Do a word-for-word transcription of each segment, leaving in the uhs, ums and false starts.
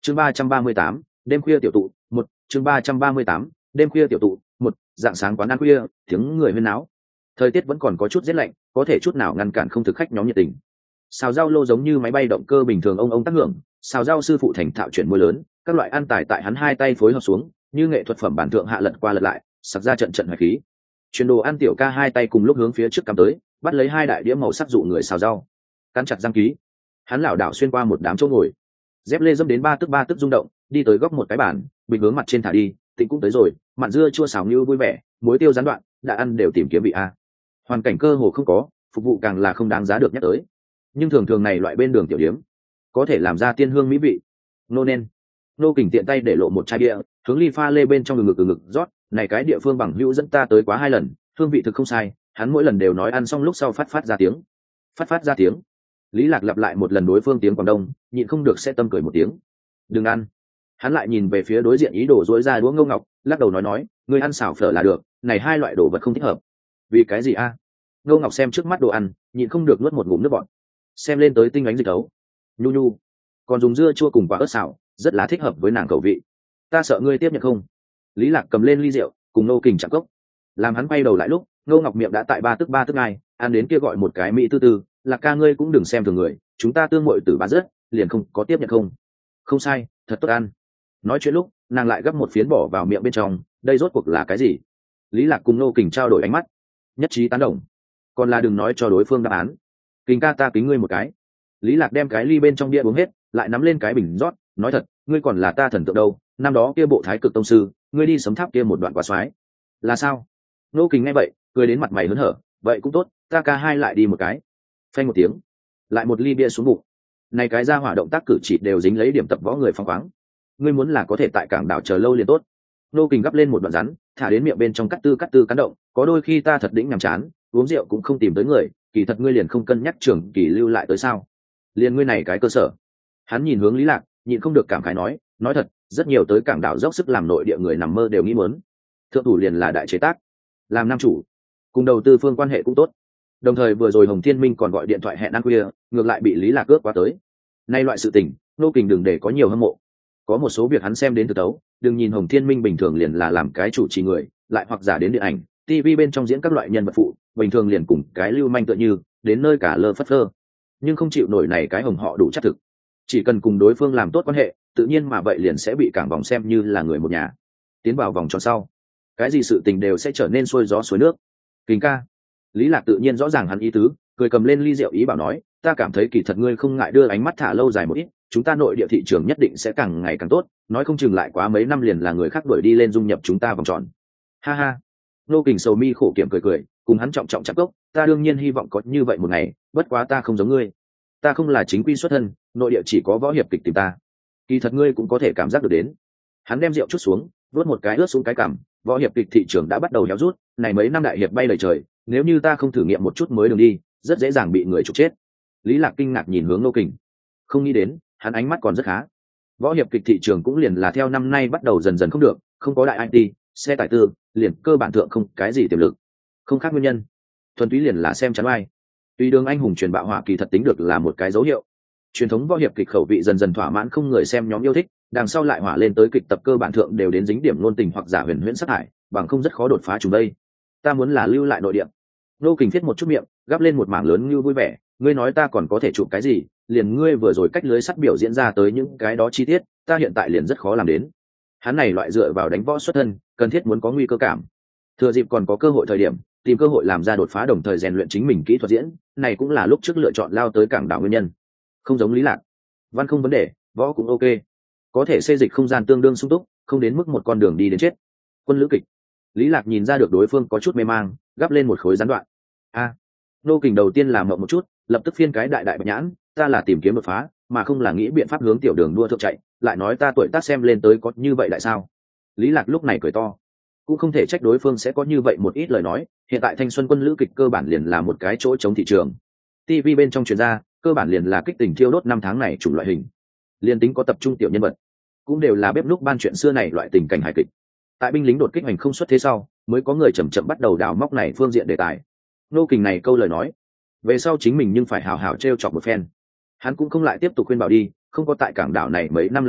chương ba trăm ba mươi tám đêm khuya tiểu tụ một chương ba trăm ba mươi tám đêm khuya tiểu tụ một dạng sáng quán ăn khuya tiếng người huyên náo, thời tiết vẫn còn có chút rét lạnh, có thể chút nào ngăn cản không thực khách nhóm nhiệt tình. Xào rau lô giống như máy bay động cơ bình thường ông ông tác hưởng, xào rau sư phụ thành thạo chuyển môi lớn, các loại ăn tài tại hắn hai tay phối hợp xuống như nghệ thuật phẩm bản thượng hạ lật qua lật lại, sặc ra trận trận hoài khí. Chuyển đồ ăn tiểu ca hai tay cùng lúc hướng phía trước cắm tới, bắt lấy hai đại đĩa màu sắc dụ người xào rau, cắn chặt răng ký. Hắn lảo đảo xuyên qua một đám chỗ ngồi, dép lê dâm đến ba tức ba tức rung động, đi tới góc một cái bàn, bình hướng mặt trên thả đi. Tịnh cũng tới rồi, mặn dưa chua xào như vui vẻ, muối tiêu gián đoạn, đã ăn đều tìm kiếm vị a. Hoàn cảnh cơ hồ không có, phục vụ càng là không đáng giá được nhắc tới. Nhưng thường thường này loại bên đường tiểu điếm có thể làm ra tiên hương mỹ vị. Nô nên nô kình tiện tay để lộ một chai bia, hướng ly pha lê bên trong ngực ngực ngực rót. Này cái địa phương bằng hữu dẫn ta tới quá hai lần, hương vị thực không sai. Hắn mỗi lần đều nói ăn xong lúc sau phát phát ra tiếng, phát phát ra tiếng. Lý Lạc lặp lại một lần đối phương tiếng Quảng Đông, nhịn không được sẽ tâm cười một tiếng. Đừng ăn. Hắn lại nhìn về phía đối diện ý đồ dối ra đũa Ngô Ngọc, lắc đầu nói nói, ngươi ăn xào phở là được, này hai loại đồ vật không thích hợp. Vì cái gì a? À? Ngô Ngọc xem trước mắt đồ ăn, nhịn không được nuốt một ngụm nước bọt. Xem lên tới tinh ánh dịch tấu, nhu nhu, còn dùng dưa chua cùng quả ớt xào, rất là thích hợp với nàng khẩu vị. Ta sợ ngươi tiếp nhận không? Lý Lạc cầm lên ly rượu, cùng Ngô Kình chạm cốc. Làm hắn quay đầu lại lúc, Ngô Ngọc miệng đã tại ba tức ba tức ngay, ăn đến kia gọi một cái mỹ tư tư, Lạc ca ngươi cũng đừng xem thường người, chúng ta tương muội tử bán rất, liền không có tiếp nhận không? Không sai, thật tốt ăn. Nói chuyện lúc, nàng lại gấp một phiến bỏ vào miệng bên trong, đây rốt cuộc là cái gì? Lý Lạc cùng Ngô Kình trao đổi ánh mắt, nhất trí tán đồng. Còn là đừng nói cho đối phương đáp án. Kình ca ta kính ngươi một cái. Lý Lạc đem cái ly bên trong bia uống hết, lại nắm lên cái bình rót, nói thật, ngươi còn là ta thần tượng đâu, năm đó kia bộ thái cực tông sư, ngươi đi sấm tháp kia một đoạn quá xoái. Là sao? Ngô Kình nghe vậy, cười đến mặt mày hớn hở, vậy cũng tốt, ta ca hai lại đi một cái. Phanh một tiếng, lại một ly bia xuống bụng. Này cái ra hỏa động tác cử chỉ đều dính lấy điểm tập võ người phong khoáng. Ngươi muốn là có thể tại cảng đảo chờ lâu liền tốt. Ngô Kình gấp lên một đoạn rắn, thả đến miệng bên trong cắt tư cắt tư cắn động, có đôi khi ta thật đĩnh nhàm chán, uống rượu cũng không tìm tới người, kỳ thật ngươi liền không cân nhắc trưởng kỳ lưu lại tới sao? Liền ngươi này cái cơ sở. Hắn nhìn hướng Lý Lạc, nhịn không được cảm khái nói, nói thật, rất nhiều tới cảng đảo dốc sức làm nội địa người nằm mơ đều nghĩ muốn. Thượng thủ liền là đại chế tác, làm nam chủ, cùng đầu tư phương quan hệ cũng tốt. Đồng thời vừa rồi Hồng Thiên Minh còn gọi điện thoại hẹn ăn khuya, ngược lại bị Lý Lạc cướp qua tới. Nay loại sự tình, Ngô Kình đừng để có nhiều hâm mộ. Có một số việc hắn xem đến từ tấu, đừng nhìn Hồng Thiên Minh bình thường liền là làm cái chủ trì người, lại hoặc giả đến điện ảnh, ti vi bên trong diễn các loại nhân vật phụ, bình thường liền cùng cái lưu manh tựa như, đến nơi cả lơ phất phơ. Nhưng không chịu nổi này cái hồng họ đủ chắc thực. Chỉ cần cùng đối phương làm tốt quan hệ, tự nhiên mà vậy liền sẽ bị cảng vòng xem như là người một nhà. Tiến vào vòng tròn sau, cái gì sự tình đều sẽ trở nên xuôi gió suối nước. Kình ca. Lý Lạc tự nhiên rõ ràng hắn ý tứ, cười cầm lên ly rượu ý bảo nói, ta cảm thấy kỳ thật ngươi không ngại đưa ánh mắt thả lâu dài một ít, chúng ta nội địa thị trường nhất định sẽ càng ngày càng tốt, nói không chừng lại quá mấy năm liền là người khác đuổi đi lên dung nhập chúng ta vòng tròn. Ha ha. Ngô Kình sầu mi khổ kiểm cười cười, cùng hắn trọng trọng chặt gốc, ta đương nhiên hy vọng có như vậy một ngày, bất quá ta không giống ngươi, ta không là chính quy xuất thân, nội địa chỉ có võ hiệp kịch tìm ta. Kỳ thật ngươi cũng có thể cảm giác được đến. Hắn đem rượu chút xuống, vớt một cái ướt xuống cái cằm, võ hiệp kịch thị trường đã bắt đầu héo rút, này mấy năm đại hiệp bay lời trời, nếu như ta không thử nghiệm một chút mới đường đi, rất dễ dàng bị người trục chết. Lý Lạc kinh ngạc nhìn hướng Ngô Kình, không nghĩ đến, hắn ánh mắt còn rất khá. Võ hiệp kịch thị trường cũng liền là theo năm nay bắt đầu dần dần không được, không có đại i tê, xe tải tư, liền cơ bản thượng không cái gì tiềm lực, không khác nguyên nhân, thuần túy liền là xem chắn ai. Tuy đường anh hùng truyền bạo hỏa kỳ thật tính được là một cái dấu hiệu. Truyền thống võ hiệp kịch khẩu vị dần dần thỏa mãn không người xem nhóm yêu thích, đằng sau lại hỏa lên tới kịch tập cơ bản thượng đều đến dính điểm ngôn tình hoặc giả huyền huyễn sát hại, bằng không rất khó đột phá chúng đây. Ta muốn là lưu lại nội địa. Ngô Kình thiết một chút miệng, gắp lên một mảng lớn như vui vẻ, ngươi nói ta còn có thể chụp cái gì, liền ngươi vừa rồi cách lưới sắt biểu diễn ra tới những cái đó chi tiết, ta hiện tại liền rất khó làm đến. Hắn này loại dựa vào đánh võ xuất thân, cần thiết muốn có nguy cơ cảm. Thừa dịp còn có cơ hội thời điểm, tìm cơ hội làm ra đột phá đồng thời rèn luyện chính mình kỹ thuật diễn, này cũng là lúc trước lựa chọn lao tới cảng đảo nguyên nhân. Không giống Lý Lạc, văn không vấn đề, võ cũng ok, có thể xây dịch không gian tương đương sung túc, không đến mức một con đường đi đến chết. Quân lữ kịch. Lý Lạc nhìn ra được đối phương có chút mê mang, gắp lên một khối gián đoạn. A. Ngô Kình đầu tiên làm mộng một chút, lập tức phiên cái đại đại bạch nhãn, ta là tìm kiếm đột phá, mà không là nghĩ biện pháp hướng tiểu đường đua thượng chạy, lại nói ta tuổi tác xem lên tới có như vậy lại sao? Lý Lạc lúc này cười to, cũng không thể trách đối phương sẽ có như vậy một ít lời nói, hiện tại thanh xuân quân lữ kịch cơ bản liền là một cái chỗ chống thị trường. ti vi bên trong truyền ra, cơ bản liền là kích tình thiêu đốt năm tháng này chủng loại hình. Liên tính có tập trung tiểu nhân vật, cũng đều là bếp núc ban chuyện xưa này loại tình cảnh hài kịch. Tại binh lính đột kích hành không xuất thế sau, mới có người chậm chậm bắt đầu đào móc này phương diện đề tài. Ngô Kình này câu lời nói, về sau chính mình nhưng phải hào hào trêu chọc một phen. Hắn cũng không lại tiếp tục khuyên bảo đi, không có tại cảng đảo này mấy năm lắng đọng,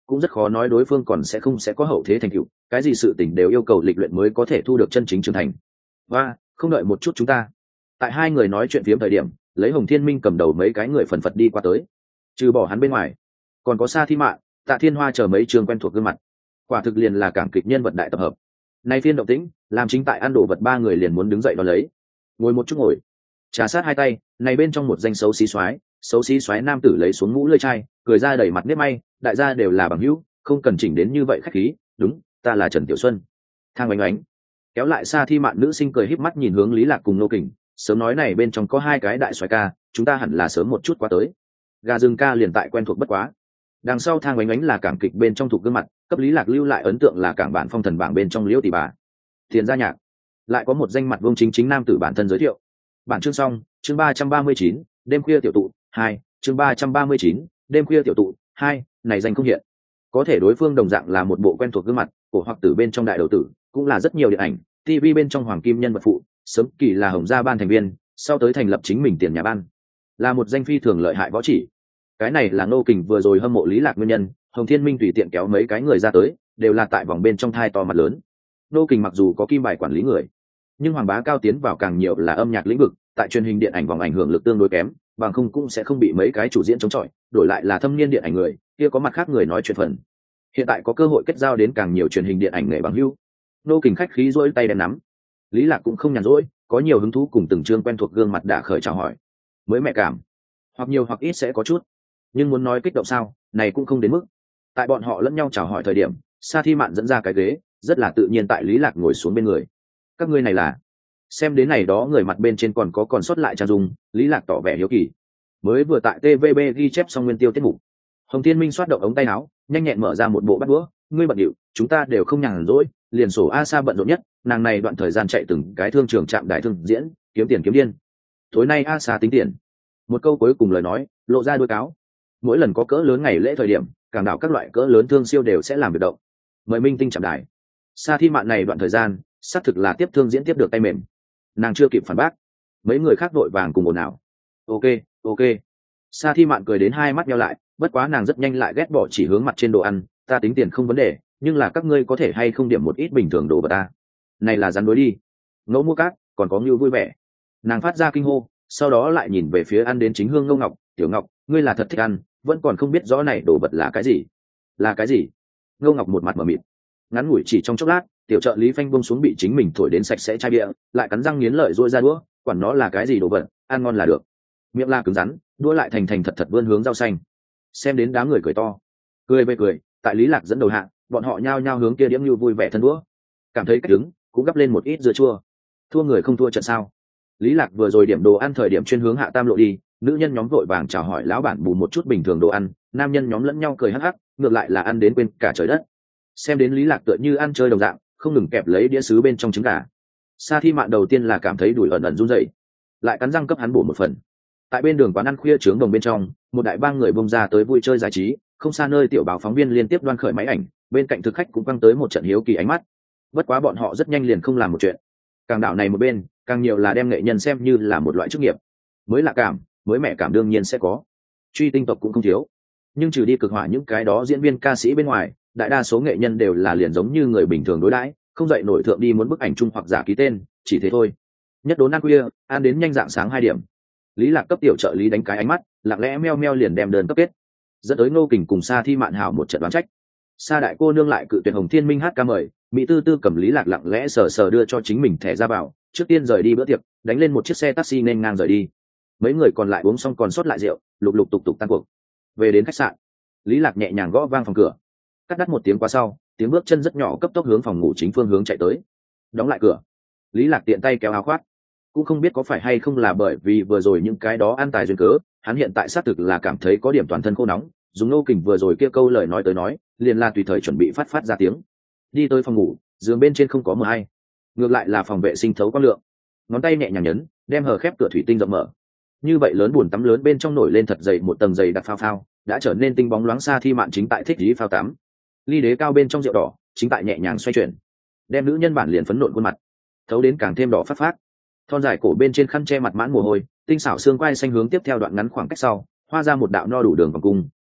cũng rất khó nói đối phương còn sẽ không sẽ có hậu thế thành tựu, cái gì sự tình đều yêu cầu lịch luyện mới có thể thu được chân chính trưởng thành. Và không đợi một chút chúng ta. Tại hai người nói chuyện phiếm thời điểm, lấy Hồng Thiên Minh cầm đầu mấy cái người phần phật đi qua tới. Trừ bỏ hắn bên ngoài, còn có Sa Thi Mạn, Tạ Thiên Hoa chờ mấy trường quen thuộc gương mặt. Quả thực liền là cảng kịch nhân vật đại tập hợp. Nay phiên động tĩnh, làm chính tại ăn đồ vật ba người liền muốn đứng dậy đón lấy. Ngồi một chút ngồi, trà sát hai tay, này bên trong một danh xấu xí xoái, xấu xí xoái nam tử lấy xuống mũ lưỡi chai, cười ra đầy mặt nếp may, đại gia đều là bằng hữu, không cần chỉnh đến như vậy khách khí, đúng, ta là Trần Tiểu Xuân. Thang Oánh Oánh kéo lại Sa Thi Mạn nữ sinh cười híp mắt nhìn hướng Lý Lạc cùng Nô Kình, sớm nói này bên trong có hai cái đại xoái ca, chúng ta hẳn là sớm một chút qua tới. Gà rừng ca liền tại quen thuộc bất quá. Đằng sau Thang Oánh Oánh là cảng kịch bên trong thuộc gương mặt, cấp Lý Lạc lưu lại ấn tượng là cảng bản phong thần bảng bên trong Liễu tỷ bà. Tiền gia nhạc, lại có một danh mặt vương chính chính nam tử bản thân giới thiệu. Bản chương xong, chương ba trăm ba mươi chín, đêm khuya tiểu tụ, hai, chương ba trăm ba mươi chín, đêm khuya tiểu tụ, hai, này danh không hiện. Có thể đối phương đồng dạng là một bộ quen thuộc gương mặt, của hoặc tử bên trong đại đầu tử, cũng là rất nhiều điện ảnh, ti vi bên trong hoàng kim nhân vật phụ, sớm kỳ là Hồng gia ban thành viên, sau tới thành lập chính mình tiền nhà ban. Là một danh phi thường lợi hại võ chỉ. Cái này là Ngô Kình vừa rồi hâm mộ Lý Lạc nguyên nhân, Hồng Thiên Minh tùy tiện kéo mấy cái người ra tới, đều là tại vòng bên trong thai to mặt lớn. Ngô Kình mặc dù có kim bài quản lý người, nhưng Hoàng Bá Cao tiến vào càng nhiều là âm nhạc lĩnh vực, tại truyền hình điện ảnh vòng ảnh hưởng lực tương đối kém, bằng không cũng sẽ không bị mấy cái chủ diễn chống chọi, đổi lại là thâm niên điện ảnh người, kia có mặt khác người nói chuyện phần. Hiện tại có cơ hội kết giao đến càng nhiều truyền hình điện ảnh nghệ bằng hữu. Ngô Kình khách khí rỗi tay đem nắm. Lý Lạc cũng không nhàn rỗi, có nhiều hứng thú cùng từng chương quen thuộc gương mặt đã khởi chào hỏi. Mới mẹ cảm, hoặc nhiều hoặc ít sẽ có chút, nhưng muốn nói kích động sao, này cũng không đến mức. Tại bọn họ lẫn nhau chào hỏi thời điểm, Sa Thi Mạn dẫn ra cái ghế, rất là tự nhiên tại Lý Lạc ngồi xuống bên người. Các ngươi này là? Xem đến này đó người mặt bên trên còn có còn sót lại trang dung, Lý Lạc tỏ vẻ hiếu kỳ. Mới vừa tại tê vê bê ghi chép xong nguyên tiêu tiết mục. Hồng Thiên Minh xoát động ống tay áo, nhanh nhẹn mở ra một bộ bát đũa, ngươi bận điệu, chúng ta đều không nhàn rỗi, liền sổ A Sa bận rộn nhất, nàng này đoạn thời gian chạy từng cái thương trường trạm đại thương diễn, kiếm tiền kiếm điên. Tối nay A Sa tính tiền. Một câu cuối cùng lời nói, lộ ra đuôi cáo. Mỗi lần có cỡ lớn ngày lễ thời điểm, càng đảo các loại cỡ lớn thương siêu đều sẽ làm việc động. Mời minh tinh chạm đài. Sa Thi Mạn này đoạn thời gian, xác thực là tiếp thương diễn tiếp được tay mềm. Nàng chưa kịp phản bác, mấy người khác vội vàng cùng ồn ào. Ok, ok. Sa Thi Mạn cười đến hai mắt nheo lại, bất quá nàng rất nhanh lại ghét bỏ chỉ hướng mặt trên đồ ăn, ta tính tiền không vấn đề, nhưng là các ngươi có thể hay không điểm một ít bình thường đồ vật ta. Này là rắn đối đi. Ngẫu mua cát, còn có Ngưu vui vẻ. Nàng phát ra kinh hô, sau đó lại nhìn về phía ăn đến chính hương Ngô Ngọc, Tiểu Ngọc, ngươi là thật thích ăn, vẫn còn không biết rõ này đồ vật là cái gì. Là cái gì? Ngô Ngọc một mặt mở mịt. Ngắn ngủi chỉ trong chốc lát, tiểu trợ lý phanh buông xuống bị chính mình thổi đến sạch sẽ chai bia, lại cắn răng nghiến lợi rũa ra đũa, quản nó là cái gì đồ vật, ăn ngon là được. Miệng la cứng rắn, đũa lại thành thành thật thật vươn hướng rau xanh. Xem đến đám người cười to. Cười về cười, tại Lý Lạc dẫn đầu hạ, bọn họ nhao nhao hướng kia điểm như vui vẻ thân đũa. Cảm thấy cách đứng, cũng gấp lên một ít dưa chua. Thua người không thua trận sao? Lý Lạc vừa rồi điểm đồ ăn thời điểm chuyên hướng hạ tam lộ đi, nữ nhân nhóm vội vàng chào hỏi lão bản bù một chút bình thường đồ ăn, nam nhân nhóm lẫn nhau cười hắc hắc, ngược lại là ăn đến quên cả trời đất. Xem đến Lý Lạc tựa như ăn chơi đồng dạng, không ngừng kẹp lấy đĩa sứ bên trong trứng gà. Sa Thi Mạn đầu tiên là cảm thấy đùi ẩn ẩn run rẩy, lại cắn răng cấp hắn bổ một phần. Tại bên đường quán ăn khuya trướng đồng bên trong, một đại bang người bông ra tới vui chơi giải trí, không xa nơi tiểu báo phóng viên liên tiếp đoan khởi máy ảnh, bên cạnh thực khách cũng quăng tới một trận hiếu kỳ ánh mắt. Bất quá bọn họ rất nhanh liền không làm một chuyện. Càng đảo này một bên, càng nhiều là đem nghệ nhân xem như là một loại chức nghiệp. Mới lạ cảm, mới mẹ cảm đương nhiên sẽ có. Truy tinh tộc cũng không thiếu. Nhưng trừ đi cực hỏa những cái đó diễn viên ca sĩ bên ngoài, đại đa số nghệ nhân đều là liền giống như người bình thường đối đãi, không dậy nổi thượng đi muốn bức ảnh chung hoặc giả ký tên, chỉ thế thôi. Nhất đốn ăn khuya, ăn đến nhanh dạng sáng hai điểm. Lý Lạc cấp tiểu trợ lý đánh cái ánh mắt, lặng lẽ meo meo liền đem đơn cấp kết. Dẫn tới Ngô Kình cùng Sa Thi Mạn hảo một trận đoán trách. Sa đại cô nương lại cự tuyệt Hồng Thiên Minh hát ca mời, Mỹ Tư Tư cầm Lý Lạc lặng lẽ sờ sờ đưa cho chính mình thẻ ra vào, trước tiên rời đi bữa tiệc, đánh lên một chiếc xe taxi nên ngang rời đi. Mấy người còn lại uống xong còn sót lại rượu, lục lục tục tục tan cuộc. Về đến khách sạn, Lý Lạc nhẹ nhàng gõ vang phòng cửa. Cắt đắt một tiếng qua sau, tiếng bước chân rất nhỏ cấp tốc hướng phòng ngủ chính phương hướng chạy tới. Đóng lại cửa, Lý Lạc tiện tay kéo áo khoác. Cũng không biết có phải hay không là bởi vì vừa rồi những cái đó an tài duyên cớ, hắn hiện tại xác thực là cảm thấy có điểm toàn thân khô nóng, dùng Ngô Kình vừa rồi kia câu lời nói tới nói, liền là tùy thời chuẩn bị phát phát ra tiếng. Đi tới phòng ngủ, giường bên trên không có mờ hay, ngược lại là phòng vệ sinh thấu quang lượng. Ngón tay nhẹ nhàng nhấn, đem hờ khép cửa thủy tinh rộng mở. Như vậy lớn buồn tắm lớn bên trong nổi lên thật dày một tầng dày đặc phao phao, đã trở nên tinh bóng loáng. Sa Thi Mạn chính tại thích dí phao tắm. Ly đế cao bên trong rượu đỏ, chính tại nhẹ nhàng xoay chuyển, đem nữ nhân bản liền phấn nộn khuôn mặt thấu đến càng thêm đỏ phát phát. Thon dài cổ bên trên khăn che mặt mãn mồ hôi, tinh xảo xương quai xanh hướng tiếp theo đoạn ngắn khoảng cách sau, hoa ra một đạo no đủ đường vòng cung,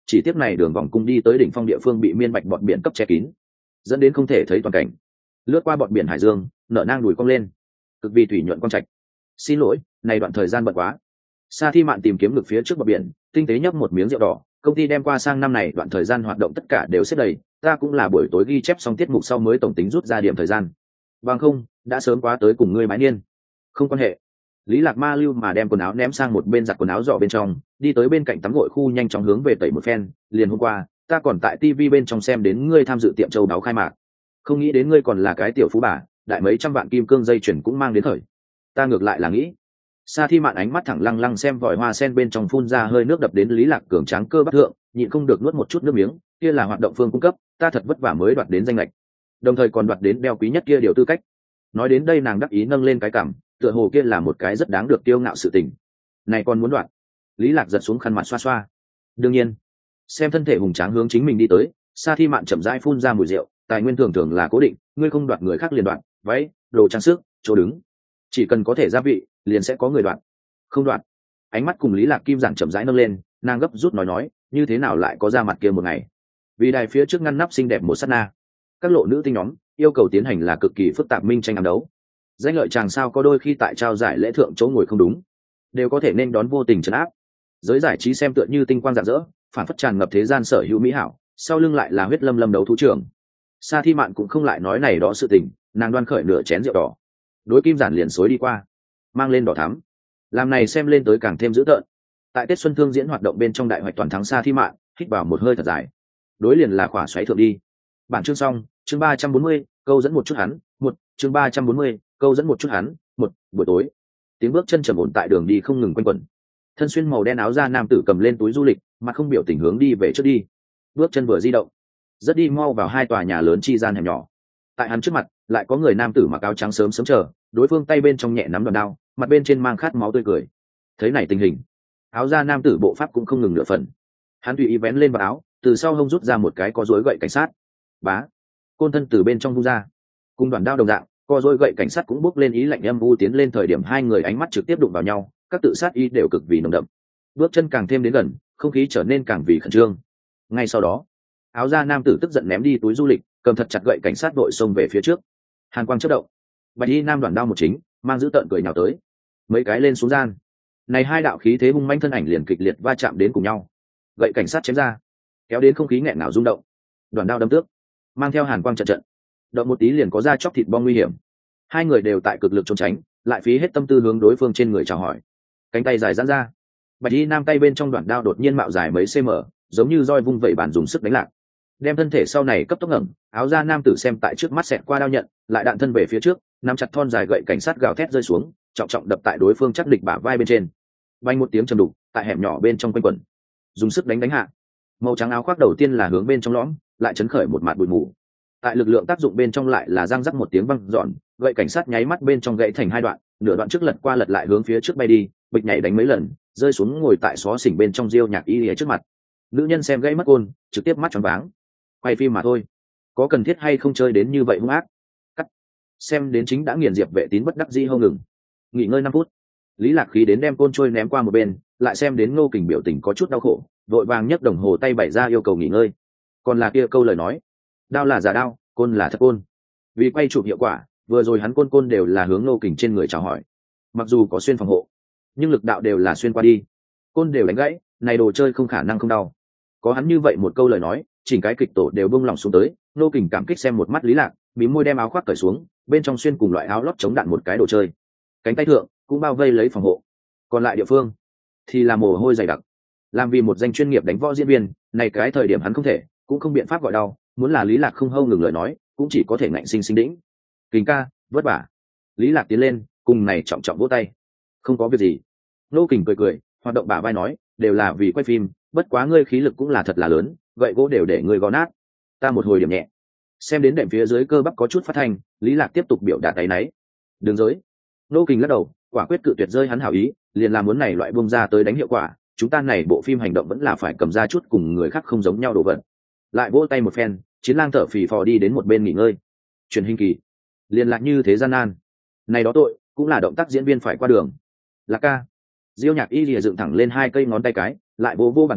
chỉ tiếp này đường vòng cung đi tới đỉnh phong địa phương bị miên bạch bọt biển cấp che kín, dẫn đến không thể thấy toàn cảnh. Lướt qua bọt biển hải dương, nở nang đùi cong lên, cực vì thủy nhuận quang trạch. Xin lỗi, này đoạn thời gian bận quá. Sa Thi Mạn tìm kiếm ngực phía trước bờ biển, tinh tế nhấp một miếng rượu đỏ. Công ty đem qua sang năm này đoạn thời gian hoạt động tất cả đều xếp đầy, ta cũng là buổi tối ghi chép xong tiết mục sau mới tổng tính rút ra điểm thời gian. Bằng không, đã sớm quá tới cùng ngươi mái niên. Không quan hệ. Lý Lạc Ma lưu mà đem quần áo ném sang một bên giặt quần áo giỏ bên trong, đi tới bên cạnh tắm gội khu nhanh chóng hướng về tẩy một phen. Liền hôm qua, ta còn tại ti vi bên trong xem đến ngươi tham dự tiệm châu đáo khai mạc, không nghĩ đến ngươi còn là cái tiểu phú bà, đại mấy trăm vạn kim cương dây chuyền cũng mang đến thời. Ta ngược lại là nghĩ. Sa Thi Mạn ánh mắt thẳng lăng lăng xem vòi hoa sen bên trong phun ra hơi nước đập đến Lý Lạc cường tráng cơ bắp thượng, nhịn không được nuốt một chút nước miếng. Kia là hoạt động phương cung cấp, ta thật vất vả mới đoạt đến danh lệch, đồng thời còn đoạt đến đeo quý nhất kia điều tư cách. Nói đến đây nàng đắc ý nâng lên cái cằm, tựa hồ kia là một cái rất đáng được kiêu ngạo sự tình. Này còn muốn đoạt? Lý Lạc giật xuống khăn mặt xoa xoa. Đương nhiên. Xem thân thể hùng tráng hướng chính mình đi tới, Sa Thi Mạn chậm rãi phun ra mùi rượu, tài nguyên thường thường là cố định, ngươi không đoạt người khác liền đoạt, váy, đồ trang sức, chỗ đứng, chỉ cần có thể gia vị, liền sẽ có người đoạt. Không đoạt. Ánh mắt cùng Lý Lạc Kim giản chậm rãi nâng lên, nàng gấp rút nói nói, như thế nào lại có ra mặt kia một ngày? Vì đài phía trước ngăn nắp xinh đẹp một sát na, các lộ nữ tinh nhóm yêu cầu tiến hành là cực kỳ phức tạp minh tranh ám đấu. Danh lợi chàng sao có đôi khi tại trao giải lễ thượng chỗ ngồi không đúng, đều có thể nên đón vô tình trấn áp. Giới giải trí xem tựa như tinh quang rạng rỡ, phản phất tràn ngập thế gian sở hữu mỹ hảo, sau lưng lại là huyết lâm lâm đấu thú trưởng. Sa Thi Mạn cũng không lại nói này đó sự tình, nàng đoan khởi nửa chén rượu đỏ, đối Kim giản liền xối đi qua, mang lên đỏ thắm, làm này xem lên tới càng thêm dữ tợn. Tại Tết Xuân Thương diễn hoạt động bên trong đại hoạch toàn thắng Sa Thi Mạn, hít vào một hơi thật dài, đối liền là khỏa xoáy thượng đi. Bản chương xong, chương ba trăm bốn mươi, câu dẫn một chút hắn, một, chương ba trăm bốn mươi, câu dẫn một chút hắn, một, buổi tối. Tiếng bước chân trầm ổn tại đường đi không ngừng quanh quẩn. Thân xuyên màu đen áo da nam tử cầm lên túi du lịch, mặt không biểu tình hướng đi về trước đi. Bước chân vừa di động, rất đi mau vào hai tòa nhà lớn chi gian hẻm nhỏ. Tại hắn trước mặt, lại có người nam tử mặc áo trắng sớm sớm chờ, đối phương tay bên trong nhẹ nắm đòn đao, mặt bên trên mang khát máu tươi cười. Thấy này tình hình, áo da nam tử bộ pháp cũng không ngừng nửa phần. Hắn tùy ý vén lên vào áo, từ sau hông rút ra một cái có rối gậy cảnh sát. Bá, côn thân từ bên trong vung ra, cùng đoàn đao đồng dạng, co rối gậy cảnh sát cũng bốc lên ý lạnh âm u tiến lên. Thời điểm hai người ánh mắt trực tiếp đụng vào nhau, các tự sát ý đều cực vì nồng đậm. Bước chân càng thêm đến gần, không khí trở nên càng vì khẩn trương. Ngay sau đó, áo da nam tử tức giận ném đi túi du lịch, cầm thật chặt gậy cảnh sát đội xông về phía trước. Hàn quang chớp động, bạch y nam đoàn đao một chính, mang giữ tợn cười nhào tới, mấy cái lên xuống gian. Này hai đạo khí thế hung manh thân ảnh liền kịch liệt va chạm đến cùng nhau. Gậy cảnh sát chém ra, kéo đến không khí nghẹn ngào rung động. Đoàn đao đâm tước, mang theo hàn quang trận trận, động một tí liền có da chóc thịt bong nguy hiểm. Hai người đều tại cực lực trốn tránh, lại phí hết tâm tư hướng đối phương trên người chào hỏi. Cánh tay dài giãn ra, bạch y nam tay bên trong đoạn đao đột nhiên mạo dài mấy cm, giống như roi vung vẩy bàn dùng sức đánh lạc, đem thân thể sau này cấp tốc ngẩng. Áo da nam tử xem tại trước mắt xẹt qua đao nhận, lại đạn thân về phía trước, nắm chặt thon dài gậy cảnh sát gào thét rơi xuống, trọng trọng đập tại đối phương chắc địch bả vai bên trên. Vang một tiếng trầm đục, tại hẻm nhỏ bên trong quanh quẩn, dùng sức đánh đánh hạ. Màu trắng áo khoác đầu tiên là hướng bên trong lõm, lại chấn khởi một mạt bụi mù. Tại lực lượng tác dụng bên trong lại là răng rắc một tiếng vang dọn, gậy cảnh sát nháy mắt bên trong gãy thành hai đoạn, nửa đoạn trước lật qua lật lại hướng phía trước bay đi, bịch nhảy đánh mấy lần, rơi xuống ngồi tại xó xỉnh bên trong Diêu Nhạc Y ở trước mặt. Nữ nhân xem gãy mất côn, trực tiếp mắt tròn váng. Quay phim mà thôi, có cần thiết hay không chơi đến như vậy hung ác? Cắt. Xem đến chính đã nghiền diệp vệ tín bất đắc dĩ hô ngừng. Nghỉ ngơi năm phút. Lý Lạc Khí đến đem côn trôi ném qua một bên, lại xem đến Ngô Kình biểu tình có chút đau khổ, vội vàng nhấc đồng hồ tay bày ra yêu cầu nghỉ ngơi. Còn là kia câu lời nói, đao là giả đao, côn là thật côn. Vì quay chụp hiệu quả, vừa rồi hắn côn côn đều là hướng Ngô Kình trên người chào hỏi. Mặc dù có xuyên phòng hộ, nhưng lực đạo đều là xuyên qua đi, côn đều đánh gãy, này đồ chơi không khả năng không đau. Có hắn như vậy một câu lời nói, chỉnh cái kịch tổ đều buông lòng xuống tới. Ngô Kình cảm kích xem một mắt Lý Lạc, mím môi đem áo khoác cởi xuống, bên trong xuyên cùng loại áo lót chống đạn một cái đồ chơi, cánh tay thượng cũng bao vây lấy phòng hộ, còn lại địa phương thì là mồ hôi dày đặc. Làm vì một danh chuyên nghiệp đánh võ diễn viên, này cái thời điểm hắn không thể, cũng không biện pháp gọi đau, muốn là Lý Lạc không hâu ngừng lời nói, cũng chỉ có thể ngạnh sinh sinh đĩnh. Kình ca, vất vả. Lý Lạc tiến lên, cùng này trọng trọng vỗ tay. Không có việc gì. Ngô Kình cười cười, hoạt động bả vai nói, đều là vì quay phim, bất quá ngươi khí lực cũng là thật là lớn, gậy gỗ đều để ngươi gõ nát. Ta một hồi điểm nhẹ. Xem đến đệm phía dưới cơ bắp có chút phát thanh, Lý Lạc tiếp tục biểu đạt tay náy. Đường giới. Ngô Kình lắc đầu, quả quyết cự tuyệt rơi hắn hảo ý, liền làm muốn này loại bung ra tới đánh hiệu quả, chúng ta này bộ phim hành động vẫn là phải cầm ra chút cùng người khác không giống nhau đồ vật. Lại vỗ tay một phen, Chiến Lang thở phì phò đi đến một bên nghỉ ngơi. Truyền hình kỳ, liền lạc như thế gian nan. Này đó tội, cũng là động tác diễn viên phải qua đường. Lạc ca. Diêu Nhạc Y lìa dựng thẳng lên hai cây ngón tay cái, lại vỗ vỗ bàn tay,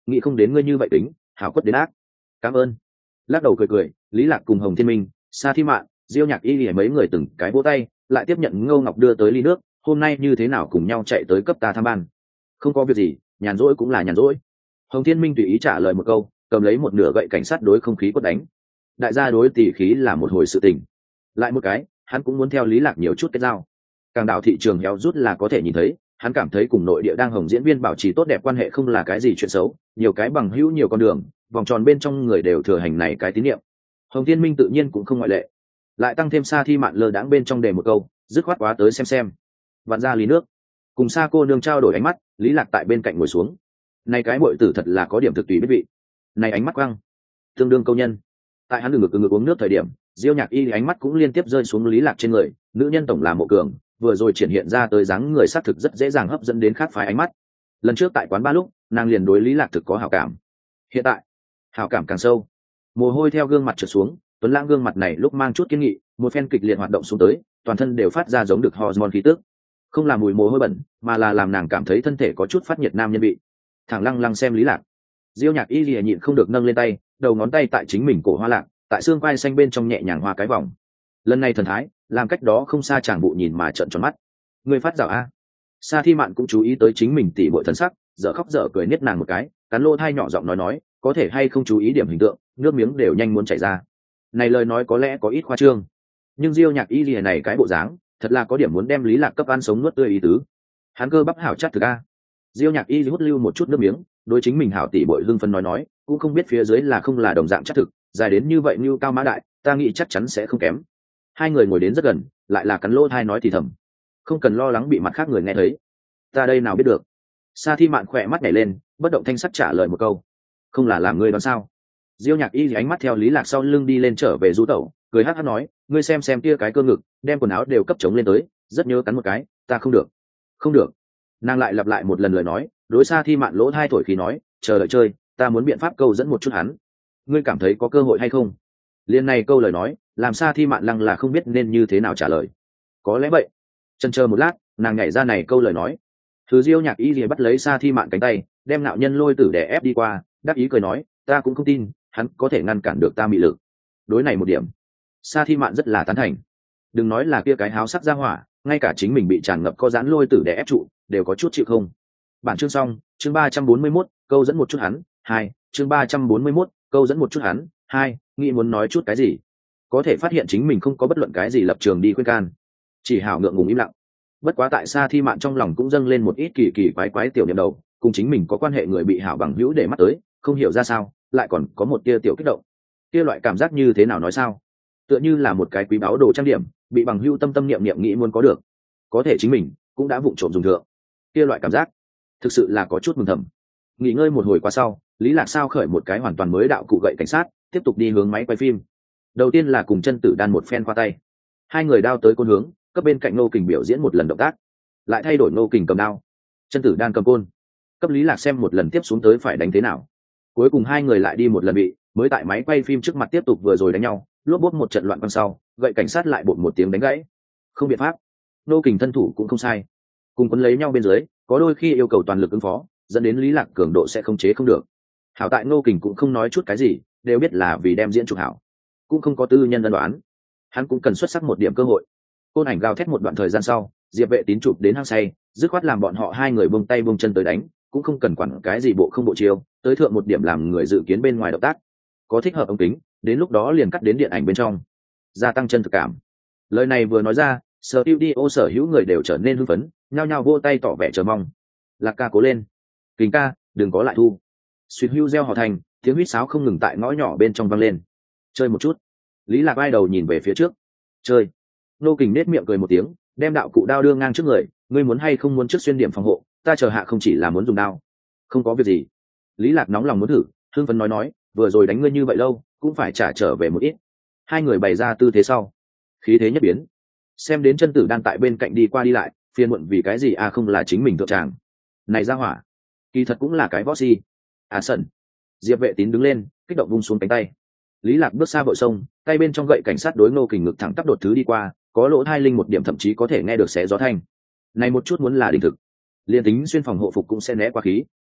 nghĩ không đến ngươi như vậy tính hảo quất đến ác. Cảm ơn. Lắc đầu cười cười, Lý Lạc cùng Hồng Thiên Minh, Sa Thi Mạn, Diêu Nhạc Y lìa mấy người từng cái vỗ tay, lại tiếp nhận Ngô Ngọc đưa tới ly nước, hôm nay như thế nào cùng nhau chạy tới cấp ta tham ban. Không có việc gì, nhàn rỗi cũng là nhàn rỗi. Hồng Thiên Minh tùy ý trả lời một câu, cầm lấy một nửa gậy cảnh sát đối không khí quất đánh. Đại gia đối tỷ khí là một hồi sự tình. Lại một cái, hắn cũng muốn theo Lý Lạc nhiều chút kết giao. Càng đảo thị trường héo rút là có thể nhìn thấy, hắn cảm thấy cùng nội địa đang hồng diễn viên bảo trì tốt đẹp quan hệ không là cái gì chuyện xấu, nhiều cái bằng hữu nhiều con đường, vòng tròn bên trong người đều thừa hành này cái tín niệm. Hồng Thiên Minh tự nhiên cũng không ngoại lệ. Lại tăng thêm Sa Thi Mạn lơ đãng bên trong đề một câu, dứt khoát quá tới xem xem. Vặn ra ly nước, cùng Sa cô nương trao đổi ánh mắt, Lý Lạc tại bên cạnh ngồi xuống. Này cái muội tử thật là có điểm thực tùy biết vị. Này ánh mắt quăng, tương đương câu nhân. Tại hắn ngực ngực uống nước thời điểm, Diêu Nhạc Y ánh mắt cũng liên tiếp rơi xuống Lý Lạc trên người, nữ nhân tổng là Mộ Cường, vừa rồi triển hiện ra tới dáng người sát thực rất dễ dàng hấp dẫn đến khác phái ánh mắt. Lần trước tại quán ba lúc, nàng liền đối Lý Lạc thực có hảo cảm. Hiện tại, hảo cảm càng sâu. Mồ hôi theo gương mặt trượt xuống, Tuấn Lãng gương mặt này lúc mang chút kiên nghị, một phen kịch liệt hoạt động xuống tới, toàn thân đều phát ra giống được hormone khí tức. Không là mùi mồ hôi bẩn, mà là làm nàng cảm thấy thân thể có chút phát nhiệt nam nhân vị. Thẳng lăng lăng xem Lý Lạc. Diêu Nhạc Y lìa nhịn không được nâng lên tay, đầu ngón tay tại chính mình cổ hoa lạc, tại xương quai xanh bên trong nhẹ nhàng hoa cái vòng. Lần này thần thái, làm cách đó không xa chàng bụ nhìn mà trợn tròn mắt. Người phát dạo a. Sa Thi Mạn cũng chú ý tới chính mình tỉ bội thần sắc, dở khóc dở cười niết nàng một cái, cắn lỗ thai nhỏ giọng nói nói, có thể hay không chú ý điểm hình tượng, nước miếng đều nhanh muốn chảy ra. Này lời nói có lẽ có ít khoa trương, nhưng Diêu Nhạc Y lìa này cái bộ dáng, thật là có điểm muốn đem Lý Lạc cấp ăn sống nuốt tươi ý tứ. Hắn cơ bắp hảo chắc thực a. Diêu Nhạc Y hút lưu một chút nước miếng, đối chính mình hảo tỷ bội hưng phấn nói nói, cũng không biết phía dưới là không là đồng dạng chắc thực, dài đến như vậy như cao mã đại, ta nghĩ chắc chắn sẽ không kém. Hai người ngồi đến rất gần, lại là cắn lỗ tai nói thì thầm, không cần lo lắng bị mặt khác người nghe thấy. Ta đây nào biết được. Sa Thi Mạn khỏe mắt nhảy lên, bất động thanh sắc trả lời một câu, không là làm ngươi đoán sao. Diêu Nhạc Y ánh mắt theo Lý Lạc sau lưng đi lên trở về du tẩu, cười hắc hắc nói, ngươi xem xem kia cái cơ ngực, đem quần áo đều cấp chống lên tới, rất nhớ cắn một cái, ta không được. Không được. Nàng lại lặp lại một lần lời nói, đối Sa Thi Mạn lỗ thai thổi khí nói, chờ đợi chơi, ta muốn biện pháp câu dẫn một chút hắn. Ngươi cảm thấy có cơ hội hay không? Liên này câu lời nói, làm Sa Thi Mạn lăng là không biết nên như thế nào trả lời. Có lẽ vậy. Chần chờ một lát, nàng nhảy ra này câu lời nói. Thứ Diêu Nhạc Y lìa bắt lấy Sa Thi Mạn cánh tay, đem nạo nhân lôi tử đè ép đi qua, đáp ý cười nói, ta cũng không tin, hắn có thể ngăn cản được ta mị lực. Đối này một điểm, Sa Thi Mạn rất là tán thành. Đừng nói là kia cái háo sắc ra hỏa, ngay cả chính mình bị tràn ngập có giãn lôi tử đè ép trụ, đều có chút chịu không. Bản chương xong, chương ba trăm bốn mươi mốt, câu dẫn một chút hắn, hai, chương ba trăm bốn mươi mốt, câu dẫn một chút hắn, hai, nghĩ muốn nói chút cái gì. Có thể phát hiện chính mình không có bất luận cái gì lập trường đi khuyên can, chỉ hảo ngượng ngùng im lặng. Bất quá tại Sa Thi Mạn trong lòng cũng dâng lên một ít kỳ kỳ quái quái tiểu niệm đầu, cùng chính mình có quan hệ người bị hảo bằng hữu để mắt tới, không hiểu ra sao, lại còn có một tia tiểu kích động. Kia loại cảm giác như thế nào nói sao? Tựa như là một cái quý báu đồ trang điểm, bị bằng hữu tâm tâm niệm niệm nghĩ muốn có được, có thể chính mình cũng đã vụng trộm dùng thượng. Kia loại cảm giác, thực sự là có chút mừng thầm. Nghỉ ngơi một hồi qua sau, Lý Lạc sao khởi một cái hoàn toàn mới đạo cụ gậy cảnh sát, tiếp tục đi hướng máy quay phim. Đầu tiên là cùng Chân Tử Đan một phen khoa tay, hai người đao tới côn hướng, cấp bên cạnh Ngô Kình biểu diễn một lần động tác, lại thay đổi Ngô Kình cầm đao, Chân Tử Đan cầm côn, cấp Lý Lạc xem một lần tiếp xuống tới phải đánh thế nào. Cuối cùng hai người lại đi một lần bị, mới tại máy quay phim trước mặt tiếp tục vừa rồi đánh nhau, lốp bốp một trận loạn quăng sau, gậy cảnh sát lại bột một tiếng đánh gãy. Không biện pháp, Ngô Kình thân thủ cũng không sai, cùng quấn lấy nhau bên dưới, có đôi khi yêu cầu toàn lực ứng phó, dẫn đến Lý Lạc cường độ sẽ không chế không được. Hảo tại Ngô Kình cũng không nói chút cái gì, đều biết là vì đem diễn chụp hảo, cũng không có tư nhân ân đoán, hắn cũng cần xuất sắc một điểm cơ hội. Côn ảnh gào thét một đoạn thời gian sau, Diệp Vệ Tín chụp đến hăng say, dứt khoát làm bọn họ hai người buông tay buông chân tới đánh, cũng không cần quản cái gì bộ không bộ chiêu, tới thượng một điểm làm người dự kiến bên ngoài động tác, có thích hợp ống kính, đến lúc đó liền cắt đến điện ảnh bên trong, gia tăng chân thực cảm. Lời này vừa nói ra, studio sở hữu người đều trở nên hưng phấn, nhao nhao vỗ tay tỏ vẻ chờ mong. Lạc ca cố lên, Kình ca, đừng có lại thu. Xuyên hưu reo hò thành, tiếng huýt sáo không ngừng tại ngõ nhỏ bên trong vang lên. Chơi một chút. Lý Lạc vai đầu nhìn về phía trước. Chơi. Nô Kình nết miệng cười một tiếng, đem đạo cụ đao đưa ngang trước người, ngươi muốn hay không muốn trước xuyên điểm phòng hộ, ta chờ hạ không chỉ là muốn dùng đao. Không có việc gì. Lý Lạc nóng lòng muốn thử, hưng phấn nói nói, vừa rồi đánh ngươi như vậy lâu, cũng phải trả trở về một ít. Hai người bày ra tư thế sau, khí thế nhất biến. Xem đến Chân Tử đang tại bên cạnh đi qua đi lại, phiền muộn vì cái gì à không là chính mình thượng tràng. Này ra hỏa, kỳ thật cũng là cái võ si. À sần. Diệp Vệ Tín đứng lên, kích động vung xuống cánh tay. Lý Lạc bước xa vội sông, tay bên trong gậy cảnh sát đối Ngô Kình ngực thẳng tắp đột thứ đi qua, có lỗ hai linh một điểm thậm chí có thể nghe được xé gió thanh. Này một chút muốn là đỉnh thực, liên tính xuyên phòng hộ phục cũng sẽ né qua khí.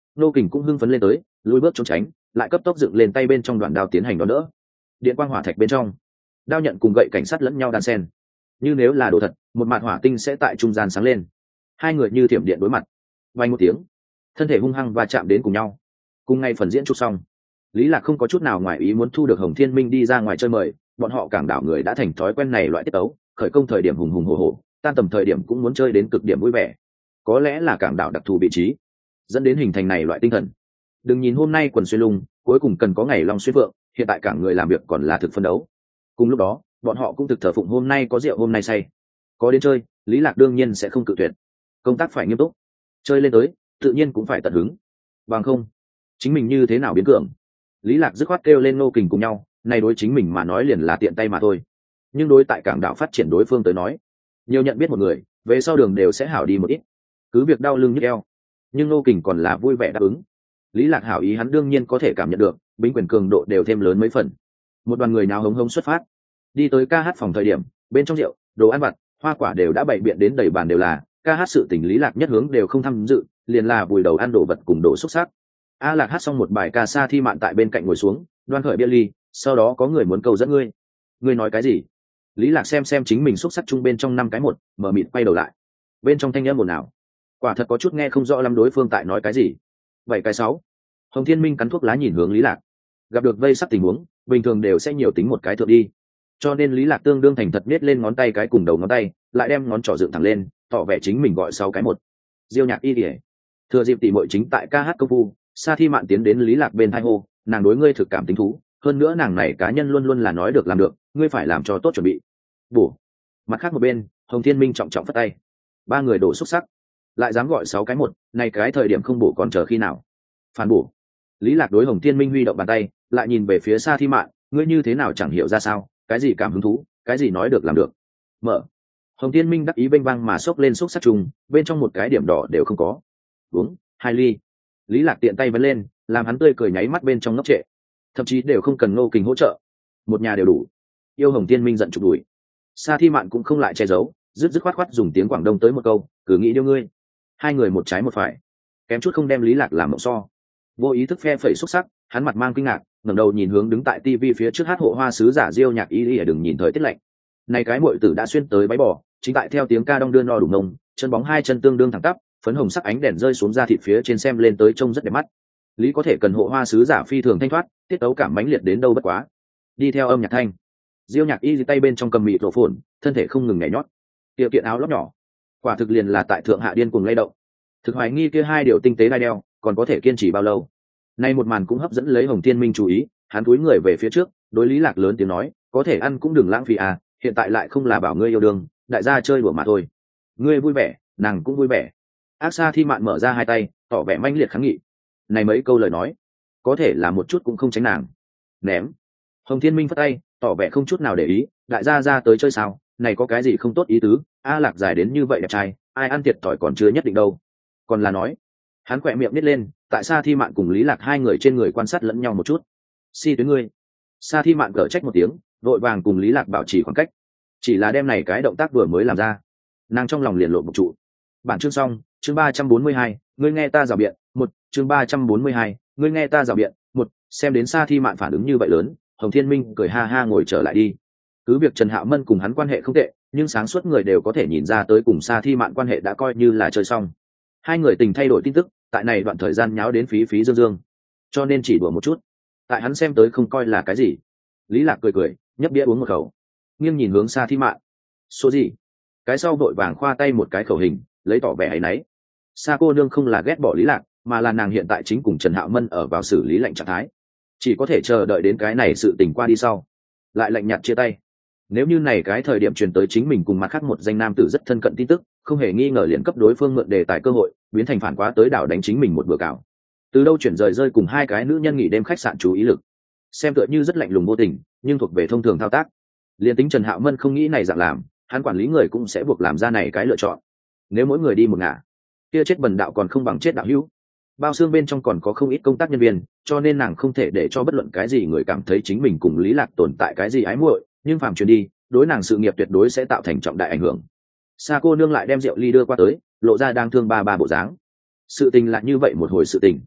Nô Kình cũng hưng phấn lên tới, lùi bước trốn tránh, lại cấp tốc dựng lên tay bên trong đoạn đao tiến hành đón đỡ. Điện quang hỏa thạch bên trong, đao nhận cùng gậy cảnh sát lẫn nhau đan xen. Như nếu là đồ thật, một mạt hỏa tinh sẽ tại trung gian sáng lên. Hai người như thiểm điện đối mặt, vang một tiếng, thân thể hung hăng và chạm đến cùng nhau. Cùng ngay phần diễn chụp xong, Lý Lạc không có chút nào ngoài ý muốn thu được Hồng Thiên Minh đi ra ngoài chơi mời, bọn họ Cảng đảo người đã thành thói quen này loại tiết tấu, khởi công thời điểm hùng hùng hổ hổ, tan tầm thời điểm cũng muốn chơi đến cực điểm vui vẻ. Có lẽ là Cảng đảo đặc thù vị trí, dẫn đến hình thành này loại tinh thần. Đừng nhìn hôm nay quần xuyên lung, cuối cùng cần có ngày long xuyên vượng, hiện tại Cảng người làm việc còn là thực phân đấu. Cùng lúc đó, bọn họ cũng thực thờ phụng hôm nay có rượu hôm nay say. Có đến chơi, Lý Lạc đương nhiên sẽ không cự tuyệt. Công tác phải nghiêm túc, chơi lên tới, tự nhiên cũng phải tận hứng. Bằng không, chính mình như thế nào biến cường? Lý Lạc dứt khoát kêu lên Nô Kình cùng nhau, này đối chính mình mà nói liền là tiện tay mà thôi. Nhưng đối tại Cảng đảo phát triển đối phương tới nói, nhiều nhận biết một người, về sau đường đều sẽ hảo đi một ít. Cứ việc đau lưng nhức eo, nhưng Nô Kình còn là vui vẻ đáp ứng. Lý Lạc hảo ý hắn đương nhiên có thể cảm nhận được, bính quyền cường độ đều thêm lớn mấy phần. Một đoàn người nào hống hống xuất phát, đi tới ca hát phòng thời điểm, bên trong rượu, đồ ăn vặt, hoa quả đều đã bày biện đến đầy bàn đều là, ca hát sự tình Lý Lạc nhất hướng đều không tham dự, liền là vùi đầu ăn đồ vật cùng đồ xúc sắc. A Lạc hát xong một bài ca Sa Thi Mạn tại bên cạnh ngồi xuống, đoan khởi bia ly, sau đó có người muốn cầu dẫn ngươi. Ngươi nói cái gì? Lý Lạc xem xem chính mình xúc sắc chung bên trong năm cái một, mở mịt quay đầu lại. Bên trong thanh âm ồn ào, quả thật có chút nghe không rõ lắm đối phương tại nói cái gì. Bảy cái sáu. Hồng Thiên Minh cắn thuốc lá nhìn hướng Lý Lạc. Gặp được vây sắp tình huống, bình thường đều sẽ nhiều tính một cái thượng đi. Cho nên Lý Lạc tương đương thành thật miết lên ngón tay cái cùng đầu ngón tay, lại đem ngón trỏ dựng thẳng lên, tỏ vẻ chính mình gọi sáu cái một. Diêu Nhạc Y Điệp. Thừa dịp tỷ muội chính tại ca hát công phu, Sa Thi Mạn tiến đến Lý Lạc bên tai hô, nàng đối ngươi thực cảm tính thú, hơn nữa nàng này cá nhân luôn luôn là nói được làm được, ngươi phải làm cho tốt chuẩn bị. Bổ. Mặt khác một bên, Hồng Thiên Minh trọng trọng phất tay. Ba người đổ xúc sắc, lại dám gọi sáu cái một, này cái thời điểm không bổ còn chờ khi nào? Phản bổ. Lý Lạc đối Hồng Thiên Minh huy động bàn tay, lại nhìn về phía Sa Thi Mạn, ngươi như thế nào chẳng hiểu ra sao, cái gì cảm hứng thú, cái gì nói được làm được. Mở. Hồng Thiên Minh đắc ý bênh bang mà xốc lên xúc sắc trùng, bên trong một cái điểm đỏ đều không có. Uống, hai ly. Lý Lạc tiện tay vấn lên, làm hắn tươi cười nháy mắt bên trong ngốc trệ, thậm chí đều không cần Ngô Kình hỗ trợ, một nhà đều đủ. Yêu Hồng Thiên Minh giận chụp đuổi. Sa Thi Mạn cũng không lại che giấu, dứt dứt khoát khoát dùng tiếng Quảng Đông tới một câu, cứ nghĩ điêu ngươi. Hai người một trái một phải, kém chút không đem Lý Lạc làm mộng so. Vô ý thức phe phẩy xúc sắc, hắn mặt mang kinh ngạc, ngẩng đầu nhìn hướng đứng tại tivi phía trước hát hộ hoa sứ giả Diêu Nhạc Y Y, đừng nhìn thời tiết lạnh. Này cái muội tử đã xuyên tới váy bò, chính tại theo tiếng ca đong đưa no đủ nông, chân bóng hai chân tương đương thẳng tắp, phấn hồng sắc ánh đèn rơi xuống da thịt phía trên xem lên tới trông rất đẹp mắt. Lý có thể cần hộ hoa sứ giả phi thường thanh thoát, tiết tấu cảm mãnh liệt đến đâu bất quá. Đi theo âm nhạc thanh, Diêu Nhạc Y tay bên trong cầm mịt rổ phồn, thân thể không ngừng nhảy nhót. Kia kiện áo lót nhỏ, quả thực liền là tại thượng hạ điên cuồng lay động. Thực hoài nghi kia hai điều tinh tế đai đeo, còn có thể kiên trì bao lâu. Nay một màn cũng hấp dẫn lấy Hồng Thiên Minh chú ý, hắn cúi người về phía trước, đối Lý Lạc lớn tiếng nói, có thể ăn cũng đừng lãng phí à, hiện tại lại không là bảo ngươi yêu đương, đại gia chơi đùa mà thôi. Ngươi vui vẻ, nàng cũng vui vẻ. Ác Sa Thi Mạn mở ra hai tay, tỏ vẻ manh liệt kháng nghị. Này mấy câu lời nói, có thể là một chút cũng không tránh nàng. Ném. Hồng Thiên Minh phất tay, tỏ vẻ không chút nào để ý, đại gia ra tới chơi sao, này có cái gì không tốt ý tứ, A Lạc dài đến như vậy đẹp trai, ai ăn thiệt thòi còn chưa nhất định đâu. Còn là nói, hắn quẹ miệng nít lên, tại Sa Thi Mạn cùng Lý Lạc hai người trên người quan sát lẫn nhau một chút. Si tuyến ngươi. Sa Thi Mạn cở trách một tiếng, vội vàng cùng Lý Lạc bảo trì khoảng cách. Chỉ là đem này cái động tác vừa mới làm ra, nàng trong lòng liền lộ một trụ. Bản chương xong, chương ba trăm bốn mươi hai, ngươi nghe ta rào biện, một, chương ba trăm bốn mươi hai, ngươi nghe ta rào biện, một, xem đến Sa Thi Mạn phản ứng như vậy lớn, Hồng Thiên Minh cười ha ha ngồi trở lại đi. Cứ việc Trần Hạo Mân cùng hắn quan hệ không tệ, nhưng sáng suốt người đều có thể nhìn ra tới cùng Sa Thi Mạn quan hệ đã coi như là chơi xong. Hai người tình thay đổi tin tức, tại này đoạn thời gian nháo đến phí phí dương dương, cho nên chỉ đùa một chút, tại hắn xem tới không coi là cái gì. Lý Lạc cười cười, nhấp bia uống một khẩu, nghiêng nhìn hướng Sa Thi Mạn. Số gì? Cái sau đội vàng khoa tay một cái khẩu hình, lấy tỏ vẻ ấy nấy. Sa cô nương không là ghét bỏ Lý Lạc, mà là nàng hiện tại chính cùng Trần Hạo Mân ở vào xử lý lệnh trạng thái, chỉ có thể chờ đợi đến cái này sự tình qua đi sau, lại lạnh nhạt chia tay. Nếu như này cái thời điểm truyền tới chính mình cùng mặt khác một danh nam tử rất thân cận tin tức, không hề nghi ngờ liền cấp đối phương mượn đề tài cơ hội, biến thành phản quá tới đảo đánh chính mình một bữa cào. Từ đâu chuyển rời rơi cùng hai cái nữ nhân nghỉ đêm khách sạn chú ý lực, xem tựa như rất lạnh lùng vô tình, nhưng thuộc về thông thường thao tác. Liên tính Trần Hạo Mân không nghĩ này dạng làm, hắn quản lý người cũng sẽ buộc làm ra này cái lựa chọn. Nếu mỗi người đi một ngả, kia chết bần đạo còn không bằng chết đạo hữu. Bao xương bên trong còn có không ít công tác nhân viên, cho nên nàng không thể để cho bất luận cái gì người cảm thấy chính mình cùng Lý Lạc tồn tại cái gì ái muội, nhưng phàm truyền đi, đối nàng sự nghiệp tuyệt đối sẽ tạo thành trọng đại ảnh hưởng. Sa cô nương lại đem rượu ly đưa qua tới, lộ ra đang thương ba ba bộ dáng. Sự tình là như vậy một hồi sự tình,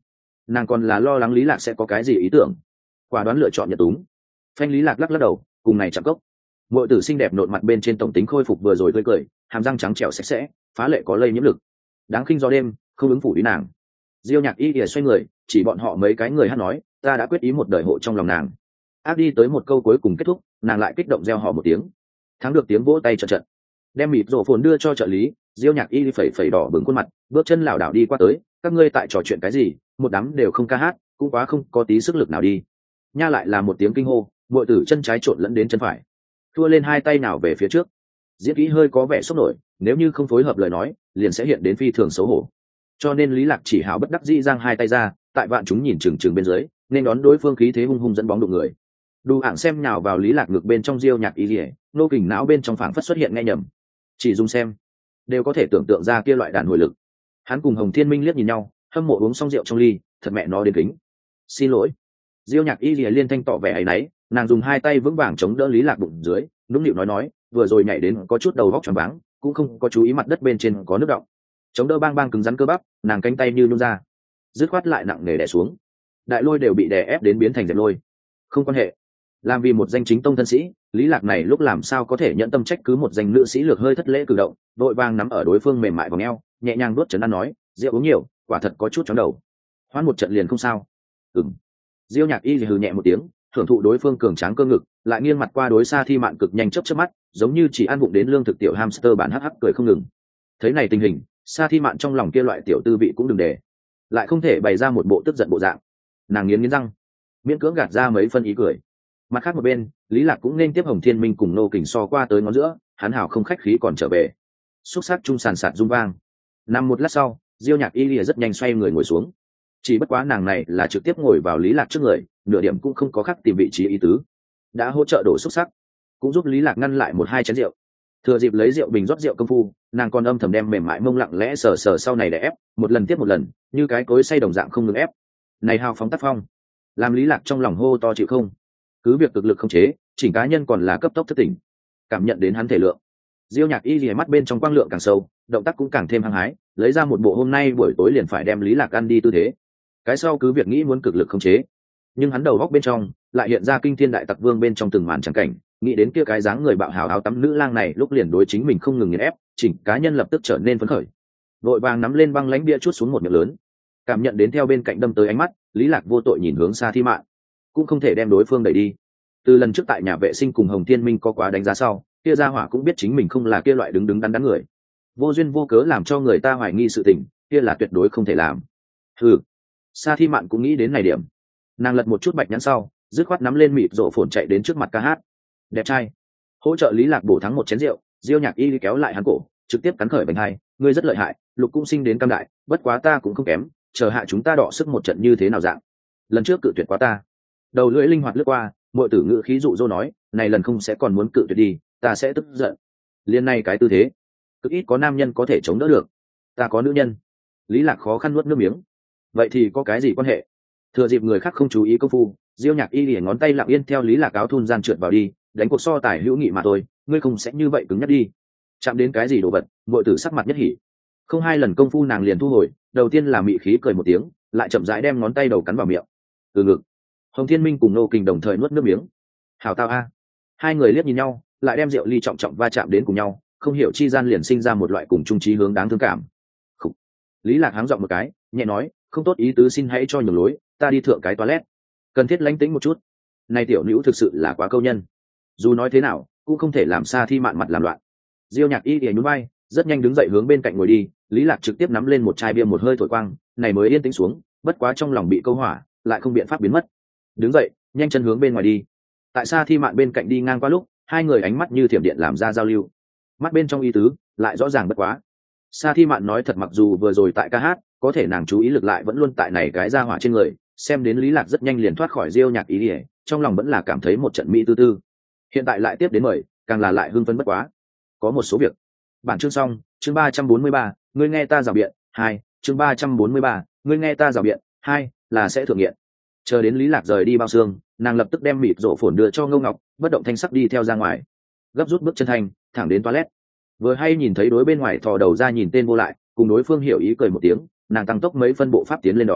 nàng còn là lo lắng lý lạc sẽ có cái gì ý tưởng, quả đoán lựa chọn nhận túng. Phanh, lý lạc lắc lắc đầu, cùng này chạm cốc. Muội tử xinh đẹp nộn mặt bên trên tổng tính khôi phục vừa rồi tươi cười, hàm răng trắng trẻo sạch sẽ, phá lệ có lây nhiễm lực. Đáng khinh do đêm, không ứng phủ ý nàng. Diêu Nhạc Y ỉa xoay người, chỉ bọn họ mấy cái người hát nói, ta đã quyết ý một đời hộ trong lòng nàng. Áp đi tới một câu cuối cùng kết thúc, nàng lại kích động reo hò một tiếng. Thắng được tiếng vỗ tay trận trận. Đem mịt rổ phồn đưa cho trợ lý, Diêu Nhạc Y phẩy phẩy đỏ bừng khuôn mặt, bước chân lảo đảo đi qua tới, các ngươi tại trò chuyện cái gì, một đám đều không ca hát, cũng quá không có tí sức lực nào đi. Nha lại là một tiếng kinh hô, muội tử chân trái trộn lẫn đến chân phải, thua lên hai tay nào về phía trước. Diễn kỹ hơi có vẻ sốc nổi, nếu như không phối hợp lời nói, liền sẽ hiện đến phi thường xấu hổ. Cho nên Lý Lạc chỉ hảo bất đắc dĩ giang hai tay ra, tại vạn chúng nhìn chừng chừng bên dưới, nên đón đối phương khí thế hung hung dẫn bóng đụng người. Đu hạng xem nhào vào Lý Lạc ngược bên trong Diêu Nhạc Y Lìa, nô kình não bên trong phảng phất xuất hiện nghe nhầm. Chỉ dùng xem, đều có thể tưởng tượng ra kia loại đàn hồi lực. Hắn cùng Hồng Thiên Minh liếc nhìn nhau, hâm mộ uống xong rượu trong ly, thật mẹ nó đến kính. Xin lỗi. Diêu Nhạc Y Lìa liên thanh tỏ vẻ áy náy, nàng dùng hai tay vững vàng chống đỡ Lý Lạc bụng dưới, nũng nịu nói nói, vừa rồi nhảy đến có chút đầu góc choáng váng, cũng không có chú ý mặt đất bên trên có nước đọng. Chống đỡ bang bang cứng rắn cơ bắp, nàng cánh tay như nhún ra, dứt khoát lại nặng nề đè xuống. Đại lôi đều bị đè ép đến biến thành dẹp lôi. Không quan hệ, làm vì một danh chính tông thân sĩ, Lý Lạc này lúc làm sao có thể nhận tâm trách cứ một danh nữ sĩ lược hơi thất lễ cử động, đội vàng nắm ở đối phương mềm mại vòng eo, nhẹ nhàng nuốt trấn an nói, rượu uống nhiều, quả thật có chút chóng đầu. Hoán một trận liền không sao. Ừm. Diêu Nhạc Y hừ nhẹ một tiếng, thưởng thụ đối phương cường tráng cơ ngực, lại nghiêng mặt qua đối xa thi mạn cực nhanh chớp chớp mắt, giống như chỉ ăn bụng đến lương thực tiểu hamster bản hắc hắc cười không ngừng. Thấy này tình hình, xa thi mạn trong lòng kia loại tiểu tư vị cũng đừng để, lại không thể bày ra một bộ tức giận bộ dạng. Nàng nghiến nghiến răng, miễn cưỡng gạt ra mấy phân ý cười. Mặt khác một bên, Lý Lạc cũng nên tiếp Hồng Thiên Minh cùng nô kình so qua tới ngón giữa, hắn hảo không khách khí còn trở về. Xúc sắc trung sàn sạt rung vang. Nằm một lát sau, Diêu Nhạc Y lìa rất nhanh xoay người ngồi xuống. Chỉ bất quá nàng này là trực tiếp ngồi vào Lý Lạc trước người, nửa điểm cũng không có khác tìm vị trí ý tứ. Đã hỗ trợ đổ xúc sắc, cũng giúp Lý Lạc ngăn lại một hai chén rượu. Thừa dịp lấy rượu bình rót rượu công phu, nàng còn âm thầm đem mềm mại mông lặng lẽ sờ sờ sau này để ép, một lần tiếp một lần, như cái cối xay đồng dạng không ngừng ép. Này hào phóng tác phong, làm Lý Lạc trong lòng hô to chịu không. Cứ việc cực lực không chế, chỉnh cá nhân còn là cấp tốc thất tỉnh. Cảm nhận đến hắn thể lượng, Diêu Nhạc Y lìa mắt bên trong quang lượng càng sâu, động tác cũng càng thêm hăng hái, lấy ra một bộ hôm nay buổi tối liền phải đem Lý Lạc ăn đi tư thế. Cái sau cứ việc nghĩ muốn cực lực không chế, nhưng hắn đầu góc bên trong lại hiện ra kinh thiên đại tặc vương bên trong từng màn trắng cảnh, nghĩ đến kia cái dáng người bạo hào áo tắm nữ lang này lúc liền đối chính mình không ngừng nghiền ép, chỉnh cá nhân lập tức trở nên phấn khởi. Vội vàng nắm lên băng lãnh bia chút xuống một miệng lớn. Cảm nhận đến theo bên cạnh đâm tới ánh mắt, Lý Lạc vô tội nhìn hướng xa thi mạn, cũng không thể đem đối phương đẩy đi. Từ lần trước tại nhà vệ sinh cùng Hồng Thiên Minh có quá đánh giá sau, kia gia hỏa cũng biết chính mình không là kia loại đứng đứng đắn đắn người, vô duyên vô cớ làm cho người ta hoài nghi sự tình, kia là tuyệt đối không thể làm. Ừ, Sa Thi Mạn cũng nghĩ đến này điểm, nàng lật một chút bạch nhãn sau, dứt khoát nắm lên mịt rộ phồn chạy đến trước mặt ca hát. Đẹp trai, hỗ trợ Lý Lạc bổ thắng một chén rượu. Diêu Nhạc Y kéo lại hắn cổ, trực tiếp cắn khởi bành hai, ngươi rất lợi hại, Lục cũng sinh đến cam đại, bất quá ta cũng không kém, chờ hạ chúng ta đọ sức một trận như thế nào dạng. Lần trước cự tuyệt quá ta. Đầu lưỡi linh hoạt lướt qua, muội tử ngữ khí dụ dỗ nói, này lần không sẽ còn muốn cự tuyệt đi, ta sẽ tức giận. Liên này cái tư thế, cực ít có nam nhân có thể chống đỡ được. Ta có nữ nhân. Lý Lạc khó khăn nuốt nước miếng. Vậy thì có cái gì quan hệ? Thừa dịp người khác không chú ý công phu, Diêu Nhạc Y lìa ngón tay lặng yên theo Lý Lạc áo thun gian trượt vào đi, đánh cuộc so tài hữu nghị mà thôi, ngươi không sẽ như vậy cứng nhắc đi. Chạm đến cái gì đồ vật, muội tử sắc mặt nhất hỉ. Không hai lần công phu nàng liền thu hồi, đầu tiên là mị khí cười một tiếng, lại chậm rãi đem ngón tay đầu cắn vào miệng. Từ ngực. Hồng Thiên Minh cùng nô kình đồng thời nuốt nước miếng. Hảo tao a. Hai người liếc nhìn nhau, lại đem rượu ly trọng trọng va chạm đến cùng nhau, không hiểu chi gian liền sinh ra một loại cùng chung chí hướng đáng thương cảm. Khủ. Lý Lạc háng giọng một cái, nhẹ nói, không tốt ý tứ, xin hãy cho nhường lối, ta đi thượng cái toilet. Cần thiết lánh tĩnh một chút. Này tiểu nữ thực sự là quá câu nhân. Dù nói thế nào, cũng không thể làm Sa Thi Mạn mặt làm loạn. Diêu Nhạc Y lìa nhún vai, rất nhanh đứng dậy hướng bên cạnh ngồi đi. Lý Lạc trực tiếp nắm lên một chai bia một hơi thổi quang, này mới yên tĩnh xuống, bất quá trong lòng bị câu hỏa, lại không biện pháp biến mất. Đứng dậy, nhanh chân hướng bên ngoài đi. Tại Sa Thi Mạn bên cạnh đi ngang qua lúc, hai người ánh mắt như thiểm điện làm ra giao lưu. Mắt bên trong ý tứ lại rõ ràng bất quá. Sa Thi Mạn nói thật, mặc dù vừa rồi tại ca hát, có thể nàng chú ý lực lại vẫn luôn tại này cái ra hỏa trên người, xem đến Lý Lạc rất nhanh liền thoát khỏi Diêu Nhạc Y lìa, trong lòng vẫn là cảm thấy một trận mỹ tư tư. Hiện tại lại tiếp đến mời, càng là lại hưng phấn bất quá. Có một số việc. Bản chương xong, chương ba trăm bốn mươi ba, ngươi nghe ta rào biện, hai, chương ba trăm bốn mươi ba, ngươi nghe ta rào biện, hai, là sẽ thử nghiệm. Chờ đến Lý Lạc rời đi bao xương, nàng lập tức đem mịt rộ phồn đưa cho Ngô Ngọc, bất động thanh sắc đi theo ra ngoài. Gấp rút bước chân thành, thẳng đến toilet. Vừa hay nhìn thấy đối bên ngoài thò đầu ra nhìn tên vô lại, cùng đối phương hiểu ý cười một tiếng, nàng tăng tốc mấy phân bộ pháp tiến lên đón,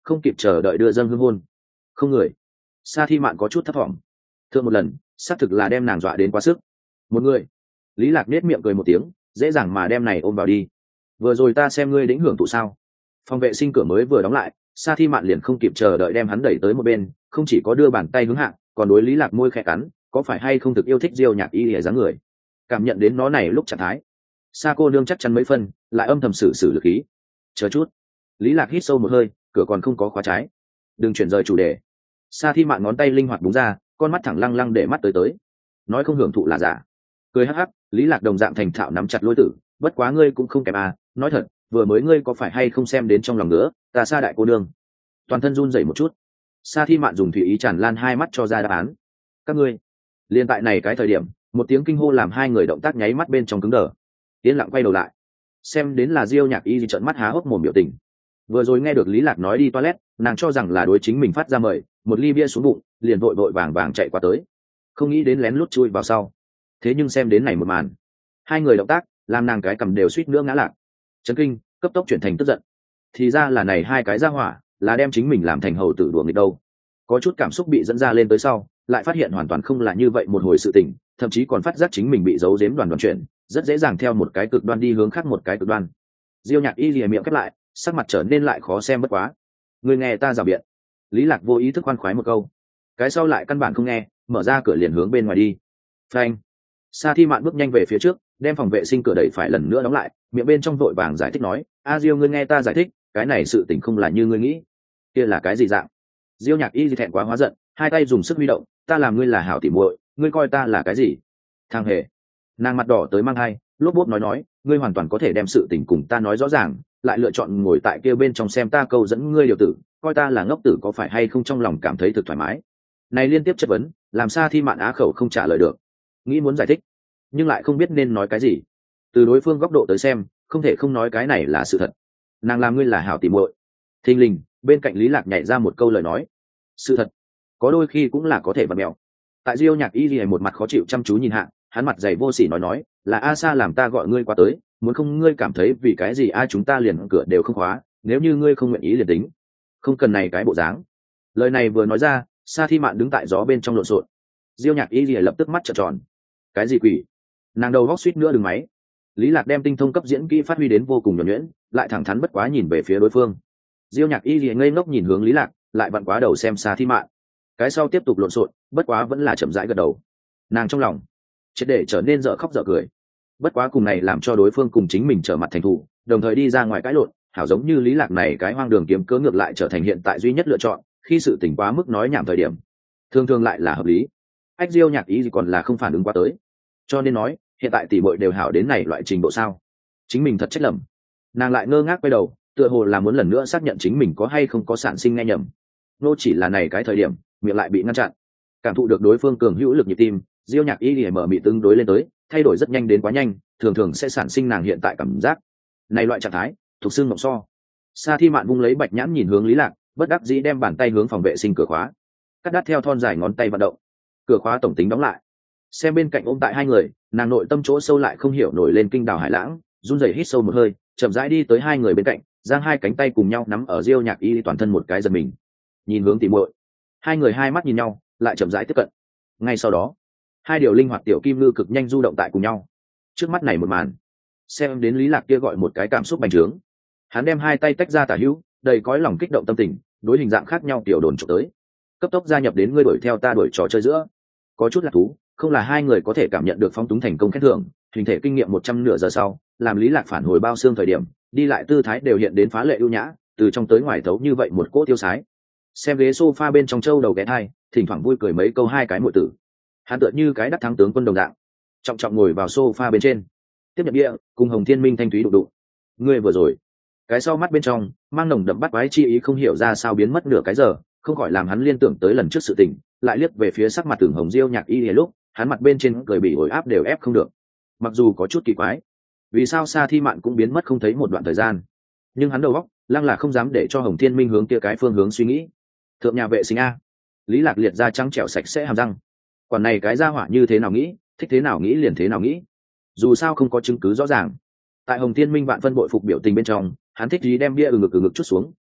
không kịp chờ đợi đưa dâng hương hôn. Không người. Sa Thi Mạn có chút thấp thỏm. Thượng một lần xác thực là đem nàng dọa đến quá sức. Một người. Lý Lạc nết miệng cười một tiếng, dễ dàng mà đem này ôm vào đi. Vừa rồi ta xem ngươi đĩnh hưởng thụ sao. Phòng vệ sinh cửa mới vừa đóng lại, Sa Thi Mạn liền không kịp chờ đợi đem hắn đẩy tới một bên, không chỉ có đưa bàn tay hướng hạ, còn đối Lý Lạc môi khẽ cắn, có phải hay không thực yêu thích Diêu Nhạc Y lìa dáng người. Cảm nhận đến nó này lúc trạng thái, Sa cô nương chắc chắn mấy phân, lại âm thầm sử sử lực khí. Chờ chút. Lý Lạc hít sâu một hơi, cửa còn không có khóa trái. Đừng chuyển rời chủ đề. Sa Thi Mạn ngón tay linh hoạt búng ra, con mắt thẳng lăng lăng để mắt tới tới. Nói không hưởng thụ là giả. Cười hắc hắc, Lý Lạc đồng dạng thành thạo nắm chặt lôi tử, bất quá ngươi cũng không kém à, nói thật, vừa mới ngươi có phải hay không xem đến trong lòng nữa, ta Sa đại cô nương. Toàn thân run rẩy một chút. Sa Thi Mạn dùng thủy ý tràn lan hai mắt cho ra đáp án. Các ngươi. Liên tại này cái thời điểm, một tiếng kinh hô làm hai người động tác nháy mắt bên trong cứng đờ. Tiến lặng quay đầu lại, xem đến là Diêu Nhạc Y trợn mắt há hốc mồm biểu tình. Vừa rồi nghe được Lý Lạc nói đi toilet, nàng cho rằng là đối chính mình phát ra mời, một ly bia xuống bụng, liền vội vội vàng vàng chạy qua tới, không nghĩ đến lén lút chui vào sau. Thế nhưng xem đến này một màn, hai người động tác làm nàng cái cầm đều suýt nữa ngã lạc. Chấn kinh, cấp tốc chuyển thành tức giận. Thì ra là này hai cái ra hỏa, là đem chính mình làm thành hầu tử đùa nghịch đâu. Có chút cảm xúc bị dẫn ra lên tới sau, lại phát hiện hoàn toàn không là như vậy một hồi sự tình, thậm chí còn phát giác chính mình bị giấu giếm đoàn đoàn chuyển, rất dễ dàng theo một cái cực đoan đi hướng khác một cái cực đoan. Diêu Nhạc Y lìa miệng khép lại, sắc mặt trở nên lại khó xem bất quá. Người nghe ta rào biện. Lý Lạc vô ý thức khoan khoái một câu, cái sau lại căn bản không nghe, mở ra cửa liền hướng bên ngoài đi. Phanh. Sa Thi Mạn bước nhanh về phía trước, đem phòng vệ sinh cửa đẩy phải lần nữa đóng lại, miệng bên trong vội vàng giải thích nói, a Diêu ngươi nghe ta giải thích, cái này sự tình không là như ngươi nghĩ. Kia là cái gì dạng? Diêu Nhạc Y thẹn quá hóa giận, hai tay dùng sức huy động, ta làm ngươi là hảo tỉ muội, ngươi coi ta là cái gì? Thằng hề. Nàng mặt đỏ tới mang hai, lốp bốp nói nói, ngươi hoàn toàn có thể đem sự tình cùng ta nói rõ ràng, lại lựa chọn ngồi tại kia bên trong xem ta câu dẫn ngươi điều tử, coi ta là ngốc tử có phải hay không, trong lòng cảm thấy thực thoải mái. Này liên tiếp chất vấn, làm Sa Thi Mạn á khẩu không trả lời được, nghĩ muốn giải thích, nhưng lại không biết nên nói cái gì. Từ đối phương góc độ tới xem, không thể không nói cái này là sự thật. Nàng làm ngươi là hảo tỉ muội. Thình lình, bên cạnh Lý Lạc nhảy ra một câu lời nói, sự thật có đôi khi cũng là có thể vặn mèo. Tại Diêu Nhạc Y lìa một mặt khó chịu chăm chú nhìn hạ, hắn mặt dày vô sỉ nói nói, là a Sa làm ta gọi ngươi qua tới, muốn không ngươi cảm thấy vì cái gì ai chúng ta liền cửa đều không khóa, nếu như ngươi không nguyện ý liền tính, không cần này cái bộ dáng. Lời này vừa nói ra, Sa Thi Mạn đứng tại gió bên trong lộn xộn. Diêu Nhạc Y lìa lập tức mắt trợn tròn. Cái gì quỷ? Nàng đầu góc suýt nữa đừng máy. Lý Lạc đem tinh thông cấp diễn kỹ phát huy đến vô cùng nhuần nhuyễn, lại thẳng thắn bất quá nhìn về phía đối phương. Diêu Nhạc Y lìa ngây ngốc nhìn hướng Lý Lạc, lại vặn quá đầu xem Sa Thi Mạn. Cái sau tiếp tục lộn xộn, bất quá vẫn là chậm rãi gật đầu. Nàng trong lòng triệt để trở nên dở khóc dở cười. Bất quá cùng này làm cho đối phương cùng chính mình trở mặt thành thủ, đồng thời đi ra ngoài cãi lộn, hảo giống như Lý Lạc này cái hoang đường kiếm cớ ngược lại trở thành hiện tại duy nhất lựa chọn, khi sự tình quá mức nói nhảm thời điểm, thường thường lại là hợp lý. Ách Diêu Nhạc ý gì còn là không phản ứng qua tới. Cho nên nói, hiện tại tỷ muội đều hảo đến này loại trình độ sao? Chính mình thật trách lầm. Nàng lại ngơ ngác quay đầu, tựa hồ là muốn lần nữa xác nhận chính mình có hay không có sản sinh nghe nhầm. Nô chỉ là này cái thời điểm, miệng lại bị ngăn chặn. Cảm thụ được đối phương cường hữu lực nhịp tim, Diêu Nhạc Y lìa mở miệng tương đối lên tới, thay đổi rất nhanh đến quá nhanh, thường thường sẽ sản sinh nàng hiện tại cảm giác này loại trạng thái thuộc xương mộng so. Sa Thi Mạn vung lấy bạch nhãn nhìn hướng Lý Lạc, bất đắc dĩ đem bàn tay hướng phòng vệ sinh cửa khóa, cắt đắt theo thon dài ngón tay vận động, cửa khóa tổng tính đóng lại. Xem bên cạnh ôm tại hai người, nàng nội tâm chỗ sâu lại không hiểu nổi lên kinh đào hải lãng, run rẩy hít sâu một hơi, chậm rãi đi tới hai người bên cạnh, giang hai cánh tay cùng nhau nắm ở Diêu Nhạc Y toàn thân một cái giật mình, nhìn hướng tỉ muội. Hai người hai mắt nhìn nhau, lại chậm rãi tiếp cận. Ngay sau đó, hai điều linh hoạt tiểu kim ngư cực nhanh du động tại cùng nhau. Trước mắt này một màn, xem đến Lý Lạc kia gọi một cái cảm xúc bành trướng. Hắn đem hai tay tách ra tả hữu, đầy cõi lòng kích động tâm tình, đối hình dạng khác nhau tiểu đồn trộm tới, cấp tốc gia nhập đến ngươi đuổi theo ta đuổi trò chơi giữa. Có chút là thú, không là hai người có thể cảm nhận được phong túng thành công khen thưởng, hình thể kinh nghiệm một trăm nửa giờ sau, làm Lý Lạc phản hồi bao xương thời điểm, đi lại tư thái đều hiện đến phá lệ ưu nhã, từ trong tới ngoài thấu như vậy một cỗ tiêu sái. Xem ghế sofa bên trong châu đầu ghé thai, thỉnh thoảng vui cười mấy câu hai cái muội tử. Hắn tựa như cái đắc thắng tướng quân đồng dạng, trọng trọng ngồi vào sofa bên trên, tiếp nhận bia, cùng Hồng Thiên Minh thanh thúy đụng đụng. Ngươi vừa rồi, cái sau mắt bên trong mang nồng đậm bắt quái chi ý không hiểu ra sao biến mất nửa cái giờ, không khỏi làm hắn liên tưởng tới lần trước sự tình, lại liếc về phía sắc mặt tưởng Hồng Diêu Nhạc Y lúc, hắn mặt bên trên cười bị ổi áp đều ép không được. Mặc dù có chút kỳ quái, vì sao Sa Thi Mạn cũng biến mất không thấy một đoạn thời gian, nhưng hắn đầu óc lăng là không dám để cho Hồng Thiên Minh hướng kia cái phương hướng suy nghĩ. Thượng nhà vệ sinh a. Lý Lạc liệt ra trắng trẻo sạch sẽ hàm răng. Quản này cái gia hỏa như thế nào nghĩ, thích thế nào nghĩ liền thế nào nghĩ, dù sao không có chứng cứ rõ ràng. Tại Hồng Thiên Minh vạn phân bội phục biểu tình bên trong, hắn thích gì đem bia ừ ngực ừ ngực chút xuống,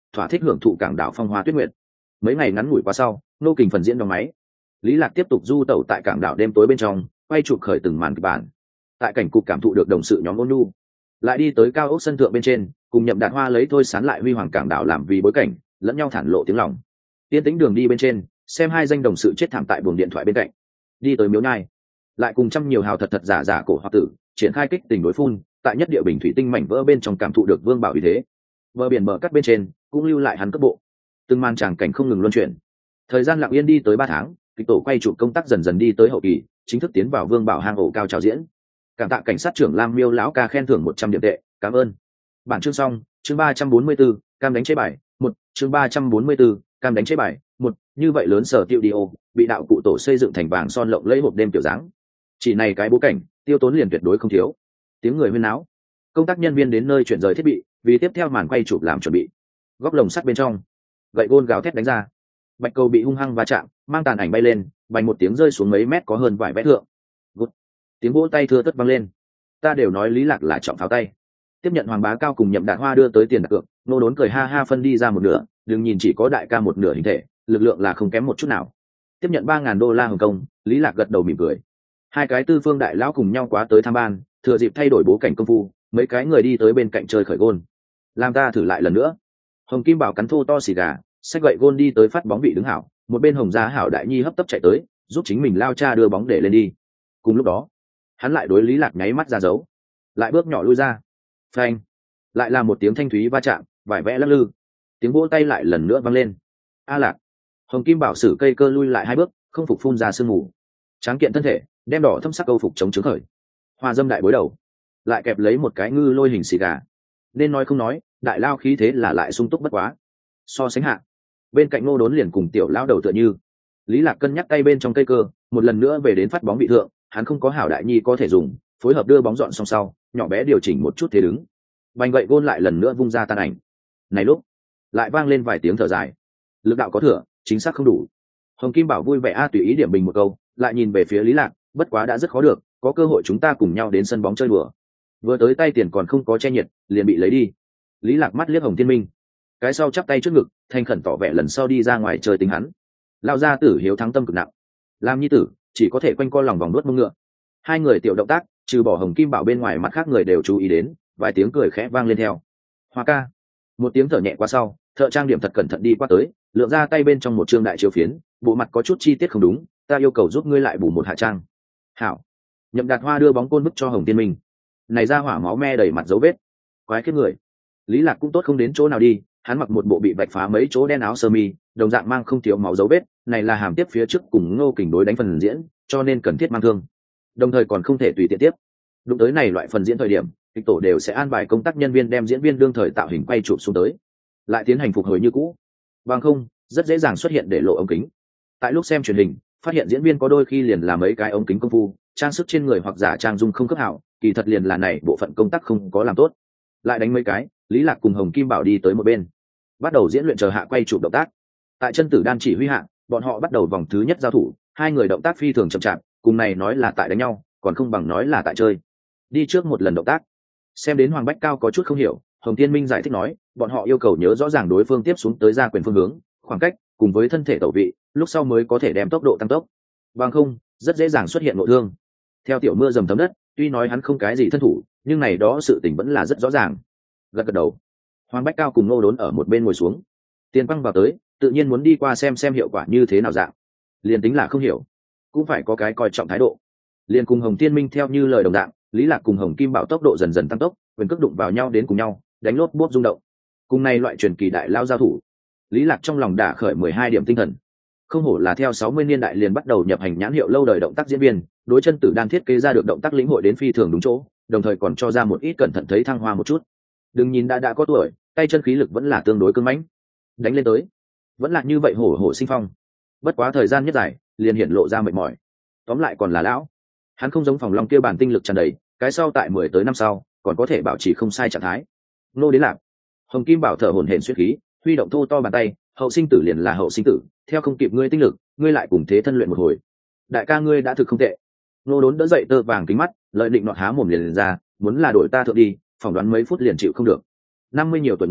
thỏa thích hưởng thụ cảng đảo phong hoa tuyết nguyệt. Mấy ngày ngắn ngủi qua sau, nô kình phần diễn đóng máy, lý lạc tiếp tục du tẩu tại cảng đảo đêm tối bên trong, quay chụp khởi từng màn kịch bản. Tại cảnh cục cảm thụ được đồng sự nhóm ôn nhu, lại đi tới cao ốc sân thượng bên trên, cùng Nhậm Đạt Hoa lấy thôi sán lại huy hoàng cảng đảo làm vì bối cảnh, lẫn nhau thản lộ tiếng lòng. Tiên tĩnh đường đi bên trên, xem hai danh đồng sự chết thảm tại buồng điện thoại bên cạnh, đi tới miếu nhai, lại cùng trăm nhiều hào thật thật giả giả cổ hoặc tử triển khai kích tình đối phun, tại nhất địa bình thủy tinh mảnh vỡ bên trong cảm thụ được vương bảo uy thế. Bờ biển bờ cắt bên trên cũng lưu lại hắn cấp bộ, từng màn tràng cảnh không ngừng luân chuyển. Thời gian lặng yên đi tới ba tháng, kịch tổ quay chụp công tác dần dần đi tới hậu kỳ, chính thức tiến vào vương bảo hang ổ cao trào diễn. Cảm tạ cảnh sát trưởng Lam Miêu lão ca khen thưởng một trăm điểm tệ, cảm ơn. Bản chương xong, chương ba trăm bốn mươi 4, cam đánh chế bài, một, chương ba trăm bốn mươi 4, cam đánh chế bài, một, như vậy lớn sở tiêu Dio, bị đạo cụ tổ xây dựng thành vàng son lộng lẫy hộp đêm tiểu dáng. Chỉ này cái bố cảnh, tiêu tốn liền tuyệt đối không thiếu. Tiếng người huyên náo, công tác nhân viên đến nơi chuyển rời thiết bị, vì tiếp theo màn quay chụp làm chuẩn bị. Góc lồng sắt bên trong, gậy gôn gào thét đánh ra, bạch cầu bị hung hăng va chạm, mang tàn ảnh bay lên, bành một tiếng rơi xuống mấy mét có hơn vài mét thượng. Gút. Tiếng vỗ tay thưa thớt vang lên. Ta đều nói Lý Lạc là trọng pháo tay. Tiếp nhận Hoàng Bá Cao cùng Nhậm Đạt Hoa đưa tới tiền đặt cược, nô đốn cười ha ha phân đi ra một nửa, đừng nhìn chỉ có đại ca một nửa hình thể, lực lượng là không kém một chút nào. Tiếp nhận ba ngàn đô la Hồng Kông, Lý Lạc gật đầu mỉm cười. Hai cái tư phương đại lão cùng nhau quá tới tham ban, thừa dịp thay đổi bố cảnh công phu, mấy cái người đi tới bên cạnh chơi khởi gôn. Làm ta thử lại lần nữa. Hồng Kim Bảo cắn thô to xì gà, xách gậy gôn đi tới phát bóng vị đứng hảo, một bên Hồng Gia Hảo đại nhi hấp tấp chạy tới, giúp chính mình lao cha đưa bóng để lên đi. Cùng lúc đó, hắn lại đối Lý Lạc nháy mắt ra dấu, lại bước nhỏ lui ra. Phanh, lại là một tiếng thanh thúy va chạm, vải vẽ lắc lư, tiếng vỗ tay lại lần nữa vang lên. A Lạc. Hồng Kim Bảo sử cây cơ lui lại hai bước, không phục phun ra sương mù, tráng kiện thân thể đem đỏ thâm sắc câu phục chống trướng khởi, hoa dâm đại bối đầu, lại kẹp lấy một cái ngư lôi hình xì gà. Nên nói không nói, đại lao khí thế là lại sung túc bất quá. So sánh hạ, bên cạnh Ngô Đốn liền cùng tiểu lao đầu tựa như. Lý Lạc cân nhắc tay bên trong cây cơ, một lần nữa về đến phát bóng bị thượng, hắn không có Hảo đại nhi có thể dùng, phối hợp đưa bóng dọn xong sau, nhỏ bé điều chỉnh một chút thế đứng, bành gậy gôn lại lần nữa vung ra tan ảnh. Này lúc lại vang lên vài tiếng thở dài, lực đạo có thừa, chính xác không đủ. Hồng Kim Bảo vui vẻ a tùy ý điểm bình một câu, lại nhìn về phía Lý Lạc, bất quá đã rất khó được, có cơ hội chúng ta cùng nhau đến sân bóng chơi đùa. Vừa tới tay tiền còn không có che nhiệt, liền bị lấy đi. Lý Lạc mắt liếc Hồng Thiên Minh, cái sau chắp tay trước ngực, thành khẩn tỏ vẻ lần sau đi ra ngoài chơi tính hắn. Lao gia tử hiếu thắng tâm cực nặng, làm nhi tử chỉ có thể quanh co lòng vòng nuốt mông ngựa. Hai người tiểu động tác, trừ bỏ Hồng Kim Bảo bên ngoài mặt khác người đều chú ý đến, vài tiếng cười khẽ vang lên theo. Hoa ca. Một tiếng thở nhẹ qua sau, thợ trang điểm thật cẩn thận đi qua tới, lượng ra tay bên trong một trương đại chiếu phiến, bộ mặt có chút chi tiết không đúng, ta yêu cầu giúp ngươi lại bù một hạ trang. Hảo. Nhậm Đạt Hoa đưa bóng côn bức cho Hồng Tiên Minh. Này ra hỏa máu me đầy mặt dấu vết, quái kiếp người. Lý Lạc cũng tốt không đến chỗ nào đi, hắn mặc một bộ bị vạch phá mấy chỗ đen áo sơ mi, đồng dạng mang không thiếu máu dấu vết, này là hàm tiếp phía trước cùng Ngô Kình đối đánh phần diễn, cho nên cần thiết mang thương. Đồng thời còn không thể tùy tiện tiếp. Đúng tới này loại phần diễn thời điểm, kịch tổ đều sẽ an bài công tác nhân viên đem diễn viên đương thời tạo hình quay chụp xuống tới, lại tiến hành phục hồi như cũ. Bằng không, rất dễ dàng xuất hiện để lộ ống kính. Tại lúc xem truyền hình, phát hiện diễn viên có đôi khi liền là mấy cái ống kính công phu, trang sức trên người hoặc giả trang dung không khớp hảo, kỳ thật liền là này bộ phận công tác không có làm tốt. Lại đánh mấy cái, Lý Lạc cùng Hồng Kim Bảo đi tới một bên, bắt đầu diễn luyện chờ hạ quay chụp động tác. Tại chân tử đan chỉ huy hạ, bọn họ bắt đầu vòng thứ nhất giao thủ, hai người động tác phi thường chậm chạp, cùng này nói là tại đánh nhau, còn không bằng nói là tại chơi. Đi trước một lần động tác. Xem đến Hoàng Bách Cao có chút không hiểu, Hồng Thiên Minh giải thích nói, bọn họ yêu cầu nhớ rõ ràng đối phương tiếp xuống tới ra quyền phương hướng, khoảng cách, cùng với thân thể tẩu vị, lúc sau mới có thể đem tốc độ tăng tốc. Bằng không, rất dễ dàng xuất hiện nội thương. Theo tiểu mưa dầm thấm đất, tuy nói hắn không cái gì thân thủ, nhưng này đó sự tình vẫn là rất rõ ràng. Gật gật đầu. Hoàng Bách Cao cùng Ngô Đốn ở một bên ngồi xuống. Tiền Băng vào tới, tự nhiên muốn đi qua xem xem hiệu quả như thế nào dạng. Liền tính là không hiểu, cũng phải có cái coi trọng thái độ. Liền cùng Hồng Thiên Minh theo như lời đồng dạng, Lý Lạc cùng Hồng Kim Bảo tốc độ dần dần tăng tốc, quyền cước đụng vào nhau đến cùng nhau, đánh lốp bốp rung động. Cùng này loại truyền kỳ đại lao giao thủ, Lý Lạc trong lòng đã khởi mười hai điểm tinh thần. Không hổ là theo sáu mươi niên đại liền bắt đầu nhập hành nhãn hiệu lâu đời động tác diễn viên, đối chân tử đan thiết kế ra được động tác lĩnh hội đến phi thường đúng chỗ, đồng thời còn cho ra một ít cẩn thận thấy thăng hoa một chút. Đừng nhìn đã đã có tuổi, tay chân khí lực vẫn là tương đối cứng mãnh. Đánh lên tới, vẫn là như vậy hổ hổ sinh phong. Bất quá thời gian nhất dài, liền hiện lộ ra mệt mỏi. Tóm lại còn là lão. Hắn không giống Phòng Long kia bản tinh lực tràn đầy, cái sau tại mười tới năm sau, còn có thể bảo trì không sai trạng thái. Nô đến lạc. Hồng Kim Bảo thở hổn hển suýt khí, huy động thô to bàn tay, hậu sinh tử liền là hậu sinh tử, theo không kịp ngươi tinh lực, ngươi lại cùng thế thân luyện một hồi. Đại ca ngươi đã thực không tệ. Nô Đốn đỡ dậy tơ vàng kính mắt, lợi định nọt há mồm liền, liền ra, muốn là đổi ta thượng đi, phỏng đoán mấy phút liền chịu không được. Năm mươi nhiều tuổi người,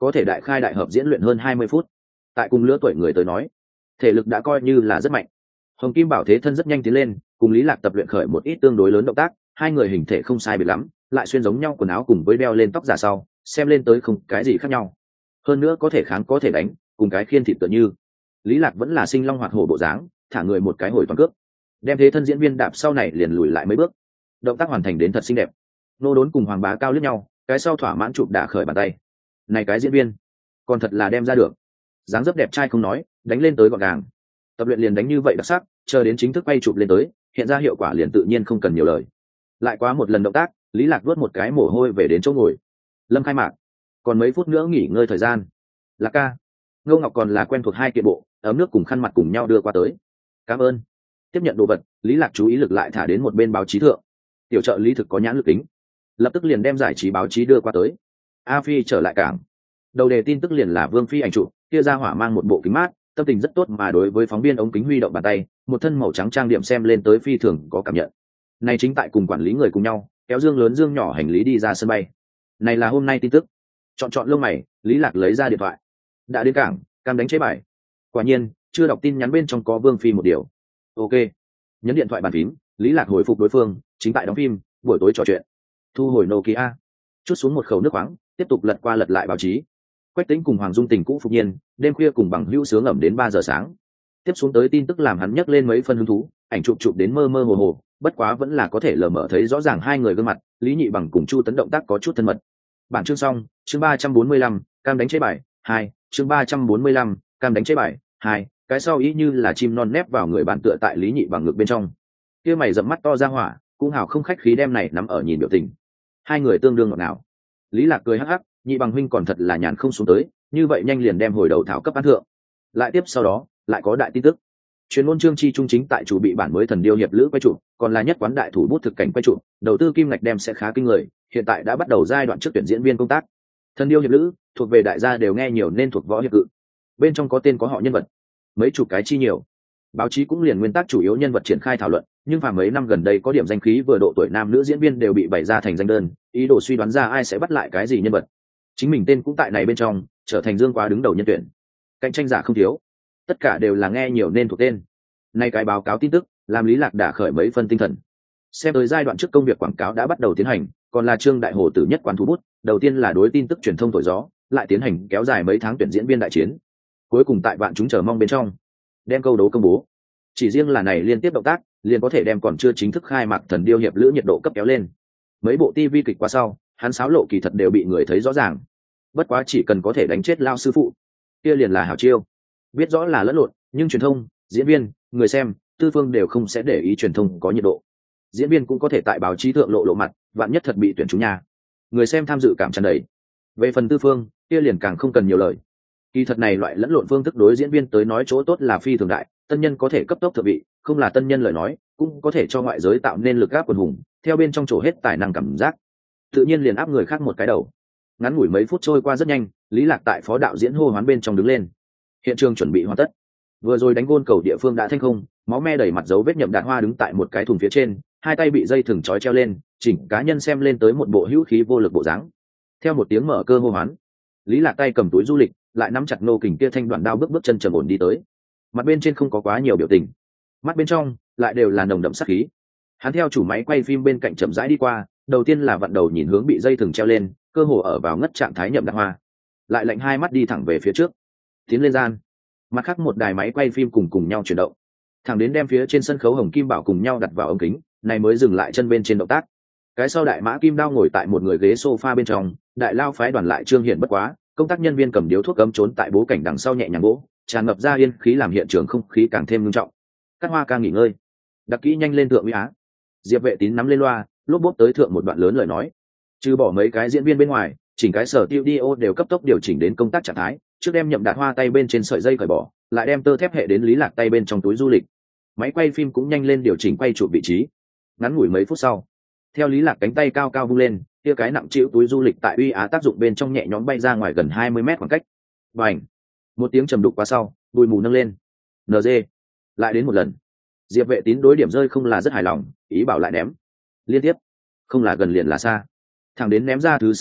có thể đại khai đại hợp diễn luyện hơn hai mươi phút. Tại cùng lứa tuổi người tới nói, thể lực đã coi như là rất mạnh. Hồng Kim Bảo thế thân rất nhanh tiến lên, cùng Lý Lạc tập luyện khởi một ít tương đối lớn động tác, hai người hình thể không sai biệt lắm, lại xuyên giống nhau quần áo cùng với đeo lên tóc giả sau, xem lên tới không cái gì khác nhau. Hơn nữa có thể kháng có thể đánh, cùng cái khiên thịt tựa như. Lý Lạc vẫn là sinh long hoạt hổ bộ dáng, thả người một cái hồi toàn cước, đem thế thân diễn viên đạp sau này liền lùi lại mấy bước. Động tác hoàn thành đến thật xinh đẹp. Nô Đốn cùng Hoàng Bá Cao liếc nhau, cái sau thỏa mãn chụp đả khởi bàn tay. Này cái diễn viên, còn thật là đem ra được. Dáng dấp đẹp trai không nói, đánh lên tới gọn gàng. Tập luyện liền đánh như vậy đặc sắc, chờ đến chính thức quay chụp lên tới, hiện ra hiệu quả liền tự nhiên không cần nhiều lời. Lại quá một lần động tác, Lý Lạc vuốt một cái mồ hôi về đến chỗ ngồi. Lâm khai mạc, còn mấy phút nữa nghỉ ngơi thời gian. Lạc ca, Ngô Ngọc còn là quen thuộc hai kiện bộ, ấm nước cùng khăn mặt cùng nhau đưa qua tới. Cảm ơn. Tiếp nhận đồ vật, Lý Lạc chú ý lực lại thả đến một bên báo chí thượng. Tiểu trợ lý thực có nhãn lực tính, lập tức liền đem giải trí báo chí đưa qua tới. A Phi trở lại cảng. Đầu đề tin tức liền là Vương Phi ảnh chụp, kia ra hỏa mang một bộ kính mát, tâm tình rất tốt mà đối với phóng viên ống kính huy động bàn tay, một thân màu trắng trang điểm xem lên tới phi thường có cảm nhận. Này chính tại cùng quản lý người cùng nhau, kéo dương lớn dương nhỏ hành lý đi ra sân bay. Này là hôm nay tin tức. Chọn chọn lông mày, Lý Lạc lấy ra điện thoại. Đã đến cảng, cam đánh chế bài. Quả nhiên, chưa đọc tin nhắn bên trong có Vương Phi một điều. Ok. Nhấn điện thoại bàn phím, Lý Lạc hồi phục đối phương, chính tại đóng phim, buổi tối trò chuyện. Thu hồi Nokia, chút xuống một khẩu nước khoáng, tiếp tục lật qua lật lại báo chí. Quách Tĩnh cùng Hoàng Dung tình cũ phục nhiên, đêm khuya cùng bằng hữu sướng ẩm đến ba giờ sáng. Tiếp xuống tới tin tức làm hắn nhấc lên mấy phân hứng thú, ảnh chụp chụp đến mơ mơ hồ hồ, bất quá vẫn là có thể lờ mờ thấy rõ ràng hai người gương mặt, Lý Nhị Bằng cùng Chu Tấn động tác có chút thân mật. Bản chương xong, chương ba trăm bốn mươi lăm, cam đánh chế bài, hai, chương ba trăm bốn mươi lăm, cam đánh chế bài, hai, cái sau ý như là chim non nép vào người bạn tựa tại Lý Nhị Bằng ngực bên trong. Kia mày rậm mắt to ra hỏa, cũng hào không khách khí đem này nắm ở nhìn biểu tình. Hai người tương đương ngọt ngào. Lý Lạc cười hắc hắc, Nhị Bằng huynh còn thật là nhàn không xuống tới, như vậy nhanh liền đem hồi đầu thảo cấp án thượng. Lại tiếp sau đó, lại có đại tin tức. Chuyên môn Trương Chi Trung chính tại chủ bị bản mới Thần Điêu hiệp lữ quay trụ, còn là nhất quán đại thủ bút thực cảnh quay trụ, đầu tư kim ngạch đem sẽ khá kinh người, hiện tại đã bắt đầu giai đoạn trước tuyển diễn viên công tác. Thần Điêu hiệp lữ, thuộc về đại gia đều nghe nhiều nên thuộc võ hiệp cự. Bên trong có tên có họ nhân vật, mấy chục cái chi nhiều. Báo chí cũng liền nguyên tắc chủ yếu nhân vật triển khai thảo luận, nhưng vào mấy năm gần đây có điểm danh khí vừa độ tuổi nam nữ diễn viên đều bị bày ra thành danh đơn, ý đồ suy đoán ra ai sẽ bắt lại cái gì nhân vật. Chính mình tên cũng tại này bên trong, trở thành dương quá đứng đầu nhân tuyển. Cạnh tranh giả không thiếu, tất cả đều là nghe nhiều nên thuộc tên. Nay cái báo cáo tin tức làm Lý Lạc đã khởi mấy phân tinh thần. Xem tới giai đoạn trước công việc quảng cáo đã bắt đầu tiến hành, còn là Trương Đại Hồ tử nhất quán thủ bút, đầu tiên là đối tin tức truyền thông thổi gió, lại tiến hành kéo dài mấy tháng tuyển diễn viên đại chiến. Cuối cùng tại bạn chúng chờ mong bên trong, đem câu đấu công bố. Chỉ riêng là này liên tiếp động tác, liền có thể đem còn chưa chính thức khai mạc Thần Điêu hiệp lữ nhiệt độ cấp kéo lên. Mấy bộ ti vi kịch qua sau, hắn sáo lộ kỳ thật đều bị người thấy rõ ràng. Bất quá chỉ cần có thể đánh chết lao sư phụ, kia liền là hảo chiêu. Biết rõ là lẫn lộn, nhưng truyền thông, diễn viên, người xem, tư phương đều không sẽ để ý truyền thông có nhiệt độ. Diễn viên cũng có thể tại báo chí thượng lộ lộ mặt, vạn nhất thật bị tuyển trúng nhà. Người xem tham dự cảm tràn đầy. Về phần tư phương, kia liền càng không cần nhiều lời. Kỳ thật này loại lẫn lộn phương thức đối diễn viên tới nói chỗ tốt là phi thường đại, tân nhân có thể cấp tốc thượng vị, không là tân nhân lời nói, cũng có thể cho ngoại giới tạo nên lực áp quần hùng, theo bên trong chỗ hết tài năng cảm giác, tự nhiên liền áp người khác một cái đầu. Ngắn ngủi mấy phút trôi qua rất nhanh, Lý Lạc tại phó đạo diễn hô hoán bên trong đứng lên. Hiện trường chuẩn bị hoàn tất. Vừa rồi đánh gôn cầu địa phương đã thanh không, máu me đầy mặt dấu vết Nhậm Đạt Hoa đứng tại một cái thùng phía trên, hai tay bị dây thừng trói treo lên, chỉnh cá nhân xem lên tới một bộ hữu khí vô lực bộ dáng. Theo một tiếng mở cơ hô hoán, Lý Lạc tay cầm túi du lịch, lại nắm chặt nô kình kia thanh đoạn đao bước bước chân trầm ổn đi tới. Mặt bên trên không có quá nhiều biểu tình, mắt bên trong lại đều là nồng đậm sát khí. Hắn theo chủ máy quay phim bên cạnh chậm rãi đi qua, đầu tiên là vặn đầu nhìn hướng bị dây thừng treo lên, cơ hồ ở vào ngất trạng thái Nhậm Đạt Hoa, lại lạnh hai mắt đi thẳng về phía trước, tiến lên gian. Mặt khác một đài máy quay phim cùng cùng nhau chuyển động, thẳng đến đem phía trên sân khấu Hồng Kim Bảo cùng nhau đặt vào ống kính, này mới dừng lại chân bên trên động tác. Cái sau đại mã kim đao ngồi tại một người ghế sofa bên trong, đại lao phái đoàn lại trương hiện bất quá, công tác nhân viên cầm điếu thuốc cấm trốn tại bố cảnh đằng sau nhẹ nhàng gỗ, tràn ngập ra yên khí làm hiện trường không khí càng thêm nghiêm trọng. Cắt Hoa ca nghỉ ngơi, đặc kỹ nhanh lên thượng uy á. Diệp Vệ Tín nắm lên loa, lốp bốp tới thượng một đoạn lớn lời nói. Trừ bỏ mấy cái diễn viên bên ngoài, chỉnh cái sở tiêu dio đều cấp tốc điều chỉnh đến công tác trạng thái, trước đem Nhậm Đạt Hoa tay bên trên sợi dây cởi bỏ, lại đem tơ thép hệ đến Lý Lạc tay bên trong túi du lịch. Máy quay phim cũng nhanh lên điều chỉnh quay chụp vị trí. Ngắn ngủi mấy phút sau, theo Lý Lạc cánh tay cao cao vung lên, kia cái nặng chịu túi du lịch tại uy á tác dụng bên trong nhẹ nhõm bay ra ngoài gần hai mươi mét khoảng cách. Bành! Một tiếng trầm đục qua sau, bụi mù nâng lên. en giê, lại đến một lần. Diệp Vệ Tín đối điểm rơi không là rất hài lòng, ý bảo lại ném. Liên tiếp, không là gần liền là xa. Thẳng đến ném ra thứ sáu lần,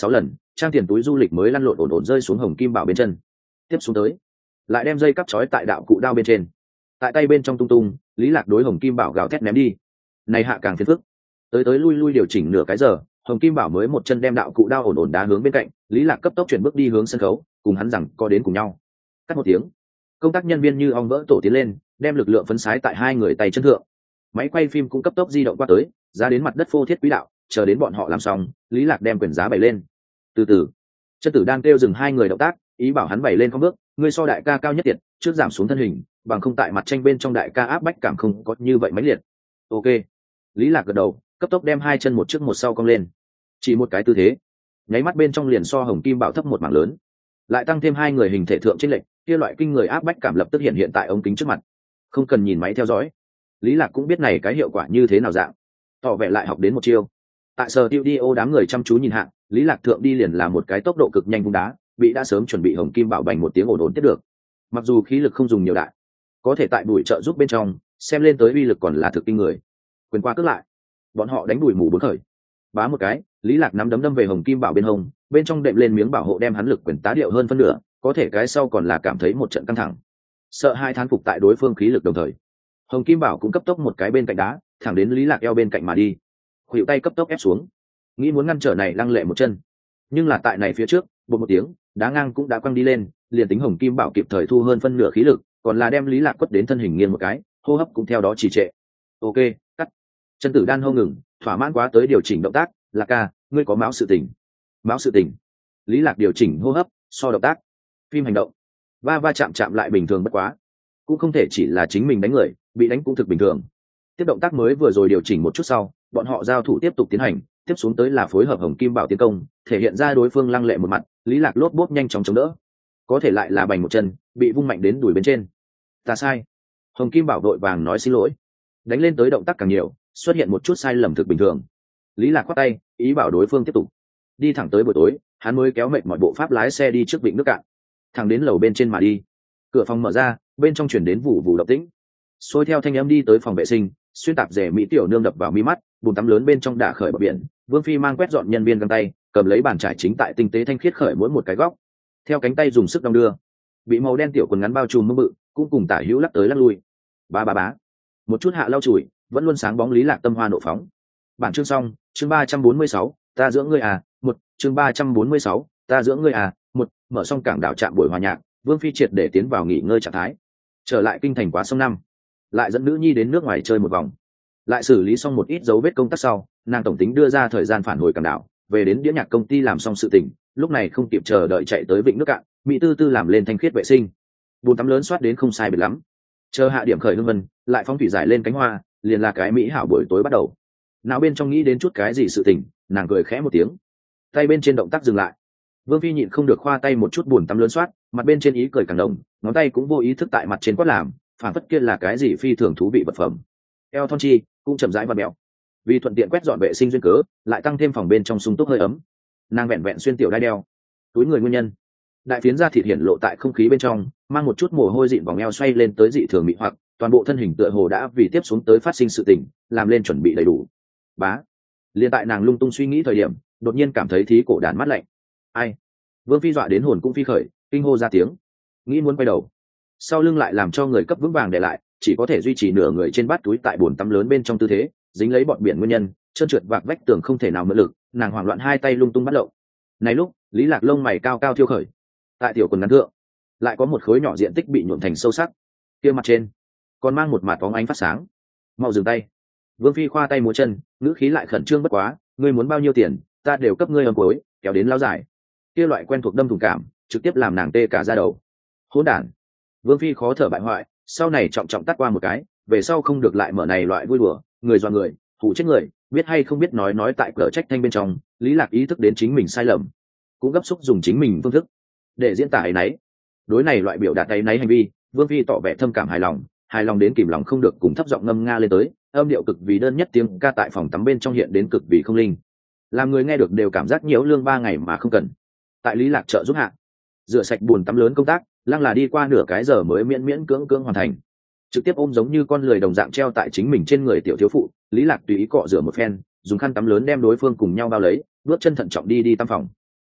trang tiền túi du lịch mới lăn lộn ổn ổn rơi xuống hồng kim bảo bên chân. Tiếp xuống tới lại đem dây cắp trói tại đạo cụ đao bên trên, tại tay bên trong tung tung. Lý Lạc đối hồng kim bảo gào thét ném đi. Này hạ càng phiền phức, tới tới lui lui điều chỉnh nửa cái giờ, hồng kim bảo mới một chân đem đạo cụ đao ổn ổn đá hướng bên cạnh. Lý Lạc cấp tốc chuyển bước đi hướng sân khấu, cùng hắn rằng có đến cùng nhau. Cắt một tiếng, công tác nhân viên như ong vỡ tổ tiến lên, đem lực lượng phấn sái tại hai người tay chân thượng. Máy quay phim cũng cấp tốc di động qua tới, ra đến mặt đất phô thiết quỹ đạo. Chờ đến bọn họ làm xong, Lý Lạc đem quyền giá bày lên. Từ từ, chân tử đang kêu dừng hai người động tác, ý bảo hắn bày lên không bước. Ngươi so đại ca cao nhất tiệt, trước giảm xuống thân hình, bằng không tại mặt tranh bên trong đại ca áp bách cảm không có như vậy mãnh liệt. Ok. Lý Lạc gật đầu, cấp tốc đem hai chân một trước một sau cong lên. Chỉ một cái tư thế, nháy mắt bên trong liền so hồng kim bảo thấp một mảng lớn. Lại tăng thêm hai người hình thể thượng chênh lệch, kia loại kinh người áp bách cảm lập tức hiện hiện tại ống kính trước mặt. Không cần nhìn máy theo dõi, Lý Lạc cũng biết này cái hiệu quả như thế nào dạng. Tỏ vẻ lại học đến một chiêu. Tại sở tiêu đi ô đám người chăm chú nhìn hạng, Lý Lạc thượng đi liền là một cái tốc độ cực nhanh vung đá, bị đã sớm chuẩn bị hồng kim bảo bành một tiếng ổn ổn tiếp được. Mặc dù khí lực không dùng nhiều đại, có thể tại bụi trợ giúp bên trong xem lên tới uy lực còn là thực kinh người. Quyền qua cước lại, bọn họ đánh đùi mù bốn khởi. Bá một cái, Lý Lạc nắm đấm đâm về hồng kim bảo bên hông, bên trong đệm lên miếng bảo hộ đem hắn lực quyền tá điệu hơn phân nửa, có thể cái sau còn là cảm thấy một trận căng thẳng, sợ hai thán phục tại đối phương khí lực đồng thời. Hồng kim bảo cũng cấp tốc một cái bên cạnh đá, thẳng đến Lý Lạc eo bên cạnh mà đi. Khuỷu tay cấp tốc ép xuống, nghĩ muốn ngăn trở này lăng lệ một chân, nhưng là tại này phía trước, bột một tiếng, đá ngang cũng đã quăng đi lên, liền tính hồng kim bảo kịp thời thu hơn phân nửa khí lực, còn là đem Lý Lạc quất đến thân hình nghiêng một cái, hô hấp cũng theo đó trì trệ. Ok, cắt. Chân tử đan hô ngừng, thỏa mãn quá tới điều chỉnh động tác. Lạc ca, ngươi có máu sự tình. Máu sự tình. Lý Lạc điều chỉnh hô hấp, so động tác, phim hành động, va va chạm chạm lại bình thường bất quá, cũng không thể chỉ là chính mình đánh người, bị đánh cũng thực bình thường. Tiếp động tác mới vừa rồi điều chỉnh một chút sau, bọn họ giao thủ tiếp tục tiến hành, tiếp xuống tới là phối hợp hồng kim bảo tiến công, thể hiện ra đối phương lăng lệ một mặt. Lý Lạc lốp bốp nhanh chóng chống đỡ, có thể lại là bành một chân, bị vung mạnh đến đùi bên trên. Ta sai. Hồng kim bảo đội vàng nói xin lỗi. Đánh lên tới động tác càng nhiều, xuất hiện một chút sai lầm thực bình thường. Lý Lạc khoát tay, ý bảo đối phương tiếp tục. Đi thẳng tới buổi tối, hắn mới kéo mệt mọi bộ pháp lái xe đi trước vịnh nước cạn, thẳng đến lầu bên trên mà đi. Cửa phòng mở ra, bên trong truyền đến vụ vụ động tĩnh. Xôi theo thanh âm đi tới phòng vệ sinh, xuyên tạp rể mỹ tiểu nương đập vào mi mắt, bùn tắm lớn bên trong đả khởi bờ biển. Vương Phi mang quét dọn nhân viên găng tay, cầm lấy bàn trải chính tại tinh tế thanh khiết khởi mỗi một cái góc, theo cánh tay dùng sức đong đưa, bị màu đen tiểu quần ngắn bao trùm mơ bự, cũng cùng tả hữu lắc tới lắc lui. Ba ba bá, một chút hạ lau chùi, vẫn luôn sáng bóng Lý Lạc tâm hoa nộ phóng. Bản chương xong, chương ba trăm bốn mươi sáu, ta dưỡng ngươi à, một, chương ba trăm bốn mươi sáu, ta dưỡng ngươi à, một, mở xong cảng đảo trạm buổi hòa nhạc, Vương Phi triệt để tiến vào nghỉ ngơi trạng thái. Trở lại kinh thành quá sông năm, lại dẫn nữ nhi đến nước ngoài chơi một vòng, lại xử lý xong một ít dấu vết công tác sau, nàng tổng tính đưa ra thời gian phản hồi cảng đảo, về đến đĩa nhạc công ty làm xong sự tình, lúc này không kịp chờ đợi chạy tới vịnh nước cạn, mỹ tư tư làm lên thanh khiết vệ sinh, bùn tắm lớn soát đến không sai biệt lắm. Chờ hạ điểm khởi hương vân, lại phong thủy giải lên cánh hoa, liền là cái mỹ hảo buổi tối bắt đầu. Nào bên trong nghĩ đến chút cái gì sự tình, nàng cười khẽ một tiếng, tay bên trên động tác dừng lại. Vương Phi nhịn không được khoa tay một chút bùn tắm lớn soát, mặt bên trên ý cười càng đồng, ngón tay cũng vô ý thức tại mặt trên quát làm, phản phất kia là cái gì phi thường thú vị vật phẩm. Eo thon chi cũng chậm rãi và mèo, vì thuận tiện quét dọn vệ sinh duyên cớ, lại tăng thêm phòng bên trong sung túc hơi ấm. Nàng vẹn vẹn xuyên tiểu đai đeo, túi người nguyên nhân, đại phiến da thịt hiển lộ tại không khí bên trong, mang một chút mồ hôi dịn vòng eo xoay lên tới dị thường mị hoặc, toàn bộ thân hình tựa hồ đã vì tiếp xuống tới phát sinh sự tình, làm lên chuẩn bị đầy đủ. Bá, liền tại nàng lung tung suy nghĩ thời điểm, đột nhiên cảm thấy thí cổ đàn mát lạnh. Ai? Vương Phi dọa đến hồn cũng phi khởi, kinh hô ra tiếng, nghĩ muốn quay đầu, sau lưng lại làm cho người cấp vững vàng để lại, chỉ có thể duy trì nửa người trên bát túi tại bồn tắm lớn bên trong tư thế, dính lấy bọn biển nguyên nhân, trơn trượt vạc vách tường không thể nào mượn lực, nàng hoảng loạn hai tay lung tung bắt lộng. Này lúc, Lý Lạc lông mày cao cao thiêu khởi, tại tiểu quần ngắn thượng, lại có một khối nhỏ diện tích bị nhuộm thành sâu sắc, kia mặt trên còn mang một mạt bóng ánh phát sáng. Mau dừng tay! Vương Phi khoa tay múa chân, ngữ khí lại khẩn trương bất quá, ngươi muốn bao nhiêu tiền, ta đều cấp ngươi âm cuối, kéo đến lao giải. Kia loại quen thuộc đâm thủng cảm, trực tiếp làm nàng tê cả da đầu. Hỗn đản! Vương Phi khó thở bại hoại, sau này trọng trọng tắt qua một cái, về sau không được lại mở này loại vui đùa, người dọa người, hù chết người, biết hay không biết nói nói tại cỡ trách thanh bên trong. Lý Lạc ý thức đến chính mình sai lầm, cũng gấp xúc dùng chính mình phương thức để diễn tả ấy nấy. Đối này loại biểu đạt ấy nấy hành vi, Vương Phi tỏ vẻ thâm cảm hài lòng, hài lòng đến kìm lòng không được, cùng thấp giọng ngâm nga lên tới, âm điệu cực vì đơn nhất, tiếng ca tại phòng tắm bên trong hiện đến cực vì không linh, làm người nghe được đều cảm giác nhiễu lương ba ngày mà không cần. Tại Lý Lạc trợ giúp hạ, rửa sạch bùn tắm lớn công tác, lăng là đi qua nửa cái giờ mới miễn miễn cưỡng cưỡng hoàn thành. Trực tiếp ôm giống như con lười đồng dạng treo tại chính mình trên người tiểu thiếu phụ, Lý Lạc tùy ý cọ rửa một phen, dùng khăn tắm lớn đem đối phương cùng nhau bao lấy, bước chân thận trọng đi đi tắm phòng.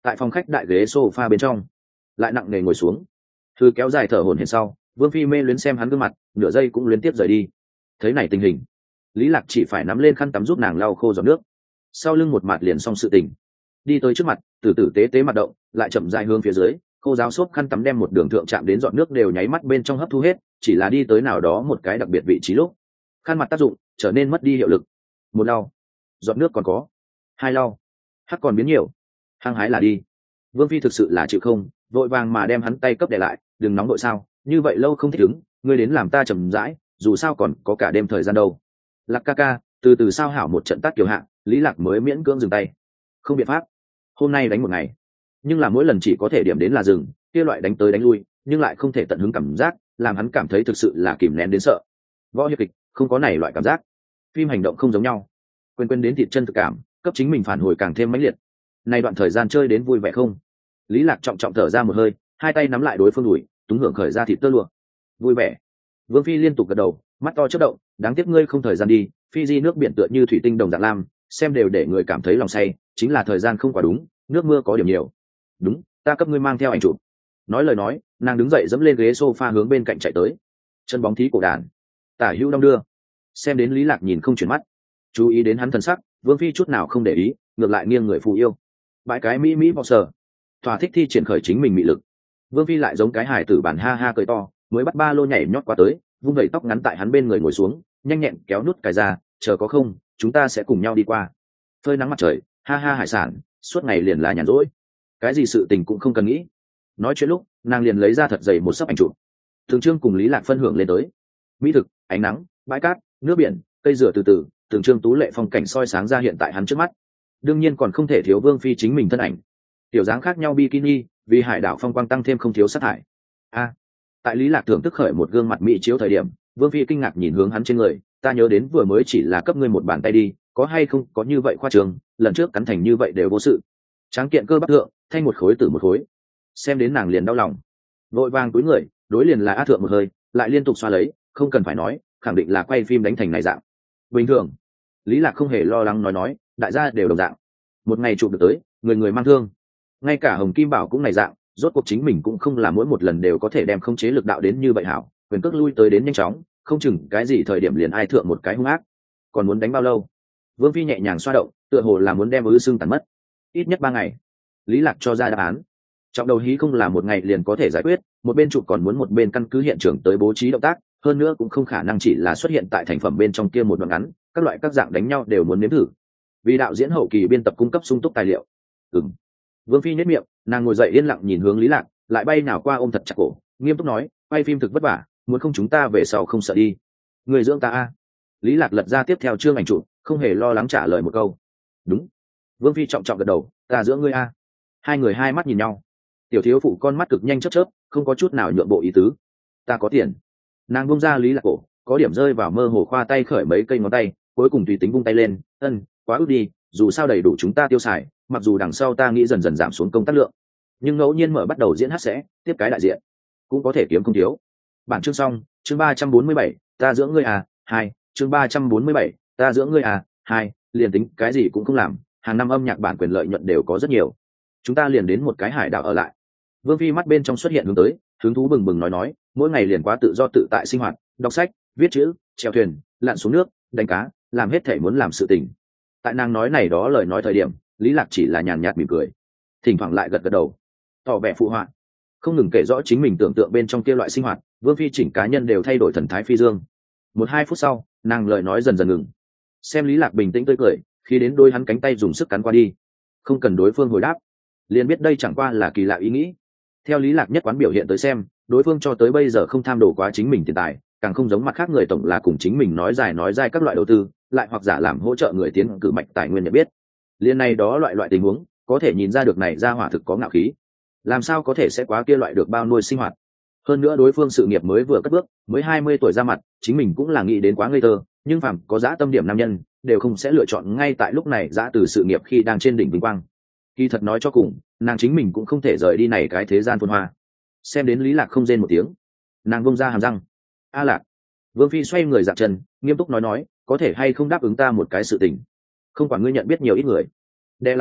tại phòng khách đại ghế sofa bên trong lại nặng nề ngồi xuống, thư kéo dài thở hổn hển sau, Vương Phi mê luyến xem hắn gương mặt, nửa giây cũng luyến tiếp rời đi. Thấy này tình hình, Lý Lạc chỉ phải nắm lên khăn tắm giúp nàng lau khô giọt nước, sau lưng một mặt liền xong sự tình, đi tới trước mặt, từ từ tế tế mặt động, lại chậm rãi hướng phía dưới, khô giáo xốp khăn tắm đem một đường thượng chạm đến giọt nước đều nháy mắt bên trong hấp thu hết, chỉ là đi tới nào đó một cái đặc biệt vị trí lúc, khăn mặt tác dụng trở nên mất đi hiệu lực. Một lau, giọt nước còn có, hai lau, hắc còn biến nhiều, hăng hái là đi. Vương Phi thực sự là chịu không, vội vàng mà đem hắn tay cấp để lại, đừng nóng đội sao, như vậy lâu không thích ứng, ngươi đến làm ta chậm rãi, dù sao còn có cả đêm thời gian đâu. Lạc ca ca, từ từ sao hảo một trận tát kiều hạ, Lý Lạc mới miễn cưỡng dừng tay. Không biện pháp, hôm nay đánh một ngày, nhưng là mỗi lần chỉ có thể điểm đến là dừng, kia loại đánh tới đánh lui, nhưng lại không thể tận hứng cảm giác, làm hắn cảm thấy thực sự là kìm nén đến sợ. Võ hiệp kịch không có này loại cảm giác, phim hành động không giống nhau, quên quên đến thịt chân thực cảm, cấp chính mình phản hồi càng thêm mãnh liệt. Này đoạn thời gian chơi đến vui vẻ không? Lý Lạc trọng trọng thở ra một hơi, hai tay nắm lại đối phương đùi, túng hưởng khởi ra thịt tơ lụa. Vui vẻ. Vương Phi liên tục gật đầu, mắt to chớp động, đáng tiếc ngươi không thời gian đi, Phi di nước biển tựa như thủy tinh đồng dạng lam, xem đều để người cảm thấy lòng say, chính là thời gian không quá đúng, nước mưa có điểm nhiều. Đúng, ta cấp ngươi mang theo ảnh chụp. Nói lời nói, nàng đứng dậy dẫm lên ghế sofa hướng bên cạnh chạy tới. Chân bóng thí cổ đàn, tả hữu đong đưa. Xem đến Lý Lạc nhìn không chuyển mắt, chú ý đến hắn thần sắc, Vương Phi chút nào không để ý, ngược lại nghiêng người phù yêu. Bãi cái mỹ mỹ vào sở, thỏa thích thi triển khởi chính mình mị lực. Vương Phi lại giống cái hài tử bản ha ha cười to, mới bắt ba lô nhảy nhót qua tới, vung vẩy tóc ngắn tại hắn bên người ngồi xuống, nhanh nhẹn kéo nút cài ra, chờ có không, chúng ta sẽ cùng nhau đi qua. Phơi nắng mặt trời, ha ha hải sản, suốt ngày liền là nhàn rỗi, cái gì sự tình cũng không cần nghĩ. Nói chuyện lúc, nàng liền lấy ra thật dày một sấp ảnh chụp. Thường Trương cùng Lý Lạc phân hưởng lên tới. Mỹ thực, ánh nắng, bãi cát, nước biển, cây rửa từ từ, Thường Trương tú lệ phong cảnh soi sáng ra hiện tại hắn trước mắt. Đương nhiên còn không thể thiếu Vương Phi chính mình thân ảnh. Tiểu dáng khác nhau bikini, vì hải đảo phong quang tăng thêm không thiếu sát thải. A, tại Lý Lạc thưởng thức khởi một gương mặt mỹ chiếu thời điểm, Vương Phi kinh ngạc nhìn hướng hắn trên người, ta nhớ đến vừa mới chỉ là cấp ngươi một bàn tay đi, có hay không có như vậy khoa trường, lần trước cắn thành như vậy đều vô sự. Tráng kiện cơ bắp thượng, thanh một khối tử một khối. Xem đến nàng liền đau lòng, vội vàng túi người, đối liền là á thượng một hơi, lại liên tục xoa lấy, không cần phải nói, khẳng định là quay phim đánh thành này dạng. Bình thường. Lý Lạc không hề lo lắng nói nói, đại gia đều đồng dạng. Một ngày chụp được tới, người người mang thương. Ngay cả Hồng Kim Bảo cũng này dạng, rốt cuộc chính mình cũng không là mỗi một lần đều có thể đem khống chế lực đạo đến như vậy hảo, quyền cước lui tới đến nhanh chóng, không chừng cái gì thời điểm liền ai thượng một cái hung ác. Còn muốn đánh bao lâu? Vương Phi nhẹ nhàng xoa động, tựa hồ là muốn đem ứ xương tàn mất. Ít nhất ba ngày. Lý Lạc cho ra đáp án. Trọng đầu hí không là một ngày liền có thể giải quyết, một bên chụp còn muốn một bên căn cứ hiện trường tới bố trí động tác, hơn nữa cũng không khả năng chỉ là xuất hiện tại thành phẩm bên trong kia một đoạn ngắn, các loại các dạng đánh nhau đều muốn nếm thử. Vì đạo diễn hậu kỳ biên tập cung cấp sung túc tài liệu. Ừm. Vương Phi nhếch miệng, nàng ngồi dậy yên lặng nhìn hướng Lý Lạc, lại bay nào qua ôm thật chặt cổ, nghiêm túc nói, quay phim thực vất vả, muốn không chúng ta về sau không sợ đi. Người dưỡng ta a. Lý Lạc lật ra tiếp theo chương ảnh chụp, không hề lo lắng trả lời một câu. Đúng. Vương Phi trọng trọng gật đầu, ta dưỡng ngươi a. Hai người hai mắt nhìn nhau. Tiểu thiếu phụ con mắt cực nhanh chớp chớp, không có chút nào nhượng bộ ý tứ. Ta có tiền. Nàng buông ra Lý Lạc cổ, có điểm rơi vào mơ hồ khoa tay khởi mấy cây ngón tay, cuối cùng tùy tính vung tay lên, ân, quá ức đi, dù sao đầy đủ chúng ta tiêu xài, mặc dù đằng sau ta nghĩ dần dần giảm xuống công tác lượng, nhưng ngẫu nhiên mở bắt đầu diễn hát sẽ tiếp cái đại diện, cũng có thể kiếm không thiếu. Bản chương xong, chương ba trăm bốn mươi bảy, ta dưỡng ngươi à, hai, chương ba trăm bốn mươi bảy, ta dưỡng ngươi à, hai, liền tính cái gì cũng không làm, hàng năm âm nhạc bản quyền lợi nhuận đều có rất nhiều. Chúng ta liền đến một cái hải đảo ở lại. Vương Phi mắt bên trong xuất hiện hướng tới, hứng thú bừng bừng nói nói, mỗi ngày liền quá tự do tự tại sinh hoạt, đọc sách, viết chữ, chèo thuyền, lặn xuống nước, đánh cá, làm hết thể muốn làm sự tình. Tại nàng nói này đó lời nói thời điểm, Lý Lạc chỉ là nhàn nhạt mỉm cười, thỉnh thoảng lại gật gật đầu, tỏ vẻ phụ họa, không ngừng kể rõ chính mình tưởng tượng bên trong kia loại sinh hoạt. Vương Phi chỉnh cá nhân đều thay đổi thần thái phi dương. Một hai phút sau, nàng lời nói dần dần ngừng. Xem Lý Lạc bình tĩnh tươi cười, khi đến đôi hắn cánh tay dùng sức cắn qua đi, không cần đối phương hồi đáp, liền biết đây chẳng qua là kỳ lạ ý nghĩ. Theo Lý Lạc nhất quán biểu hiện tới xem, đối phương cho tới bây giờ không tham đồ quá chính mình tiền tài, càng không giống mặt khác người tổng là cùng chính mình nói dài nói dai các loại đầu tư, lại hoặc giả làm hỗ trợ người tiến cử mạch tài nguyên nhận biết. Liên này đó loại loại tình huống, có thể nhìn ra được này ra hỏa thực có ngạo khí. Làm sao có thể sẽ quá kia loại được bao nuôi sinh hoạt. Hơn nữa đối phương sự nghiệp mới vừa cất bước, mới hai mươi tuổi ra mặt, chính mình cũng là nghĩ đến quá ngây thơ, nhưng phàm có dã tâm điểm nam nhân, đều không sẽ lựa chọn ngay tại lúc này dã từ sự nghiệp khi đang trên đỉnh vinh quang. Khi thật nói cho cùng, nàng chính mình cũng không thể rời đi này cái thế gian phồn hoa. Xem đến Lý Lạc không rên một tiếng, nàng bung ra hàm răng. A Lạc. Vương Phi xoay người dạp chân, nghiêm túc nói nói, có thể hay không đáp ứng ta một cái sự tình. Không quản ngươi nhận biết nhiều ít người. Đe lại ngực,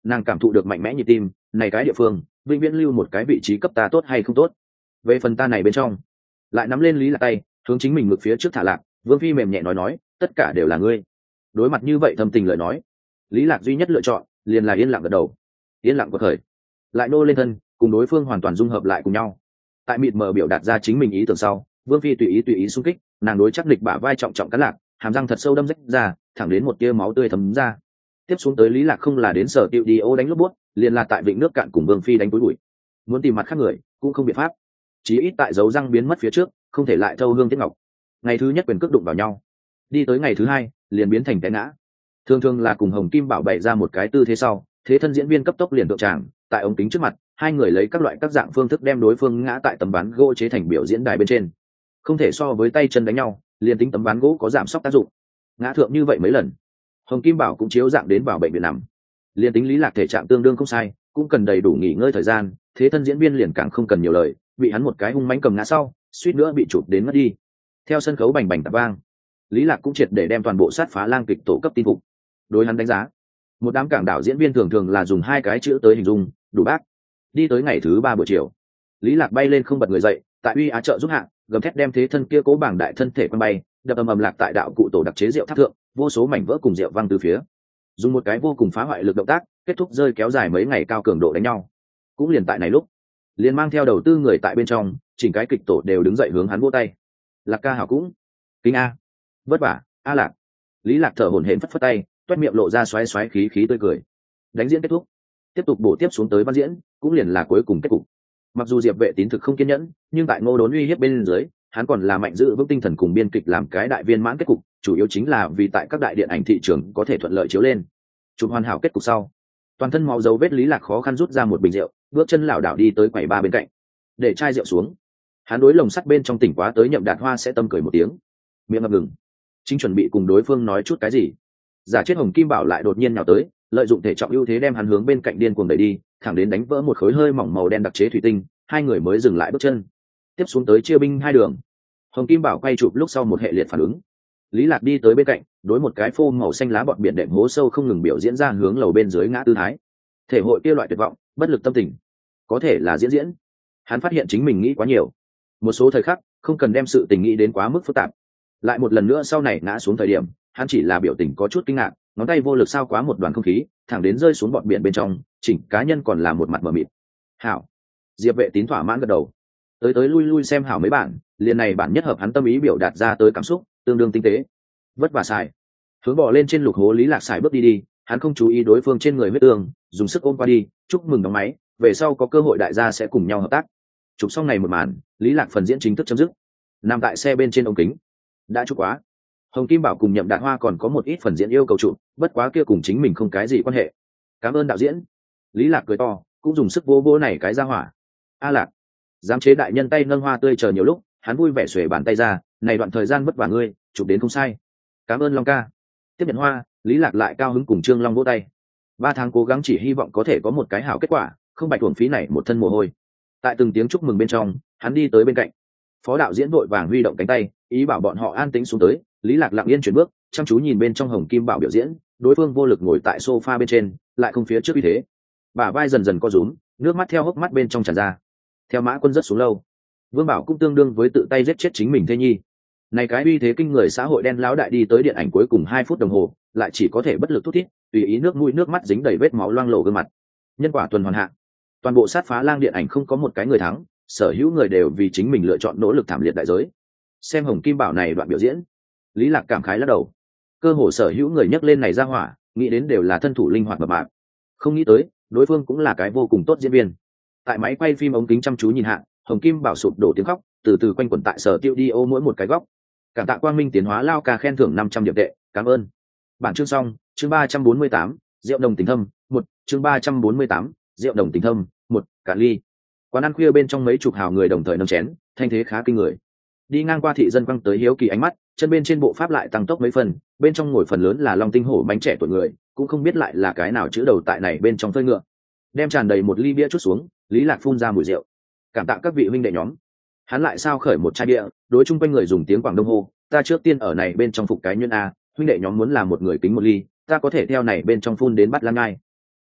nàng cảm thụ được mạnh mẽ nhịp tim. Này cái địa phương vĩnh viễn lưu một cái vị trí cấp ta tốt hay không tốt. Về phần ta này bên trong, lại nắm lên Lý Lạc tay, hướng chính mình ngược phía trước thả lạc. Vương phi mềm nhẹ nói nói, tất cả đều là ngươi. Đối mặt như vậy thâm tình lời nói, Lý Lạc duy nhất lựa chọn liền là yên lặng gật đầu. Yên lặng quật khởi, lại nô lên thân, cùng đối phương hoàn toàn dung hợp lại cùng nhau. Tại mịt mờ biểu đạt ra chính mình ý tưởng sau, Vương phi tùy ý tùy ý xung kích, nàng đối chắc địch bả vai trọng trọng cắn lạc, hàm răng thật sâu đâm rách ra, thẳng đến một tia máu tươi thấm ra. Tiếp xuống tới Lý Lạc không là đến sở tiêu đi ô đánh lốp bút, liền là tại vịnh nước cạn cùng Vương phi đánh túi bụi. Muốn tìm mặt khác người, cũng không biện pháp. Chí ít tại dấu răng biến mất phía trước, không thể lại thâu hương tiết ngọc. Ngày thứ nhất quyền cước đụng vào nhau, đi tới ngày thứ hai, liền biến thành té ngã. Thường thường là cùng Hồng Kim Bảo bày ra một cái tư thế sau, thế thân diễn viên cấp tốc liền thượng tràng, tại ống kính trước mặt, hai người lấy các loại các dạng phương thức đem đối phương ngã tại tấm ván gỗ chế thành biểu diễn đài bên trên. Không thể so với tay chân đánh nhau, liền tính tấm ván gỗ có giảm sốc tác dụng. Ngã thượng như vậy mấy lần, Hồng Kim Bảo cũng chiếu dạng đến vào bệnh viện nằm. Liền tính Lý Lạc thể trạng tương đương không sai, cũng cần đầy đủ nghỉ ngơi thời gian, thế thân diễn viên liền càng không cần nhiều lời, bị hắn một cái hung mãnh cầm ngã sau, suýt nữa bị chụp đến mất đi. Theo sân khấu bành bành tạp vang, Lý Lạc cũng triệt để đem toàn bộ sát phá lang kịch tổ cấp tin phục. Đối hắn đánh giá, một đám cảng đảo diễn viên thường thường là dùng hai cái chữ tới hình dung, đủ bác. Đi tới ngày thứ ba buổi chiều, Lý Lạc bay lên không bật người dậy, tại uy á trợ giúp hạ, gầm thét đem thế thân kia cố bảng đại thân thể quăng bay, đập ầm ầm lạc tại đạo cụ tổ đặc chế rượu tháp thượng, vô số mảnh vỡ cùng rượu văng từ phía. Dùng một cái vô cùng phá hoại lực động tác, kết thúc rơi kéo dài mấy ngày cao cường độ đánh nhau. Cũng liền tại này lúc, liền mang theo đầu tư người tại bên trong, chỉnh cái kịch tổ đều đứng dậy hướng hắn vỗ tay. Lạc ca hảo cũng, kính a, vất vả, a Lạc. Lý Lạc thở hổn hển phất phất tay, toét miệng lộ ra xoáy xoáy khí khí tươi cười. Đánh diễn kết thúc, tiếp tục bổ tiếp xuống tới văn diễn, cũng liền là cuối cùng kết cục. Mặc dù Diệp Vệ Tín thực không kiên nhẫn, nhưng tại Ngô Đốn uy hiếp bên dưới, hắn còn là mạnh giữ vững tinh thần cùng biên kịch làm cái đại viên mãn kết cục, chủ yếu chính là vì tại các đại điện ảnh thị trường có thể thuận lợi chiếu lên. Chụp hoàn hảo kết cục sau, toàn thân máu dấu vết Lý Lạc khó khăn rút ra một bình rượu, bước chân lảo đảo đi tới quầy ba bên cạnh, để chai rượu xuống. Hắn đối lồng sắt bên trong tỉnh quá tới Nhậm Đạt Hoa sẽ tâm cười một tiếng, miệng ngập ngừng, chính chuẩn bị cùng đối phương nói chút cái gì, giả chết Hồng Kim Bảo lại đột nhiên nhào tới, lợi dụng thể trọng ưu thế đem hắn hướng bên cạnh điên cuồng đẩy đi, thẳng đến đánh vỡ một khối hơi mỏng màu đen đặc chế thủy tinh, hai người mới dừng lại bước chân. Tiếp xuống tới chia binh hai đường. Hồng Kim Bảo quay chụp lúc sau một hệ liệt phản ứng. Lý Lạc đi tới bên cạnh, đối một cái phô màu xanh lá bọt biển đệm hố sâu không ngừng biểu diễn ra hướng lầu bên dưới ngã tư thái. Thể hội kia loại tuyệt vọng, bất lực tâm tình, có thể là diễn diễn. Hắn phát hiện chính mình nghĩ quá nhiều. Một số thời khắc, không cần đem sự tình nghĩ đến quá mức phức tạp. Lại một lần nữa sau này ngã xuống thời điểm, hắn chỉ là biểu tình có chút kinh ngạc, ngón tay vô lực sao quá một đoàn không khí, thẳng đến rơi xuống bọt biển bên trong, chỉnh cá nhân còn là một mặt mờ mịt. Hảo. Diệp Vệ Tín thỏa mãn gật đầu. Tới tới lui lui xem hảo mấy bản, liền này bản nhất hợp hắn tâm ý biểu đạt ra tới cảm xúc, tương đương tinh tế. Vất vả xài. Hướng bỏ lên trên lục hố Lý Lạc xài bước đi đi, hắn không chú ý đối phương trên người huyết tương, dùng sức ôm qua đi, chúc mừng đóng máy, về sau có cơ hội đại gia sẽ cùng nhau hợp tác. Chụp xong này một màn, Lý Lạc phần diễn chính thức chấm dứt. Nằm tại xe bên trên ống kính. Đã chụp quá. Hồng Kim Bảo cùng Nhậm Đạt Hoa còn có một ít phần diễn yêu cầu chụp, bất quá kia cùng chính mình không cái gì quan hệ. Cảm ơn đạo diễn. Lý Lạc cười to, cũng dùng sức vô vô này cái ra hỏa. A Lạc, giám chế đại nhân tay nâng hoa tươi chờ nhiều lúc, hắn vui vẻ xuề bàn tay ra, này đoạn thời gian vất vả ngươi, chụp đến không sai. Cảm ơn Long ca. Tiếp nhận hoa, Lý Lạc lại cao hứng cùng Trương Long vỗ tay. Ba tháng cố gắng chỉ hy vọng có thể có một cái hảo kết quả, không bạch uổng phí này một thân mồ hôi. Tại từng tiếng chúc mừng bên trong, hắn đi tới bên cạnh. Phó đạo diễn vội vàng huy động cánh tay, ý bảo bọn họ an tĩnh xuống tới. Lý Lạc lặng yên chuyển bước, chăm chú nhìn bên trong Hồng Kim Bảo biểu diễn, đối phương vô lực ngồi tại sofa bên trên, lại không phía trước như thế. Bả vai dần dần co rúm, nước mắt theo hốc mắt bên trong tràn ra. Theo Mã Quân rất xuống lâu, Vương Bảo cũng tương đương với tự tay giết chết chính mình thê nhi. Này cái uy thế kinh người xã hội đen lão đại đi tới điện ảnh cuối cùng hai phút đồng hồ, lại chỉ có thể bất lực thút thít, tùy ý nước mũi nước mắt dính đầy vết máu loang lổ gương mặt. Nhân quả tuần hoàn hạ, toàn bộ sát phá lang điện ảnh không có một cái người thắng, sở hữu người đều vì chính mình lựa chọn nỗ lực thảm liệt đại giới. Xem Hồng Kim Bảo này đoạn biểu diễn, Lý Lạc cảm khái lắc đầu. Cơ hồ sở hữu người nhắc lên này ra hỏa, nghĩ đến đều là thân thủ linh hoạt mập mạp. Không nghĩ tới, đối phương cũng là cái vô cùng tốt diễn viên. Tại máy quay phim ống kính chăm chú nhìn hạ, Hồng Kim Bảo sụp đổ tiếng khóc, từ từ quanh quẩn tại sở tiêu đi ô mỗi một cái góc. Cảm tạ Quang Minh tiến hóa lao ca khen thưởng năm trăm điểm tệ, cảm ơn. Bản chương xong, chương ba trăm bốn mươi tám, rượu đồng tình thâm, một, chương ba trăm bốn mươi tám, rượu đồng tình thâm, một, cạn ly. Quán ăn khuya bên trong mấy chục hào người đồng thời nâng chén, thanh thế khá kinh người. Đi ngang qua thị dân quăng tới hiếu kỳ ánh mắt, chân bên trên bộ pháp lại tăng tốc mấy phần, bên trong ngồi phần lớn là long tinh hổ bánh trẻ tuổi người, cũng không biết lại là cái nào chữ đầu tại này bên trong phơi ngựa. Đem tràn đầy một ly bia chút xuống, Lý Lạc phun ra mùi rượu. Cảm tạ các vị huynh đệ nhóm. Hắn lại sao khởi một chai bia, đối chung quanh người dùng tiếng Quảng Đông hô, ta trước tiên ở này bên trong phục cái nhuyễn a, huynh đệ nhóm muốn làm một người kính một ly, ta có thể theo này bên trong phun đến bắt lan ngay.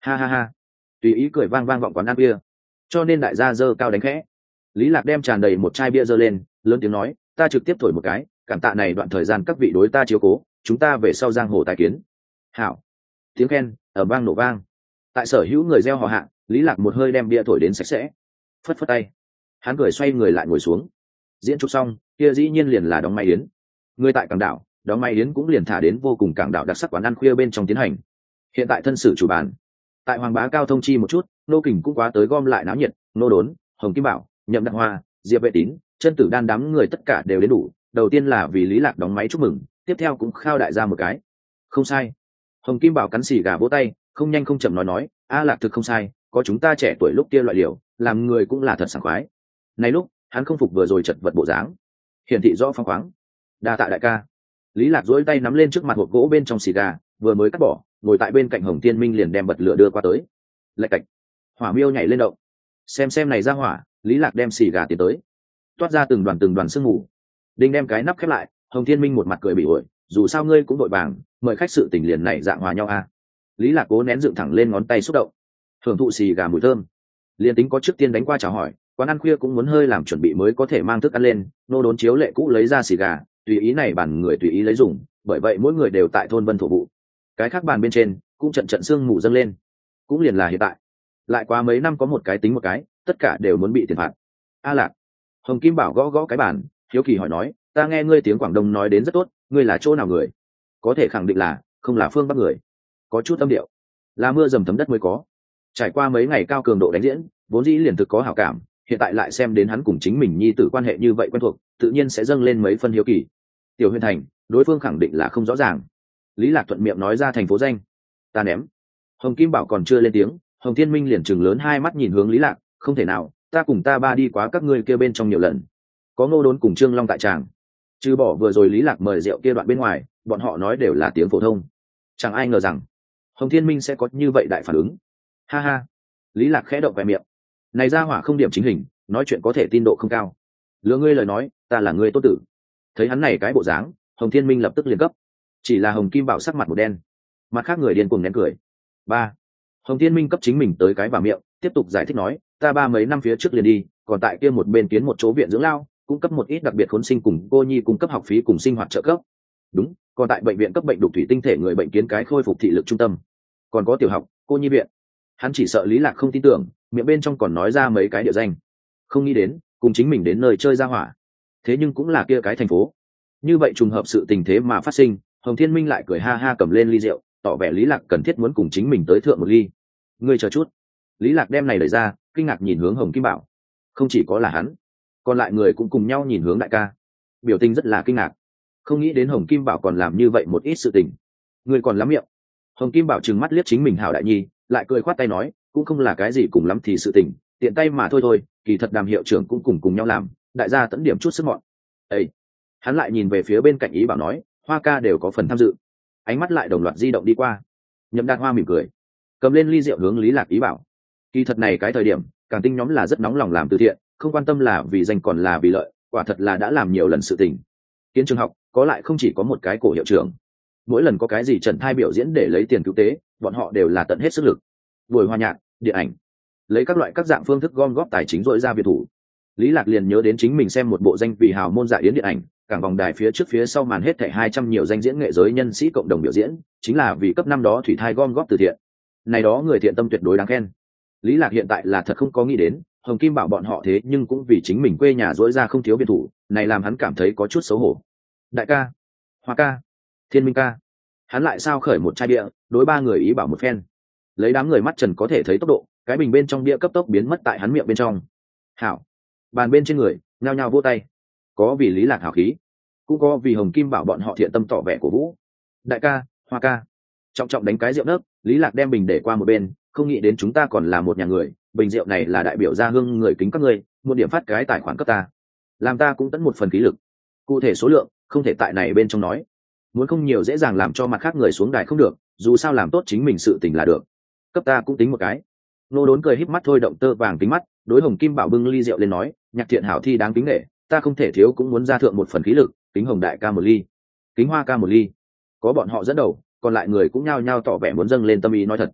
ha ha ha, tùy ý cười vang vang vọng quán ăn bia, cho nên đại gia dơ cao đánh khẽ. Lý Lạc đem tràn đầy một chai bia dơ lên, lớn tiếng nói, ta trực tiếp thổi một cái, cảm tạ này đoạn thời gian các vị đối ta chiếu cố, chúng ta về sau giang hồ tài kiến. Hảo. Tiếng khen ở vang nổ vang. Tại sở hữu người reo hò hạ, Lý Lạc một hơi đem bia thổi đến sạch sẽ, phất phất tay, hắn cười xoay người lại ngồi xuống. Diễn chụp xong, kia dĩ nhiên liền là đóng máy yến. Người tại cảng đảo, đóng máy yến cũng liền thả đến vô cùng cảng đảo đặc sắc quán ăn khuya bên trong tiến hành. Hiện tại thân sử chủ bàn, tại Hoàng Bá Cao thông chi một chút, nô kình cũng quá tới gom lại náo nhiệt, nô đốn, Hồng Kim Bảo, Nhậm Đặng Hoa, Diệp Vệ Tín, chân tử đan đám người tất cả đều đến đủ. Đầu tiên là vì Lý Lạc đóng máy chúc mừng, tiếp theo cũng khao đại gia một cái. Không sai. Hồng Kim Bảo cắn xì gà vỗ tay, không nhanh không chậm nói nói, a Lạc thực không sai, có chúng ta trẻ tuổi lúc kia loại liều, làm người cũng là thật sảng khoái. Này lúc, hắn không phục vừa rồi chật vật bộ dáng, hiển thị rõ phong khoáng. Đa tạ đại ca. Lý Lạc duỗi tay nắm lên trước mặt hộp gỗ bên trong xì gà, vừa mới cắt bỏ, ngồi tại bên cạnh Hồng Thiên Minh liền đem bật lửa đưa qua tới. Lạch cạch, hỏa miêu nhảy lên động. Xem xem này ra hỏa, Lý Lạc đem xì gà tiến tới, toát ra từng đoàn từng đoàn sương mù. Đinh đem cái nắp khép lại, Hồng Thiên Minh một mặt cười bị ổi, dù sao ngươi cũng đội vàng, mời khách sự tình liền này dạng hòa nhau a. Lý Lạc cố nén dựng thẳng lên ngón tay xúc động, thưởng thụ xì gà mùi thơm. Liên tính có trước tiên đánh qua chào hỏi, quán ăn khuya cũng muốn hơi làm chuẩn bị mới có thể mang thức ăn lên. Nô đốn chiếu lệ cũ lấy ra xì gà, tùy ý này bàn người tùy ý lấy dùng, bởi vậy mỗi người đều tại thôn Vân thổ vụ. Cái khác bàn bên trên cũng trận trận sương mù dâng lên, cũng liền là hiện tại. Lại qua mấy năm có một cái tính một cái, tất cả đều muốn bị tiền phạt. A Lạc. Hồng Kim Bảo gõ gõ cái bàn, hiếu kỳ hỏi nói, ta nghe ngươi tiếng Quảng Đông nói đến rất tốt, ngươi là chỗ nào người? Có thể khẳng định là không là phương Bắc người. Có chút âm điệu, là mưa dầm thấm đất mới có. Trải qua mấy ngày cao cường độ đánh diễn, vốn dĩ liền thực có hảo cảm, hiện tại lại xem đến hắn cùng chính mình nhi tử quan hệ như vậy quen thuộc, tự nhiên sẽ dâng lên mấy phân hiếu kỳ. Tiểu Huyền Thành, đối phương khẳng định là không rõ ràng. Lý Lạc thuận miệng nói ra thành phố danh. Ta ném. Hồng Kim Bảo còn chưa lên tiếng, Hồng Thiên Minh liền trừng lớn hai mắt nhìn hướng Lý Lạc, không thể nào, ta cùng ta ba đi quá các ngươi kia bên trong nhiều lần. Có Ngô Đốn cùng Trương Long tại tràng, trừ bỏ vừa rồi Lý Lạc mời rượu kia đoạn bên ngoài, bọn họ nói đều là tiếng phổ thông. Chẳng ai ngờ rằng Hồng Thiên Minh sẽ có như vậy đại phản ứng. Ha ha. Lý Lạc khẽ động vẻ miệng. Này ra hỏa không điểm chính hình, nói chuyện có thể tin độ không cao. Lừa ngươi lời nói, ta là ngươi tốt tử. Thấy hắn này cái bộ dáng, Hồng Thiên Minh lập tức liền cấp. Chỉ là Hồng Kim Bảo sắc mặt một đen, mặt khác người điên cuồng nén cười. Ba. Hồng Thiên Minh cấp chính mình tới cái vào miệng, tiếp tục giải thích nói, ta ba mấy năm phía trước liền đi, còn tại kia một bên kiến một chỗ viện dưỡng lao, cung cấp một ít đặc biệt khốn sinh cùng cô nhi cung cấp học phí cùng sinh hoạt trợ cấp. Đúng, còn tại bệnh viện cấp bệnh đục thủy tinh thể người bệnh kiến cái khôi phục thị lực trung tâm, còn có tiểu học, cô nhi viện. Hắn chỉ sợ Lý Lạc không tin tưởng, miệng bên trong còn nói ra mấy cái địa danh. Không nghĩ đến, cùng chính mình đến nơi chơi ra hỏa. Thế nhưng cũng là kia cái thành phố. Như vậy trùng hợp sự tình thế mà phát sinh, Hồng Thiên Minh lại cười ha ha cầm lên ly rượu, tỏ vẻ Lý Lạc cần thiết muốn cùng chính mình tới thượng một ly. Ngươi chờ chút. Lý Lạc đem này đẩy ra, kinh ngạc nhìn hướng Hồng Kim Bảo. Không chỉ có là hắn, còn lại người cũng cùng nhau nhìn hướng đại ca, biểu tình rất là kinh ngạc. Không nghĩ đến Hồng Kim Bảo còn làm như vậy một ít sự tình. Người còn lắm miệng. Hồng Kim Bảo trừng mắt liếc chính mình hảo đại nhi, lại cười khoát tay nói, cũng không là cái gì cùng lắm thì sự tình, tiện tay mà thôi thôi, kỳ thật Đàm hiệu trưởng cũng cùng cùng nhau làm, đại gia tận điểm chút sức mọn. Ê! Hắn lại nhìn về phía bên cạnh Ý Bảo nói, Hoa ca đều có phần tham dự. Ánh mắt lại đồng loạt di động đi qua. Nhậm Đạt Hoa mỉm cười, cầm lên ly rượu hướng Lý Lạc Ý Bảo. Kỳ thật này cái thời điểm, Cảng Tinh nhóm là rất nóng lòng làm từ thiện, không quan tâm là vì danh còn là vì lợi, quả thật là đã làm nhiều lần sự tình. Kiến trường học, có lại không chỉ có một cái cổ hiệu trưởng. Mỗi lần có cái gì trần thai biểu diễn để lấy tiền cứu tế, bọn họ đều là tận hết sức lực. Buổi hòa nhạc, điện ảnh, lấy các loại các dạng phương thức gom góp tài chính dội ra việt thủ. Lý Lạc liền nhớ đến chính mình xem một bộ danh vì hào môn dạ yến điện ảnh, cảng vòng đài phía trước phía sau màn hết thảy hai trăm nhiều danh diễn nghệ giới nhân sĩ cộng đồng biểu diễn, chính là vì cấp năm đó thủy thai gom góp từ thiện. Này đó người thiện tâm tuyệt đối đáng khen. Lý Lạc hiện tại là thật không có nghĩ đến, Hồng Kim Bảo bọn họ thế nhưng cũng vì chính mình quê nhà dỗi ra không thiếu biệt thủ, này làm hắn cảm thấy có chút xấu hổ. Đại ca, Hoa ca, Thiên Minh ca, hắn lại sao khởi một chai bia, đối ba người Ý Bảo một phen. Lấy đám người mắt trần có thể thấy tốc độ, cái bình bên trong bia cấp tốc biến mất tại hắn miệng bên trong. Hảo, bàn bên trên người nhao nhao vỗ tay, có vì Lý Lạc hảo khí, cũng có vì Hồng Kim Bảo bọn họ thiện tâm tỏ vẻ của vũ. Đại ca, Hoa ca, trọng trọng đánh cái rượu nấc, Lý Lạc đem bình để qua một bên, không nghĩ đến chúng ta còn là một nhà người, bình rượu này là đại biểu gia hương người kính các ngươi, một điểm phát cái tài khoản cấp ta, làm ta cũng tận một phần khí lực. Cụ thể số lượng không thể tại này bên trong nói, muốn không nhiều dễ dàng làm cho mặt khác người xuống đài không được, dù sao làm tốt chính mình sự tình là được, cấp ta cũng tính một cái. Nô Đốn cười híp mắt thôi động tơ vàng kính mắt, đối Hồng Kim Bảo bưng ly rượu lên nói, nhạc thiện hảo thi đáng kính nể, ta không thể thiếu cũng muốn ra thượng một phần khí lực, kính Hồng đại ca một ly, kính Hoa ca một ly. Có bọn họ dẫn đầu, còn lại người cũng nhao nhao tỏ vẻ muốn dâng lên tâm ý nói thật.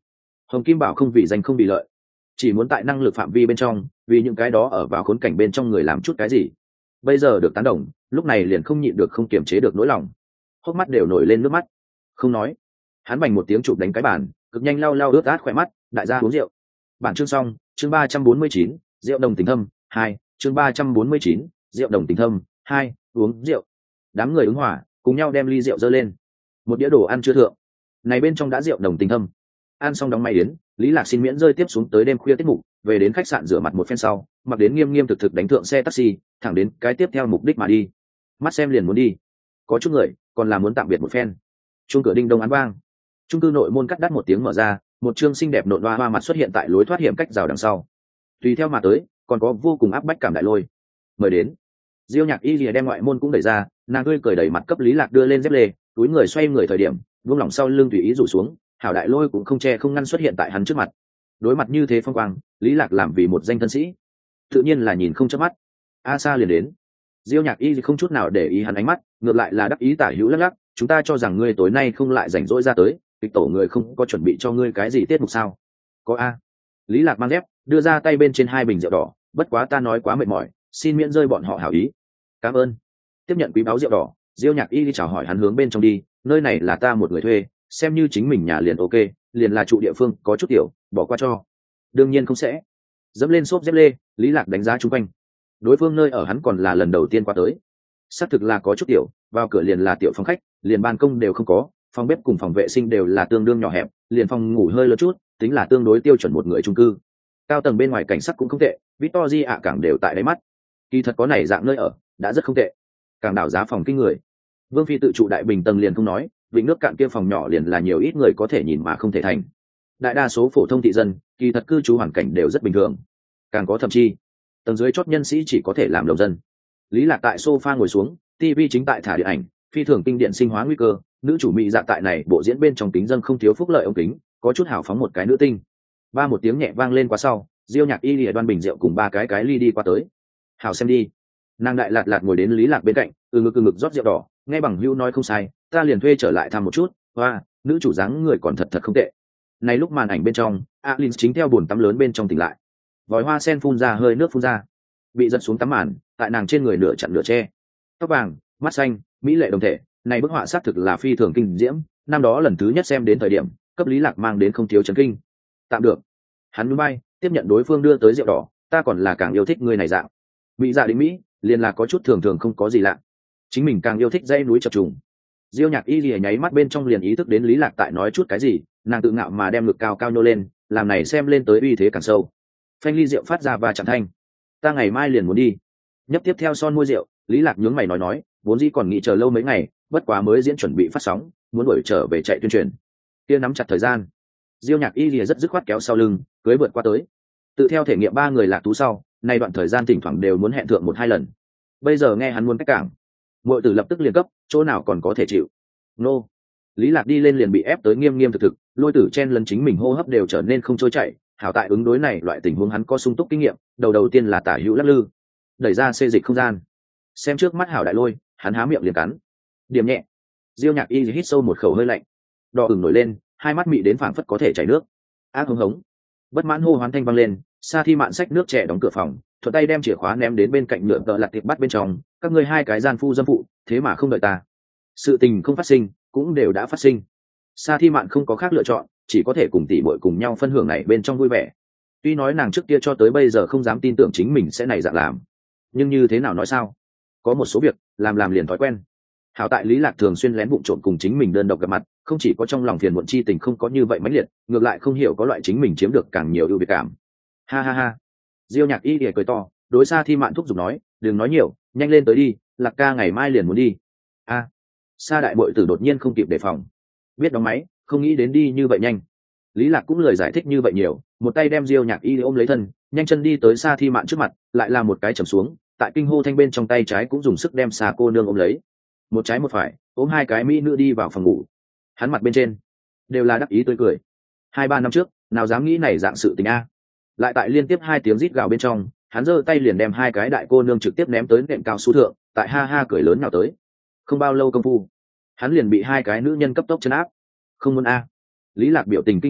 Hồng Kim Bảo không vì danh không vì lợi, chỉ muốn tại năng lực phạm vi bên trong, vì những cái đó ở vào khốn cảnh bên trong người làm chút cái gì. Bây giờ được tán đồng, lúc này liền không nhịn được không kiềm chế được nỗi lòng, hốc mắt đều nổi lên nước mắt. Không nói, hắn bành một tiếng chụp đánh cái bàn, cực nhanh lau lau ướt át khỏe mắt, đại gia uống rượu. Bản chương xong, chương ba trăm bốn mươi chín, rượu đồng tình thâm hai, chương ba trăm bốn mươi chín, rượu đồng tình thâm hai, uống rượu. Đám người ứng hỏa, cùng nhau đem ly rượu dơ lên. Một đĩa đồ ăn chưa thượng, này bên trong đã rượu đồng tình thâm. Ăn xong đóng máy yến, Lý Lạc xin miễn rơi tiếp xuống tới đêm khuya tiết mục, về đến khách sạn rửa mặt một phen sau, mặc đến nghiêm nghiêm thực thực đánh thượng xe taxi, thẳng đến cái tiếp theo mục đích mà đi. Mắt xem liền muốn đi, có chút người còn là muốn tạm biệt một phen. Chuông cửa đinh đông án vang, chung cư nội môn cắt đắt một tiếng mở ra, một trương xinh đẹp nộn hoa hoa mặt xuất hiện tại lối thoát hiểm cách rào đằng sau. Tùy theo mà tới, còn có vô cùng áp bách cảm đại lôi. Mời đến. Diêu Nhạc Y lìa đem ngoại môn cũng đẩy ra, nàng tươi cười đẩy mặt cấp Lý Lạc đưa lên dép lê, túi người xoay người thời điểm, vuông lỏng sau lưng tùy ý rủ xuống, hảo đại lôi cũng không che không ngăn xuất hiện tại hắn trước mặt. Đối mặt như thế phong quang, Lý Lạc làm vì một danh thân sĩ, tự nhiên là nhìn không chớp mắt. A Sa liền đến. Diêu Nhạc Y không chút nào để ý hắn ánh mắt, ngược lại là đắc ý tả hữu lắc lắc, chúng ta cho rằng ngươi tối nay không lại rảnh rỗi ra tới, kịch tổ người không có chuẩn bị cho ngươi cái gì tiết mục sao? Có a. Lý Lạc mang dép, đưa ra tay bên trên hai bình rượu đỏ, bất quá ta nói quá mệt mỏi, xin miễn rơi bọn họ hảo ý. Cảm ơn. Tiếp nhận quý báo rượu đỏ, Diêu Nhạc Y đi chào hỏi hắn hướng bên trong đi, nơi này là ta một người thuê, xem như chính mình nhà liền ok, liền là trụ địa phương có chút tiểu, bỏ qua cho. Đương nhiên không sẽ. Dẫm lên xốp dép lê, Lý Lạc đánh giá chung quanh. Đối phương nơi ở hắn còn là lần đầu tiên qua tới. Xác thực là có chút tiểu, vào cửa liền là tiểu phòng khách, liền ban công đều không có, phòng bếp cùng phòng vệ sinh đều là tương đương nhỏ hẹp, liền phòng ngủ hơi lớn chút, tính là tương đối tiêu chuẩn một người chung cư. Cao tầng bên ngoài cảnh sắc cũng không tệ, Victory ạ cảng đều tại đáy mắt. Kỳ thật có này dạng nơi ở, đã rất không tệ. Càng đảo giá phòng kinh người. Vương phi tự trụ đại bình tầng liền không nói, vịnh nước cạn kia phòng nhỏ liền là nhiều ít người có thể nhìn mà không thể thành. Đại đa số phổ thông thị dân, kỳ thật cư trú hoàn cảnh đều rất bình thường. Càng có thậm chí, tầng dưới chót nhân sĩ chỉ có thể làm lồng dân. Lý Lạc tại sofa ngồi xuống, ti vi chính tại thả điện ảnh, phi thường kinh điển sinh hóa nguy cơ, nữ chủ mỹ dạ tại này bộ diễn bên trong kính dân không thiếu phúc lợi ông kính, có chút hào phóng một cái nữ tinh. Ba một tiếng nhẹ vang lên qua sau, Diêu Nhạc Y lìa đoan bình rượu cùng ba cái cái ly đi qua tới. Hào xem đi. Nàng đại lạt lạt ngồi đến Lý Lạc bên cạnh, từ ngực từ ngực rót rượu đỏ, nghe bằng hữu nói không sai, ta liền thuê trở lại thăm một chút. Hoa, nữ chủ dáng người còn thật thật không tệ. Này lúc màn ảnh bên trong, Alin chính theo buồn tắm lớn bên trong tỉnh lại. Vòi hoa sen phun ra hơi nước phun ra, bị giật xuống tắm màn, tại nàng trên người nửa chặn nửa che. Tóc vàng, mắt xanh, mỹ lệ đồng thể, này bức họa xác thực là phi thường kinh diễm, năm đó lần thứ nhất xem đến thời điểm, cấp Lý Lạc mang đến không thiếu chấn kinh. Tạm được. Hắn nhún vai, tiếp nhận đối phương đưa tới rượu đỏ, ta còn là càng yêu thích người này dạng. Mỹ dạ định mỹ, liền là có chút thường thường không có gì lạ. Chính mình càng yêu thích dãy núi chập trùng. Diêu Nhạc Y lìa nháy mắt bên trong liền ý thức đến Lý Lạc tại nói chút cái gì, nàng tự ngạo mà đem ngực cao cao nhô lên, làm này xem lên tới uy thế càng sâu. Phanh ly rượu phát ra và chạm thanh. Ta ngày mai liền muốn đi. Nhấp tiếp theo son môi rượu, Lý Lạc nhướng mày nói nói, vốn dĩ còn nghĩ chờ lâu mấy ngày, bất quá mới diễn chuẩn bị phát sóng, muốn đuổi trở về chạy tuyên truyền. Kia nắm chặt thời gian. Diêu Nhạc Y lìa rất dứt khoát kéo sau lưng, cưới vượt qua tới. Tự theo thể nghiệm ba người lạc thú sau, nay đoạn thời gian thỉnh thoảng đều muốn hẹn thượng một hai lần. Bây giờ nghe hắn muốn cách cảng, muội tử lập tức liền cấp, chỗ nào còn có thể chịu. Nô. Lý Lạc đi lên liền bị ép tới nghiêm nghiêm thực thực, lôi tử chen lấn chính mình hô hấp đều trở nên không trôi chảy, hảo tại ứng đối này loại tình huống hắn có sung túc kinh nghiệm, đầu đầu tiên là tả hữu lắc lư, đẩy ra xê dịch không gian. Xem trước mắt hảo đại lôi, hắn há miệng liền cắn. Điểm nhẹ. Diêu Nhạc Y hít sâu một khẩu hơi lạnh, đỏ ửng nổi lên, hai mắt mị đến phảng phất có thể chảy nước. Ác hống hống. Bất mãn hô hoán thanh vang lên, Sa Thi Mạn xách nước trẻ đóng cửa phòng, thuận tay đem chìa khóa ném đến bên cạnh nhựa tợ lật tiệp bắt bên trong, các ngươi hai cái gian phu dâm phụ, thế mà không đợi ta. Sự tình không phát sinh, cũng đều đã phát sinh. Sa Thi Mạn không có khác lựa chọn, chỉ có thể cùng tỷ muội cùng nhau phân hưởng này bên trong vui vẻ. Tuy nói nàng trước kia cho tới bây giờ không dám tin tưởng chính mình sẽ này dạng làm, nhưng như thế nào nói sao? Có một số việc, làm làm liền thói quen. Hảo tại Lý Lạc thường xuyên lén vụng trộm cùng chính mình đơn độc gặp mặt, không chỉ có trong lòng phiền muộn chi tình không có như vậy mãnh liệt, ngược lại không hiểu có loại chính mình chiếm được càng nhiều ưu việt cảm. Ha ha ha. Diêu Nhạc Y lìa cười to, đối Sa Thi Mạn thúc giục nói, đừng nói nhiều, nhanh lên tới đi, Lạc ca ngày mai liền muốn đi. A. Sa đại muội tử đột nhiên không kịp đề phòng, biết đóng máy, không nghĩ đến đi như vậy nhanh. Lý Lạc cũng lời giải thích như vậy nhiều, một tay đem Diêu Nhạc Y ôm lấy thân, nhanh chân đi tới Sa Thi Mạn trước mặt, lại làm một cái chầm xuống, tại kinh hô thanh bên trong tay trái cũng dùng sức đem Sa cô nương ôm lấy. Một trái một phải, ôm hai cái mỹ nữ đi vào phòng ngủ. Hắn mặt bên trên đều là đắc ý tươi cười. Hai ba năm trước, nào dám nghĩ này dạng sự tình a. Lại tại liên tiếp hai tiếng rít gào bên trong, hắn giơ tay liền đem hai cái đại cô nương trực tiếp ném tới nệm cao su thượng, tại ha ha cười lớn nào tới. Không bao lâu công phu, hắn liền bị hai cái nữ nhân cấp tốc chấn áp. Không muốn a. Lý Lạc biểu tình kinh hoàng,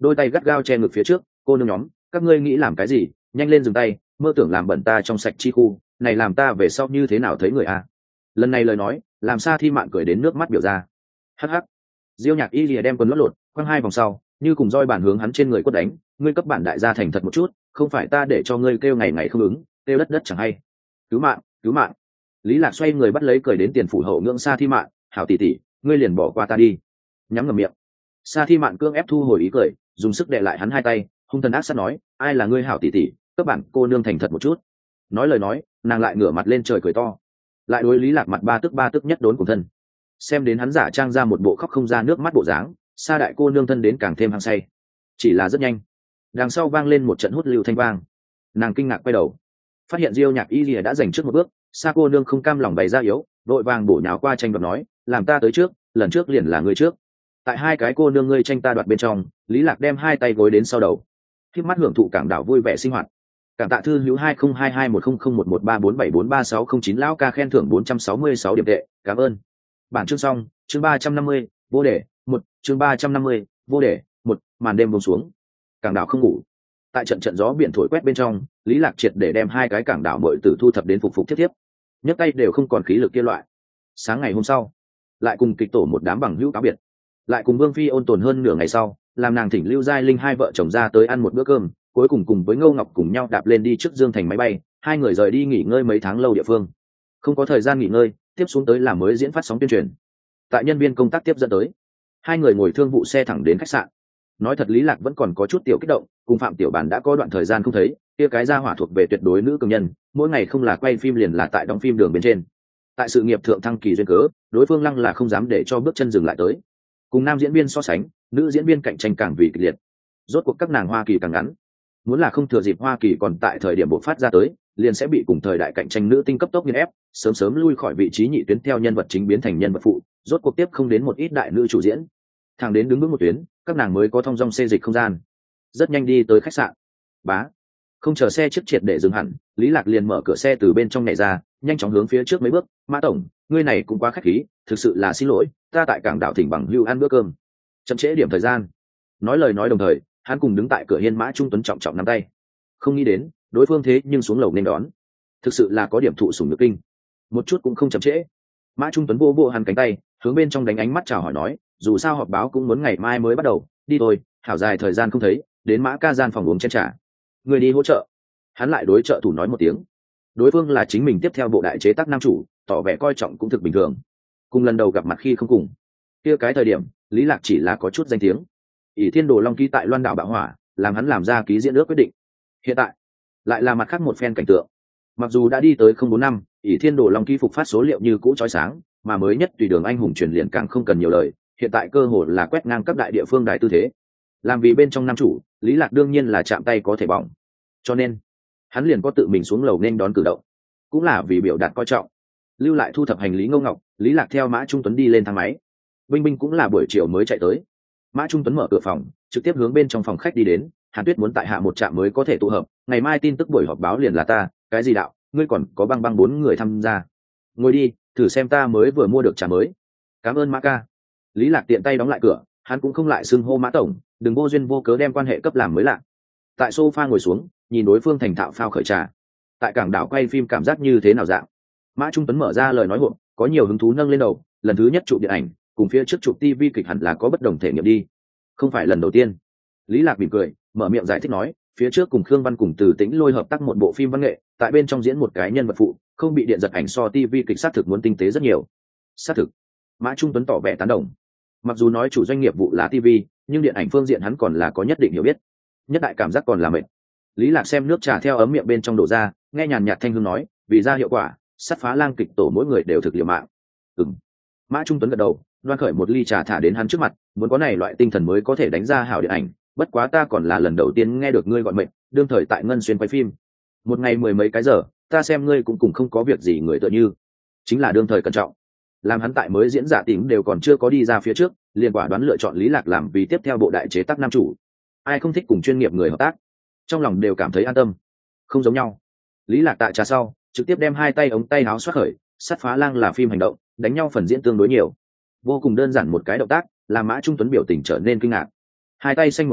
đôi tay gắt gao che ngực phía trước. Cô nương nhóm, các ngươi nghĩ làm cái gì? Nhanh lên dừng tay, mơ tưởng làm bẩn ta trong sạch chi khu này, làm ta về sau như thế nào thấy người a? Lần này lời nói làm Sa Thi Mạn cười đến nước mắt biểu ra. Hắc hắc. Diêu Nhạc Y lìa đem quần lót lột quăng hai vòng sau, như cùng roi bản hướng hắn trên người quất đánh. Ngươi cấp bản đại gia thành thật một chút, không phải ta để cho ngươi kêu ngày ngày không ứng, kêu đất đất chẳng hay. Cứu mạng, cứu mạng. Lý Lạc xoay người bắt lấy cười đến tiền phủ hậu ngưỡng Sa Thi Mạn. Hảo tỷ tỷ, ngươi liền bỏ qua ta đi. Nhắm ngầm miệng. Sa Thi Mạn cương ép thu hồi ý cười, dùng sức đè lại hắn hai tay, hung thần ác sát nói, ai là ngươi hảo tỷ tỷ, các bạn cô nương thành thật một chút. Nói lời nói, nàng lại ngửa mặt lên trời cười to, lại đối Lý Lạc mặt ba tức ba tức nhất đốn cùng thân. Xem đến hắn giả trang ra một bộ khóc không ra nước mắt bộ dáng, Sa đại cô nương thân đến càng thêm hăng say. Chỉ là rất nhanh, đằng sau vang lên một trận hút lưu thanh vang, nàng kinh ngạc quay đầu, phát hiện Diêu Nhạc Y lìa đã giành trước một bước. Sa cô nương không cam lòng bày ra yếu, đội vàng bổ nhào qua tranh đoạt nói, làm ta tới trước, lần trước liền là ngươi trước. Tại hai cái cô nương ngươi tranh ta đoạt bên trong, Lý Lạc đem hai tay gối đến sau đầu, khép mắt hưởng thụ cảng đảo vui vẻ sinh hoạt. Cảm tạ thư hữu hai không hai hai một không không một một ba bốn bảy bốn ba sáu không chín lão ca khen thưởng bốn trăm sáu mươi sáu điểm tệ, cảm ơn. Bản chương xong, chương ba trăm năm mươi, vô đề, một, chương ba trăm năm mươi, vô đề, một, màn đêm buông xuống. Cảng đảo không ngủ. Tại trận trận gió biển thổi quét bên trong, Lý Lạc triệt để đem hai cái cảng đảo muội tử thu thập đến phục phục thiết thiết, nhấc tay đều không còn khí lực kia loại. Sáng ngày hôm sau, lại cùng kịch tổ một đám bằng hữu cáo biệt, lại cùng Vương Phi ôn tồn hơn nửa ngày sau, làm nàng thỉnh Lưu Giai Linh hai vợ chồng ra tới ăn một bữa cơm, cuối cùng cùng với Ngô Ngọc cùng nhau đạp lên đi trước Dương Thành máy bay, hai người rời đi nghỉ ngơi mấy tháng lâu địa phương. Không có thời gian nghỉ ngơi, tiếp xuống tới làm mới diễn phát sóng tuyên truyền. Tại nhân viên công tác tiếp dẫn tới, hai người ngồi thương vụ xe thẳng đến khách sạn. Nói thật Lý Lạc vẫn còn có chút tiểu kích động, cùng Phạm Tiểu Bàn đã có đoạn thời gian không thấy, kia cái gia hỏa thuộc về tuyệt đối nữ cường nhân, mỗi ngày không là quay phim liền là tại đóng phim đường bên trên. Tại sự nghiệp thượng thăng kỳ duyên cớ, đối phương lăng là không dám để cho bước chân dừng lại tới. Cùng nam diễn viên so sánh, nữ diễn viên cạnh tranh càng vì kịch liệt. Rốt cuộc các nàng Hoa Kỳ càng ngắn, muốn là không thừa dịp Hoa Kỳ còn tại thời điểm bộc phát ra tới, liền sẽ bị cùng thời đại cạnh tranh nữ tinh cấp tốc nghiền ép, sớm sớm lui khỏi vị trí nhị tuyến theo nhân vật chính biến thành nhân vật phụ, rốt cuộc tiếp không đến một ít đại nữ chủ diễn. Thẳng đến đứng bước một tuyến, các nàng mới có thông dong xê dịch không gian. Rất nhanh đi tới khách sạn. Bá, không chờ xe trước triệt để dừng hẳn, Lý Lạc liền mở cửa xe từ bên trong nhảy ra, nhanh chóng hướng phía trước mấy bước. Mã tổng, ngươi này cũng quá khách khí, thực sự là xin lỗi, ta tại cảng đảo thỉnh bằng hưu ăn bữa cơm, chậm trễ điểm thời gian. Nói lời nói đồng thời, hắn cùng đứng tại cửa hiên Mã Trung Tuấn trọng trọng nắm tay. Không nghĩ đến, đối phương thế nhưng xuống lầu nên đón, thực sự là có điểm thụ sủng nhược kinh, một chút cũng không chậm trễ. Mã Trung Tuấn vô vô hắn cánh tay, hướng bên trong đánh ánh mắt chào hỏi nói, dù sao họp báo cũng muốn ngày mai mới bắt đầu, đi thôi, hảo dài thời gian không thấy, đến Mã ca gian phòng uống chén trà. Người đi hỗ trợ. Hắn lại đối trợ thủ nói một tiếng. Đối phương là chính mình tiếp theo bộ đại chế tác nam chủ, tỏ vẻ coi trọng cũng thực bình thường. Cùng lần đầu gặp mặt khi không cùng, kia cái thời điểm Lý Lạc chỉ là có chút danh tiếng. ỷ Thiên Đồ Long ký tại Loan đảo bạo hỏa, làm hắn làm ra ký diễn ước quyết định. Hiện tại lại là mặt khác một phen cảnh tượng. Mặc dù đã đi tới không bốn năm, ỷ Thiên Đồ Long ký phục phát số liệu như cũ chói sáng, mà mới nhất tùy đường anh hùng truyền liền càng không cần nhiều lời, hiện tại cơ hội là quét ngang các đại địa phương đại tư thế. Làm vì bên trong nam chủ, Lý Lạc đương nhiên là chạm tay có thể bỏng, cho nên hắn liền có tự mình xuống lầu nên đón cử động, cũng là vì biểu đạt coi trọng. Lưu lại thu thập hành lý Ngô Ngọc, Lý Lạc theo Mã Trung Tuấn đi lên thang máy. Binh Binh cũng là buổi chiều mới chạy tới. Mã Trung Tuấn mở cửa phòng, trực tiếp hướng bên trong phòng khách đi đến. Hàn Tuyết muốn tại hạ một trạm mới có thể tụ hợp, ngày mai tin tức buổi họp báo liền là ta. Cái gì đạo, ngươi còn có băng băng bốn người tham gia. Ngồi đi, thử xem ta mới vừa mua được trà mới. Cảm ơn Mã ca. Lý Lạc tiện tay đóng lại cửa, hắn cũng không lại xưng hô Mã tổng, đừng vô duyên vô cớ đem quan hệ cấp làm mới lạ. Tại sofa ngồi xuống, nhìn đối phương thành thạo phao khởi trà. Tại cảng đảo quay phim cảm giác như thế nào dạng? Mã Trung Tuấn mở ra lời nói hộp, có nhiều hứng thú nâng lên đầu, lần thứ nhất chụp điện ảnh, cùng phía trước chụp ti vi kịch hẳn là có bất đồng thể nghiệm đi. Không phải lần đầu tiên. Lý Lạc mỉm cười, mở miệng giải thích nói, phía trước cùng Khương Văn cùng Từ Tĩnh Lôi hợp tác một bộ phim văn nghệ, tại bên trong diễn một cái nhân vật phụ, không bị điện giật ảnh so ti vi kịch sát thực muốn tinh tế rất nhiều. Sát thực. Mã Trung Tuấn tỏ vẻ tán đồng. Mặc dù nói chủ doanh nghiệp vụ là ti vi, nhưng điện ảnh phương diện hắn còn là có nhất định hiểu biết. Nhất đại cảm giác còn là mệt. Lý Lạc xem nước trà theo ấm miệng bên trong đổ ra, nghe nhàn nhạt thanh hương nói, vì ra hiệu quả, sát phá lang kịch tổ mỗi người đều thực liều mạng. Ừm. Mã Trung Tuấn gật đầu, đoan khởi một ly trà thả đến hắn trước mặt, muốn có này loại tinh thần mới có thể đánh ra hảo điện ảnh, bất quá ta còn là lần đầu tiên nghe được ngươi gọi mệnh, đương thời tại Ngân Xuyên quay phim. Một ngày mười mấy cái giờ, ta xem ngươi cũng cùng không có việc gì người tựa như. Chính là đương thời cẩn trọng. Làm hắn tại mới diễn giả tính đều còn chưa có đi ra phía trước, liền quả đoán lựa chọn Lý Lạc làm vì tiếp theo bộ đại chế tác nam chủ. Ai không thích cùng chuyên nghiệp người hợp tác, trong lòng đều cảm thấy an tâm. Không giống nhau. Lý Lạc tại trà sau, trực tiếp đem hai tay ống tay áo xoát khởi, sát phá lang là phim hành động, đánh nhau phần diễn tương đối nhiều. Vô cùng đơn giản một cái động tác, làm Mã Trung Tuấn biểu tình trở nên kinh ngạc. Hai tay xanh một phiến,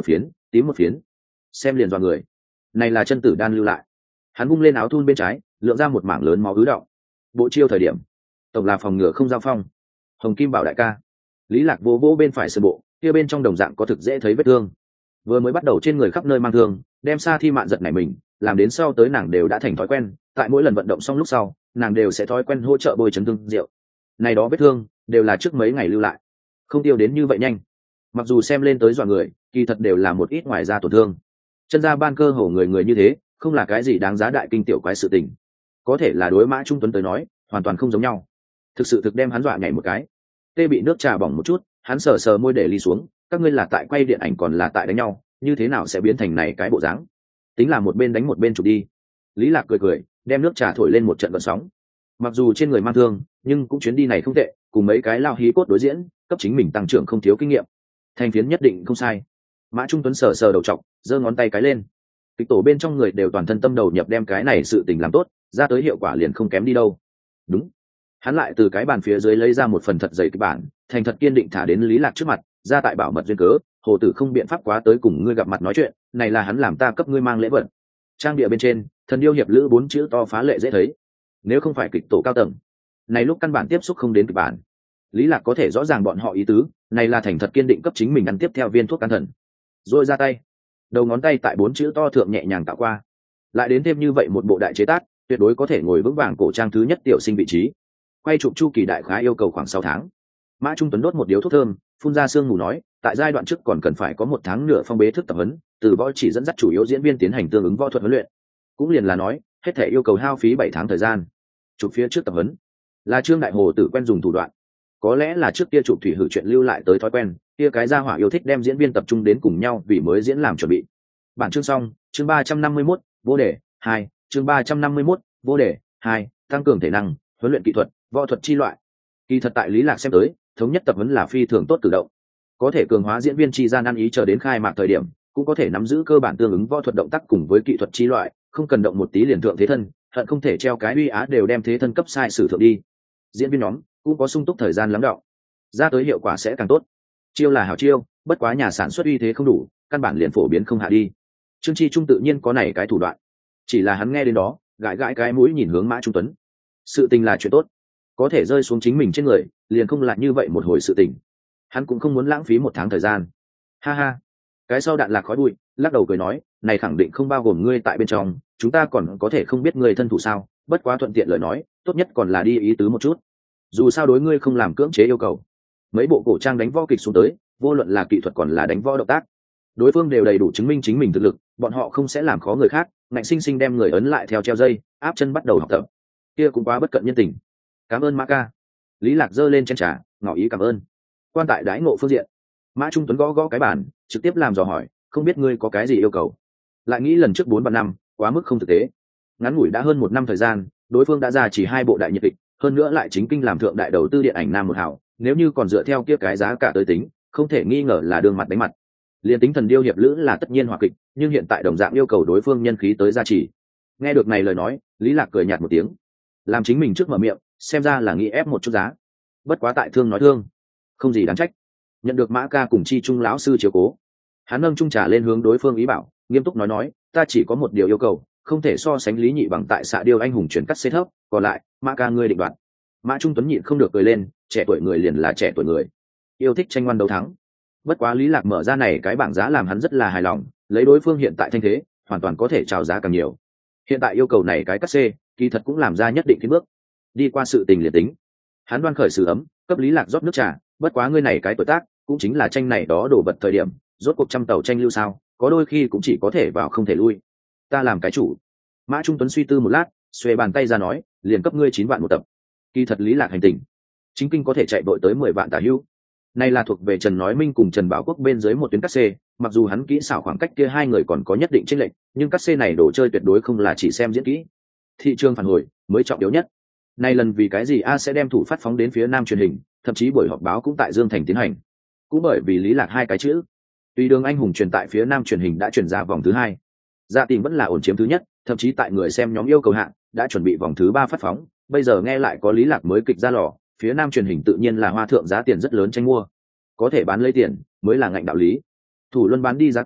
tím một phiến, xem liền dọa người. Này là chân tử đan lưu lại. Hắn vung lên áo thun bên trái, lượng ra một mảng lớn máu ứ động. Bộ chiêu thời điểm, tổng là phòng ngừa không giao phong. Hồng Kim bảo đại ca. Lý Lạc vô vô bên phải sườn bộ, kia bên trong đồng dạng có thực dễ thấy vết thương. Vừa mới bắt đầu trên người khắp nơi mang thương, đem Sa Thi Mạn giật nảy mình, làm đến sau tới nàng đều đã thành thói quen, tại mỗi lần vận động xong lúc sau, nàng đều sẽ thói quen hỗ trợ bôi chấn thương rượu. Này đó vết thương đều là trước mấy ngày lưu lại, không tiêu đến như vậy nhanh. Mặc dù xem lên tới dọa người, kỳ thật đều là một ít ngoài da tổn thương. Chân ra ban cơ hồ người người như thế, không là cái gì đáng giá đại kinh tiểu quái sự tình. Có thể là đối Mã Trung Tuấn tới nói, hoàn toàn không giống nhau. Thực sự thực đem hắn dọa nhảy một cái. Tê bị nước trà bỏng một chút, hắn sờ sờ môi để ly xuống, các ngươi là tại quay điện ảnh còn là tại đánh nhau, như thế nào sẽ biến thành này cái bộ dáng? Tính là một bên đánh một bên chụp đi. Lý Lạc cười cười, đem nước trà thổi lên một trận gợn sóng. Mặc dù trên người mang thương, nhưng cũng chuyến đi này không tệ, cùng mấy cái lao hí cốt đối diễn, cấp chính mình tăng trưởng không thiếu kinh nghiệm. Thành phiến nhất định không sai. Mã Trung Tuấn sờ sờ đầu trọc, giơ ngón tay cái lên. Kịch tổ bên trong người đều toàn thân tâm đầu nhập đem cái này sự tình làm tốt, ra tới hiệu quả liền không kém đi đâu. Đúng. Hắn lại từ cái bàn phía dưới lấy ra một phần thật dày kịch bản, thành thật kiên định thả đến Lý Lạc trước mặt, ra tại bảo mật duyên cớ, hồ tử không biện pháp quá tới cùng ngươi gặp mặt nói chuyện, này là hắn làm ta cấp ngươi mang lễ vật. Trang địa bên trên, thần điêu hiệp lữ bốn chữ to phá lệ dễ thấy. Nếu không phải kịch tổ cao tầng, này lúc căn bản tiếp xúc không đến kịch bản. Lý Lạc có thể rõ ràng bọn họ ý tứ, này là thành thật kiên định cấp chính mình ăn tiếp theo viên thuốc can thần. Rồi ra tay, đầu ngón tay tại bốn chữ to thượng nhẹ nhàng tạo qua, lại đến thêm như vậy một bộ đại chế tác, tuyệt đối có thể ngồi vững vàng cổ trang thứ nhất tiểu sinh vị trí. Quay chụp chu kỳ đại khá yêu cầu khoảng sáu tháng. Mã Trung Tuấn đốt một điếu thuốc thơm, phun ra sương mù nói, tại giai đoạn trước còn cần phải có một tháng nửa phong bế thức tập huấn, từ võ chỉ dẫn dắt chủ yếu diễn viên tiến hành tương ứng võ thuật huấn luyện. Cũng liền là nói, hết thể yêu cầu hao phí bảy tháng thời gian. Chụp phía trước tập huấn, là Trương Đại Hồ Tử quen dùng thủ đoạn. Có lẽ là trước kia chụp thủy hử chuyện lưu lại tới thói quen, kia cái gia hỏa yêu thích đem diễn viên tập trung đến cùng nhau vì mới diễn làm chuẩn bị. Bản chương xong, chương ba trăm năm mươi mốt, vô đề hai, chương ba trăm năm mươi mốt, vô đề hai, tăng cường thể năng, huấn luyện kỹ thuật, võ thuật chi loại. Kỳ thật tại Lý Lạc xem tới, thống nhất tập huấn là phi thường tốt cử động. Có thể cường hóa diễn viên chi gian ăn ý chờ đến khai mạc thời điểm, cũng có thể nắm giữ cơ bản tương ứng võ thuật động tác cùng với kỹ thuật chi loại, không cần động một tí liền thượng thế thân, hận không thể treo cái uy á đều đem thế thân cấp sai sử thượng đi. Diễn viên nhóm cũng có sung túc thời gian lắng đọng, ra tới hiệu quả sẽ càng tốt. Chiêu là hảo chiêu, bất quá nhà sản xuất uy thế không đủ, căn bản liền phổ biến không hạ đi. Trương Chi Trung tự nhiên có này cái thủ đoạn, chỉ là hắn nghe đến đó, gãi gãi cái mũi nhìn hướng Mã Trung Tuấn. Sự tình là chuyện tốt, có thể rơi xuống chính mình trên người, liền không lại như vậy một hồi sự tình. Hắn cũng không muốn lãng phí một tháng thời gian. Ha ha, cái sau đạn lạc khói bụi, lắc đầu cười nói, này khẳng định không bao gồm ngươi tại bên trong, chúng ta còn có thể không biết ngươi thân thủ sao? Bất quá thuận tiện lời nói, tốt nhất còn là đi ý tứ một chút. Dù sao đối ngươi không làm cưỡng chế yêu cầu. Mấy bộ cổ trang đánh võ kịch xuống tới, vô luận là kỹ thuật còn là đánh võ động tác, đối phương đều đầy đủ chứng minh chính mình thực lực, bọn họ không sẽ làm khó người khác, ngạnh sinh sinh đem người ấn lại theo treo dây, áp chân bắt đầu học tập. Kia cũng quá bất cận nhân tình. Cảm ơn Mã ca. Lý Lạc giơ lên chén trà, ngỏ ý cảm ơn. Quan tại đãi ngộ phương diện, Mã Trung Tuấn gõ gõ cái bàn, trực tiếp làm dò hỏi, không biết ngươi có cái gì yêu cầu. Lại nghĩ lần trước bốn ba năm, quá mức không thực tế. Ngắn ngủi đã hơn một năm thời gian, đối phương đã ra chỉ hai bộ đại nhiệt kịch, hơn nữa lại chính kinh làm thượng đại đầu tư điện ảnh nam một hảo, nếu như còn dựa theo kia cái giá cả tới tính, không thể nghi ngờ là đường mặt đánh mặt. Liên tính thần điêu hiệp lữ là tất nhiên hòa kịch, nhưng hiện tại đồng dạng yêu cầu đối phương nhân khí tới gia trì. Nghe được này lời nói, Lý Lạc cười nhạt một tiếng, làm chính mình trước mở miệng, xem ra là nghĩ ép một chút giá. Bất quá tại thương nói thương, không gì đáng trách. Nhận được Mã ca cùng Chi Trung lão sư chiếu cố, hắn nâng chung trà lên hướng đối phương ý bảo, nghiêm túc nói nói, ta chỉ có một điều yêu cầu, không thể so sánh Lý Nhị bằng tại xạ điêu anh hùng chuyển cắt xê thấp, còn lại, Mã ca ngươi định đoạt. Mã Trung Tuấn nhịn không được cười lên, trẻ tuổi người liền là trẻ tuổi người, yêu thích tranh ngoan đấu thắng. Bất quá Lý Lạc mở ra này cái bảng giá làm hắn rất là hài lòng, lấy đối phương hiện tại thanh thế, hoàn toàn có thể chào giá càng nhiều. Hiện tại yêu cầu này cái cắt xê, kỳ thật cũng làm ra nhất định cái bước. Đi qua sự tình liền tính. Hắn đoan khởi sự ấm, cấp Lý Lạc rót nước trà, bất quá ngươi này cái tuổi tác, cũng chính là tranh này đó đổ bật thời điểm, rốt cuộc trăm tàu tranh lưu sao, có đôi khi cũng chỉ có thể vào không thể lui. Ta làm cái chủ. Mã Trung Tuấn suy tư một lát, xuề bàn tay ra nói, liền cấp ngươi chín vạn một tập. Kỳ thật Lý Lạc hành tình, chính kinh có thể chạy đội tới mười vạn tả hữu. Này là thuộc về Trần Nói Minh cùng Trần Bảo Quốc bên dưới một tuyến cắt xê, mặc dù hắn kỹ xảo khoảng cách kia hai người còn có nhất định chênh lệch, nhưng cắt xê này đồ chơi tuyệt đối không là chỉ xem diễn kỹ. Thị trường phản hồi mới trọng yếu nhất. Này lần vì cái gì A sẽ đem thủ phát phóng đến phía Nam truyền hình, thậm chí buổi họp báo cũng tại Dương Thành tiến hành. Cũng bởi vì Lý Lạc hai cái chữ. Tuy đường anh hùng truyền tại phía Nam truyền hình đã truyền ra vòng thứ hai, Dạ Tình vẫn là ổn chiếm thứ nhất, thậm chí tại người xem nhóm yêu cầu hạng đã chuẩn bị vòng thứ ba phát phóng, bây giờ nghe lại có Lý Lạc mới kịch ra lò, phía Nam truyền hình tự nhiên là hoa thượng giá tiền rất lớn tranh mua. Có thể bán lấy tiền mới là ngạnh đạo lý. Thủ luân bán đi giá cả,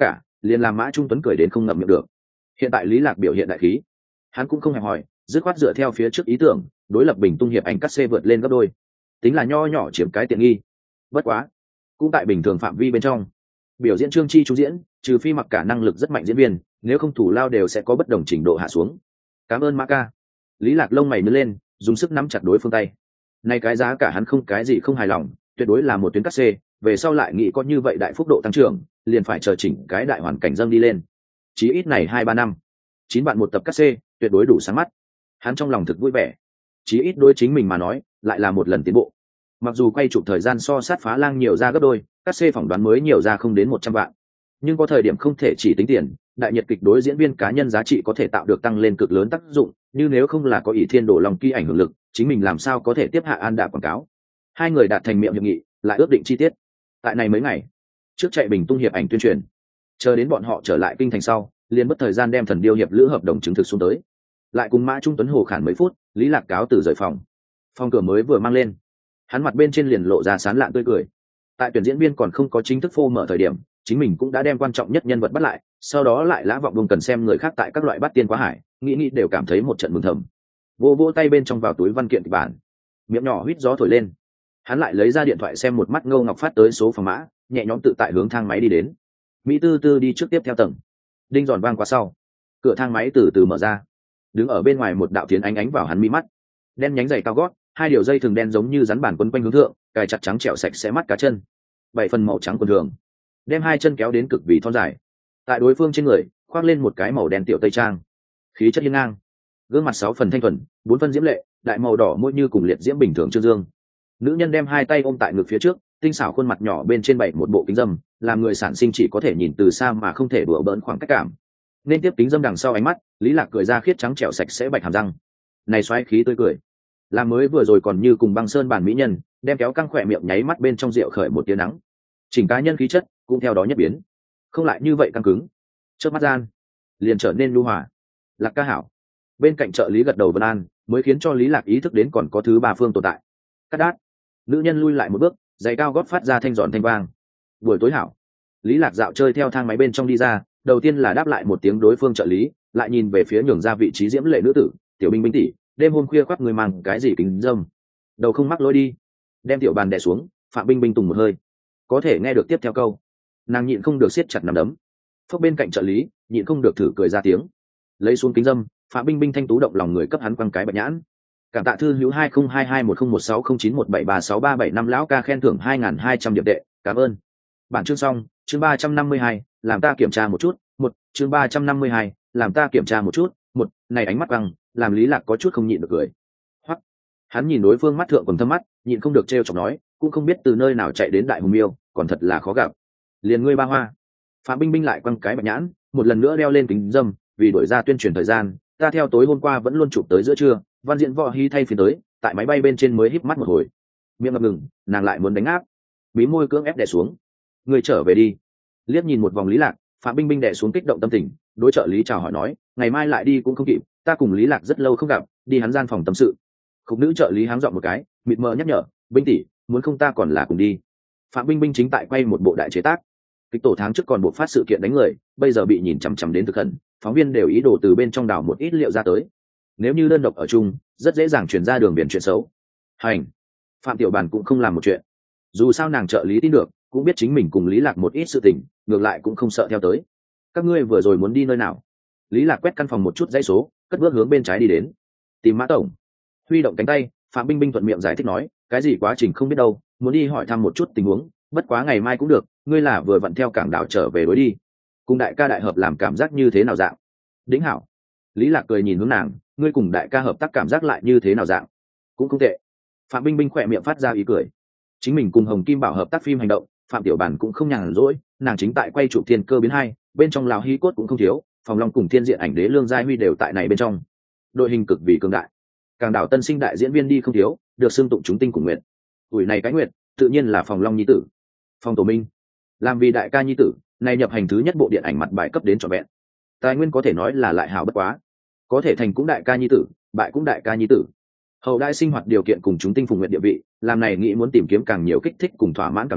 liền làm Mã Trung Tuấn cười đến không ngậm miệng được. Hiện tại Lý Lạc biểu hiện đại khí, hắn cũng không hề hỏi, dứt khoát dựa theo phía trước ý tưởng, đối lập Bình Tung hiệp ảnh cắt xê vượt lên gấp đôi, tính là nho nhỏ chiếm cái tiện nghi. Bất quá, cũng tại bình thường phạm vi bên trong, biểu diễn Trương Chi trung diễn, trừ phi mặc cả năng lực rất mạnh diễn viên, nếu không thủ lao đều sẽ có bất đồng trình độ hạ xuống. Cảm ơn Mã ca. Lý Lạc lông mày nhướng lên, dùng sức nắm chặt đối phương tay. Này cái giá cả hắn không cái gì không hài lòng, tuyệt đối là một tuyến cắt xê, về sau lại nghĩ có như vậy đại phúc độ tăng trưởng, liền phải chờ chỉnh cái đại hoàn cảnh dâng đi lên. Chí ít này hai ba năm, chín bạn một tập cắt xê, tuyệt đối đủ sáng mắt. Hắn trong lòng thực vui vẻ. Chí ít đối chính mình mà nói, lại là một lần tiến bộ. Mặc dù quay chụp thời gian so sát phá lang nhiều ra gấp đôi, cắt xê phỏng đoán mới nhiều ra không đến một trăm vạn. Nhưng có thời điểm không thể chỉ tính tiền, đại nhiệt kịch đối diễn viên cá nhân giá trị có thể tạo được tăng lên cực lớn tác dụng, như nếu không là có ỷ thiên đổ lòng kỳ ảnh hưởng lực, chính mình làm sao có thể tiếp hạ An Đạ quảng cáo. Hai người đạt thành miệng hiệp nghị, lại ước định chi tiết. Tại này mấy ngày, trước chạy Bình Tung hiệp ảnh tuyên truyền, chờ đến bọn họ trở lại kinh thành sau, liền mất thời gian đem Thần Điêu hiệp lữ hợp đồng chứng thực xuống tới. Lại cùng Mã Trung Tuấn hồ khản mấy phút, Lý Lạc cáo từ rời phòng. Phòng cửa mới vừa mang lên, hắn mặt bên trên liền lộ ra sán lạn tươi cười. Tại tuyển diễn viên còn không có chính thức phô mở thời điểm, chính mình cũng đã đem quan trọng nhất nhân vật bắt lại, sau đó lại lã vọng đông cần xem người khác tại các loại bắt tiên quá hải, nghĩ nghĩ đều cảm thấy một trận mừng thầm. Vô vô tay bên trong vào túi văn kiện kịch bản, miệng nhỏ huýt gió thổi lên. Hắn lại lấy ra điện thoại xem một mắt Ngô Ngọc phát tới số phòng mã, nhẹ nhõm tự tại hướng thang máy đi đến. Mỹ tư tư đi trước tiếp theo tầng, đinh giòn vang qua sau, cửa thang máy từ từ mở ra. Đứng ở bên ngoài một đạo tiến ánh ánh vào hắn mi mắt, đen nhánh giày cao gót, hai điều dây thừng đen giống như rắn bản quấn quanh hướng thượng, cài chặt trắng trẻo sạch sẽ mắt cá chân, bảy phần màu trắng quần thường, đem hai chân kéo đến cực vì thon dài. Tại đối phương trên người khoác lên một cái màu đen tiểu tây trang, khí chất hiên ngang, gương mặt sáu phần thanh thuần, bốn phân diễm lệ, đại màu đỏ môi như cùng liệt diễm bình thường trương dương. Nữ nhân đem hai tay ôm tại ngực phía trước, tinh xảo khuôn mặt nhỏ bên trên bảy một bộ kính dâm, làm người sản sinh chỉ có thể nhìn từ xa mà không thể đùa bỡn khoảng cách cảm. Nên tiếp kính dâm đằng sau ánh mắt, Lý Lạc cười ra khiết trắng trẻo sạch sẽ bạch hàm răng, này xoáy khí tươi cười, làm mới vừa rồi còn như cùng băng sơn bản mỹ nhân, đem kéo căng khỏe miệng nháy mắt bên trong rượu khởi một tia nắng. Chỉnh cá nhân khí chất cũng theo đó nhất biến, không lại như vậy căng cứng, chớp mắt gian liền trở nên nhu hòa. Lạc ca hảo. Bên cạnh trợ lý gật đầu vân an, mới khiến cho Lý Lạc ý thức đến còn có thứ ba phương tồn tại. Cắt đát. Nữ nhân lui lại một bước, giày cao gót phát ra thanh giòn thanh vang. Buổi tối hảo. Lý Lạc dạo chơi theo thang máy bên trong đi ra, đầu tiên là đáp lại một tiếng đối phương trợ lý, lại nhìn về phía nhường ra vị trí diễm lệ nữ tử, tiểu binh binh tỷ, đêm hôm khuya khoác người mang cái gì kính dâm, đầu không mắc lỗi đi. Đem tiểu bàn đè xuống, Phạm Binh Binh tùng một hơi, có thể nghe được tiếp theo câu, nàng nhịn không được siết chặt nắm đấm. Phước bên cạnh trợ lý nhịn không được thử cười ra tiếng, lấy xuống kính dâm, Phạm Binh Binh thanh tú động lòng người cấp hắn quăng cái bạch nhãn. Cảm tạ thư hữu hai không hai hai một không một sáu không chín một bảy ba sáu ba bảy năm lão ca khen thưởng hai nghìn hai trăm điểm tệ, cảm ơn. Bản chương xong, chương ba trăm năm mươi hai, làm ta kiểm tra một chút, một, chương ba trăm năm mươi hai, làm ta kiểm tra một chút, một, này ánh mắt văng, làm Lý Lạc có chút không nhịn được cười. Hoặc, hắn nhìn đối phương mắt thượng còn thâm mắt, nhịn không được trêu chọc nói, cũng không biết từ nơi nào chạy đến đại hùng miêu, còn thật là khó gặp. Liền ngươi ba hoa. Phạm Binh Binh lại quăng cái bạch nhãn, một lần nữa đeo lên kính dâm, vì đổi ra tuyên truyền thời gian, ta theo tối hôm qua vẫn luôn chụp tới giữa trưa, văn diễn võ hy thay phiên tới, tại máy bay bên trên mới híp mắt một hồi. Miệng ngập ngừng, nàng lại muốn đánh áp, mí môi cưỡng ép đè xuống. Ngươi trở về đi. Liếc nhìn một vòng Lý Lạc, Phạm Binh Binh đè xuống kích động tâm tình, đối trợ lý chào hỏi nói, ngày mai lại đi cũng không kịp, ta cùng Lý Lạc rất lâu không gặp, đi hắn gian phòng tâm sự. Khúc nữ trợ lý háng dọn một cái, mịt mờ nhắc nhở, Binh tỷ, muốn không ta còn là cùng đi. Phạm Binh Binh chính tại quay một bộ đại chế tác, kịch tổ tháng trước còn buộc phát sự kiện đánh người, bây giờ bị nhìn chằm chằm đến thực khẩn, phóng viên đều ý đồ từ bên trong đào một ít liệu ra tới. Nếu như đơn độc ở chung, rất dễ dàng truyền ra đường biển chuyện xấu. Hành, Phạm Tiểu Bàn cũng không làm một chuyện. Dù sao nàng trợ lý tin được, cũng biết chính mình cùng Lý Lạc một ít sự tình, ngược lại cũng không sợ theo tới. Các ngươi vừa rồi muốn đi nơi nào? Lý Lạc quét căn phòng một chút dãy số, cất bước hướng bên trái đi đến. Tìm Mã tổng. Huy động cánh tay, Phạm Binh Binh thuận miệng giải thích nói, cái gì quá trình không biết đâu, muốn đi hỏi thăm một chút tình huống, bất quá ngày mai cũng được, ngươi là vừa vặn theo cảng đảo trở về đối đi. Cùng đại ca đại hợp làm cảm giác như thế nào dạng? Đĩnh hảo. Lý Lạc cười nhìn hướng nàng, ngươi cùng đại ca hợp tác cảm giác lại như thế nào dạng? Cũng không tệ. Phạm Binh Binh khỏe miệng phát ra ý cười. Chính mình cùng Hồng Kim Bảo hợp tác phim hành động, Phạm Tiểu Bản cũng không nhàn rỗi, nàng chính tại quay chụp Thiên Cơ biến hai, bên trong Lào Hí Cốt cũng không thiếu, Phòng Long cùng Thiên Diện Ảnh Đế Lương Giai Huy đều tại này bên trong. Đội hình cực vì cường đại. Càng đảo tân sinh đại diễn viên đi không thiếu, được xưng tụng chúng tinh cùng nguyện. Tuổi này cái nguyện, tự nhiên là Phòng Long nhi tử. Phòng Tổ Minh, làm vì đại ca nhi tử, này nhập hành thứ nhất bộ điện ảnh mặt bài cấp đến trọn vẹn. Tài nguyên có thể nói là lại hảo bất quá. Có thể thành cũng đại ca nhi tử, bại cũng đại ca nhi tử. Hậu đại sinh hoạt điều kiện cùng chúng tinh phùng nguyện địa vị, làm này nghĩ muốn tìm kiếm càng nhiều kích thích cùng thỏa mãn cảm giác,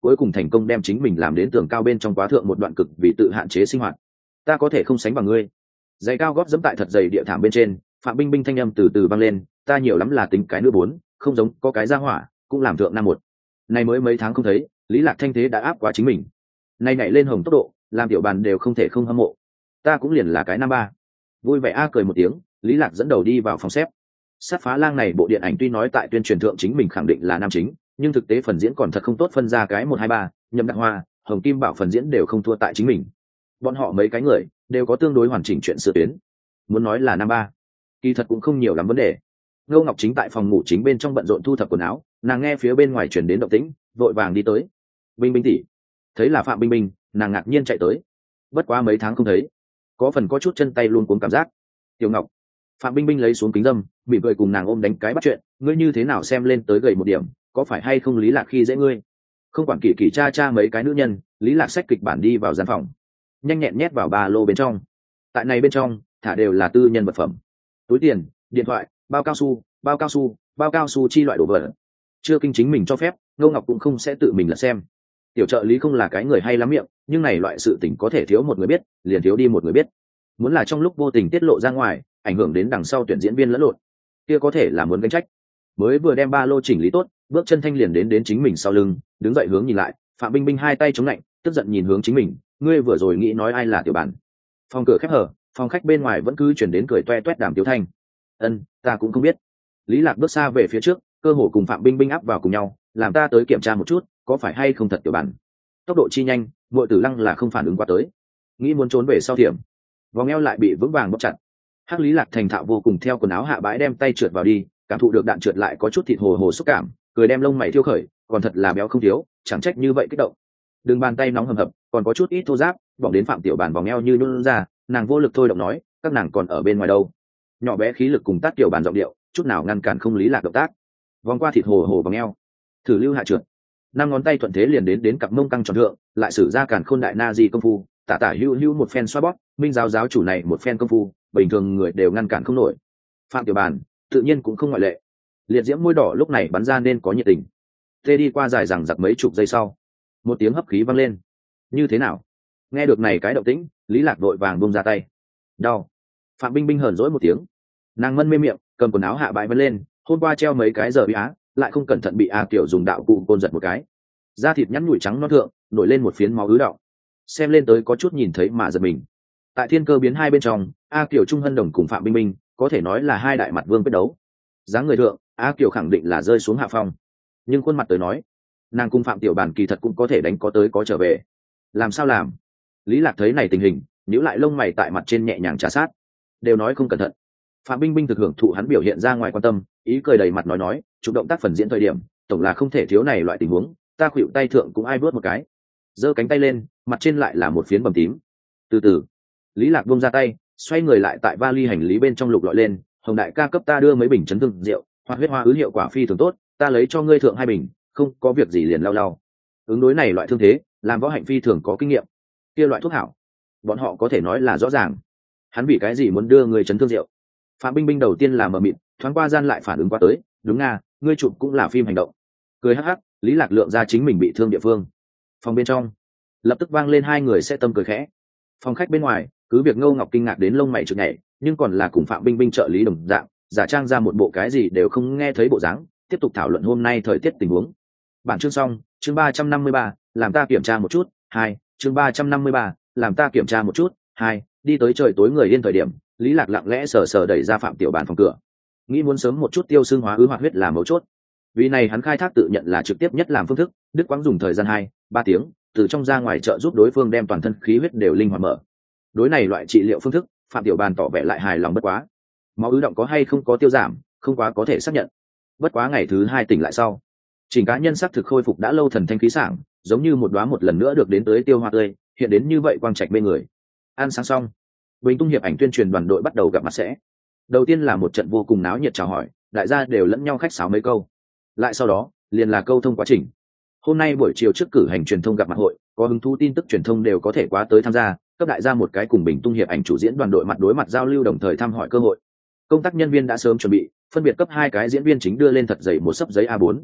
cuối cùng thành công đem chính mình làm đến tường cao bên trong quá thượng một đoạn cực vì tự hạn chế sinh hoạt. Ta có thể không sánh bằng ngươi. Giày cao gót dẫm tại thật dày địa thảm bên trên, Phạm Binh Binh thanh âm từ từ vang lên, ta nhiều lắm là tính cái nữa bốn, không giống có cái ra hỏa, cũng làm thượng năm một. Này mới mấy tháng không thấy, Lý Lạc thanh thế đã áp quá chính mình. Nay nhảy lên hồng tốc độ, làm tiểu bàn đều không thể không hâm mộ. Ta cũng liền là cái năm ba. Vui vẻ a cười một tiếng, Lý Lạc dẫn đầu đi vào phòng xếp. Sát phá lang này bộ điện ảnh tuy nói tại tuyên truyền thượng chính mình khẳng định là nam chính, nhưng thực tế phần diễn còn thật không tốt phân ra cái một hai ba, Nhậm Đặng Hoa, Hồng Kim Bảo phần diễn đều không thua tại chính mình. Bọn họ mấy cái người đều có tương đối hoàn chỉnh chuyện xưa tuyến. Muốn nói là năm ba, kỳ thật cũng không nhiều lắm vấn đề. Ngô Ngọc chính tại phòng ngủ chính bên trong bận rộn thu thập quần áo, nàng nghe phía bên ngoài truyền đến động tĩnh, vội vàng đi tới. Binh Binh tỷ, thấy là Phạm Binh Binh, nàng ngạc nhiên chạy tới. Bất quá mấy tháng không thấy, có phần có chút chân tay luôn cuống cảm giác. Tiểu Ngọc, Phạm Binh Binh lấy xuống kính dâm, mỉm cười cùng nàng ôm đánh cái bắt chuyện, ngươi như thế nào xem lên tới gầy một điểm, có phải hay không Lý Lạc khi dễ ngươi? Không quản kỳ kỳ cha cha mấy cái nữ nhân, Lý Lạc xách kịch bản đi vào gian phòng, nhanh nhẹn nhét vào ba lô bên trong. Tại này bên trong thả đều là tư nhân vật phẩm, túi tiền, điện thoại, bao cao su, bao cao su, bao cao su chi loại đồ vật. Chưa kinh chính mình cho phép, Ngô Ngọc cũng không sẽ tự mình là xem. Tiểu trợ lý không là cái người hay lắm miệng, nhưng này loại sự tình có thể thiếu một người biết, liền thiếu đi một người biết. Muốn là trong lúc vô tình tiết lộ ra ngoài, ảnh hưởng đến đằng sau tuyển diễn viên lẫn lộn, kia có thể là muốn gánh trách. Mới vừa đem ba lô chỉnh lý tốt, bước chân thanh liền đến đến chính mình sau lưng, đứng dậy hướng nhìn lại, Phạm Binh Binh hai tay chống lạnh, tức giận nhìn hướng chính mình, ngươi vừa rồi nghĩ nói ai là tiểu bản? Phòng cửa khép hở, phòng khách bên ngoài vẫn cứ chuyển đến cười toe toét đàm tiếu thanh. Ân, ta cũng không biết. Lý Lạc bước xa về phía trước, cơ hồ cùng Phạm Binh Binh áp vào cùng nhau, làm ta tới kiểm tra một chút, có phải hay không thật tiểu bản? Tốc độ chi nhanh, muội tử lăng là không phản ứng qua tới, nghĩ muốn trốn về sau thiểm, vòng eo lại bị vững vàng bóp chặt. Hắc Lý Lạc thành thạo vô cùng theo quần áo hạ bãi đem tay trượt vào đi, cảm thụ được đạn trượt lại có chút thịt hồ hồ xúc cảm, cười đem lông mày thiêu khởi, còn thật là béo không thiếu, chẳng trách như vậy kích động. Đường bàn tay nóng hầm hập, còn có chút ít thô ráp, bỏng đến Phạm Tiểu Bản vòng eo như nhún ra, nàng vô lực thôi động nói, các nàng còn ở bên ngoài đâu. Nhỏ bé khí lực cùng Tát Tiểu Bản giọng điệu, chút nào ngăn cản không Lý Lạc động tác. Vòng qua thịt hồ hồ vòng eo, thử lưu hạ trượt, năm ngón tay thuận thế liền đến đến cặp mông căng tròn thượng, lại sử ra càn khôn đại na di công phu, tả tả hữu hữu một phen xoa bóp, minh giáo giáo chủ này một phen công phu, bình thường người đều ngăn cản không nổi. Phạm Tiểu Bản tự nhiên cũng không ngoại lệ, liệt diễm môi đỏ lúc này bắn ra nên có nhiệt tình. Tê đi qua dài rằng giặc mấy chục giây sau, một tiếng hấp khí vang lên. Như thế nào? Nghe được này cái động tĩnh, Lý Lạc vội vàng buông ra tay. Đau. Phạm Binh Binh hờn dỗi một tiếng, nàng mân mê miệng, cầm quần áo hạ bãi vén lên, hôm qua treo mấy cái giờ bị á, lại không cẩn thận bị A Kiều dùng đạo cụ côn giật một cái, da thịt nhẵn nhủi trắng non thượng nổi lên một phiến máu ứ đọng, xem lên tới có chút nhìn thấy mà giật mình. Tại thiên cơ biến hai bên trong, A Kiều Trung Hân Đồng cùng Phạm Binh Binh có thể nói là hai đại mặt vương quyết đấu. Dáng người thượng, A Kiều khẳng định là rơi xuống hạ phong, nhưng khuôn mặt tới nói, nàng cùng Phạm Tiểu Bản kỳ thật cũng có thể đánh có tới có trở về. Làm sao làm? Lý Lạc thấy này tình hình, nhíu lại lông mày tại mặt trên nhẹ nhàng trà sát, đều nói không cẩn thận. Phạm Binh Binh thực hưởng thụ hắn biểu hiện ra ngoài quan tâm, ý cười đầy mặt nói nói, chủ động tác phần diễn thời điểm, tổng là không thể thiếu này loại tình huống, ta khuỵu tay thượng cũng ai bước một cái, giơ cánh tay lên, mặt trên lại là một phiến bầm tím. Từ từ, Lý Lạc buông ra tay, xoay người lại tại vali hành lý bên trong lục lọi lên, Hồng đại ca cấp ta đưa mấy bình chấn thương rượu, hoặc huyết hoa ứ hiệu quả phi thường tốt, ta lấy cho ngươi thượng hai bình, không có việc gì liền lau lau. Ứng đối này loại thương thế, làm võ hạnh phi thường có kinh nghiệm. Kia loại thuốc hảo, bọn họ có thể nói là rõ ràng. Hắn vì cái gì muốn đưa người chấn thương rượu? Phạm Binh Binh đầu tiên là mờ mịt, thoáng qua gian lại phản ứng qua tới, đúng nga, ngươi chụp cũng là phim hành động. Cười hắc hắc, Lý Lạc lượng ra chính mình bị thương địa phương. Phòng bên trong lập tức vang lên hai người sẽ tâm cười khẽ. Phòng khách bên ngoài, cứ việc Ngô Ngọc kinh ngạc đến lông mày chực nhảy, nhưng còn là cùng Phạm Binh Binh trợ lý đồng dạng, giả trang ra một bộ cái gì đều không nghe thấy bộ dáng, tiếp tục thảo luận hôm nay thời tiết tình huống. Bản chương xong, chương ba trăm năm mươi ba, làm ta kiểm tra một chút, hai, chương ba trăm năm mươi ba, làm ta kiểm tra một chút, hai, đi tới trời tối người yên thời điểm, Lý Lạc lặng lẽ sờ sờ đẩy ra Phạm Tiểu Bản phòng cửa, nghĩ muốn sớm một chút tiêu xương hóa ứ hoạt huyết là mấu chốt. Vì này hắn khai thác tự nhận là trực tiếp nhất làm phương thức, Đức Quang dùng thời gian hai, ba tiếng, từ trong ra ngoài trợ giúp đối phương đem toàn thân khí huyết đều linh hoạt mở. Đối này loại trị liệu phương thức, Phạm Tiểu Bản tỏ vẻ lại hài lòng bất quá. Máu ứ động có hay không có tiêu giảm, không quá có thể xác nhận. Bất quá ngày thứ hai tỉnh lại sau, chỉnh cá nhân sắc thực khôi phục đã lâu thần thanh khí sảng, giống như một đóa một lần nữa được đến tới tiêu hoa tươi, hiện đến như vậy quang trạch bên người. Ăn sáng xong, Bình Tung hiệp ảnh tuyên truyền đoàn đội bắt đầu gặp mặt sẽ. Đầu tiên là một trận vô cùng náo nhiệt chào hỏi, đại gia đều lẫn nhau khách sáo mấy câu. Lại sau đó, liền là câu thông quá trình. Hôm nay buổi chiều trước cử hành truyền thông gặp mặt hội, có hứng thú tin tức truyền thông đều có thể quá tới tham gia, cấp đại gia một cái cùng Bình Tung hiệp ảnh chủ diễn đoàn đội mặt đối mặt giao lưu đồng thời thăm hỏi cơ hội. Công tác nhân viên đã sớm chuẩn bị, phân biệt cấp hai cái diễn viên chính đưa lên thật dày một xấp giấy A bốn.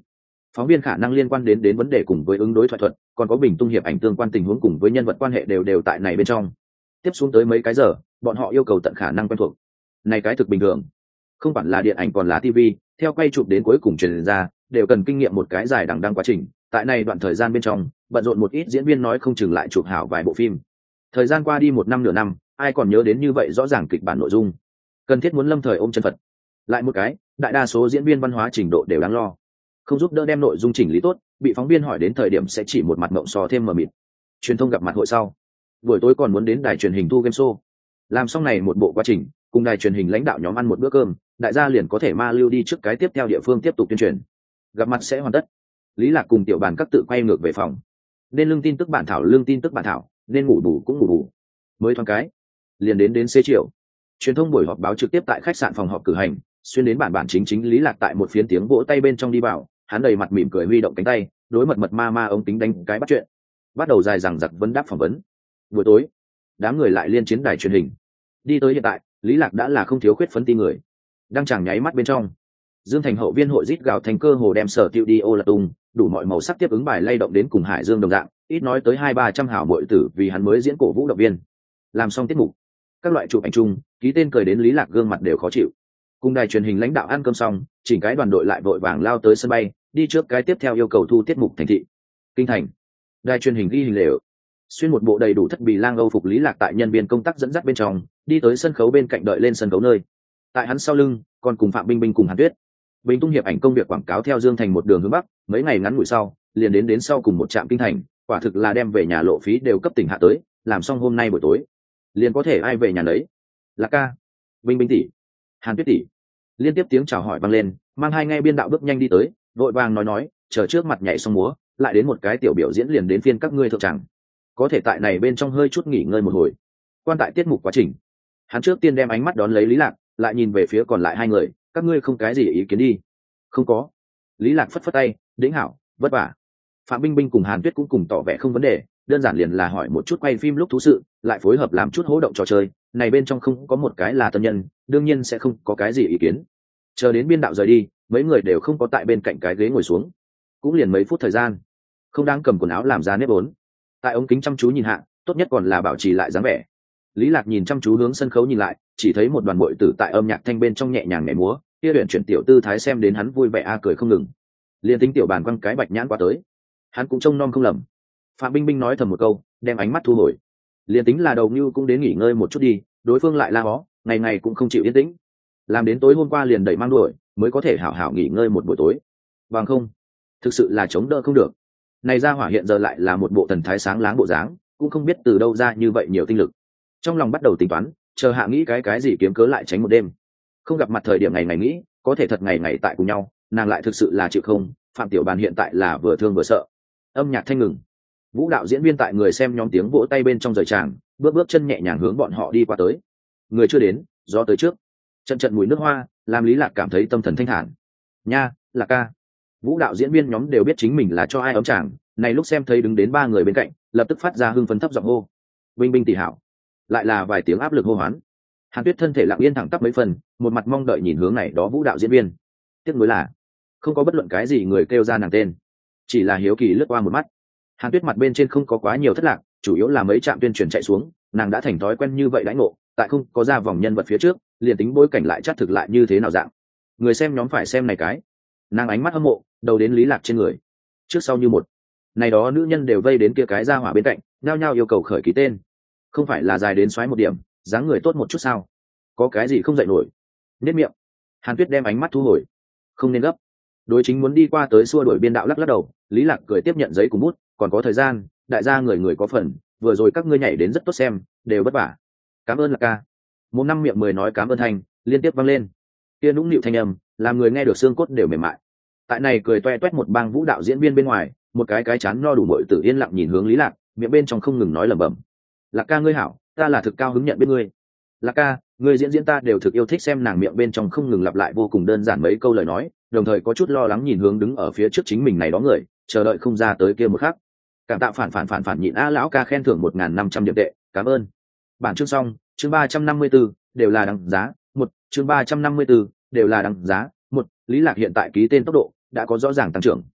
phóng viên khả năng liên quan đến đến vấn đề cùng với ứng đối thoại thuật, còn có bình tung hiệp ảnh tương quan tình huống cùng với nhân vật quan hệ đều đều tại này bên trong. Tiếp xuống tới mấy cái giờ, bọn họ yêu cầu tận khả năng quen thuộc. Này cái thực bình thường, không quản là điện ảnh còn là tivi, theo quay chụp đến cuối cùng truyền ra, đều cần kinh nghiệm một cái dài đằng đẵng quá trình. Tại này đoạn thời gian bên trong, bận rộn một ít diễn viên nói không chừng lại chụp hảo vài bộ phim. Thời gian qua đi một năm nửa năm, ai còn nhớ đến như vậy rõ ràng kịch bản nội dung. Cần thiết muốn lâm thời ôm chân Phật. Lại một cái, đại đa số diễn viên văn hóa trình độ đều đáng lo, không giúp đỡ đem nội dung chỉnh lý tốt, bị phóng viên hỏi đến thời điểm sẽ chỉ một mặt mộng sò thêm mờ mịt. Truyền thông gặp mặt hội sau, buổi tối còn muốn đến đài truyền hình thu game show. Làm xong này một bộ quá trình, cùng đài truyền hình lãnh đạo nhóm ăn một bữa cơm, đại gia liền có thể ma lưu đi trước cái tiếp theo địa phương tiếp tục tuyên truyền. Gặp mặt sẽ hoàn tất, Lý Lạc cùng tiểu bàn các tự quay ngược về phòng. Nên lương tin tức bản thảo lương tin tức bản thảo, nên ngủ bù cũng ngủ bù. Mới thoáng cái, liền đến đến xế chiều. Truyền thông buổi họp báo trực tiếp tại khách sạn phòng họp cử hành, xuyên đến bản bản chính chính Lý Lạc tại một phiến tiếng vỗ tay bên trong đi vào, hắn đầy mặt mỉm cười huy động cánh tay, đối mật mật ma ma ống tính đánh cái bắt chuyện, bắt đầu dài dằng dặc vấn đáp phỏng vấn. Buổi tối, đám người lại liên chiến đài truyền hình. Đi tới hiện tại, Lý Lạc đã là không thiếu khuyết phấn ti người. Đang chẳng nháy mắt bên trong, Dương Thành hậu viên hội rít gào thành cơ hồ đem sở tiêu đi ô là tung, đủ mọi màu sắc tiếp ứng bài lay động đến cùng Hải Dương đồng dạng, ít nói tới hai ba trăm hảo muội tử vì hắn mới diễn cổ vũ động viên. Làm xong tiết mục, các loại chụp ảnh chung, ký tên cười đến Lý Lạc gương mặt đều khó chịu. Cùng đài truyền hình lãnh đạo ăn cơm xong, chỉnh cái đoàn đội lại vội vàng lao tới sân bay, đi trước cái tiếp theo yêu cầu thu tiết mục thành thị. Kinh thành. Đài truyền hình ghi hình lều. Xuyên một bộ đầy đủ thất bì lang âu phục Lý Lạc tại nhân viên công tác dẫn dắt bên trong, đi tới sân khấu bên cạnh đợi lên sân khấu nơi. Tại hắn sau lưng, còn cùng Phạm Binh Binh cùng Hàn Tuyết. Bình tung hiệp ảnh công việc quảng cáo theo Dương Thành một đường hướng bắc, mấy ngày ngắn ngủi sau, liền đến đến sau cùng một trạm kinh thành, quả thực là đem về nhà lộ phí đều cấp tỉnh hạ tới, làm xong hôm nay buổi tối, liền có thể ai về nhà lấy. Lạc ca, Binh Binh tỷ, Hàn Tuyết tỷ. Liên tiếp tiếng chào hỏi vang lên, mang hai ngay biên đạo bước nhanh đi tới, vội vàng nói nói, chờ trước mặt nhảy xong múa, lại đến một cái tiểu biểu diễn liền đến phiên các ngươi thượng tràng. Có thể tại này bên trong hơi chút nghỉ ngơi một hồi. Quan tại tiết mục quá trình, hắn trước tiên đem ánh mắt đón lấy Lý Lạc, lại nhìn về phía còn lại hai người, các ngươi không cái gì ý kiến đi. Không có. Lý Lạc phất phất tay, đĩnh hảo, vất vả. Phạm Binh Binh cùng Hàn Tuyết cũng cùng tỏ vẻ không vấn đề, đơn giản liền là hỏi một chút quay phim lúc thú sự, lại phối hợp làm chút hỗ động trò chơi, này bên trong không có một cái là tân nhân, đương nhiên sẽ không có cái gì ý kiến. Chờ đến biên đạo rời đi, mấy người đều không có tại bên cạnh cái ghế ngồi xuống, cũng liền mấy phút thời gian, không đáng cầm quần áo làm ra nếp ốn. Tại ống kính chăm chú nhìn hạ, tốt nhất còn là bảo trì lại dáng vẻ. Lý Lạc nhìn chăm chú hướng sân khấu nhìn lại, chỉ thấy một đoàn bội tử tại âm nhạc thanh bên trong nhẹ nhàng nhảy múa, kia luyện chuyển tiểu tư thái xem đến hắn vui vẻ a cười không ngừng. Liên tính tiểu bàn quăng cái bạch nhãn qua tới, hắn cũng trông nom không lầm. Phạm Binh Binh nói thầm một câu, đem ánh mắt thu hồi. Liên tính là đầu như cũng đến nghỉ ngơi một chút đi, đối phương lại la hó, ngày ngày cũng không chịu yên tĩnh, làm đến tối hôm qua liền đẩy mang đuổi, mới có thể hảo hảo nghỉ ngơi một buổi tối. Bằng không, thực sự là chống đỡ không được. Này ra hỏa hiện giờ lại là một bộ thần thái sáng láng bộ dáng, cũng không biết từ đâu ra như vậy nhiều tinh lực. Trong lòng bắt đầu tính toán, chờ hạ nghĩ cái cái gì kiếm cớ lại tránh một đêm. Không gặp mặt thời điểm ngày ngày nghĩ, có thể thật ngày ngày tại cùng nhau, nàng lại thực sự là chịu không. Phạm Tiểu Bàn hiện tại là vừa thương vừa sợ. Âm nhạc thanh ngừng, vũ đạo diễn viên tại người xem nhóm tiếng vỗ tay bên trong rời tràng, bước bước chân nhẹ nhàng hướng bọn họ đi qua tới. Người chưa đến, gió tới trước. Trận trận mùi nước hoa làm Lý Lạc cảm thấy tâm thần thanh thản. Nha, Lạc ca. Vũ đạo diễn viên nhóm đều biết chính mình là cho ai ấm chàng, này lúc xem thấy đứng đến ba người bên cạnh, lập tức phát ra hưng phấn thấp giọng hô. Binh Binh tỷ hảo. Lại là vài tiếng áp lực hô hoán. Hàn Tuyết thân thể lặng yên thẳng tắp mấy phần, một mặt mong đợi nhìn hướng này đó vũ đạo diễn viên. Tiếc nuối là không có bất luận cái gì người kêu ra nàng tên, chỉ là hiếu kỳ lướt qua một mắt. Hàn Tuyết mặt bên trên không có quá nhiều thất lạc, chủ yếu là mấy trạm tuyên truyền chạy xuống, nàng đã thành thói quen như vậy đãi ngộ, tại không có ra vòng nhân vật phía trước, liền tính bối cảnh lại chắc thực lại như thế nào dạng. Người xem nhóm phải xem này cái. Nàng ánh mắt hâm mộ, đầu đến Lý Lạc trên người, trước sau như một. Này đó nữ nhân đều vây đến kia cái ra hỏa bên cạnh, nhao nhao yêu cầu khởi ký tên. Không phải là dài đến xoáy một điểm, dáng người tốt một chút sao? Có cái gì không dậy nổi? Nhếch miệng. Hàn Tuyết đem ánh mắt thu hồi. Không nên gấp. Đối chính muốn đi qua tới xua đuổi biên đạo lắc lắc đầu, Lý Lạc cười tiếp nhận giấy cùng bút, còn có thời gian, đại gia người người có phần, vừa rồi các ngươi nhảy đến rất tốt xem, đều vất vả. Cảm ơn Lạc ca. Một năm miệng mười nói cảm ơn thành, liên tiếp vang lên. Kia nũng nịu thanh âm, làm người nghe được xương cốt đều mềm mại. Tại này cười toe toét một bang vũ đạo diễn viên bên ngoài, một cái cái chán no đủ muội tử yên lặng nhìn hướng Lý Lạc, miệng bên trong không ngừng nói lẩm bẩm. Lạc ca ngươi hảo, ta là thực cao hứng nhận biết ngươi. Lạc ca, ngươi diễn diễn ta đều thực yêu thích xem nàng miệng bên trong không ngừng lặp lại vô cùng đơn giản mấy câu lời nói, đồng thời có chút lo lắng nhìn hướng đứng ở phía trước chính mình này đó người, chờ đợi không ra tới kia một khắc. Cảm tạ phản phản phản phản nhịn a lão ca khen thưởng một nghìn năm trăm điểm tệ, cảm ơn. Bản chương xong, chương ba trăm năm mươi 34, đều là đăng giá, một, chương ba trăm năm mươi 34, đều là đăng giá, một, Lý Lạc hiện tại ký tên tốc độ đã có rõ ràng tăng trưởng.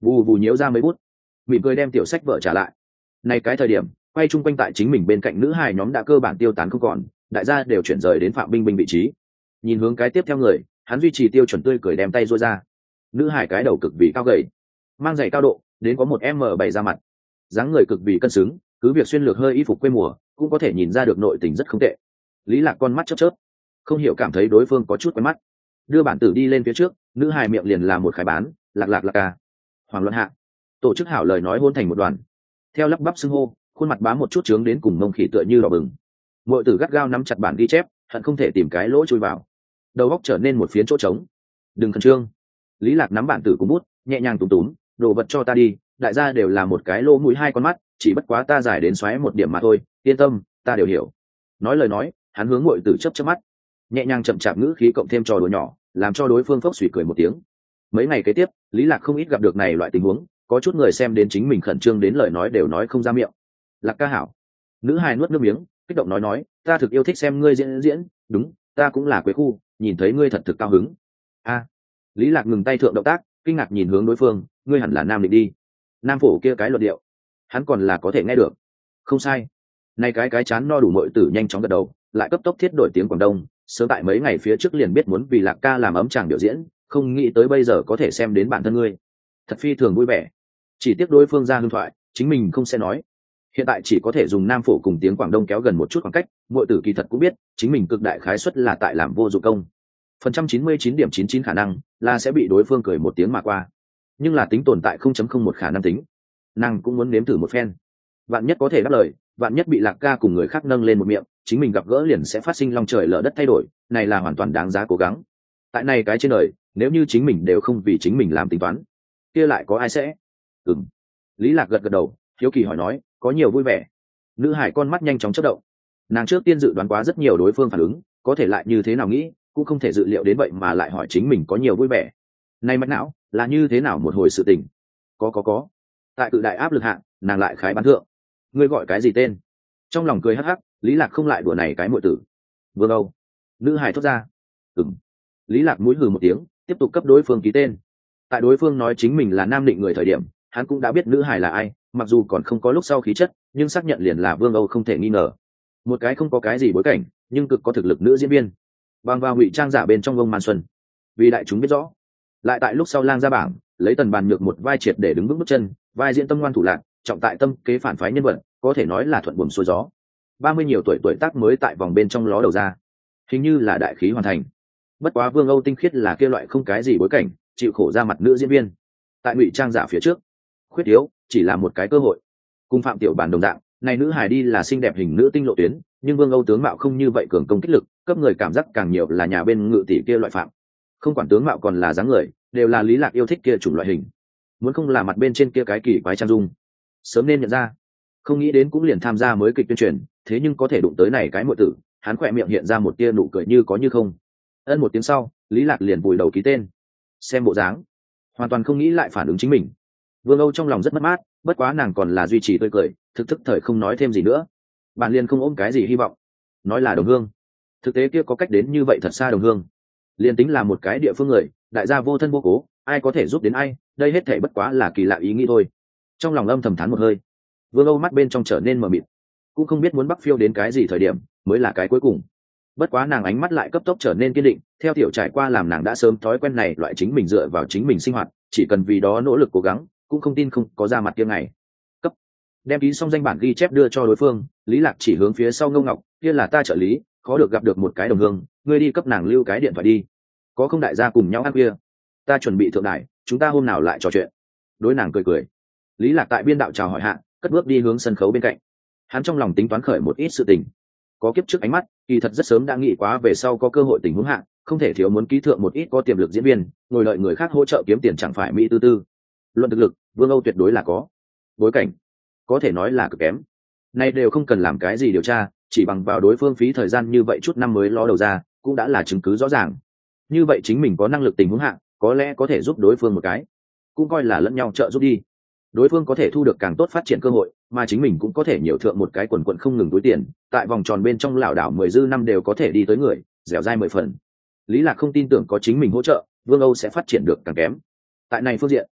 vù vù nhiễu ra mấy bút, mỉm cười đem tiểu sách vợ trả lại. Này cái thời điểm quay chung quanh tại chính mình bên cạnh nữ hài nhóm đã cơ bản tiêu tán không còn, đại gia đều chuyển rời đến Phạm Binh Binh vị trí. Nhìn hướng cái tiếp theo người, hắn duy trì tiêu chuẩn tươi cười đem tay duỗi ra. Nữ hài cái đầu cực vì cao gầy, mang giày cao độ đến có một m bảy ra mặt, dáng người cực vì cân xứng, cứ việc xuyên lược hơi y phục quê mùa cũng có thể nhìn ra được nội tình rất không tệ. Lý Lạc con mắt chớp chớp, không hiểu cảm thấy đối phương có chút quen mắt. Đưa bản tử đi lên phía trước, nữ hài miệng liền là một khái bán, lạc lạc lạc ca. Hoàng Luân Hạ tổ chức hảo lời nói hôn thành một đoàn, theo lắp bắp xưng hô, khuôn mặt bám một chút trướng đến cùng mông khỉ tựa như đỏ bừng. Muội tử gắt gao nắm chặt bản ghi chép, hận không thể tìm cái lỗ chui vào, đầu óc trở nên một phiến chỗ trống. Đừng khẩn trương. Lý Lạc nắm bản tử cùng bút, nhẹ nhàng túm túm, đồ vật cho ta đi, đại gia đều là một cái lỗ mũi hai con mắt, chỉ bất quá ta giải đến xoáy một điểm mà thôi, yên tâm, ta đều hiểu. Nói lời nói, hắn hướng muội tử chớp chớp mắt, nhẹ nhàng chậm chạp ngữ khí cộng thêm trò đùa nhỏ, làm cho đối phương phốc suy cười một tiếng. Mấy ngày kế tiếp, Lý Lạc không ít gặp được này loại tình huống, có chút người xem đến chính mình khẩn trương đến lời nói đều nói không ra miệng. Lạc ca hảo. Nữ hài nuốt nước miếng, kích động nói nói, ta thực yêu thích xem ngươi diễn diễn, đúng, ta cũng là quế khu, nhìn thấy ngươi thật thực cao hứng. A. Lý Lạc ngừng tay thượng động tác, kinh ngạc nhìn hướng đối phương, ngươi hẳn là nam định đi. Nam phổ kia cái luật điệu, hắn còn là có thể nghe được. Không sai. Này cái cái chán no đủ muội tử nhanh chóng gật đầu, lại cấp tốc thiết đổi tiếng Quảng Đông, sớm tại mấy ngày phía trước liền biết muốn vì Lạc ca làm ấm chàng biểu diễn, không nghĩ tới bây giờ có thể xem đến bản thân ngươi. Thật phi thường vui vẻ. Chỉ tiếc đối phương ra hương thoại, chính mình không sẽ nói. Hiện tại chỉ có thể dùng Nam phổ cùng tiếng Quảng Đông kéo gần một chút khoảng cách, muội tử kỳ thật cũng biết, chính mình cực đại khái suất là tại làm vô dụng công. Phần trăm chín mươi chín điểm chín chín khả năng là sẽ bị đối phương cười một tiếng mà qua. Nhưng là tính tồn tại không chấm không một khả năng tính. Nàng cũng muốn nếm thử một phen. Vạn nhất có thể đáp lời, vạn nhất bị Lạc ca cùng người khác nâng lên một miệng, chính mình gặp gỡ liền sẽ phát sinh long trời lở đất thay đổi, này là hoàn toàn đáng giá cố gắng. Tại này cái trên đời, nếu như chính mình đều không vì chính mình làm tính toán, kia lại có ai sẽ? Ừm. Lý Lạc gật gật đầu, hiếu kỳ hỏi nói, có nhiều vui vẻ. Nữ hải con mắt nhanh chóng chớp động. Nàng trước tiên dự đoán quá rất nhiều đối phương phản ứng, có thể lại như thế nào nghĩ, cũng không thể dự liệu đến vậy mà lại hỏi chính mình có nhiều vui vẻ. Này mạch não, là như thế nào một hồi sự tình? Có có có. Tại cự đại áp lực hạ, nàng lại khái bán thượng. Ngươi gọi cái gì tên? Trong lòng cười hắc hắc, Lý Lạc không lại đùa này cái muội tử. Vương Âu. Nữ hải thốt ra. Ừm. Lý Lạc mũi hừ một tiếng, tiếp tục cấp đối phương ký tên. Tại đối phương nói chính mình là nam định người thời điểm, hắn cũng đã biết nữ hải là ai, mặc dù còn không có lúc sau khí chất, nhưng xác nhận liền là Vương Âu không thể nghi ngờ. Một cái không có cái gì bối cảnh, nhưng cực có thực lực nữ diễn viên. Bằng vào ngụy trang giả bên trong Vông Man Xuân, vì đại chúng biết rõ. Lại tại lúc sau lang ra bảng, lấy Tần Bàn Nhược một vai triệt để đứng vững bước chân, vai diễn tâm ngoan thủ lạc, trọng tại tâm kế phản phái nhân vật, có thể nói là thuận buồm xuôi gió. Ba mươi nhiều tuổi tuổi tác mới tại vòng bên trong ló đầu ra, hình như là đại khí hoàn thành. Bất quá Vương Âu tinh khiết là kia loại không cái gì bối cảnh, chịu khổ ra mặt nữ diễn viên. Tại ngụy trang giả phía trước, khuyết yếu chỉ là một cái cơ hội. Cùng Phạm Tiểu Bản đồng dạng, này nữ hài đi là xinh đẹp hình nữ tinh lộ tuyến, nhưng Vương Âu tướng mạo không như vậy cường công kích lực, cấp người cảm giác càng nhiều là nhà bên ngự tỷ kia loại phạm. Không quản tướng mạo còn là dáng người, đều là Lý Lạc yêu thích kia chủng loại hình. Muốn không là mặt bên trên kia cái kỳ quái trang dung, sớm nên nhận ra. Không nghĩ đến cũng liền tham gia mới kịch tuyên truyền, thế nhưng có thể đụng tới này cái muội tử, hắn khỏe miệng hiện ra một tia nụ cười như có như không. Ân một tiếng sau, Lý Lạc liền vùi đầu ký tên. Xem bộ dáng, hoàn toàn không nghĩ lại phản ứng chính mình. Vương Âu trong lòng rất mất mát, bất quá nàng còn là duy trì tươi cười, thực thức thời không nói thêm gì nữa. Bạn liền không ôm cái gì hy vọng, nói là đồng hương. Thực tế kia có cách đến như vậy thật xa đồng hương. Liên tính là một cái địa phương người, đại gia vô thân vô cố, ai có thể giúp đến ai, đây hết thảy bất quá là kỳ lạ ý nghĩ thôi. Trong lòng âm thầm thán một hơi. Vương Âu mắt bên trong trở nên mờ mịt, cũng không biết muốn bắc phiêu đến cái gì thời điểm mới là cái cuối cùng. Bất quá nàng ánh mắt lại cấp tốc trở nên kiên định, theo tiểu trải qua làm nàng đã sớm thói quen này loại chính mình dựa vào chính mình sinh hoạt, chỉ cần vì đó nỗ lực cố gắng, cũng không tin không có ra mặt kia ngày. Cấp. Đem ký xong danh bản ghi chép đưa cho đối phương, Lý Lạc chỉ hướng phía sau Ngô Ngọc, kia là ta trợ lý, khó được gặp được một cái đồng hương, ngươi đi cấp nàng lưu cái điện thoại đi. Có không đại gia cùng nhau ăn khuya, ta chuẩn bị thượng đài, chúng ta hôm nào lại trò chuyện. Đối nàng cười cười. Lý Lạc tại biên đạo chào hỏi hạ, cất bước đi hướng sân khấu bên cạnh. Hắn trong lòng tính toán khởi một ít sự tình. Có kiếp trước ánh mắt, kỳ thật rất sớm đã nghĩ quá về sau có cơ hội tình huống hạ, không thể thiếu muốn ký thượng một ít có tiềm lực diễn viên, ngồi đợi người khác hỗ trợ kiếm tiền chẳng phải mỹ tư tư. Luận thực lực, Vương Âu tuyệt đối là có. Bối cảnh, có thể nói là cực kém. Nay đều không cần làm cái gì điều tra, chỉ bằng vào đối phương phí thời gian như vậy chút năm mới ló đầu ra, cũng đã là chứng cứ rõ ràng. Như vậy chính mình có năng lực tình huống hạ, có lẽ có thể giúp đối phương một cái, cũng coi là lẫn nhau trợ giúp đi. Đối phương có thể thu được càng tốt phát triển cơ hội, mà chính mình cũng có thể nhiều thượng một cái quần quần không ngừng túi tiền, tại vòng tròn bên trong lảo đảo mười dư năm đều có thể đi tới người, dẻo dai mười phần. Lý Lạc không tin tưởng có chính mình hỗ trợ, Vương Âu sẽ phát triển được càng kém. Tại này phương diện,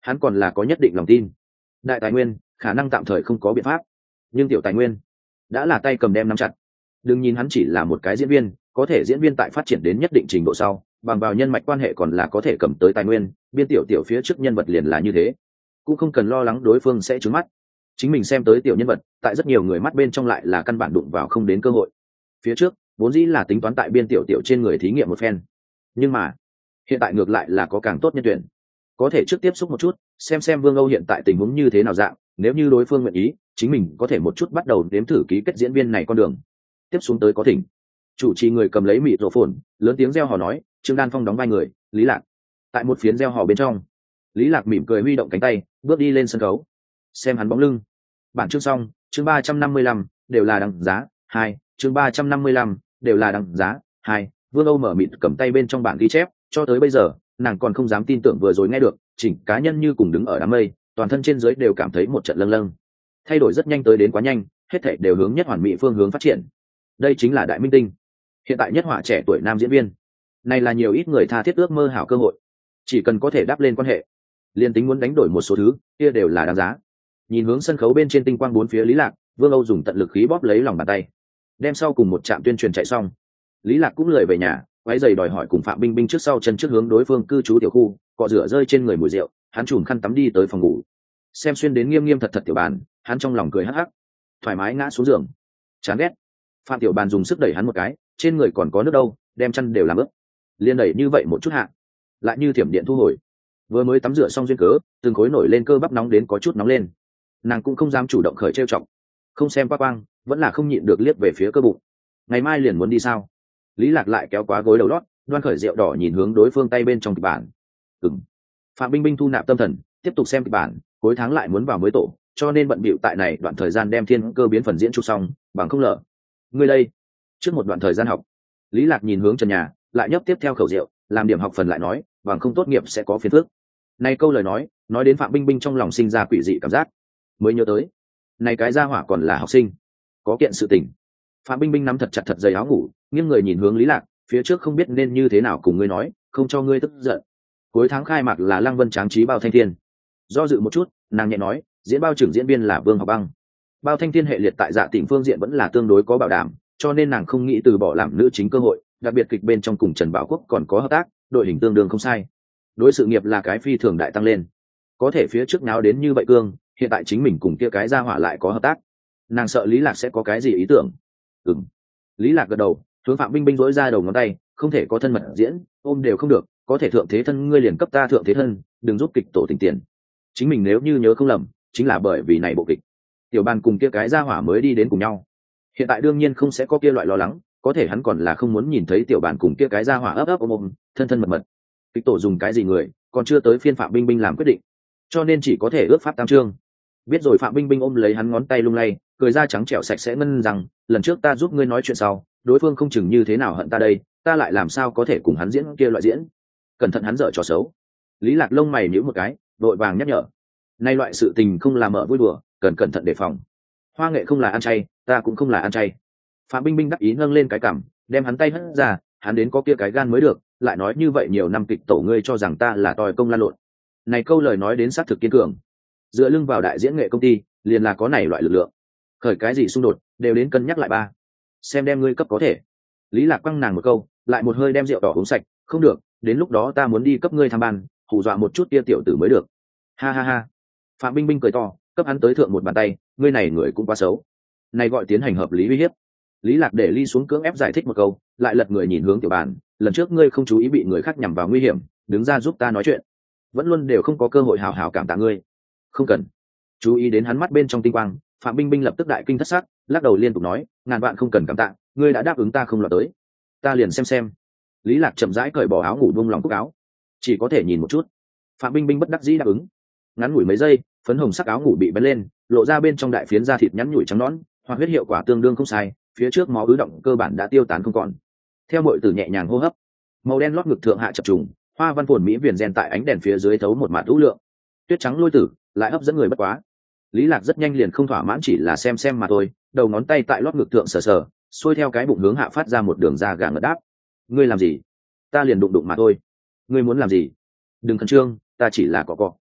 hắn còn là có nhất định lòng tin. Đại tài nguyên khả năng tạm thời không có biện pháp, nhưng tiểu tài nguyên đã là tay cầm đem nắm chặt. Đừng nhìn hắn chỉ là một cái diễn viên, có thể diễn viên tại phát triển đến nhất định trình độ sau, bằng vào nhân mạch quan hệ còn là có thể cầm tới tài nguyên. Biên tiểu tiểu phía trước nhân vật liền là như thế, cũng không cần lo lắng đối phương sẽ trướng mắt. Chính mình xem tới tiểu nhân vật, tại rất nhiều người mắt bên trong lại là căn bản đụng vào không đến cơ hội. Phía trước vốn dĩ là tính toán tại biên tiểu tiểu trên người thí nghiệm một phen, nhưng mà hiện tại ngược lại là có càng tốt nhân tuyển, có thể trước tiếp xúc một chút, xem xem Vương Âu hiện tại tình huống như thế nào dạng. Nếu như đối phương nguyện ý, chính mình có thể một chút bắt đầu đếm thử ký kết diễn viên này con đường. Tiếp xuống tới có thỉnh chủ trì người cầm lấy mịt rổ phồn, lớn tiếng reo hò nói, Trương Đan Phong đóng vai người Lý Lạc. Tại một phiến reo hò bên trong, Lý Lạc mỉm cười huy động cánh tay, bước đi lên sân khấu. Xem hắn bóng lưng. Bản chương xong, chương ba trăm năm mươi lăm, đều là đăng giá hai, chương ba trăm năm mươi lăm, đều là đăng giá hai. Vương Âu mở mịt cầm tay bên trong bản ghi chép, cho tới bây giờ nàng còn không dám tin tưởng vừa rồi nghe được, chỉnh cá nhân như cùng đứng ở đám mây, toàn thân trên dưới đều cảm thấy một trận lâng lâng. Thay đổi rất nhanh, tới đến quá nhanh, hết thảy đều hướng nhất hoàn mỹ phương hướng phát triển. Đây chính là đại minh tinh, hiện tại nhất họa trẻ tuổi nam diễn viên. Này là nhiều ít người tha thiết ước mơ hảo cơ hội, chỉ cần có thể đáp lên quan hệ, liên tính muốn đánh đổi một số thứ kia đều là đáng giá. Nhìn hướng sân khấu bên trên tinh quang bốn phía Lý Lạc, Vương Âu dùng tận lực khí bóp lấy lòng bàn tay, đem sau cùng một trạm tuyên truyền chạy xong. Lý Lạc cũng lười về nhà, quay giày đòi hỏi cùng Phạm Binh Binh trước sau chân trước hướng đối phương cư trú tiểu khu, cọ rửa rơi trên người mùi rượu, hắn chùm khăn tắm đi tới phòng ngủ. Xem xuyên đến nghiêm nghiêm thật thật tiểu bàn, hắn trong lòng cười hắc hắc, thoải mái ngã xuống giường. Chán ghét. Phạm tiểu bàn dùng sức đẩy hắn một cái, trên người còn có nước đâu, đem chăn đều làm ướt. Liên đẩy như vậy một chút hạ, lại như thiểm điện thu hồi. Vừa mới tắm rửa xong duyên cớ, từng khối nổi lên cơ bắp nóng đến có chút nóng lên. Nàng cũng không dám chủ động khởi trêu chọc, không xem qua quang, vẫn là không nhịn được liếc về phía cơ bụng. Ngày mai liền muốn đi sao? Lý Lạc lại kéo quá gối đầu lót, đoan khởi rượu đỏ nhìn hướng đối phương tay bên trong kịch bản. Ừm. Phạm Binh Binh thu nạp tâm thần, tiếp tục xem kịch bản, cuối tháng lại muốn vào mới tổ, cho nên bận bịu tại này đoạn thời gian đem thiên cơ biến phần diễn chụp xong, bằng không lỡ. Ngươi đây, trước một đoạn thời gian học. Lý Lạc nhìn hướng trần nhà, lại nhấp tiếp theo khẩu rượu, làm điểm học phần lại nói, bằng không tốt nghiệp sẽ có phiền phức. Này câu lời nói, nói đến Phạm Binh Binh trong lòng sinh ra quỷ dị cảm giác, mới nhớ tới, này cái gia hỏa còn là học sinh, có kiện sự tình. Phạm Binh Binh nắm thật chặt thật dày áo ngủ, nghiêng người nhìn hướng Lý Lạc, phía trước không biết nên như thế nào cùng ngươi nói, không cho ngươi tức giận. Cuối tháng khai mạc là Lăng Vân Tráng Trí Bao Thanh Thiên. Do dự một chút, nàng nhẹ nói, diễn bao trưởng diễn viên là Vương Học Băng. Bao Thanh Thiên hệ liệt tại Dạ Tỉnh phương diện vẫn là tương đối có bảo đảm, cho nên nàng không nghĩ từ bỏ làm nữ chính cơ hội, đặc biệt kịch bên trong cùng Trần Bảo Quốc còn có hợp tác, đội hình tương đương không sai. Đối sự nghiệp là cái phi thường đại tăng lên. Có thể phía trước náo đến như vậy cương, hiện tại chính mình cùng kia cái gia hỏa lại có hợp tác. Nàng sợ Lý Lạc sẽ có cái gì ý tưởng. Ừm. Lý Lạc gật đầu, hướng Phạm Binh Binh rỗi ra đầu ngón tay, không thể có thân mật diễn, ôm đều không được, có thể thượng thế thân ngươi liền cấp ta thượng thế thân, đừng giúp kịch tổ tình tiền. Chính mình nếu như nhớ không lầm, chính là bởi vì này bộ kịch, tiểu bàn cùng kia cái gia hỏa mới đi đến cùng nhau. Hiện tại đương nhiên không sẽ có kia loại lo lắng, có thể hắn còn là không muốn nhìn thấy tiểu bàn cùng kia cái gia hỏa ấp ấp ôm ôm, thân thân mật mật. Kịch tổ dùng cái gì người, còn chưa tới phiên Phạm Binh Binh làm quyết định, cho nên chỉ có thể ước pháp tam chương. Biết rồi. Phạm Binh Binh ôm lấy hắn ngón tay lung lay, cười ra trắng trẻo sạch sẽ ngân rằng, lần trước ta giúp ngươi nói chuyện sau, đối phương không chừng như thế nào hận ta đây, ta lại làm sao có thể cùng hắn diễn kia loại diễn. Cẩn thận hắn dở trò xấu. Lý Lạc lông mày nhíu một cái, vội vàng nhắc nhở. Nay loại sự tình không làm mở vui đùa, cần cẩn thận đề phòng. Hoa nghệ không là ăn chay, ta cũng không là ăn chay. Phạm Binh Binh đắc ý nâng lên cái cằm, đem hắn tay hất ra, hắn đến có kia cái gan mới được, lại nói như vậy nhiều năm kịch tổ ngươi cho rằng ta là tòi công lan lộn. Này câu lời nói đến xác thực kiên cường. Dựa lưng vào đại diễn nghệ công ty, liền là có này loại lực lượng. Khởi cái gì xung đột, đều đến cân nhắc lại ba. Xem đem ngươi cấp có thể. Lý Lạc quăng nàng một câu, lại một hơi đem rượu đỏ uống sạch, không được, đến lúc đó ta muốn đi cấp ngươi tham ban, hù dọa một chút tia tiểu tử mới được. Ha ha ha. Phạm Binh Binh cười to, cấp hắn tới thượng một bàn tay, ngươi này người cũng quá xấu. Này gọi tiến hành hợp lý uy hiếp. Lý Lạc để ly xuống cưỡng ép giải thích một câu, lại lật người nhìn hướng tiểu bàn, lần trước ngươi không chú ý bị người khác nhằm vào nguy hiểm, đứng ra giúp ta nói chuyện, vẫn luôn đều không có cơ hội hào hào cảm tạ ngươi. Không cần. Chú ý đến hắn mắt bên trong tinh quang, Phạm Binh Binh lập tức đại kinh thất sắc, lắc đầu liên tục nói, ngàn vạn không cần cảm tạ, ngươi đã đáp ứng ta không lọt tới, ta liền xem xem. Lý Lạc chậm rãi cởi bỏ áo ngủ buông lòng cúc áo, chỉ có thể nhìn một chút. Phạm Binh Binh bất đắc dĩ đáp ứng. Ngắn ngủi mấy giây, phấn hồng sắc áo ngủ bị bén lên, lộ ra bên trong đại phiến da thịt nhắn nhủi trắng nõn, hoặc huyết hiệu quả tương đương không sai, phía trước máu ứ động cơ bản đã tiêu tán không còn. Theo mọi từ nhẹ nhàng hô hấp, màu đen lót ngực thượng hạ chập trùng, hoa văn phồn mỹ viền rèn tại ánh đèn phía dưới thấu một mạt u lượng. Tuyết trắng lôi tử, lại hấp dẫn người bất quá. Lý Lạc rất nhanh liền không thỏa mãn chỉ là xem xem mà thôi, đầu ngón tay tại lót ngực thượng sờ sờ, xuôi theo cái bụng hướng hạ phát ra một đường da gà ngật đáp. Ngươi làm gì? Ta liền đụng đụng mà thôi. Ngươi muốn làm gì? Đừng khẩn trương, ta chỉ là cọ cọ.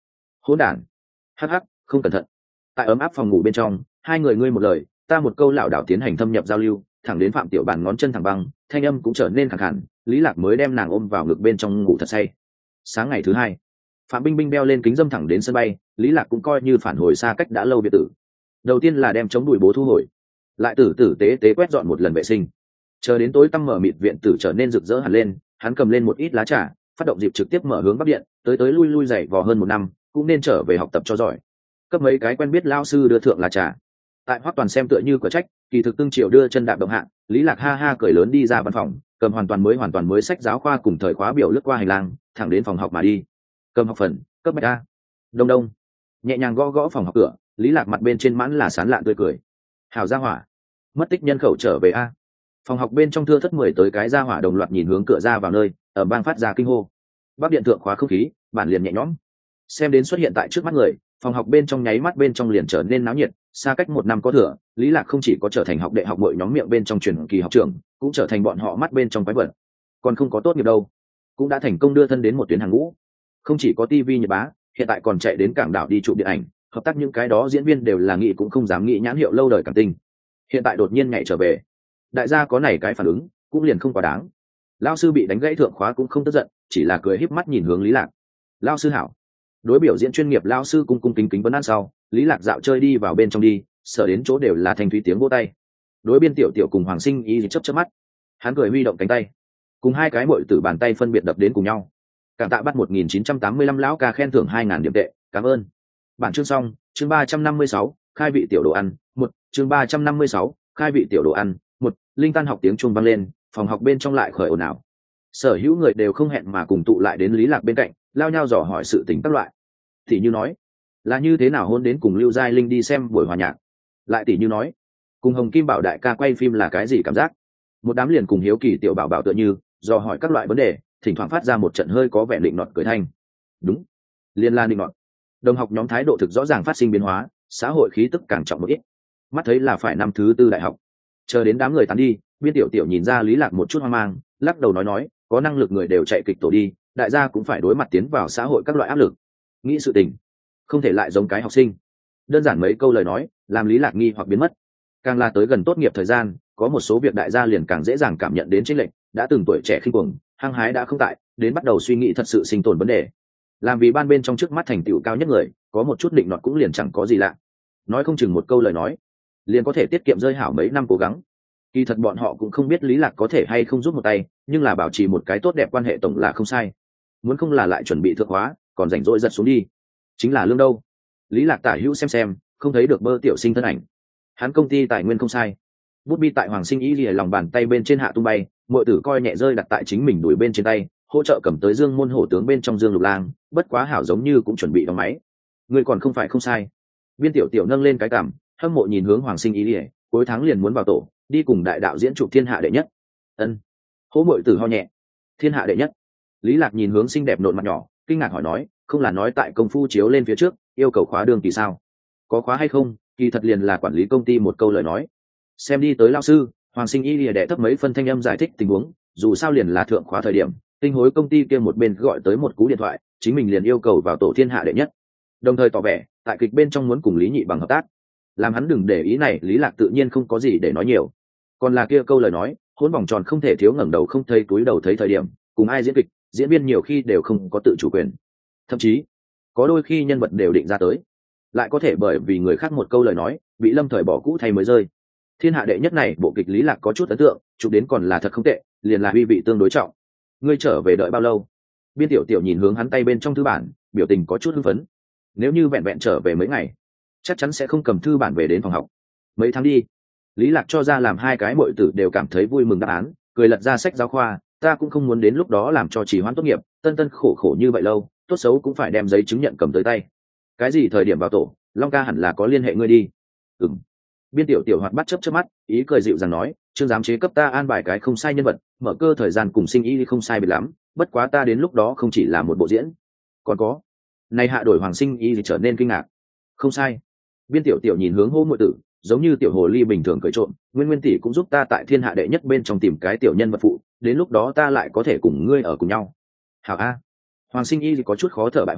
hỗn đản. Hắc hắc, không cẩn thận. Tại ấm áp phòng ngủ bên trong, hai người ngươi một lời ta một câu lảo đảo tiến hành thâm nhập giao lưu, thẳng đến Phạm Tiểu Bàn ngón chân thẳng băng, thanh âm cũng trở nên khẳng khẳng, Lý Lạc mới đem nàng ôm vào ngực bên trong ngủ thật say. Sáng ngày thứ hai, Phạm Binh Binh đeo lên kính dâm thẳng đến sân bay, Lý Lạc cũng coi như phản hồi xa cách đã lâu biệt tử. Đầu tiên là đem chống đùi bố thu hồi, lại tử tử tế tế quét dọn một lần vệ sinh. Chờ đến tối tăm mở mịt viện tử trở nên rực rỡ hẳn lên, hắn cầm lên một ít lá trà, phát động dịp trực tiếp mở hướng bắc điện, tới tới lui lui dày vò hơn một năm, cũng nên trở về học tập cho giỏi. Cấp mấy cái quen biết lao sư đưa thượng lá trà. Tại Hoắc Toàn xem tựa như quả trách, kỳ thực tương triều đưa chân đạp động hạ, Lý Lạc ha ha cười lớn đi ra văn phòng, cầm hoàn toàn mới hoàn toàn mới sách giáo khoa cùng thời khóa biểu lướt qua hành lang, thẳng đến phòng học mà đi. Cầm học phần, cấp bách a. Đông đông. Nhẹ nhàng gõ gõ phòng học cửa, Lý Lạc mặt bên trên mãn là sán lạn tươi cười. Hảo gia hỏa, mất tích nhân khẩu trở về a. Phòng học bên trong thưa thất mười tới cái gia hỏa đồng loạt nhìn hướng cửa ra vào nơi, ở bang phát ra kinh hô. Bắc điện thượng khóa không khí, bản liền nhẹ nhõm. Xem đến xuất hiện tại trước mắt người, phòng học bên trong nháy mắt bên trong liền trở nên náo nhiệt, xa cách một năm có thừa, Lý Lạc không chỉ có trở thành học đệ học muội nhóm miệng bên trong truyền kỳ học trưởng, cũng trở thành bọn họ mắt bên trong quái vật. Còn không có tốt nghiệp đâu, cũng đã thành công đưa thân đến một tuyến hàng ngũ. Không chỉ có tivi Nhật bá, hiện tại còn chạy đến cảng đảo đi chụp điện ảnh, hợp tác những cái đó diễn viên đều là nghĩ cũng không dám nghĩ nhãn hiệu lâu đời cảm tình. Hiện tại đột nhiên nhảy trở về, đại gia có này cái phản ứng, cũng liền không quá đáng. Lão sư bị đánh gãy thượng khóa cũng không tức giận, chỉ là cười híp mắt nhìn hướng Lý Lạc. Lão sư hảo. Đối biểu diễn chuyên nghiệp lão sư cung cung kính kính vấn an sau, Lý Lạc dạo chơi đi vào bên trong đi, sở đến chỗ đều là thanh thúy tiếng vỗ tay. Đối biên tiểu tiểu cùng Hoàng Sinh Y chớp chớp mắt, hắn cười huy động cánh tay, cùng hai cái muội tử bàn tay phân biệt đập đến cùng nhau. Cảm tạ bắt một nghìn chín trăm tám mươi lăm lão ca khen thưởng hai ngàn điểm tệ, cảm ơn. Bản chương xong, chương ba trăm năm mươi sáu, khai vị tiểu đồ ăn, một, chương ba trăm năm mươi sáu, khai vị tiểu đồ ăn, một, linh tan học tiếng chuông vang lên, phòng học bên trong lại khởi ồn ào. Sở hữu người đều không hẹn mà cùng tụ lại đến Lý Lạc bên cạnh, lao nhau dò hỏi sự tình các loại. Thì như nói, là như thế nào hôn đến cùng Lưu Giai Linh đi xem buổi hòa nhạc. Lại tỷ như nói, cùng Hồng Kim Bảo đại ca quay phim là cái gì cảm giác. Một đám liền cùng hiếu kỳ tiểu bảo bảo tựa như, dò hỏi các loại vấn đề, thỉnh thoảng phát ra một trận hơi có vẻ định nọt cười thanh. Đúng, liên la định nọt. Đồng học nhóm thái độ thực rõ ràng phát sinh biến hóa, xã hội khí tức càng trọng một ít. Mắt thấy là phải năm thứ tư đại học. Chờ đến đám người tán đi, biên tiểu tiểu nhìn ra Lý Lạc một chút hoang mang, lắc đầu nói nói, có năng lực người đều chạy kịch tổ đi, đại gia cũng phải đối mặt tiến vào xã hội các loại áp lực. Nghĩ sự tình, không thể lại giống cái học sinh. Đơn giản mấy câu lời nói, làm Lý Lạc nghi hoặc biến mất. Càng là tới gần tốt nghiệp thời gian, có một số việc đại gia liền càng dễ dàng cảm nhận đến chênh lệch, đã từng tuổi trẻ khinh cuồng, hăng hái đã không tại, đến bắt đầu suy nghĩ thật sự sinh tồn vấn đề. Làm vì ban bên trong trước mắt thành tựu cao nhất người, có một chút định nọt cũng liền chẳng có gì lạ. Nói không chừng một câu lời nói, liền có thể tiết kiệm rơi hảo mấy năm cố gắng. Kỳ thật bọn họ cũng không biết Lý Lạc có thể hay không giúp một tay, nhưng là bảo trì một cái tốt đẹp quan hệ tổng là không sai. Muốn không là lại chuẩn bị thượng hóa, còn rảnh rỗi giật xuống đi. Chính là lương đâu? Lý Lạc tả hữu xem xem, không thấy được Bơ tiểu sinh thân ảnh. Hắn công ty tài nguyên không sai. Bút bi tại Hoàng Sinh ý lìa lòng bàn tay bên trên hạ tung bay, muội tử coi nhẹ rơi đặt tại chính mình đuổi bên trên tay, hỗ trợ cầm tới Dương Môn Hổ tướng bên trong Dương Lục Lang, bất quá hảo giống như cũng chuẩn bị đóng máy. Người còn không phải không sai. Viên tiểu tiểu nâng lên cái cằm, hâm mộ nhìn hướng Hoàng Sinh ý lìa, cuối tháng liền muốn vào tổ, đi cùng đại đạo diễn chụp thiên hạ đệ nhất. Ân. Hỗ muội tử ho nhẹ. Thiên hạ đệ nhất. Lý Lạc nhìn hướng xinh đẹp nộn mặt nhỏ, kinh ngạc hỏi nói, không là nói tại công phu chiếu lên phía trước, yêu cầu khóa đường kỳ sao? Có khóa hay không? Kỳ thật liền là quản lý công ty một câu lời nói. Xem đi tới lao sư, Hoàng Sinh y lìa đệ thấp mấy phân thanh âm giải thích tình huống, dù sao liền là thượng khóa thời điểm, tinh hối công ty kia một bên gọi tới một cú điện thoại, chính mình liền yêu cầu vào tổ thiên hạ đệ nhất. Đồng thời tỏ vẻ, tại kịch bên trong muốn cùng Lý Nhị bằng hợp tác. Làm hắn đừng để ý này, Lý Lạc tự nhiên không có gì để nói nhiều. Còn là kia câu lời nói, hỗn vòng tròn không thể thiếu ngẩng đầu không thấy túi đầu thấy thời điểm, cùng ai diễn kịch, diễn viên nhiều khi đều không có tự chủ quyền. Thậm chí, có đôi khi nhân vật đều định ra tới, lại có thể bởi vì người khác một câu lời nói, bị lâm thời bỏ cũ thay mới rơi. Thiên hạ đệ nhất này bộ kịch Lý Lạc có chút ấn tượng, chụp đến còn là thật không tệ, liền là uy vị tương đối trọng. Ngươi trở về đợi bao lâu? Biên tiểu tiểu nhìn hướng hắn tay bên trong thư bản, biểu tình có chút hưng phấn. Nếu như vẹn vẹn trở về mấy ngày, chắc chắn sẽ không cầm thư bản về đến phòng học. Mấy tháng đi. Lý Lạc cho ra làm hai cái muội tử đều cảm thấy vui mừng đáp án, cười lật ra sách giáo khoa, ta cũng không muốn đến lúc đó làm cho trì hoãn tốt nghiệp, tân tân khổ khổ như vậy lâu, tốt xấu cũng phải đem giấy chứng nhận cầm tới tay. Cái gì thời điểm vào tổ, Long ca hẳn là có liên hệ ngươi đi. Ừm. Biên tiểu tiểu hoạt bắt chớp chớp mắt, ý cười dịu dàng nói, chương giám chế cấp ta an bài cái không sai nhân vật, mở cơ thời gian cùng sinh ý không sai biệt lắm, bất quá ta đến lúc đó không chỉ là một bộ diễn, còn có. Này hạ đổi Hoàng Sinh ý thì trở nên kinh ngạc. Không sai. Biên tiểu tiểu nhìn hướng Hô muội tử, giống như tiểu hồ ly bình thường cười trộm, Nguyên Nguyên tỷ cũng giúp ta tại thiên hạ đệ nhất bên trong tìm cái tiểu nhân vật phụ, đến lúc đó ta lại có thể cùng ngươi ở cùng nhau. Hảo a. Hoàng Sinh y có chút khó thở bại hoại,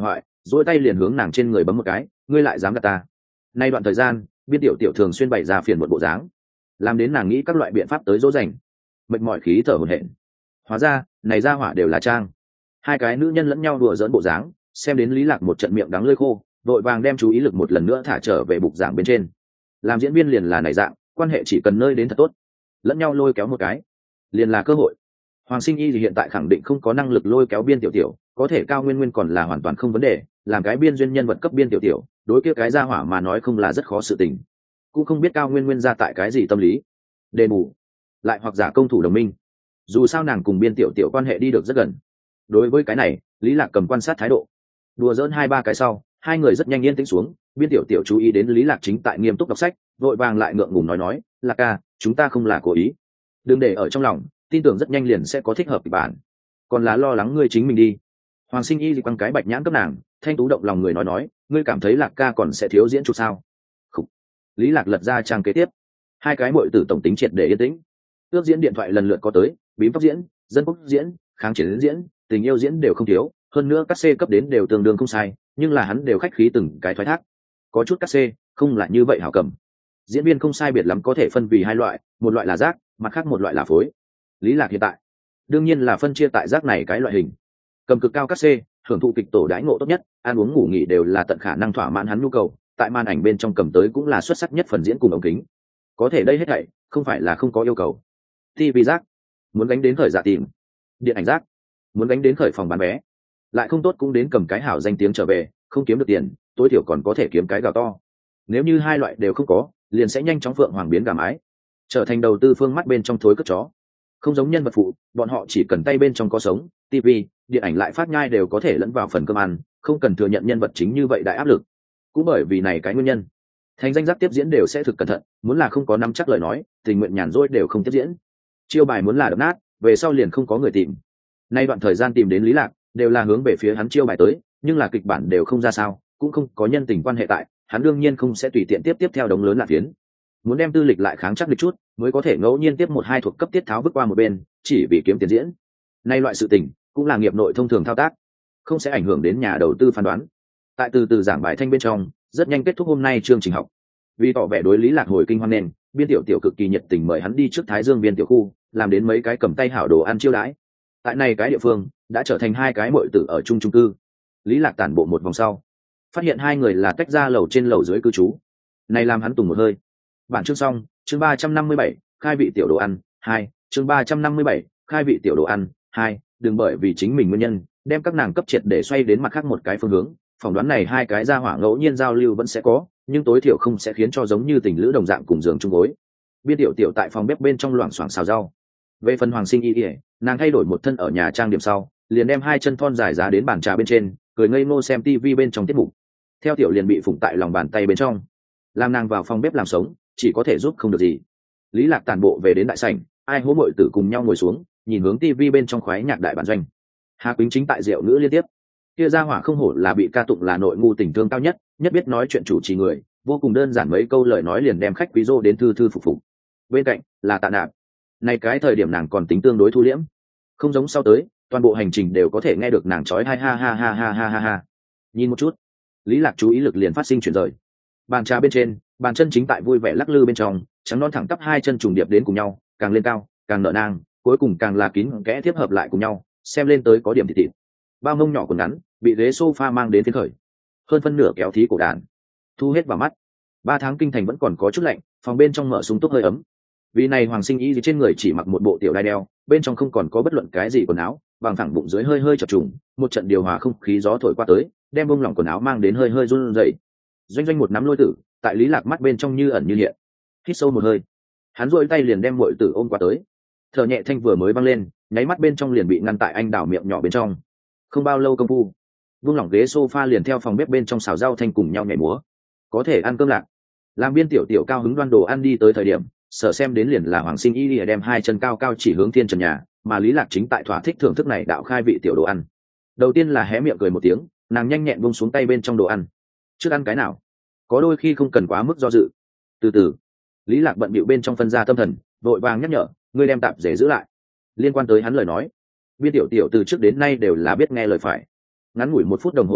dỗi tay liền hướng nàng trên người bấm một cái, ngươi lại dám gạt ta. Nay đoạn thời gian biên tiểu tiểu thường xuyên bày ra phiền một bộ dáng, làm đến nàng nghĩ các loại biện pháp tới dỗ dành, mệt mỏi khí thở hổn hển. Hóa ra này ra hỏa đều là trang. Hai cái nữ nhân lẫn nhau đùa giỡn bộ dáng, xem đến Lý Lạc một trận miệng đắng lưỡi khô, đội vàng đem chú ý lực một lần nữa thả trở về bục giảng bên trên. Làm diễn viên liền là này dạng, quan hệ chỉ cần nơi đến thật tốt, lẫn nhau lôi kéo một cái liền là cơ hội. Hoàng Sinh Y thì hiện tại khẳng định không có năng lực lôi kéo biên tiểu tiểu, có thể Cao Nguyên Nguyên còn là hoàn toàn không vấn đề, làm cái biên duyên nhân vật cấp biên tiểu tiểu, đối kia cái gia hỏa mà nói không là rất khó sự tình. Cũng không biết Cao Nguyên Nguyên ra tại cái gì tâm lý, đền bù lại hoặc giả công thủ đồng minh. Dù sao nàng cùng biên tiểu tiểu quan hệ đi được rất gần. Đối với cái này, Lý Lạc cầm quan sát thái độ. Đùa giỡn hai ba cái sau, hai người rất nhanh yên tĩnh xuống, biên tiểu tiểu chú ý đến Lý Lạc chính tại nghiêm túc đọc sách, vội vàng lại ngượng ngùng nói nói, Lạc ca, chúng ta không là cố ý, đừng để ở trong lòng, tin tưởng rất nhanh liền sẽ có thích hợp kịch bản, còn là lo lắng ngươi chính mình đi. Hoàng Sinh Y thì quăng cái bạch nhãn cấp nàng, thanh tú động lòng người nói nói, ngươi cảm thấy Lạc ca còn sẽ thiếu diễn chút sao? Khủ. Lý Lạc lật ra trang kế tiếp, hai cái muội tử tổng tính triệt để yên tĩnh. Ước diễn điện thoại lần lượt có tới, bím tóc diễn, dân quốc diễn, kháng chiến diễn, tình yêu diễn đều không thiếu, hơn nữa các C cấp đến đều tương đương không sai, nhưng là hắn đều khách khí từng cái thoái thác. Có chút các C, không là như vậy hảo cầm. Diễn viên không sai biệt lắm có thể phân vì hai loại, một loại là rác, mặt khác một loại là phối. Lý Lạc hiện tại, đương nhiên là phân chia tại rác này cái loại hình. Cầm cực cao các C, hưởng thụ kịch tổ đãi ngộ tốt nhất, ăn uống ngủ nghỉ đều là tận khả năng thỏa mãn hắn nhu cầu, tại màn ảnh bên trong cầm tới cũng là xuất sắc nhất phần diễn cùng ống kính. Có thể đây hết thảy, không phải là không có yêu cầu. ti vi rác, muốn gánh đến khởi dạ tìm. Điện ảnh rác, muốn gánh đến khởi phòng bán vé. Lại không tốt cũng đến cầm cái hảo danh tiếng trở về, không kiếm được tiền, tối thiểu còn có thể kiếm cái gạo to. Nếu như hai loại đều không có, liền sẽ nhanh chóng phượng hoàng biến gà mái, trở thành đầu tư phương mắt bên trong thối cất chó. Không giống nhân vật phụ, bọn họ chỉ cần tay bên trong có sống, ti vi, điện ảnh lại phát nhai đều có thể lẫn vào phần cơm ăn, không cần thừa nhận nhân vật chính như vậy đại áp lực. Cũng bởi vì này cái nguyên nhân, thành danh giác tiếp diễn đều sẽ thực cẩn thận, muốn là không có nắm chắc lời nói, tình nguyện nhàn rỗi đều không tiếp diễn. Chiêu bài muốn là đập nát, về sau liền không có người tìm. Nay đoạn thời gian tìm đến Lý Lạc, đều là hướng về phía hắn chiêu bài tới, nhưng là kịch bản đều không ra sao, cũng không có nhân tình quan hệ tại, hắn đương nhiên không sẽ tùy tiện tiếp tiếp theo đống lớn là phiến. Muốn đem tư lịch lại kháng chắc được chút, mới có thể ngẫu nhiên tiếp một hai thuộc cấp tiết tháo bước qua một bên, chỉ vì kiếm tiền diễn. Nay loại sự tình, cũng là nghiệp nội thông thường thao tác, không sẽ ảnh hưởng đến nhà đầu tư phán đoán. Tại từ từ giảng bài thanh bên trong, rất nhanh kết thúc hôm nay chương trình học. Vì tỏ vẻ đối Lý Lạc hồi kinh hoan nên, biên tiểu tiểu cực kỳ nhiệt tình mời hắn đi trước Thái Dương biên tiểu khu, làm đến mấy cái cầm tay hảo đồ ăn chiêu đãi. Tại này cái địa phương đã trở thành hai cái muội tử ở chung chung cư. Lý Lạc tản bộ một vòng sau, phát hiện hai người là tách ra lầu trên lầu dưới cư trú. Này làm hắn tùng một hơi. Bản chương xong, chương ba trăm năm mươi bảy, khai vị tiểu đồ ăn hai, chương ba trăm năm mươi bảy, khai vị tiểu đồ ăn hai. Đừng bởi vì chính mình nguyên nhân, đem các nàng cấp triệt để xoay đến mặt khác một cái phương hướng. Phỏng đoán này hai cái gia hỏa ngẫu nhiên giao lưu vẫn sẽ có, nhưng tối thiểu không sẽ khiến cho giống như tình lữ đồng dạng cùng giường chung gối. Biên tiểu tiểu tại phòng bếp bên trong loảng xoảng xào rau. Về phần Hoàng Sinh Y, nàng thay đổi một thân ở nhà trang điểm sau, liền đem hai chân thon dài giá đến bàn trà bên trên, cười ngây ngô xem tivi bên trong tiết mục. Theo tiểu liền bị phụng tại lòng bàn tay bên trong, làm nàng vào phòng bếp làm sống, chỉ có thể giúp không được gì. Lý Lạc tản bộ về đến đại sảnh, ai hố muội tử cùng nhau ngồi xuống, nhìn hướng tivi bên trong khoái nhạc đại bản doanh. Hà Quýnh chính tại rượu ngữ liên tiếp. Kia gia hỏa không hổ là bị ca tụng là nội ngu tình thương cao nhất, nhất biết nói chuyện chủ trì người, vô cùng đơn giản mấy câu lời nói liền đem khách quý rô đến thư thư phục phục. Bên cạnh là Tạ Nạp. Này cái thời điểm nàng còn tính tương đối thu liễm, không giống sau tới, toàn bộ hành trình đều có thể nghe được nàng chói hai ha ha ha ha ha ha ha. Nhìn một chút, Lý Lạc chú ý lực liền phát sinh chuyển rời. Bàn trà bên trên, bàn chân chính tại vui vẻ lắc lư bên trong, trắng non thẳng tắp hai chân trùng điệp đến cùng nhau, càng lên cao, càng nở nang, cuối cùng càng là kín kẽ tiếp hợp lại cùng nhau, xem lên tới có điểm thịt thịt. Bao mông nhỏ quần ngắn, bị ghế sofa mang đến phiên khởi, hơn phân nửa kéo thí cổ đàn, thu hết vào mắt. Ba tháng kinh thành vẫn còn có chút lạnh, phòng bên trong mở sung túc hơi ấm. Vì này Hoàng Sinh Y gì trên người chỉ mặc một bộ tiểu đai đeo, bên trong không còn có bất luận cái gì quần áo, bằng thẳng bụng dưới hơi hơi chập trùng, một trận điều hòa không khí gió thổi qua tới, đem bông lỏng quần áo mang đến hơi hơi run rẩy. Doanh Doanh một nắm lôi tử, tại Lý Lạc mắt bên trong như ẩn như hiện. Hít sâu một hơi, hắn duỗi tay liền đem muội tử ôm qua tới. Thở nhẹ thanh vừa mới văng lên, nháy mắt bên trong liền bị ngăn tại anh đảo miệng nhỏ bên trong. Không bao lâu công phu, buông lỏng ghế sofa liền theo phòng bếp bên trong xào rau thanh cùng nhau nhảy múa. Có thể ăn cơm lạc. Làm biên tiểu tiểu cao hứng đoan đồ ăn đi tới thời điểm, sở xem đến liền là Hoàng Sinh Y lìa đem hai chân cao cao chỉ hướng thiên trần nhà, mà Lý Lạc chính tại thỏa thích thưởng thức này đạo khai vị tiểu đồ ăn. Đầu tiên là hé miệng cười một tiếng, nàng nhanh nhẹn buông xuống tay bên trong đồ ăn. Trước ăn cái nào? Có đôi khi không cần quá mức do dự. Từ từ. Lý Lạc bận bịu bên trong phân ra tâm thần, vội vàng nhắc nhở, ngươi đem tạp dề giữ lại. Liên quan tới hắn lời nói, biên tiểu tiểu từ trước đến nay đều là biết nghe lời phải. Ngắn ngủi một phút đồng hồ sau,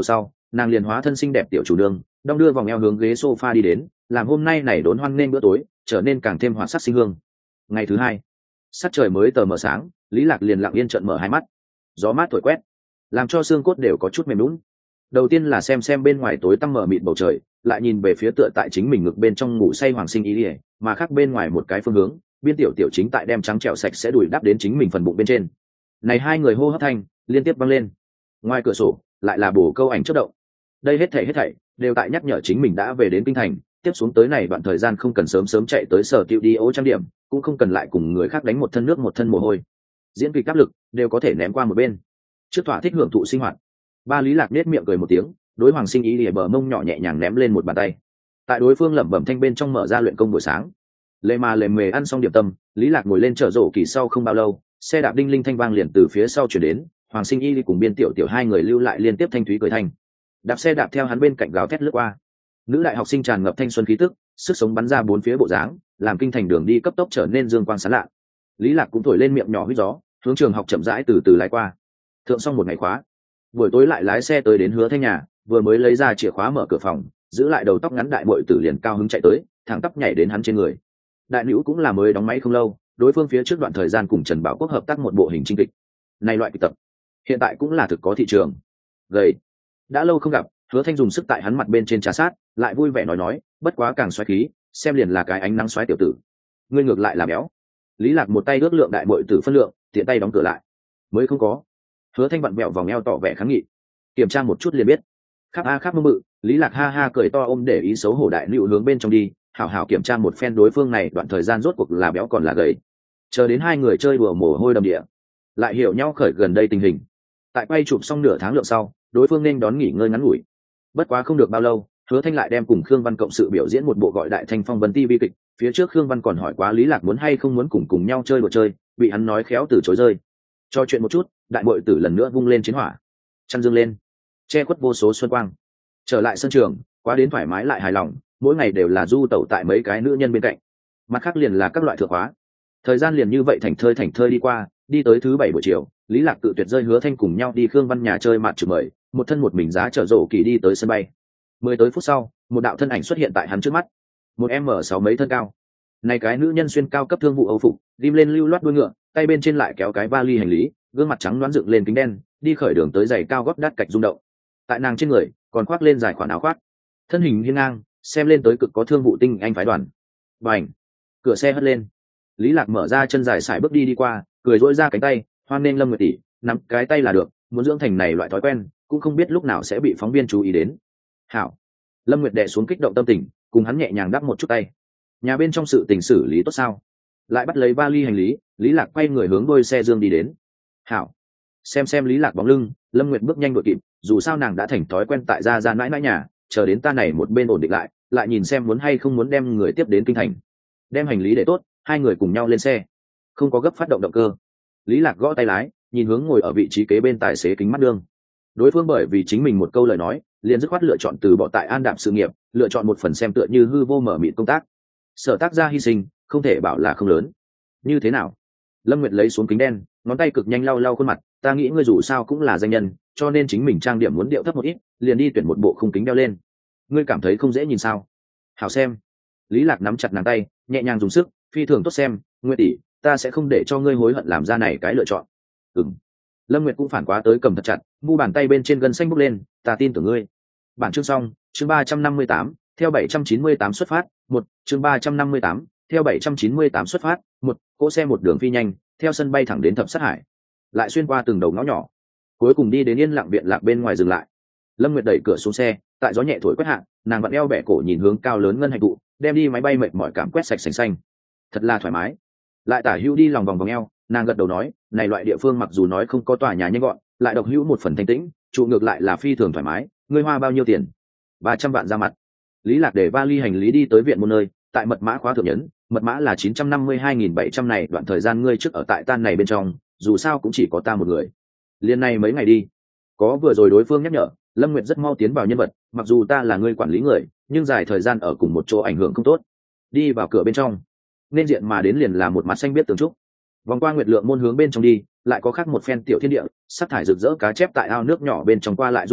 nàng liền hóa thân xinh đẹp tiểu chủ nương, đong đưa vòng eo hướng ghế sofa đi đến, làm hôm nay này đốn hoan nên bữa tối trở nên càng thêm hoạt sắc sinh hương. Ngày thứ hai, sắc trời mới tờ mờ sáng, Lý Lạc liền lặng yên trợn mở hai mắt. Gió mát thổi quét, làm cho xương cốt đều có chút mềm nhũn. Đầu tiên là xem xem bên ngoài tối tăm mờ mịt bầu trời, lại nhìn về phía tựa tại chính mình ngực bên trong ngủ say Hoàng Sinh Y, mà khác bên ngoài một cái phương hướng, biên tiểu tiểu chính tại đem trắng trẻo sạch sẽ đùi đắp đến chính mình phần bụng bên trên. Này hai người hô hấp thanh liên tiếp vang lên. Ngoài cửa sổ lại là bổ câu ảnh chớp động. Đây hết thảy hết thảy đều tại nhắc nhở chính mình đã về đến kinh thành, tiếp xuống tới này đoạn thời gian không cần sớm sớm chạy tới sở tiệu đi ô trang điểm, cũng không cần lại cùng người khác đánh một thân nước một thân mồ hôi. Diễn kịch áp lực đều có thể ném qua một bên, trước thỏa thích hưởng thụ sinh hoạt. Ba Lý Lạc nét miệng cười một tiếng, đối Hoàng Sinh Ý lìa bờ mông nhỏ nhẹ nhàng ném lên một bàn tay. Tại đối phương lẩm bẩm thanh bên trong mở ra luyện công buổi sáng. Lê mà lề mề ăn xong điểm tâm, Lý Lạc ngồi lên chở rổ kỳ sau không bao lâu, xe đạp đinh linh thanh vang liền từ phía sau chuyển đến, Hoàng Sinh Y cùng biên tiểu tiểu hai người lưu lại liên tiếp thanh thúy cười thanh. Đạp xe đạp theo hắn bên cạnh gào thét lướt qua. Nữ đại học sinh tràn ngập thanh xuân khí tức, sức sống bắn ra bốn phía bộ dáng, làm kinh thành đường đi cấp tốc trở nên dương quang sáng lạ. Lý Lạc cũng thổi lên miệng nhỏ huýt gió, hướng trường học chậm rãi từ từ lái qua. Thượng xong một ngày khóa, buổi tối lại lái xe tới đến Hứa Thanh nhà, vừa mới lấy ra chìa khóa mở cửa phòng, giữ lại đầu tóc ngắn đại muội tử liền cao hứng chạy tới, thẳng tắp nhảy đến hắn trên người. Đại Nữu cũng là mới đóng máy không lâu, đối phương phía trước đoạn thời gian cùng Trần Bảo Quốc hợp tác một bộ hình trinh kịch. Này loại kịch tập, hiện tại cũng là thực có thị trường. Gầy, đã lâu không gặp, Hứa Thanh dùng sức tại hắn mặt bên trên trà sát, lại vui vẻ nói nói, bất quá càng xoáy khí, xem liền là cái ánh nắng xoáy tiểu tử. Ngươi ngược lại là béo. Lý Lạc một tay ước lượng đại muội tử phân lượng, tiện tay đóng cửa lại. Mới không có. Hứa Thanh vặn vẹo vòng eo tỏ vẻ kháng nghị. Kiểm tra một chút liền biết. Khắp a khắp mơ mự, Lý Lạc ha ha cười to ôm để ý xấu hổ đại nữu hướng bên trong đi, hảo hảo kiểm tra một phen đối phương này đoạn thời gian rốt cuộc là béo còn là gầy. Chờ đến hai người chơi đùa mồ hôi đầm địa, lại hiểu nhau khởi gần đây tình hình. Tại quay chụp xong nửa tháng lượng sau, đối phương nên đón nghỉ ngơi ngắn ngủi. Bất quá không được bao lâu, Hứa Thanh lại đem cùng Khương Văn cộng sự biểu diễn một bộ gọi Đại Thanh Phong Vân ti vi kịch. Phía trước Khương Văn còn hỏi quá Lý Lạc muốn hay không muốn cùng cùng nhau chơi đùa chơi, bị hắn nói khéo từ chối rơi. Cho chuyện một chút, đại muội tử lần nữa vung lên chiến hỏa, chăn dương lên, che khuất vô số xuân quang. Trở lại sân trường, quá đến thoải mái lại hài lòng, mỗi ngày đều là du tẩu tại mấy cái nữ nhân bên cạnh. Mặt khác liền là các loại thượng hóa. Thời gian liền như vậy thành thơi thành thơi đi qua, đi tới thứ bảy buổi chiều, Lý Lạc tự tuyệt rơi Hứa Thanh cùng nhau đi Khương Văn nhà chơi mặt trừ mời, một thân một mình giá chở rổ kỳ đi tới sân bay. Mười tới phút sau, một đạo thân ảnh xuất hiện tại hắn trước mắt. Một em mở sáu mấy thân cao. Này cái nữ nhân xuyên cao cấp thương vụ Âu phục, ghim lên lưu loát đuôi ngựa, tay bên trên lại kéo cái vali hành lý, gương mặt trắng đoán dựng lên kính đen, đi khởi đường tới giày cao gót đắt cạch rung động. Tại nàng trên người còn khoác lên dài khoản áo khoác, thân hình hiên ngang, xem lên tới cực có thương vụ tinh anh phái đoàn. Bành, cửa xe hất lên, Lý Lạc mở ra chân dài sải bước đi đi qua, cười rỗi ra cánh tay, hoan nên Lâm Nguyệt tỷ, nắm cái tay là được, muốn dưỡng thành này loại thói quen, cũng không biết lúc nào sẽ bị phóng viên chú ý đến. Hảo. Lâm Nguyệt đè xuống kích động tâm tình, cùng hắn nhẹ nhàng đắp một chút tay. Nhà bên trong sự tình xử lý tốt sao? Lại bắt lấy vali hành lý, Lý Lạc quay người hướng đôi xe dương đi đến. Hảo. Xem xem Lý Lạc bóng lưng, Lâm Nguyệt bước nhanh đuổi kịp, dù sao nàng đã thành thói quen tại gia gia mãi mãi nhà, chờ đến ta này một bên ổn định lại, lại nhìn xem muốn hay không muốn đem người tiếp đến kinh thành. Đem hành lý để tốt, hai người cùng nhau lên xe. Không có gấp phát động động cơ. Lý Lạc gõ tay lái, nhìn hướng ngồi ở vị trí kế bên tài xế kính mắt đương. Đối phương bởi vì chính mình một câu lời nói, liền dứt khoát lựa chọn từ bỏ tại An Đạm sự nghiệp, lựa chọn một phần xem tựa như hư vô mở mịt công tác. Sở tác gia hy sinh, không thể bảo là không lớn. Như thế nào? Lâm Nguyệt lấy xuống kính đen, ngón tay cực nhanh lau lau khuôn mặt, ta nghĩ ngươi dù sao cũng là danh nhân, cho nên chính mình trang điểm muốn điệu thấp một ít, liền đi tuyển một bộ khung kính đeo lên. Ngươi cảm thấy không dễ nhìn sao? Hảo xem. Lý Lạc nắm chặt nàng tay, nhẹ nhàng dùng sức, phi thường tốt xem, Nguyệt tỷ, ta sẽ không để cho ngươi hối hận làm ra này cái lựa chọn. Ừm. Lâm Nguyệt cũng phản quá tới cầm thật chặt, mu bàn tay bên trên gân xanh bốc lên, ta tin tưởng ngươi. Bản chương xong, chương ba trăm năm mươi tám, theo bảy trăm chín mươi tám xuất phát, một, chương ba trăm năm mươi tám, theo bảy trăm chín mươi tám xuất phát, một, cỗ xe một đường phi nhanh, theo sân bay thẳng đến Thập Sát Hải, lại xuyên qua từng đầu ngõ nhỏ, cuối cùng đi đến yên lặng viện lạc bên ngoài dừng lại. Lâm Nguyệt đẩy cửa xuống xe, tại gió nhẹ thổi quét hạ, nàng vặn eo bẻ cổ nhìn hướng cao lớn ngân hạnh tụ, đem đi máy bay mệt mỏi cảm quét sạch sành xanh. Thật là thoải mái. Lại tả hữu đi lòng vòng vòng eo, nàng gật đầu nói, này loại địa phương mặc dù nói không có tòa nhà nhanh gọn, lại độc hữu một phần thanh tĩnh, trụ ngược lại là phi thường thoải mái. Ngươi hoa bao nhiêu tiền? Ba trăm vạn ra mặt. Lý Lạc để vali hành lý đi tới viện môn nơi, tại mật mã khóa thượng nhấn, mật mã là chín trăm năm mươi hai nghìn bảy trăm này, đoạn thời gian ngươi trước ở tại tan này bên trong, dù sao cũng chỉ có ta một người. Liên này mấy ngày đi. Có vừa rồi đối phương nhắc nhở, Lâm Nguyệt rất mau tiến vào nhân vật, mặc dù ta là ngươi quản lý người, nhưng dài thời gian ở cùng một chỗ ảnh hưởng không tốt. Đi vào cửa bên trong, nên diện mà đến liền là một mặt xanh biết tường trúc. Vòng qua nguyệt lượng môn hướng bên trong đi, lại có khác một phen tiểu thiên địa, sắc thải rực rỡ cá chép tại ao nước nhỏ bên trong qua lại du động,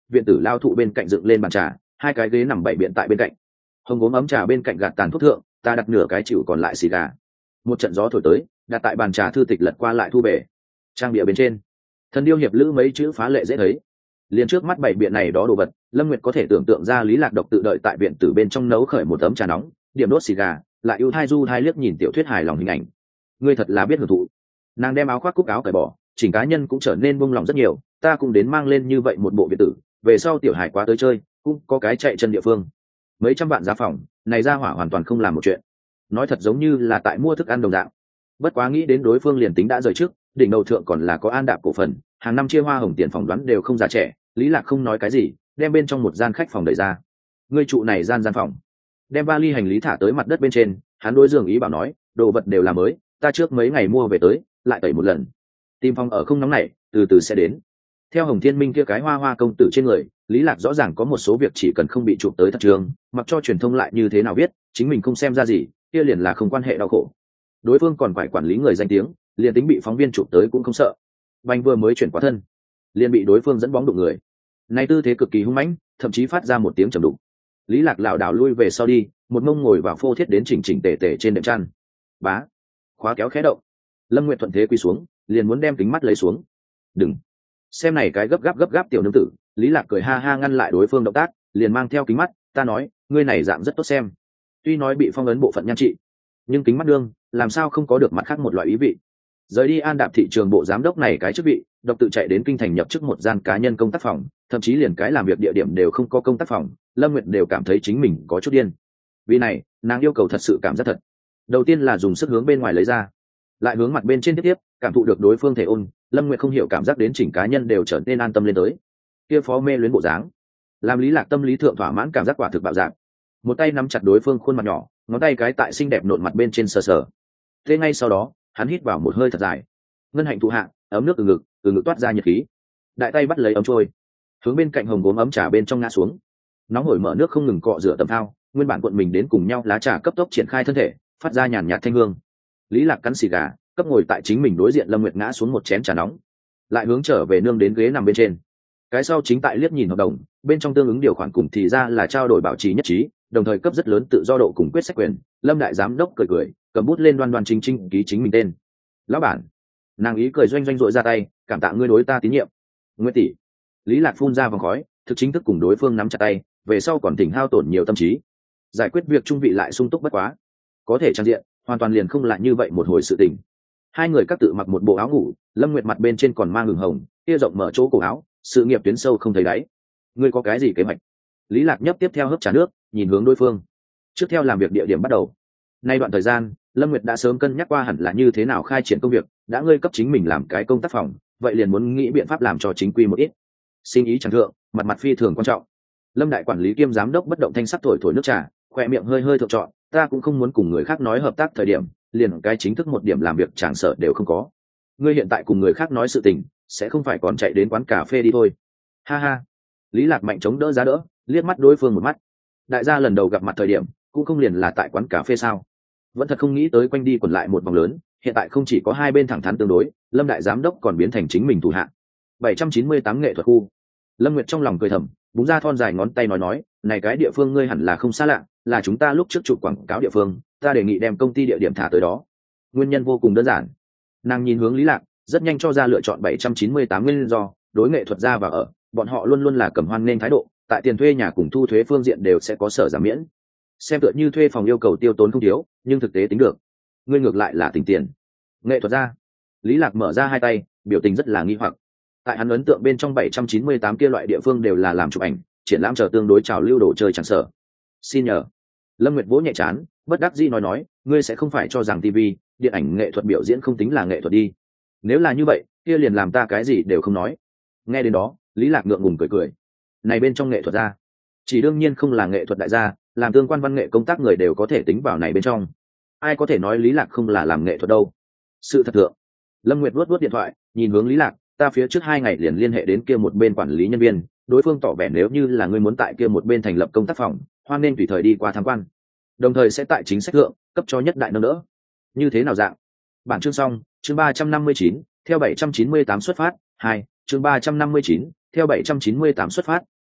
viện tử lao thụ bên cạnh dựng lên bàn trà, hai cái ghế nằm bảy biện tại bên cạnh, hồng gốm ấm trà bên cạnh gạt tàn thuốc thượng, ta đặt nửa cái chịu còn lại xì gà. Một trận gió thổi tới, đặt tại bàn trà thư tịch lật qua lại thu về, trang bìa bên trên thần điêu hiệp lữ mấy chữ phá lệ dễ thấy. Liền trước mắt bảy biện này đó đồ vật, Lâm Nguyệt có thể tưởng tượng ra Lý Lạc Độc tự đợi tại viện tử bên trong nấu khởi một tấm trà nóng, điểm đốt xì gà, lại ưu thai du thai liếc nhìn tiểu thuyết hài lòng hình ảnh. Ngươi thật là biết hưởng thụ. Nàng đem áo khoác cúc áo cởi bỏ, chỉnh cá nhân cũng trở nên buông lòng rất nhiều, ta cũng đến mang lên như vậy một bộ viện tử, về sau tiểu hài quá tới chơi cũng có cái chạy chân địa phương. Mấy trăm vạn giá phòng, này ra hỏa hoàn toàn không làm một chuyện, nói thật giống như là tại mua thức ăn đồng dạng. Bất quá nghĩ đến đối phương liền tính đã rời trước, đỉnh đầu thượng còn là có An Đạp cổ phần, hàng năm chia hoa hồng tiền phỏng đoán đều không già trẻ, Lý Lạc không nói cái gì, đem bên trong một gian khách phòng đẩy ra. Ngươi trụ này gian gian phòng, đem vali hành lý thả tới mặt đất bên trên, hắn đối giường ý bảo nói, đồ vật đều là mới, ta trước mấy ngày mua về tới, lại tẩy một lần. Tìm phòng ở không nóng nảy, từ từ sẽ đến. Theo Hồng Thiên Minh kia cái hoa hoa công tử trên người, Lý Lạc rõ ràng có một số việc chỉ cần không bị chụp tới thật trường, mặc cho truyền thông lại như thế nào biết, chính mình không xem ra gì, kia liền là không quan hệ đau khổ. Đối phương còn phải quản lý người danh tiếng, liền tính bị phóng viên chụp tới cũng không sợ. Banh vừa mới chuyển qua thân, liền bị đối phương dẫn bóng đụng người. Này tư thế cực kỳ hung mãnh, thậm chí phát ra một tiếng trầm đục. Lý Lạc lảo đảo lui về sau đi, một mông ngồi vào phô thiết đến chỉnh chỉnh tề tề trên đệm chăn. Bá, khóa kéo khẽ động. Lâm Nguyệt thuận thế quỳ xuống, liền muốn đem kính mắt lấy xuống. Đừng, xem này cái gấp gáp gấp gáp tiểu nương tử. Lý Lạc cười ha ha ngăn lại đối phương động tác, liền mang theo kính mắt, ta nói, ngươi này dạng rất tốt xem. Tuy nói bị phong ấn bộ phận nhan trị, nhưng kính mắt đương, làm sao không có được mặt khác một loại ý vị. Rời đi An Đạp thị trường bộ giám đốc này cái chức vị, độc tự chạy đến kinh thành nhập chức một gian cá nhân công tác phòng, thậm chí liền cái làm việc địa điểm đều không có công tác phòng, Lâm Nguyệt đều cảm thấy chính mình có chút điên. Vì này, nàng yêu cầu thật sự cảm giác thật. Đầu tiên là dùng sức hướng bên ngoài lấy ra, lại hướng mặt bên trên tiếp tiếp, cảm thụ được đối phương thể ôn, Lâm Nguyệt không hiểu cảm giác đến chỉnh cá nhân đều trở nên an tâm lên tới. Kia phó mê luyến bộ dáng, làm Lý Lạc tâm lý thượng thỏa mãn cảm giác quả thực bạo dạng. Một tay nắm chặt đối phương khuôn mặt nhỏ, ngón tay cái tại xinh đẹp nộn mặt bên trên sờ sờ. Thế ngay sau đó, hắn hít vào một hơi thật dài. Ngân hạnh thụ hạ, ấm nước từ ngực, từ ngực toát ra nhiệt khí. Đại tay bắt lấy ấm trôi, hướng bên cạnh hồng gốm ấm trà bên trong ngã xuống. Nóng hổi mở nước không ngừng cọ rửa tầm thao, nguyên bản cuộn mình đến cùng nhau lá trà cấp tốc triển khai thân thể, phát ra nhàn nhạt thanh hương. Lý Lạc cắn xì gà, cấp ngồi tại chính mình đối diện Lâm Nguyệt ngã xuống một chén trà nóng, lại hướng trở về nương đến ghế nằm bên trên. Cái sau chính tại liếc nhìn hợp đồng, bên trong tương ứng điều khoản cùng thì ra là trao đổi bảo trì nhất trí, đồng thời cấp rất lớn tự do độ cùng quyết sách quyền. Lâm đại giám đốc cười cười, cầm bút lên đoan đoan chính chính ký chính mình tên. Lão bản, nàng ý cười doanh doanh dội ra tay, cảm tạ ngươi đối ta tín nhiệm. Nguyệt tỷ. Lý Lạc phun ra vòng khói, thực chính thức cùng đối phương nắm chặt tay, về sau còn tỉnh hao tổn nhiều tâm trí, giải quyết việc trung vị lại sung túc bất quá, có thể trang diện hoàn toàn liền không lại như vậy một hồi sự tình. Hai người các tự mặc một bộ áo ngủ, Lâm Nguyệt mặt bên trên còn mang hừng hồng, kia rộng mở chỗ cổ áo, sự nghiệp tuyến sâu không thấy đáy. Ngươi có cái gì kế hoạch? Lý Lạc nhấp tiếp theo hớp trà nước, nhìn hướng đối phương. Trước theo làm việc địa điểm bắt đầu. Nay đoạn thời gian, Lâm Nguyệt đã sớm cân nhắc qua hẳn là như thế nào khai triển công việc, đã ngươi cấp chính mình làm cái công tác phòng, vậy liền muốn nghĩ biện pháp làm cho chính quy một ít. Sinh ý chẳng thượng, mặt mặt phi thường quan trọng. Lâm đại quản lý kiêm giám đốc bất động thanh sắc thổi thổi nước trà, khỏe miệng hơi hơi thượng trọn, ta cũng không muốn cùng người khác nói hợp tác thời điểm, liền cái chính thức một điểm làm việc chẳng sợ đều không có. Ngươi hiện tại cùng người khác nói sự tình, sẽ không phải còn chạy đến quán cà phê đi thôi. Ha ha. Lý Lạc mạnh chống đỡ giá đỡ, liếc mắt đối phương một mắt. Đại gia lần đầu gặp mặt thời điểm, cũng không liền là tại quán cà phê sao? Vẫn thật không nghĩ tới quanh đi quẩn lại một vòng lớn, hiện tại không chỉ có hai bên thẳng thắn tương đối, Lâm đại giám đốc còn biến thành chính mình thủ hạ. bảy trăm chín mươi tám nghệ thuật khu. Lâm Nguyệt trong lòng cười thầm, búng ra thon dài ngón tay nói nói, này cái địa phương ngươi hẳn là không xa lạ, là chúng ta lúc trước chụp quảng cáo địa phương, ta đề nghị đem công ty địa điểm thả tới đó. Nguyên nhân vô cùng đơn giản. Nàng nhìn hướng Lý Lạc, rất nhanh cho ra lựa chọn bảy trăm chín mươi tám nguyên do, đối nghệ thuật ra và ở, bọn họ luôn luôn là cầm hoan nên thái độ, tại tiền thuê nhà cùng thu thuế phương diện đều sẽ có sở giảm miễn. Xem tựa như thuê phòng yêu cầu tiêu tốn không thiếu, nhưng thực tế tính được, ngươi ngược lại là tính tiền. Nghệ thuật ra. Lý Lạc mở ra hai tay, biểu tình rất là nghi hoặc. Tại hắn ấn tượng bên trong bảy trăm chín mươi tám kia loại địa phương đều là làm chụp ảnh, triển lãm chờ tương đối trào lưu đồ chơi chẳng sở. Xin nhờ. Lâm Nguyệt vỗ nhẹ chán, bất đắc dĩ nói nói, ngươi sẽ không phải cho rằng ti vi, điện ảnh nghệ thuật biểu diễn không tính là nghệ thuật đi. Nếu là như vậy, kia liền làm ta cái gì đều không nói. Nghe đến đó, Lý Lạc ngượng ngùng cười cười. Này bên trong nghệ thuật ra, chỉ đương nhiên không là nghệ thuật đại gia, làm tương quan văn nghệ công tác người đều có thể tính vào này bên trong. Ai có thể nói Lý Lạc không là làm nghệ thuật đâu? Sự thật thượng. Lâm Nguyệt vuốt vuốt điện thoại, nhìn hướng Lý Lạc, ta phía trước hai ngày liền liên hệ đến kia một bên quản lý nhân viên, đối phương tỏ vẻ nếu như là ngươi muốn tại kia một bên thành lập công tác phòng, hoan nên tùy thời đi qua tham quan, đồng thời sẽ tại chính sách thượng cấp cho nhất đại nâng đỡ. Như thế nào dạng? Bản chương xong, chương ba trăm năm mươi chín, theo bảy trăm chín mươi tám xuất phát, hai, chương ba trăm năm mươi chín, theo bảy trăm chín mươi tám xuất phát,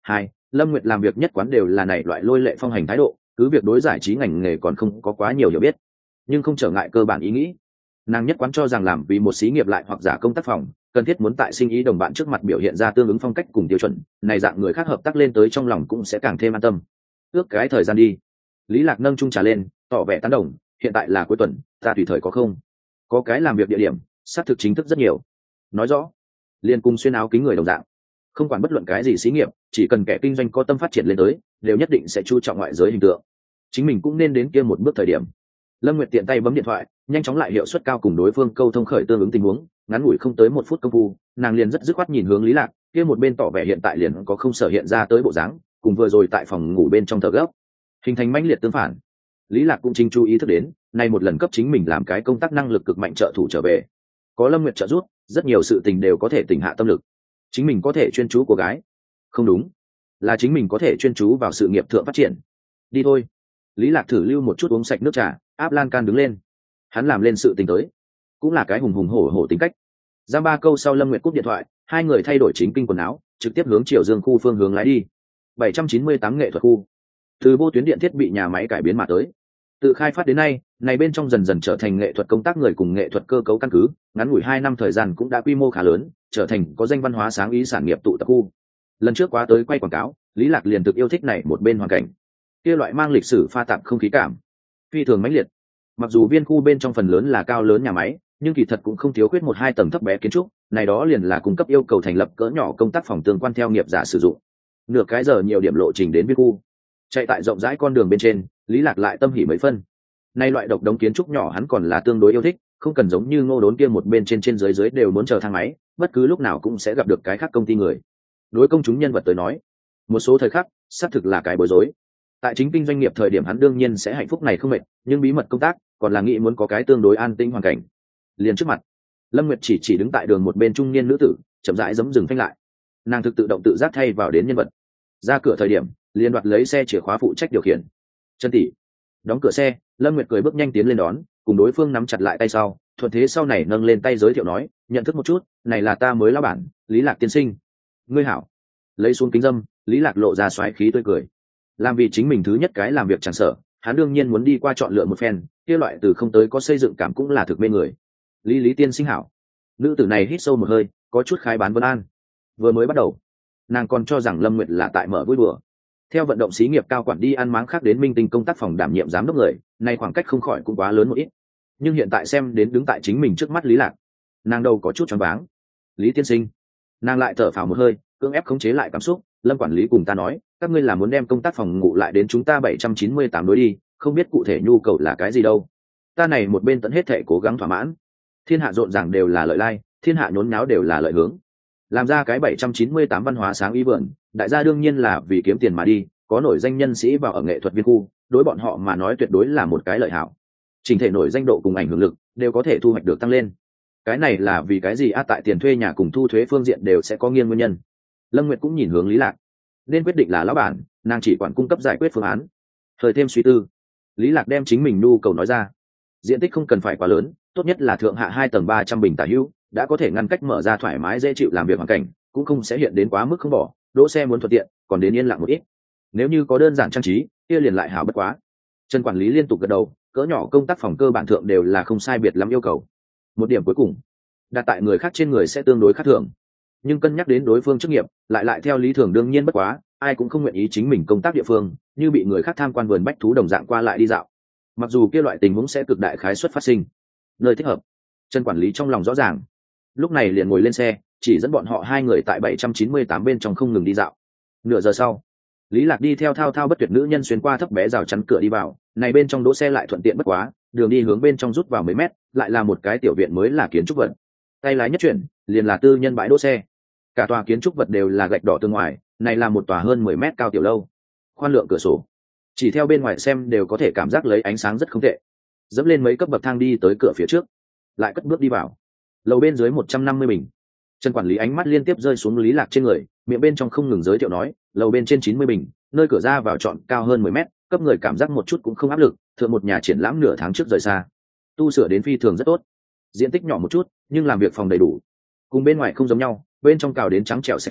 hai Lâm Nguyệt làm việc nhất quán đều là này loại lôi lệ phong hành thái độ, cứ việc đối giải trí ngành nghề còn không có quá nhiều hiểu biết, nhưng không trở ngại cơ bản ý nghĩ. Nàng nhất quán cho rằng làm vì một xí nghiệp lại hoặc giả công tác phòng, cần thiết muốn tại sinh ý đồng bạn trước mặt biểu hiện ra tương ứng phong cách cùng tiêu chuẩn, này dạng người khác hợp tác lên tới trong lòng cũng sẽ càng thêm an tâm. Ước cái thời gian đi. Lý Lạc nâng chung trà lên, tỏ vẻ tán đồng, hiện tại là cuối tuần, ta tùy thời có không? Có cái làm việc địa điểm, xác thực chính thức rất nhiều. Nói rõ, liên cung xuyên áo kính người đồng dạng. Không quản bất luận cái gì xí nghiệp, chỉ cần kẻ kinh doanh có tâm phát triển lên tới, đều nhất định sẽ chú trọng ngoại giới hình tượng. Chính mình cũng nên đến kia một bước thời điểm. Lâm Nguyệt tiện tay bấm điện thoại, nhanh chóng lại hiệu suất cao cùng đối phương câu thông khởi tương ứng tình huống, ngắn ngủi không tới một phút công phu, nàng liền rất dứt khoát nhìn hướng Lý Lạc, kia một bên tỏ vẻ hiện tại liền có không sở hiện ra tới bộ dáng, cùng vừa rồi tại phòng ngủ bên trong thở gấp, hình thành mãnh liệt tương phản. Lý Lạc cũng chính chú ý thức đến, nay một lần cấp chính mình làm cái công tác năng lực cực mạnh trợ thủ trở về, có Lâm Nguyệt trợ giúp, rất nhiều sự tình đều có thể tỉnh hạ tâm lực. Chính mình có thể chuyên chú cô gái, không đúng, là chính mình có thể chuyên chú vào sự nghiệp thượng phát triển. Đi thôi. Lý Lạc thử lưu một chút uống sạch nước trà, áp lan can đứng lên. Hắn làm lên sự tình tới, cũng là cái hùng hùng hổ hổ tính cách. Giam ba câu sau Lâm Nguyệt cúp điện thoại, hai người thay đổi chính kinh quần áo, trực tiếp hướng Triều Dương khu phương hướng lái đi. bảy trăm chín mươi tám nghệ thuật khu, từ vô tuyến điện thiết bị nhà máy cải biến mà tới. Tự khai phát đến nay, này bên trong dần dần trở thành nghệ thuật công tác người cùng nghệ thuật cơ cấu căn cứ, ngắn ngủi hai năm thời gian cũng đã quy mô khá lớn, trở thành có danh văn hóa sáng ý sản nghiệp tụ tập khu. Lần trước quá tới quay quảng cáo, Lý Lạc liền thực yêu thích này một bên hoàn cảnh. Kia loại mang lịch sử pha tạp không khí cảm, phi thường mãnh liệt. Mặc dù viên khu bên trong phần lớn là cao lớn nhà máy, nhưng kỳ thật cũng không thiếu khuyết một hai tầng thấp bé kiến trúc, này đó liền là cung cấp yêu cầu thành lập cỡ nhỏ công tác phòng tương quan theo nghiệp giả sử dụng. Nửa cái giờ nhiều điểm lộ trình đến viên khu. Chạy tại rộng rãi con đường bên trên, Lý Lạc lại tâm hỉ mấy phân. Nay loại độc đống kiến trúc nhỏ hắn còn là tương đối yêu thích, không cần giống như Ngô Đốn kia một bên trên trên dưới dưới đều muốn chờ thang máy, bất cứ lúc nào cũng sẽ gặp được cái khác công ty người. Đối công chúng nhân vật tới nói, một số thời khắc xác thực là cái bối rối. Tại chính kinh doanh nghiệp thời điểm hắn đương nhiên sẽ hạnh phúc này không mệt, nhưng bí mật công tác còn là nghĩ muốn có cái tương đối an tĩnh hoàn cảnh. Liền trước mặt, Lâm Nguyệt chỉ chỉ đứng tại đường một bên trung niên nữ tử, chậm rãi giẫm dừng phanh lại. Nàng thực tự động tự giác thay vào đến nhân vật. Ra cửa thời điểm, liền đoạt lấy xe chìa khóa phụ trách điều khiển. Chân tỷ. Đóng cửa xe, Lâm Nguyệt cười bước nhanh tiến lên đón, cùng đối phương nắm chặt lại tay sau, thuận thế sau này nâng lên tay giới thiệu nói, nhận thức một chút, này là ta mới lão bản, Lý Lạc tiên sinh. Ngươi hảo. Lấy xuống kính dâm, Lý Lạc lộ ra xoáy khí tươi cười. Làm vì chính mình thứ nhất cái làm việc chẳng sợ, hắn đương nhiên muốn đi qua chọn lựa một phen, kia loại từ không tới có xây dựng cảm cũng là thực mê người. Lý Lý tiên sinh hảo. Nữ tử này hít sâu một hơi, có chút khai bán vân an. Vừa mới bắt đầu, nàng còn cho rằng Lâm Nguyệt là tại mở vui đùa. Theo vận động xí nghiệp cao quản đi ăn máng khác đến minh tinh công tác phòng đảm nhiệm giám đốc người, nay khoảng cách không khỏi cũng quá lớn một ít. Nhưng hiện tại xem đến đứng tại chính mình trước mắt Lý Lạc, nàng đầu có chút choáng váng. Lý tiên sinh. Nàng lại thở phào một hơi, cưỡng ép khống chế lại cảm xúc. Lâm quản lý cùng ta nói, các ngươi là muốn đem công tác phòng ngủ lại đến chúng ta bảy trăm chín mươi tám đối đi, không biết cụ thể nhu cầu là cái gì đâu. Ta này một bên tận hết thể cố gắng thỏa mãn. Thiên hạ rộn ràng đều là lợi lai, thiên hạ nhốn nháo đều là lợi hướng. Làm ra cái bảy trăm chín mươi tám văn hóa sáng ý vườn, đại gia đương nhiên là vì kiếm tiền mà đi, có nổi danh nhân sĩ vào ở nghệ thuật viên khu, đối bọn họ mà nói tuyệt đối là một cái lợi hảo. Trình thể nổi danh độ cùng ảnh hưởng lực đều có thể thu hoạch được tăng lên. Cái này là vì cái gì a? Tại tiền thuê nhà cùng thu thuế phương diện đều sẽ có nghiêng nguyên nhân. Lâm Nguyệt cũng nhìn hướng Lý Lạc, nên quyết định là lão bản, nàng chỉ quản cung cấp giải quyết phương án. Thời thêm suy tư, Lý Lạc đem chính mình nhu cầu nói ra. Diện tích không cần phải quá lớn, tốt nhất là thượng hạ hai tầng ba trăm bình tả hữu, đã có thể ngăn cách mở ra thoải mái dễ chịu làm việc hoàn cảnh, cũng không sẽ hiện đến quá mức không bỏ, đỗ xe muốn thuận tiện, còn đến yên lặng một ít. Nếu như có đơn giản trang trí, kia liền lại hảo bất quá. Trần quản lý liên tục gật đầu, cỡ nhỏ công tác phòng cơ bản thượng đều là không sai biệt lắm yêu cầu. Một điểm cuối cùng, đặt tại người khác trên người sẽ tương đối khác thường, nhưng cân nhắc đến đối phương chức nghiệp, lại lại theo lý thường đương nhiên bất quá, ai cũng không nguyện ý chính mình công tác địa phương, như bị người khác tham quan vườn bách thú đồng dạng qua lại đi dạo. Mặc dù kia loại tình huống sẽ cực đại khái suất phát sinh, nơi thích hợp, Trần quản lý trong lòng rõ ràng. Lúc này liền ngồi lên xe, chỉ dẫn bọn họ hai người tại bảy trăm chín mươi tám bên trong không ngừng đi dạo. Nửa giờ sau, Lý Lạc đi theo thao thao bất tuyệt nữ nhân xuyên qua thấp bé rào chắn cửa đi vào, này bên trong đỗ xe lại thuận tiện bất quá, đường đi hướng bên trong rút vào mấy mét, lại là một cái tiểu viện mới là kiến trúc vật. Tay lái nhất chuyển, liền là tư nhân bãi đỗ xe. Cả tòa kiến trúc vật đều là gạch đỏ từ ngoài, này là một tòa hơn mười mét cao tiểu lâu. Khoan lượng cửa sổ, chỉ theo bên ngoài xem đều có thể cảm giác lấy ánh sáng rất không tệ. Dẫm lên mấy cấp bậc thang đi tới cửa phía trước, lại cất bước đi vào. Lầu bên dưới một trăm năm mươi bình. Trần quản lý ánh mắt liên tiếp rơi xuống Lý Lạc trên người, miệng bên trong không ngừng giới thiệu nói, lầu bên trên chín mươi bình, nơi cửa ra vào chọn cao hơn mười mét, cấp người cảm giác một chút cũng không áp lực, thượng một nhà triển lãm nửa tháng trước rời xa. Tu sửa đến phi thường rất tốt. Diện tích nhỏ một chút, nhưng làm việc phòng đầy đủ. Cùng bên ngoài không giống nhau, bên trong cào đến trắng trẻo sạch sẽ,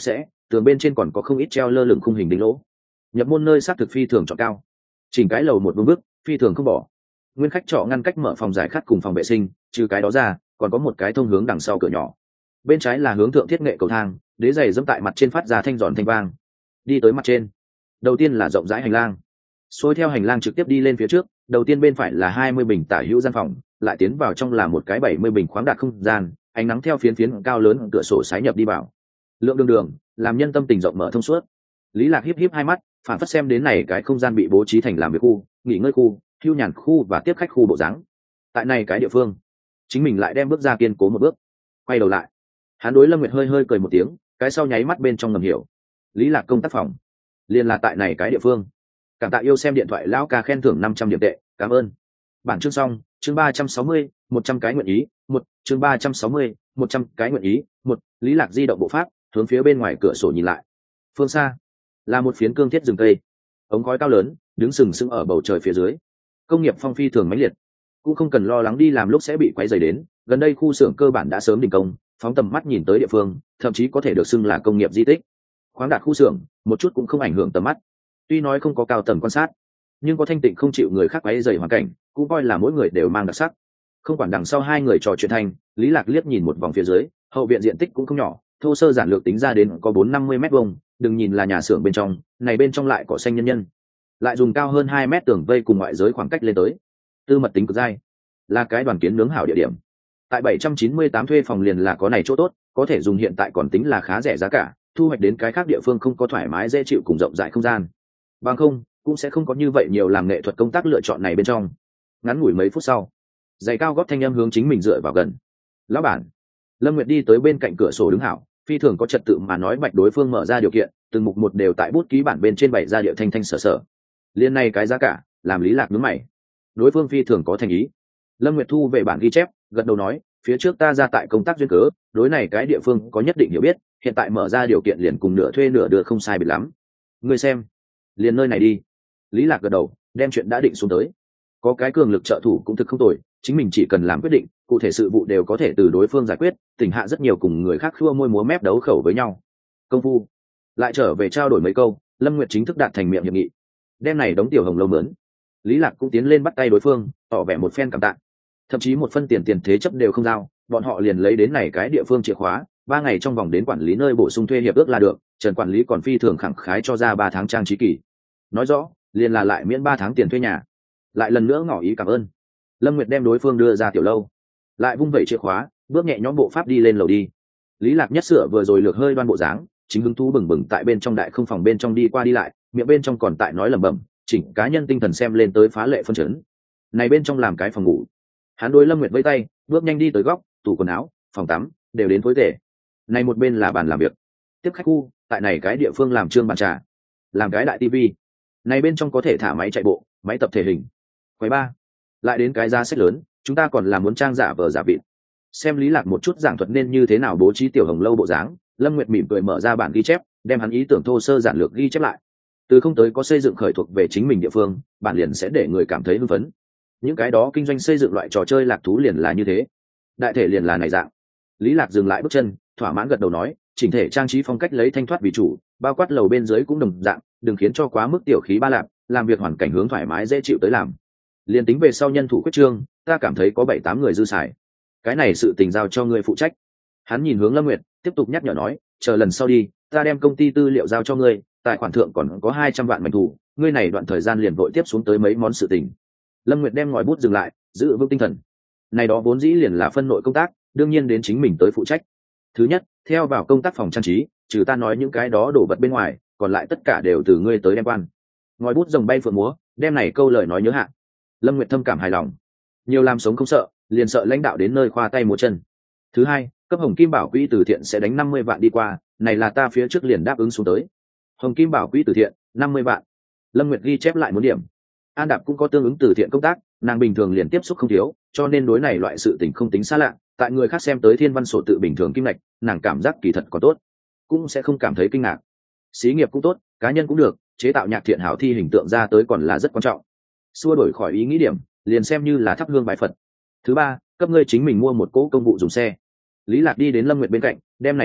tường bên trên còn có không ít treo lơ lửng khung hình đính lỗ. Nhập môn nơi sát thực phi thường chọn cao, chỉnh cái lầu một vương bước phi thường không bỏ. Nguyên khách trọ ngăn cách mở phòng giải khát cùng phòng vệ sinh, trừ cái đó ra còn có một cái thông hướng đằng sau cửa nhỏ. Bên trái là hướng thượng thiết nghệ cầu thang, đế giày dẫm tại mặt trên phát ra thanh giòn thanh vang. Đi tới mặt trên, đầu tiên là rộng rãi hành lang, xuôi theo hành lang trực tiếp đi lên phía trước. Đầu tiên bên phải là hai mươi bình tả hữu gian phòng, lại tiến vào trong là một cái bảy mươi bình khoáng đạt không gian, ánh nắng theo phiến phiến cao lớn cửa sổ sái nhập đi vào, lượng đường đường làm nhân tâm tình rộng mở thông suốt. Lý Lạc híp híp hai mắt, phản phất xem đến này cái không gian bị bố trí thành làm việc khu, nghỉ ngơi khu, hưu nhàn khu và tiếp khách khu bộ dáng. Tại này cái địa phương, chính mình lại đem bước ra kiên cố một bước, quay đầu lại, hắn đối Lâm Nguyệt hơi hơi cười một tiếng, cái sau nháy mắt bên trong ngầm hiểu. Lý Lạc công tác phòng, liền là tại này cái địa phương. Cảm tạ yêu xem điện thoại lão ca khen thưởng năm trăm điểm tệ, cảm ơn. Bản chương xong, chương ba trăm sáu mươi, một trăm cái nguyện ý, một, chương ba trăm sáu mươi, một trăm cái nguyện ý, một. Lý Lạc di động bộ pháp, hướng phía bên ngoài cửa sổ nhìn lại. Phương xa là một phiến cương thiết rừng cây, ống khói cao lớn đứng sừng sững ở bầu trời phía dưới. Công nghiệp phong phi thường mãnh liệt, cũng không cần lo lắng đi làm lúc sẽ bị quấy rầy đến. Gần đây khu xưởng cơ bản đã sớm đình công, phóng tầm mắt nhìn tới địa phương, thậm chí có thể được xưng là công nghiệp di tích. Khoáng đạt khu xưởng, một chút cũng không ảnh hưởng tầm mắt. Tuy nói không có cao tầng quan sát, nhưng có thanh tịnh không chịu người khác quấy rầy hoàn cảnh, cũng coi là mỗi người đều mang đặc sắc. Không quản đằng sau hai người trò chuyện thành, Lý Lạc liếc nhìn một vòng phía dưới, hậu viện diện tích cũng không nhỏ, thô sơ giản lược tính ra đến có bốn năm mươi mét vuông. Đừng nhìn là nhà xưởng bên trong, này bên trong lại cỏ xanh nhân nhân, lại dùng cao hơn hai mét tường vây cùng ngoại giới khoảng cách lên tới, tư mật tính cực dai, là cái đoàn kiến nướng hảo địa điểm. Tại bảy trăm chín mươi tám thuê phòng liền là có này chỗ tốt, có thể dùng hiện tại còn tính là khá rẻ giá cả, thu hoạch đến cái khác địa phương không có thoải mái dễ chịu cùng rộng rãi không gian. Bằng không, cũng sẽ không có như vậy nhiều làm nghệ thuật công tác lựa chọn này bên trong. Ngắn ngủi mấy phút sau, giày cao gót thanh âm hướng chính mình dựa vào gần. Lão bản. Lâm Nguyệt đi tới bên cạnh cửa sổ đứng hảo, phi thường có trật tự mà nói bạch đối phương mở ra điều kiện, từng mục một đều tại bút ký bản bên trên bày ra địa thanh thanh sở sở. Liên này cái giá cả, làm Lý Lạc nhướng mày. Đối phương phi thường có thành ý. Lâm Nguyệt thu về bản ghi chép, gật đầu nói, phía trước ta ra tại công tác duyên cớ, đối này cái địa phương có nhất định hiểu biết, hiện tại mở ra điều kiện liền cùng nửa thuê nửa đưa không sai biệt lắm. Ngươi xem, liền nơi này đi. Lý Lạc gật đầu, đem chuyện đã định xuống tới. Có cái cường lực trợ thủ cũng thực không tồi, chính mình chỉ cần làm quyết định, cụ thể sự vụ đều có thể từ đối phương giải quyết, tỉnh hạ rất nhiều cùng người khác khua môi múa mép đấu khẩu với nhau. Công phu lại trở về trao đổi mấy câu, Lâm Nguyệt chính thức đạt thành miệng hiệp nghị, đem này đống tiểu hồng lâu mướn. Lý Lạc cũng tiến lên bắt tay đối phương, tỏ vẻ một phen cảm tạ, thậm chí một phân tiền tiền thế chấp đều không giao, bọn họ liền lấy đến này cái địa phương chìa khóa, ba ngày trong vòng đến quản lý nơi bổ sung thuê hiệp ước là được. Trần quản lý còn phi thường khẳng khái cho ra ba tháng trang trí kỳ, nói rõ liền là lại miễn ba tháng tiền thuê nhà. Lại lần nữa ngỏ ý cảm ơn. Lâm Nguyệt đem đối phương đưa ra tiểu lâu, lại vung vẩy chìa khóa, bước nhẹ nhõm bộ pháp đi lên lầu đi. Lý Lạc nhất sửa vừa rồi lược hơi đoan bộ dáng, chính hứng thú bừng bừng tại bên trong đại không phòng bên trong đi qua đi lại, miệng bên trong còn tại nói lẩm bẩm, chỉnh cá nhân tinh thần xem lên tới phá lệ phân chấn. Này bên trong làm cái phòng ngủ. Hắn đối Lâm Nguyệt vẫy tay, bước nhanh đi tới góc, tủ quần áo, phòng tắm, đều đến thối tể. Này một bên là bàn làm việc, tiếp khách khu, tại này cái địa phương làm trương bàn trà, làm cái đại tivi. Này bên trong có thể thả máy chạy bộ, máy tập thể hình. Quầy ba, lại đến cái giá sách lớn, chúng ta còn làm muốn trang giả vờ giả vịt. Xem Lý Lạc một chút giảng thuật nên như thế nào bố trí tiểu hồng lâu bộ dáng, Lâm Nguyệt mỉm cười mở ra bản ghi chép, đem hắn ý tưởng thô sơ giản lược ghi chép lại. Từ không tới có xây dựng khởi thuộc về chính mình địa phương, bản liền sẽ để người cảm thấy hưng phấn. Những cái đó kinh doanh xây dựng loại trò chơi lạc thú liền là như thế, đại thể liền là này dạng. Lý Lạc dừng lại bước chân, thỏa mãn gật đầu nói, chỉnh thể trang trí phong cách lấy thanh thoát vì chủ, bao quát lầu bên dưới cũng đồng dạng, đừng khiến cho quá mức tiểu khí ba lạp, làm việc hoàn cảnh hướng thoải mái dễ chịu tới làm. Liên tính về sau nhân thủ quyết trương, ta cảm thấy có bảy tám người dư xài. Cái này sự tình giao cho ngươi phụ trách. Hắn nhìn hướng Lâm Nguyệt, tiếp tục nhắc nhở nói, chờ lần sau đi, ta đem công ty tư liệu giao cho ngươi, tài khoản thượng còn có hai trăm vạn mảnh thủ, ngươi này đoạn thời gian liền vội tiếp xuống tới mấy món sự tình. Lâm Nguyệt đem ngòi bút dừng lại, giữ vững tinh thần. Này đó vốn dĩ liền là phân nội công tác, đương nhiên đến chính mình tới phụ trách. Thứ nhất, theo vào công tác phòng trang trí, trừ ta nói những cái đó đổ vật bên ngoài, còn lại tất cả đều từ ngươi tới đem quan. Ngòi bút rồng bay phượng múa, đem này câu lời nói nhớ hạ. Lâm Nguyệt thâm cảm hài lòng. Nhiều làm sống không sợ, liền sợ lãnh đạo đến nơi khoa tay múa chân. Thứ hai, cấp Hồng Kim Bảo quỹ từ thiện sẽ đánh năm mươi vạn đi qua, này là ta phía trước liền đáp ứng xuống tới. Hồng Kim Bảo quỹ từ thiện, năm mươi vạn. Lâm Nguyệt ghi chép lại một điểm. An Đạp cũng có tương ứng từ thiện công tác, nàng bình thường liền tiếp xúc không thiếu, cho nên đối này loại sự tình không tính xa lạ. Tại người khác xem tới thiên văn sổ tự bình thường kim lệch, nàng cảm giác kỳ thật còn tốt, cũng sẽ không cảm thấy kinh ngạc. Xí nghiệp cũng tốt, cá nhân cũng được, chế tạo nhạc thiện hảo thi hình tượng ra tới còn là rất quan trọng. Xua đổi khỏi ý nghĩ điểm, liền xem như là thắp hương bài Phật. Thứ ba, cấp ngươi chính mình mua một cỗ công vụ dùng xe. Lý Lạc đi đến Lâm Nguyệt bên cạnh, đem này nằm ở,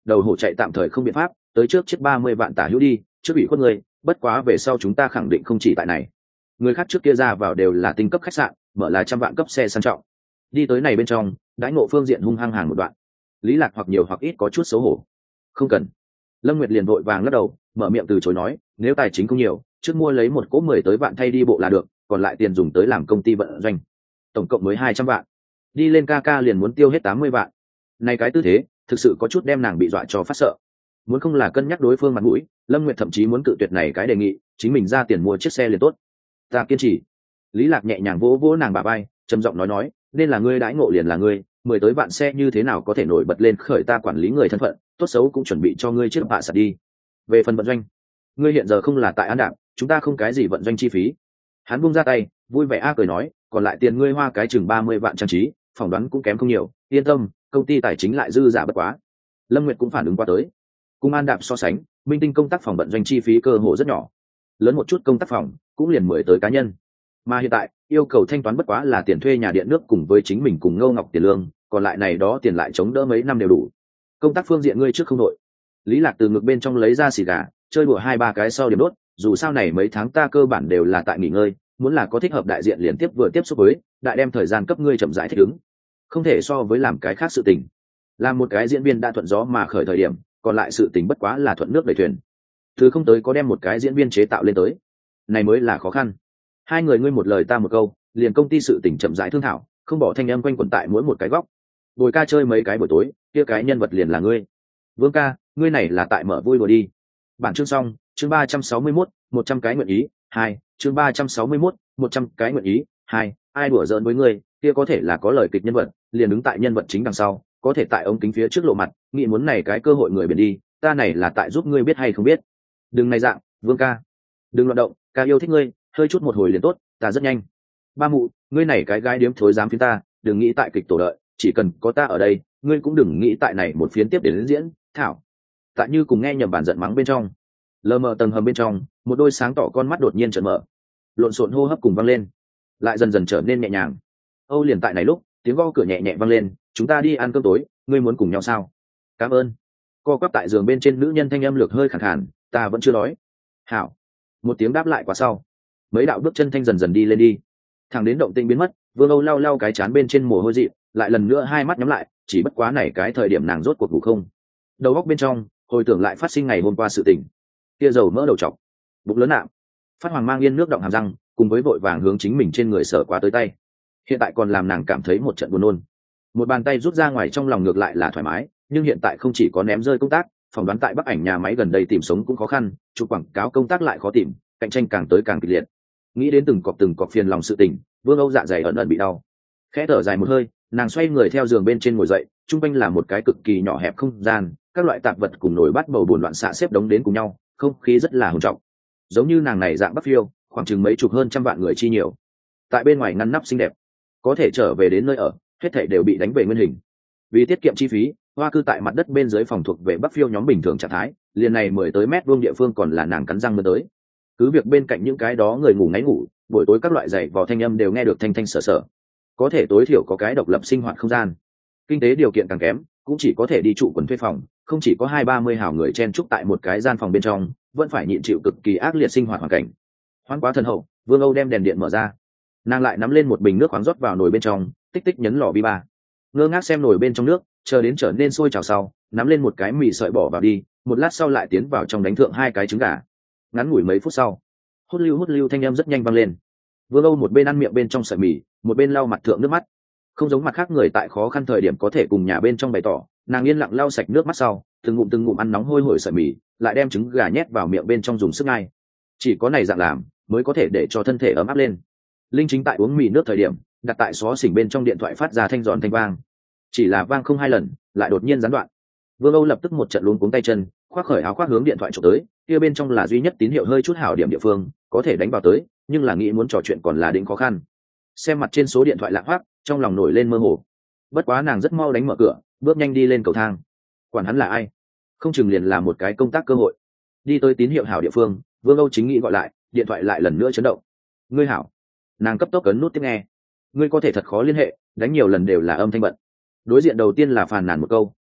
đầu hổ chạy tạm thời không biện pháp, tới trước chiếc ba mươi vạn tả hữu đi, trước ủy khuất người, bất quá về sau chúng ta khẳng định không chỉ tại này. Người khác trước kia ra vào đều là tinh cấp khách sạn, mở là trăm vạn cấp xe sang trọng. Đi tới này bên trong, đãi ngộ phương diện hung hăng hàng một đoạn. Lý Lạc hoặc nhiều hoặc ít có chút xấu hổ. Không cần. Lâm Nguyệt liền vội vàng lắc đầu, mở miệng từ chối nói, nếu tài chính không nhiều, trước mua lấy một cỗ mười tới vạn thay đi bộ là được, còn lại tiền dùng tới làm công ty vận doanh. Tổng cộng mới hai trăm vạn. Đi lên ca ca liền muốn tiêu hết tám mươi vạn. Này cái tư thế, thực sự có chút đem nàng bị dọa cho phát sợ. Muốn không là cân nhắc đối phương mặt mũi, Lâm Nguyệt thậm chí muốn cự tuyệt này cái đề nghị, chính mình ra tiền mua chiếc xe liền tốt. Ta kiên trì. Lý Lạc nhẹ nhàng vỗ vỗ nàng bả vai, trầm giọng nói nói, nên là ngươi đãi ngộ liền là ngươi, mười tới vạn xe như thế nào có thể nổi bật lên khởi ta quản lý người thân phận, tốt xấu cũng chuẩn bị cho ngươi chiếc bạ sạt đi. Về phần vận doanh, ngươi hiện giờ không là tại An Đạm, chúng ta không cái gì vận doanh chi phí. Hắn buông ra tay, vui vẻ a cười nói, còn lại tiền ngươi hoa cái chừng ba mươi vạn trang trí, phỏng đoán cũng kém không nhiều, yên tâm, công ty tài chính lại dư giả bất quá. Lâm Nguyệt cũng phản ứng qua tới. Cùng An Đạm so sánh, Minh Tinh công tác phòng vận doanh chi phí cơ hồ rất nhỏ, lớn một chút công tác phòng cũng liền mười tới cá nhân, mà hiện tại yêu cầu thanh toán bất quá là tiền thuê nhà điện nước cùng với chính mình cùng Ngô Ngọc tiền lương, còn lại này đó tiền lại chống đỡ mấy năm đều đủ. Công tác phương diện ngươi trước không đội. Lý Lạc từ ngực bên trong lấy ra xì gà, chơi đùa hai ba cái sau điểm đốt, dù sao này mấy tháng ta cơ bản đều là tại nghỉ ngơi, muốn là có thích hợp đại diện liền tiếp vừa tiếp xúc với, đại đem thời gian cấp ngươi chậm rãi thích ứng, không thể so với làm cái khác sự tình. Làm một cái diễn viên đã thuận gió mà khởi thời điểm, còn lại sự tình bất quá là thuận nước đẩy thuyền. Thứ không tới có đem một cái diễn viên chế tạo lên tới, này mới là khó khăn. Hai người ngươi một lời ta một câu, liền công ty sự tình chậm rãi thương thảo, không bỏ thanh âm quanh quẩn tại mỗi một cái góc. Bồi ca chơi mấy cái buổi tối, kia cái nhân vật liền là ngươi. Vương ca, ngươi này là tại mở vui đùa đi. Bản chương xong, chương ba trăm sáu mươi mốt, một trăm cái nguyện ý, hai, chương ba trăm sáu mươi mốt, một trăm cái nguyện ý, hai, ai đùa giỡn với ngươi, kia có thể là có lời kịch nhân vật, liền đứng tại nhân vật chính đằng sau, có thể tại ống kính phía trước lộ mặt, nghĩ muốn này cái cơ hội người biển đi, ta này là tại giúp ngươi biết hay không biết. Đừng này dạng, Vương ca. Đừng loạn động, ca yêu thích ngươi, hơi chút một hồi liền tốt, ta rất nhanh. Ba mụ, ngươi này cái gái điếm thối dám phiến ta, đừng nghĩ tại kịch tổ đợi, chỉ cần có ta ở đây, ngươi cũng đừng nghĩ tại này một phiến tiếp đến diễn, thảo. Tại như cùng nghe nhầm bản giận mắng bên trong. Lờ mờ tầng hầm bên trong, một đôi sáng tỏ con mắt đột nhiên trợn mở. Lộn xộn hô hấp cùng vang lên, lại dần dần trở nên nhẹ nhàng. Âu liền tại này lúc, tiếng gõ cửa nhẹ nhẹ vang lên, chúng ta đi ăn cơm tối, ngươi muốn cùng nhau sao? Cảm ơn. Co quắp tại giường bên trên nữ nhân thanh âm lược hơi khàn khàn, ta vẫn chưa nói. Hảo. Một tiếng đáp lại quá sau, mấy đạo bước chân thanh dần dần đi lên đi, thẳng đến động tĩnh biến mất. Vương Âu lau lau cái chán bên trên mồ hôi dị, lại lần nữa hai mắt nhắm lại, chỉ bất quá này cái thời điểm nàng rốt cuộc ngủ không. Đầu óc bên trong hồi tưởng lại phát sinh ngày hôm qua sự tình, kia dầu mỡ đầu trọc, bụng lớn nạm, phát hoàng mang yên nước động hàm răng, cùng với vội vàng hướng chính mình trên người sở quá tới tay, hiện tại còn làm nàng cảm thấy một trận buồn nôn. Một bàn tay rút ra ngoài trong lòng ngược lại là thoải mái, nhưng hiện tại không chỉ có ném rơi công tác, phỏng đoán tại Bắc Ảnh nhà máy gần đây tìm sống cũng khó khăn, chụp quảng cáo công tác lại khó tìm, cạnh tranh càng tới càng kịch liệt. Nghĩ đến từng cọp từng cọp phiền lòng sự tình, Vương Âu dạ dày ẩn ẩn bị đau. Khẽ thở dài một hơi, nàng xoay người theo giường bên trên ngồi dậy, trung quanh là một cái cực kỳ nhỏ hẹp không gian, các loại tạp vật cùng nồi bát bầu buồn loạn xạ xếp đống đến cùng nhau, không khí rất là hùng trọng. Giống như nàng này dạng Bắc Phiêu, khoảng chừng mấy chục hơn trăm vạn người chi nhiều. Tại bên ngoài ngăn nắp xinh đẹp, có thể trở về đến nơi ở, hết thảy đều bị đánh về nguyên hình. Vì tiết kiệm chi phí, hoa cư tại mặt đất bên dưới phòng thuộc về Bắc Phiêu nhóm bình thường trạng thái, liền này mười tới mét vuông địa phương còn là nàng cắn răng mơ tới. Cứ việc bên cạnh những cái đó người ngủ ngáy ngủ, buổi tối các loại giày vò thanh âm đều nghe được thanh thanh sở sở. Có thể tối thiểu có cái độc lập sinh hoạt không gian. Kinh tế điều kiện càng kém, cũng chỉ có thể đi trụ quần thuê phòng, không chỉ có hai ba mươi hào người chen chúc tại một cái gian phòng bên trong, vẫn phải nhịn chịu cực kỳ ác liệt sinh hoạt hoàn cảnh. Hoan quá thần hậu, Vương Âu đem đèn điện mở ra, nàng lại nắm lên một bình nước khoáng rót vào nồi bên trong, tích tích nhấn lò vi ba, ngơ ngác xem nồi bên trong nước, chờ đến trở nên sôi trào sau, nắm lên một cái mì sợi bỏ vào đi, một lát sau lại tiến vào trong đánh thượng hai cái trứng gà. Ngắn ngủi mấy phút sau, hút lưu hút lưu thanh âm rất nhanh vang lên. Vương Âu một bên ăn miệng bên trong sợi mì, một bên lau mặt thượng nước mắt. Không giống mặt khác người tại khó khăn thời điểm có thể cùng nhà bên trong bày tỏ, nàng yên lặng lau sạch nước mắt sau, từng ngụm từng ngụm ăn nóng hôi hổi sợi mì, lại đem trứng gà nhét vào miệng bên trong dùng sức ngay. Chỉ có này dạng làm, mới có thể để cho thân thể ấm áp lên. Linh chính tại uống mì nước thời điểm, đặt tại xó xỉnh bên trong điện thoại phát ra thanh giòn thanh vang. Chỉ là vang không hai lần, lại đột nhiên gián đoạn. Vương Âu lập tức một trận luống cuống tay chân, khoác khởi áo khoác hướng điện thoại chụp tới, kia bên trong là duy nhất tín hiệu hơi chút hảo điểm địa phương, có thể đánh vào tới, nhưng là nghĩ muốn trò chuyện còn là định khó khăn. Xem mặt trên số điện thoại lạ hoắc, trong lòng nổi lên mơ hồ. Bất quá nàng rất mau đánh mở cửa, bước nhanh đi lên cầu thang. Quản hắn là ai, không chừng liền là một cái công tác cơ hội. Đi tới tín hiệu hảo địa phương, Vương Âu chính nghĩ gọi lại, điện thoại lại lần nữa chấn động. Ngươi hảo. Nàng cấp tốc ấn nút tiếp nghe. Ngươi có thể thật khó liên hệ, đánh nhiều lần đều là âm thanh bận. Đối diện đầu tiên là phàn nàn một câu,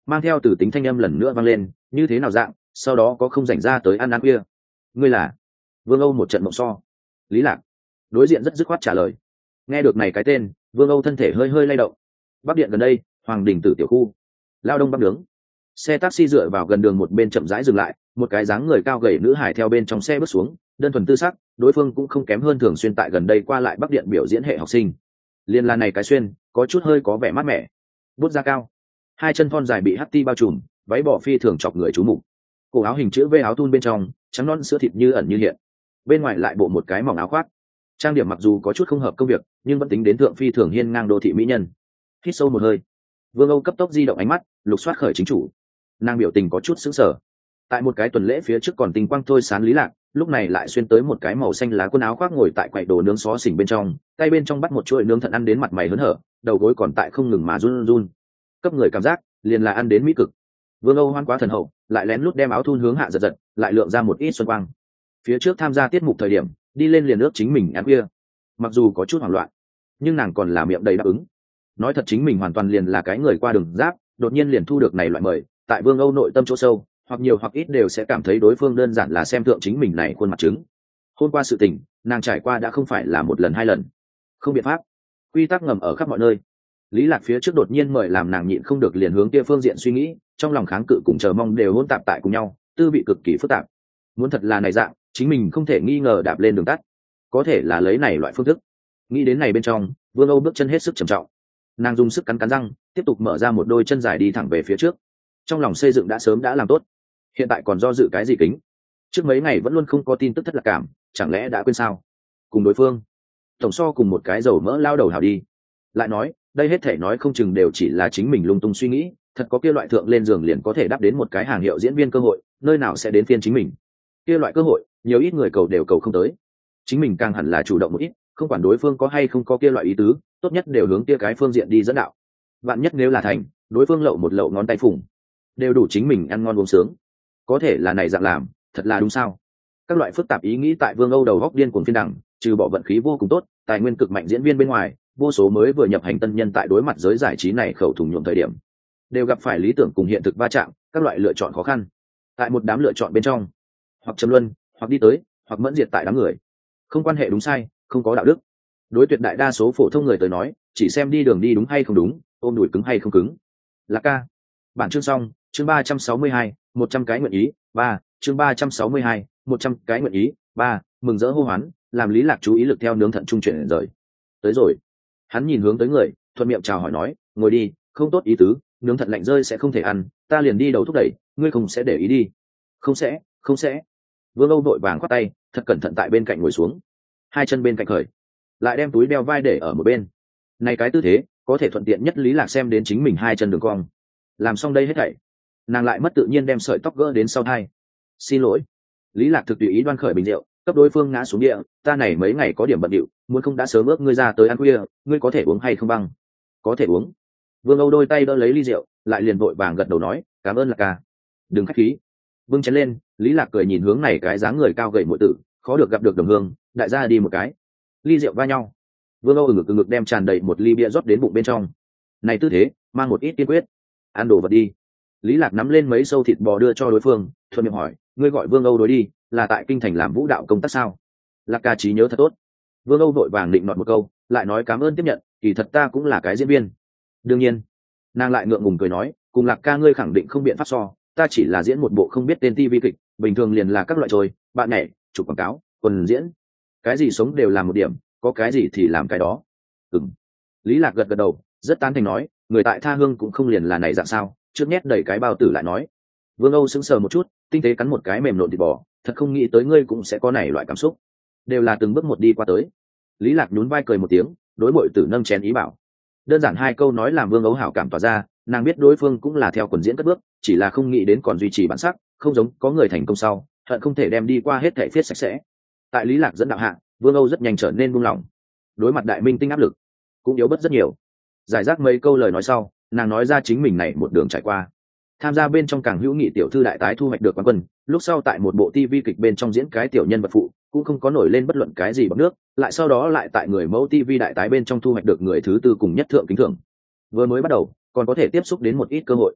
mang theo từ tính thanh âm lần nữa vang lên, như thế nào dạng, sau đó có không rảnh ra tới ăn ăn khuya. Ngươi là? Vương Âu một trận mộng so. Lý Lạc. Đối diện rất dứt khoát trả lời. Nghe được này cái tên, Vương Âu thân thể hơi hơi lay động. Bắc điện gần đây, Hoàng Đình Tử tiểu khu. Lao đông bắc nướng. Xe taxi dựa vào gần đường một bên chậm rãi dừng lại, một cái dáng người cao gầy nữ hải theo bên trong xe bước xuống, đơn thuần tư sắc, đối phương cũng không kém hơn thường xuyên tại gần đây qua lại Bắc điện biểu diễn hệ học sinh. Liên là này cái xuyên, có chút hơi có vẻ mát mẻ. Bút da cao, hai chân thon dài bị hắc ti bao trùm, váy bỏ phi thường chọc người chú mục. Cổ áo hình chữ V áo thun bên trong, trắng non sữa thịt như ẩn như hiện. Bên ngoài lại bộ một cái mỏng áo khoác. Trang điểm mặc dù có chút không hợp công việc, nhưng vẫn tính đến thượng phi thường hiên ngang đô thị mỹ nhân. Hít sâu một hơi, Vương Âu cấp tốc di động ánh mắt, lục soát khởi chính chủ. Nàng biểu tình có chút sững sờ. Tại một cái tuần lễ phía trước còn tinh quang thôi sán Lý Lạc, lúc này lại xuyên tới một cái màu xanh lá quần áo khoác ngồi tại quầy đồ nướng xó xỉnh bên trong, tay bên trong bắt một chuỗi nướng thận ăn đến mặt mày hớn hở, đầu gối còn tại không ngừng mà run run. Cấp người cảm giác liền là ăn đến mỹ cực. Vương Âu hoan quá thần hậu, lại lén lút đem áo thun hướng hạ giật giật, lại lượng ra một ít xuân quang. Phía trước tham gia tiết mục thời điểm, đi lên liền ước chính mình ăn bia. Mặc dù có chút hoảng loạn, nhưng nàng còn là miệng đầy đáp ứng. Nói thật chính mình hoàn toàn liền là cái người qua đường giáp, đột nhiên liền thu được này loại mời, tại Vương Âu nội tâm chỗ sâu, hoặc nhiều hoặc ít đều sẽ cảm thấy đối phương đơn giản là xem thượng chính mình này khuôn mặt trứng. Hôm qua sự tình, nàng trải qua đã không phải là một lần hai lần. Không biện pháp, quy tắc ngầm ở khắp mọi nơi. Lý Lạc phía trước đột nhiên mời làm nàng nhịn không được liền hướng kia phương diện suy nghĩ, trong lòng kháng cự cùng chờ mong đều hỗn tạp tại cùng nhau, tư vị cực kỳ phức tạp. Muốn thật là này dạng, chính mình không thể nghi ngờ đạp lên đường tắt. Có thể là lấy này loại phương thức. Nghĩ đến này bên trong, Vương Âu bước chân hết sức trầm trọng. Nàng dùng sức cắn cắn răng, tiếp tục mở ra một đôi chân dài đi thẳng về phía trước. Trong lòng xây dựng đã sớm đã làm tốt, hiện tại còn do dự cái gì kính? Trước mấy ngày vẫn luôn không có tin tức thất lạc cảm, chẳng lẽ đã quên sao? Cùng đối phương, tổng so cùng một cái dầu mỡ lao đầu hảo đi. Lại nói, đây hết thể nói không chừng đều chỉ là chính mình lung tung suy nghĩ, thật có kia loại thượng lên giường liền có thể đáp đến một cái hàng hiệu diễn viên cơ hội, nơi nào sẽ đến phiên chính mình? Kia loại cơ hội, nhiều ít người cầu đều cầu không tới. Chính mình càng hẳn là chủ động một ít, không quản đối phương có hay không có kia loại ý tứ, tốt nhất đều hướng kia cái phương diện đi dẫn đạo. Vạn nhất nếu là thành, đối phương lậu một lậu ngón tay phủng, đều đủ chính mình ăn ngon uống sướng. Có thể là này dạng làm, thật là đúng sao? Các loại phức tạp ý nghĩ tại Vương Âu đầu góc điên cuồng phiên đẳng, trừ bỏ vận khí vô cùng tốt, tài nguyên cực mạnh diễn viên bên ngoài, vô số mới vừa nhập hành tân nhân tại đối mặt giới giải trí này khẩu thủng nhuộm thời điểm, đều gặp phải lý tưởng cùng hiện thực va chạm, các loại lựa chọn khó khăn. Tại một đám lựa chọn bên trong, hoặc trầm luân, hoặc đi tới, hoặc mẫn diệt tại đám người. Không quan hệ đúng sai, không có đạo đức. Đối tuyệt đại đa số phổ thông người tới nói, chỉ xem đi đường đi đúng hay không đúng, ôm đùi cứng hay không cứng. Là ca. Bản chương xong, chương ba trăm sáu mươi hai, một trăm cái nguyện ý, ba, chương ba trăm sáu mươi hai, một trăm cái nguyện ý, ba, mừng rỡ hô hoán, làm Lý Lạc chú ý lực theo nướng thận trung chuyển rời. Tới rồi. Hắn nhìn hướng tới người, thuận miệng chào hỏi nói, ngồi đi, không tốt ý tứ, nướng thận lạnh rơi sẽ không thể ăn, ta liền đi đầu thúc đẩy, ngươi không sẽ để ý đi. Không sẽ, không sẽ. Vương Âu đội vàng khoát tay, thật cẩn thận tại bên cạnh ngồi xuống, hai chân bên cạnh khởi, lại đem túi đeo vai để ở một bên. Này cái tư thế, có thể thuận tiện nhất Lý Lạc xem đến chính mình hai chân đường cong. Làm xong đây hết thảy, nàng lại mất tự nhiên đem sợi tóc gỡ đến sau thai. Xin lỗi. Lý Lạc thực tùy ý đoan khởi bình rượu, cấp đối phương ngã xuống địa, ta này mấy ngày có điểm bận rượu, muốn không đã sớm ước ngươi ra tới ăn khuya, ngươi có thể uống hay không băng? Có thể uống. Vương Âu đôi tay đỡ lấy ly rượu, lại liền vội vàng gật đầu nói, cảm ơn Lạc ca. Đừng khách khí. Vương chén lên, Lý Lạc cười nhìn hướng này cái dáng người cao gầy muội tử, khó được gặp được đồng hương, đại gia đi một cái. Ly rượu va nhau. Vương Âu ngực ngực đem tràn đầy một ly bia rót đến bụng bên trong. Này tư thế, mang một ít tiên quyết. Ăn đồ vật đi. Lý Lạc nắm lên mấy sâu thịt bò đưa cho đối phương, thuận miệng hỏi, ngươi gọi Vương Âu đối đi, là tại kinh thành làm vũ đạo công tác sao? Lạc ca trí nhớ thật tốt. Vương Âu vội vàng định nọt một câu, lại nói cảm ơn tiếp nhận, kỳ thật ta cũng là cái diễn viên. Đương nhiên. Nàng lại ngượng ngùng cười nói, cùng Lạc ca ngươi khẳng định không biện pháp so, ta chỉ là diễn một bộ không biết tên ti vi kịch, bình thường liền là các loại trôi, bạn nhảy, chụp quảng cáo, quần diễn, cái gì sống đều làm một điểm, có cái gì thì làm cái đó. Ừm. Lý Lạc gật gật đầu, rất tán thành nói, người tại tha hương cũng không liền là này dạng sao? Trước nhét đầy cái bao tử lại nói. Vương Âu sững sờ một chút, tinh tế cắn một cái mềm nộn thịt bò, thật không nghĩ tới ngươi cũng sẽ có này loại cảm xúc. Đều là từng bước một đi qua tới. Lý Lạc nhún vai cười một tiếng, đối bội tử nâng chén ý bảo. Đơn giản hai câu nói làm Vương Âu hảo cảm tỏa ra, nàng biết đối phương cũng là theo quần diễn cất bước, chỉ là không nghĩ đến còn duy trì bản sắc, không giống có người thành công sau, hận không thể đem đi qua hết thảy phiết sạch sẽ. Tại Lý Lạc dẫn đạo hạ, Vương Âu rất nhanh trở nên buông lỏng. Đối mặt đại minh tinh áp lực, cũng yếu bớt rất nhiều. Giải rác mấy câu lời nói sau, nàng nói ra chính mình này một đường trải qua. Tham gia bên trong càng hữu nghị tiểu thư đại tái thu hoạch được quán quân, lúc sau tại một bộ ti vi kịch bên trong diễn cái tiểu nhân vật phụ, cũng không có nổi lên bất luận cái gì bằng nước, lại sau đó lại tại người mẫu ti vi đại tái bên trong thu hoạch được người thứ tư cùng nhất thượng kính thưởng. Vừa mới bắt đầu, còn có thể tiếp xúc đến một ít cơ hội.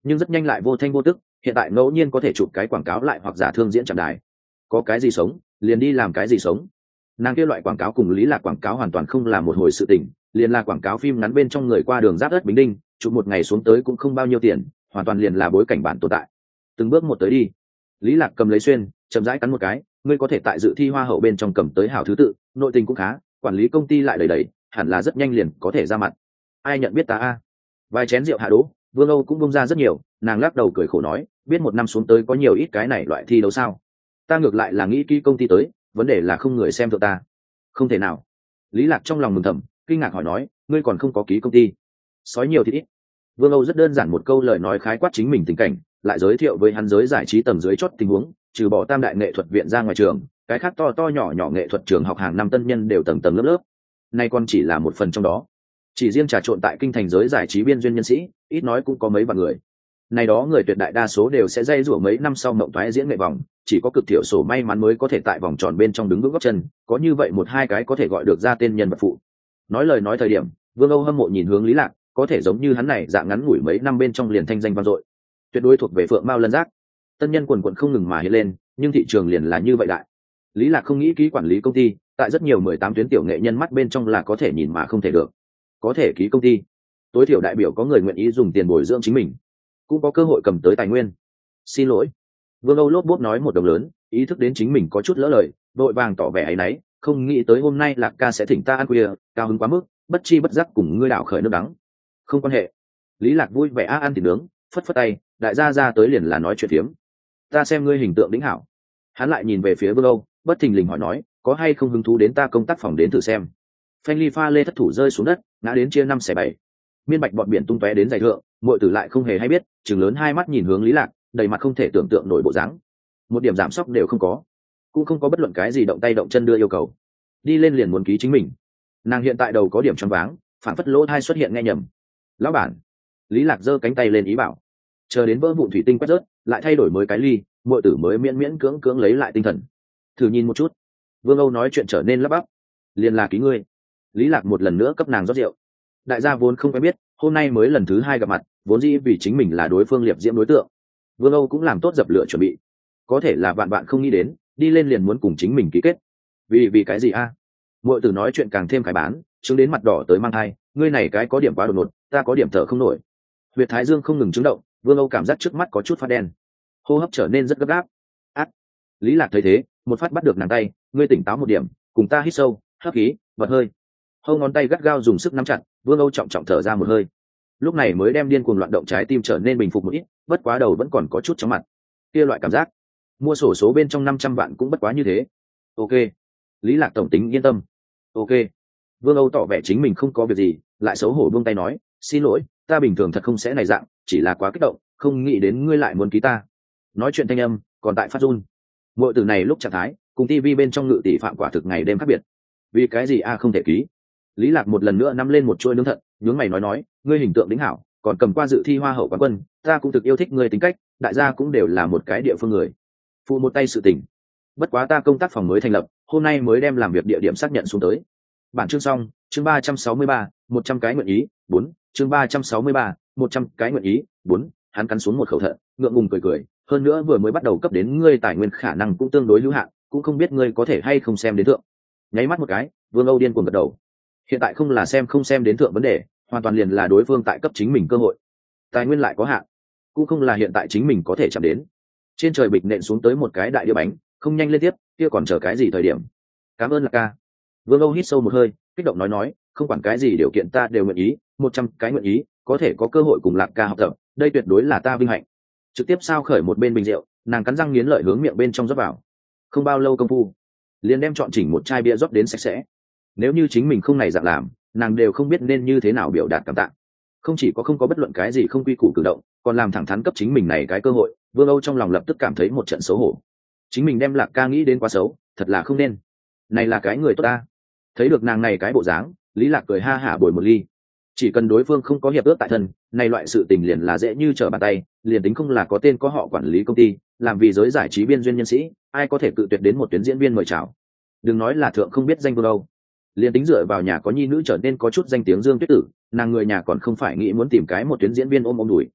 nhưng rất nhanh lại vô thanh vô tức. Hiện tại ngẫu nhiên có thể chụp cái quảng cáo lại hoặc giả thương diễn trạm đài, có cái gì sống liền đi làm cái gì sống. Nàng kia loại quảng cáo cùng Lý Lạc quảng cáo hoàn toàn không là một hồi sự tình, liền là quảng cáo phim ngắn bên trong người qua đường giáp đất Bình Đinh, chụp một ngày xuống tới cũng không bao nhiêu tiền, hoàn toàn liền là bối cảnh bản tồn tại. Từng bước một tới đi. Lý Lạc cầm lấy xuyên, chậm rãi cắn một cái, ngươi có thể tại dự thi hoa hậu bên trong cầm tới hảo thứ tự, nội tình cũng khá, quản lý công ty lại đầy đầy, hẳn là rất nhanh liền có thể ra mặt. Ai nhận biết ta a? Vài chén rượu hạ đỗ, Vương Âu cũng bung ra rất nhiều, nàng lắc đầu cười khổ nói, biết một năm xuống tới có nhiều ít cái này loại thi đấu sao? Ta ngược lại là nghĩ kỹ công ty tới, vấn đề là không người xem thượng ta. Không thể nào. Lý Lạc trong lòng mừng thầm, kinh ngạc hỏi nói, ngươi còn không có ký công ty? Sói nhiều thì ít. Vương Âu rất đơn giản một câu lời nói khái quát chính mình tình cảnh, lại giới thiệu với hắn giới giải trí tầng dưới chót tình huống, trừ bỏ tam đại nghệ thuật viện ra ngoài trường, cái khác to to nhỏ nhỏ nghệ thuật trường học hàng năm tân nhân đều tầng tầng lớp lớp. Nay còn chỉ là một phần trong đó. Chỉ riêng trà trộn tại kinh thành giới giải trí biên duyên nhân sĩ, ít nói cũng có mấy vạn người. Này đó người tuyệt đại đa số đều sẽ dây rủa mấy năm sau mộng toái diễn nghệ vòng, chỉ có cực thiểu số may mắn mới có thể tại vòng tròn bên trong đứng vững gót chân, có như vậy một hai cái có thể gọi được ra tên nhân vật phụ. Nói lời nói thời điểm, Vương Âu hâm mộ nhìn hướng Lý Lạc, có thể giống như hắn này dạng ngắn ngủi mấy năm bên trong liền thanh danh vang dội, tuyệt đối thuộc về phượng mao lân giác. Tân nhân quần quần không ngừng mà hiện lên, nhưng thị trường liền là như vậy đại. Lý Lạc không nghĩ ký quản lý công ty, tại rất nhiều mười tám tuyến tiểu nghệ nhân mắt bên trong là có thể nhìn mà không thể được. Có thể ký công ty, tối thiểu đại biểu có người nguyện ý dùng tiền bồi dưỡng chính mình, cũng có cơ hội cầm tới tài nguyên. Xin lỗi. Vương Âu lốp bốp nói một đồng lớn, ý thức đến chính mình có chút lỡ lời, vội vàng tỏ vẻ áy náy, không nghĩ tới hôm nay Lạc ca sẽ thỉnh ta ăn khuya, cao hứng quá mức, bất chi bất giác cùng ngươi đảo khởi nước đắng. Không quan hệ. Lý Lạc vui vẻ ăn thịt nướng, phất phất tay, đại gia ra tới liền là nói chuyện phiếm. Ta xem ngươi hình tượng đỉnh hảo. Hắn lại nhìn về phía Vương Âu, bất thình lình hỏi nói, có hay không hứng thú đến ta công tác phòng đến thử xem. Phanh ly pha lê thất thủ rơi xuống đất, ngã đến chia năm xẻ bảy. Miên bạch bọt biển tung tóe đến giày thượng, muội tử lại không hề hay biết, trừng lớn hai mắt nhìn hướng Lý Lạc, đầy mặt không thể tưởng tượng nổi bộ dáng. Một điểm giảm sóc đều không có, cũng không có bất luận cái gì động tay động chân đưa yêu cầu. Đi lên liền muốn ký chính mình. Nàng hiện tại đầu có điểm choáng váng, phản phất lỗ thai xuất hiện nghe nhầm. Lão bản. Lý Lạc giơ cánh tay lên ý bảo. Chờ đến vỡ vụn thủy tinh quét rớt, lại thay đổi mới cái ly, muội tử mới miễn miễn cưỡng cưỡng lấy lại tinh thần. Thử nhìn một chút. Vương Âu nói chuyện trở nên lắp bắp. Liền là ký ngươi. Lý Lạc một lần nữa cấp nàng rót rượu. Đại gia vốn không quen biết, hôm nay mới lần thứ hai gặp mặt, vốn dĩ vì chính mình là đối phương liệp diễm đối tượng. Vương Âu cũng làm tốt dập lửa chuẩn bị. Có thể là vạn bạn không nghĩ đến, đi lên liền muốn cùng chính mình ký kết. Vì vì cái gì a? À? Muội tử nói chuyện càng thêm khải bán, chứng đến mặt đỏ tới mang thai, ngươi này cái có điểm quá đột ngột, ta có điểm thở không nổi. Huyệt thái dương không ngừng chứng động, Vương Âu cảm giác trước mắt có chút phát đen, hô hấp trở nên rất gấp gáp. Ác. Lý Lạc thấy thế, một phát bắt được nàng tay, ngươi tỉnh táo một điểm, cùng ta hít sâu, hấp khí, bật hơi. Hông ngón tay gắt gao dùng sức nắm chặt, Vương Âu trọng trọng thở ra một hơi. Lúc này mới đem điên cuồng loạn động trái tim trở nên bình phục một ít, bất quá đầu vẫn còn có chút chóng mặt. Kia loại cảm giác, mua sổ số bên trong năm trăm vạn cũng bất quá như thế. Ok. Lý Lạc tổng tính yên tâm. Ok. Vương Âu tỏ vẻ chính mình không có việc gì, lại xấu hổ buông tay nói, xin lỗi, ta bình thường thật không sẽ này dạng, chỉ là quá kích động, không nghĩ đến ngươi lại muốn ký ta. Nói chuyện thanh âm, còn tại phát run. Muội tử này lúc trạng thái, cùng tivi bên trong ngự tỷ phạm quả thực ngày đêm khác biệt. Vì cái gì a không thể ký? Lý Lạc một lần nữa nắm lên một chuôi nướng thận, nhướng mày nói nói, ngươi hình tượng đỉnh hảo, còn cầm qua dự thi hoa hậu quán quân, ta cũng thực yêu thích ngươi tính cách, đại gia cũng đều là một cái địa phương người. Phụ một tay sự tình. Bất quá ta công tác phòng mới thành lập, hôm nay mới đem làm việc địa điểm xác nhận xuống tới. Bản chương xong, chương ba trăm sáu mươi ba, một trăm cái nguyện ý, bốn, chương ba trăm sáu mươi ba, một trăm cái nguyện ý, bốn. Hắn cắn xuống một khẩu thận, ngượng ngùng cười cười, hơn nữa vừa mới bắt đầu cấp đến ngươi tài nguyên khả năng cũng tương đối hữu hạn, cũng không biết ngươi có thể hay không xem đến thượng. Nháy mắt một cái, Vương Âu điên cuồng gật đầu. Hiện tại không là xem không xem đến thượng vấn đề, hoàn toàn liền là đối phương tại cấp chính mình cơ hội. Tài nguyên lại có hạn, cũng không là hiện tại chính mình có thể chạm đến. Trên trời bịch nện xuống tới một cái đại đĩa bánh, không nhanh lên tiếp, kia còn chờ cái gì thời điểm. Cảm ơn Lạc ca. Vương Âu hít sâu một hơi, kích động nói nói, không quản cái gì điều kiện ta đều nguyện ý, một trăm cái nguyện ý, có thể có cơ hội cùng Lạc ca học tập, đây tuyệt đối là ta vinh hạnh. Trực tiếp sao khởi một bên bình rượu, nàng cắn răng nghiến lợi hướng miệng bên trong rót vào. Không bao lâu công phu, liền đem chọn chỉnh một chai bia rót đến sạch sẽ. Nếu như chính mình không này dạng làm, nàng đều không biết nên như thế nào biểu đạt cảm tạ. Không chỉ có không có bất luận cái gì không quy củ cử động, còn làm thẳng thắn cấp chính mình này cái cơ hội. Vương Âu trong lòng lập tức cảm thấy một trận xấu hổ. Chính mình đem Lạc ca nghĩ đến quá xấu, thật là không nên. Này là cái người tốt ta. Thấy được nàng này cái bộ dáng, Lý Lạc cười ha hả bồi một ly. Chỉ cần đối phương không có hiệp ước tại thân, này loại sự tình liền là dễ như trở bàn tay, liền tính không là có tên có họ quản lý công ty, làm vì giới giải trí biên duyên nhân sĩ, ai có thể cự tuyệt đến một tuyến diễn viên mời chào. Đừng nói là thượng không biết danh Vương Âu, liền tính dựa vào nhà có nhi nữ trở nên có chút danh tiếng Dương Tuyết Tử, nàng người nhà còn không phải nghĩ muốn tìm cái một tuyến diễn viên ôm ôm đùi.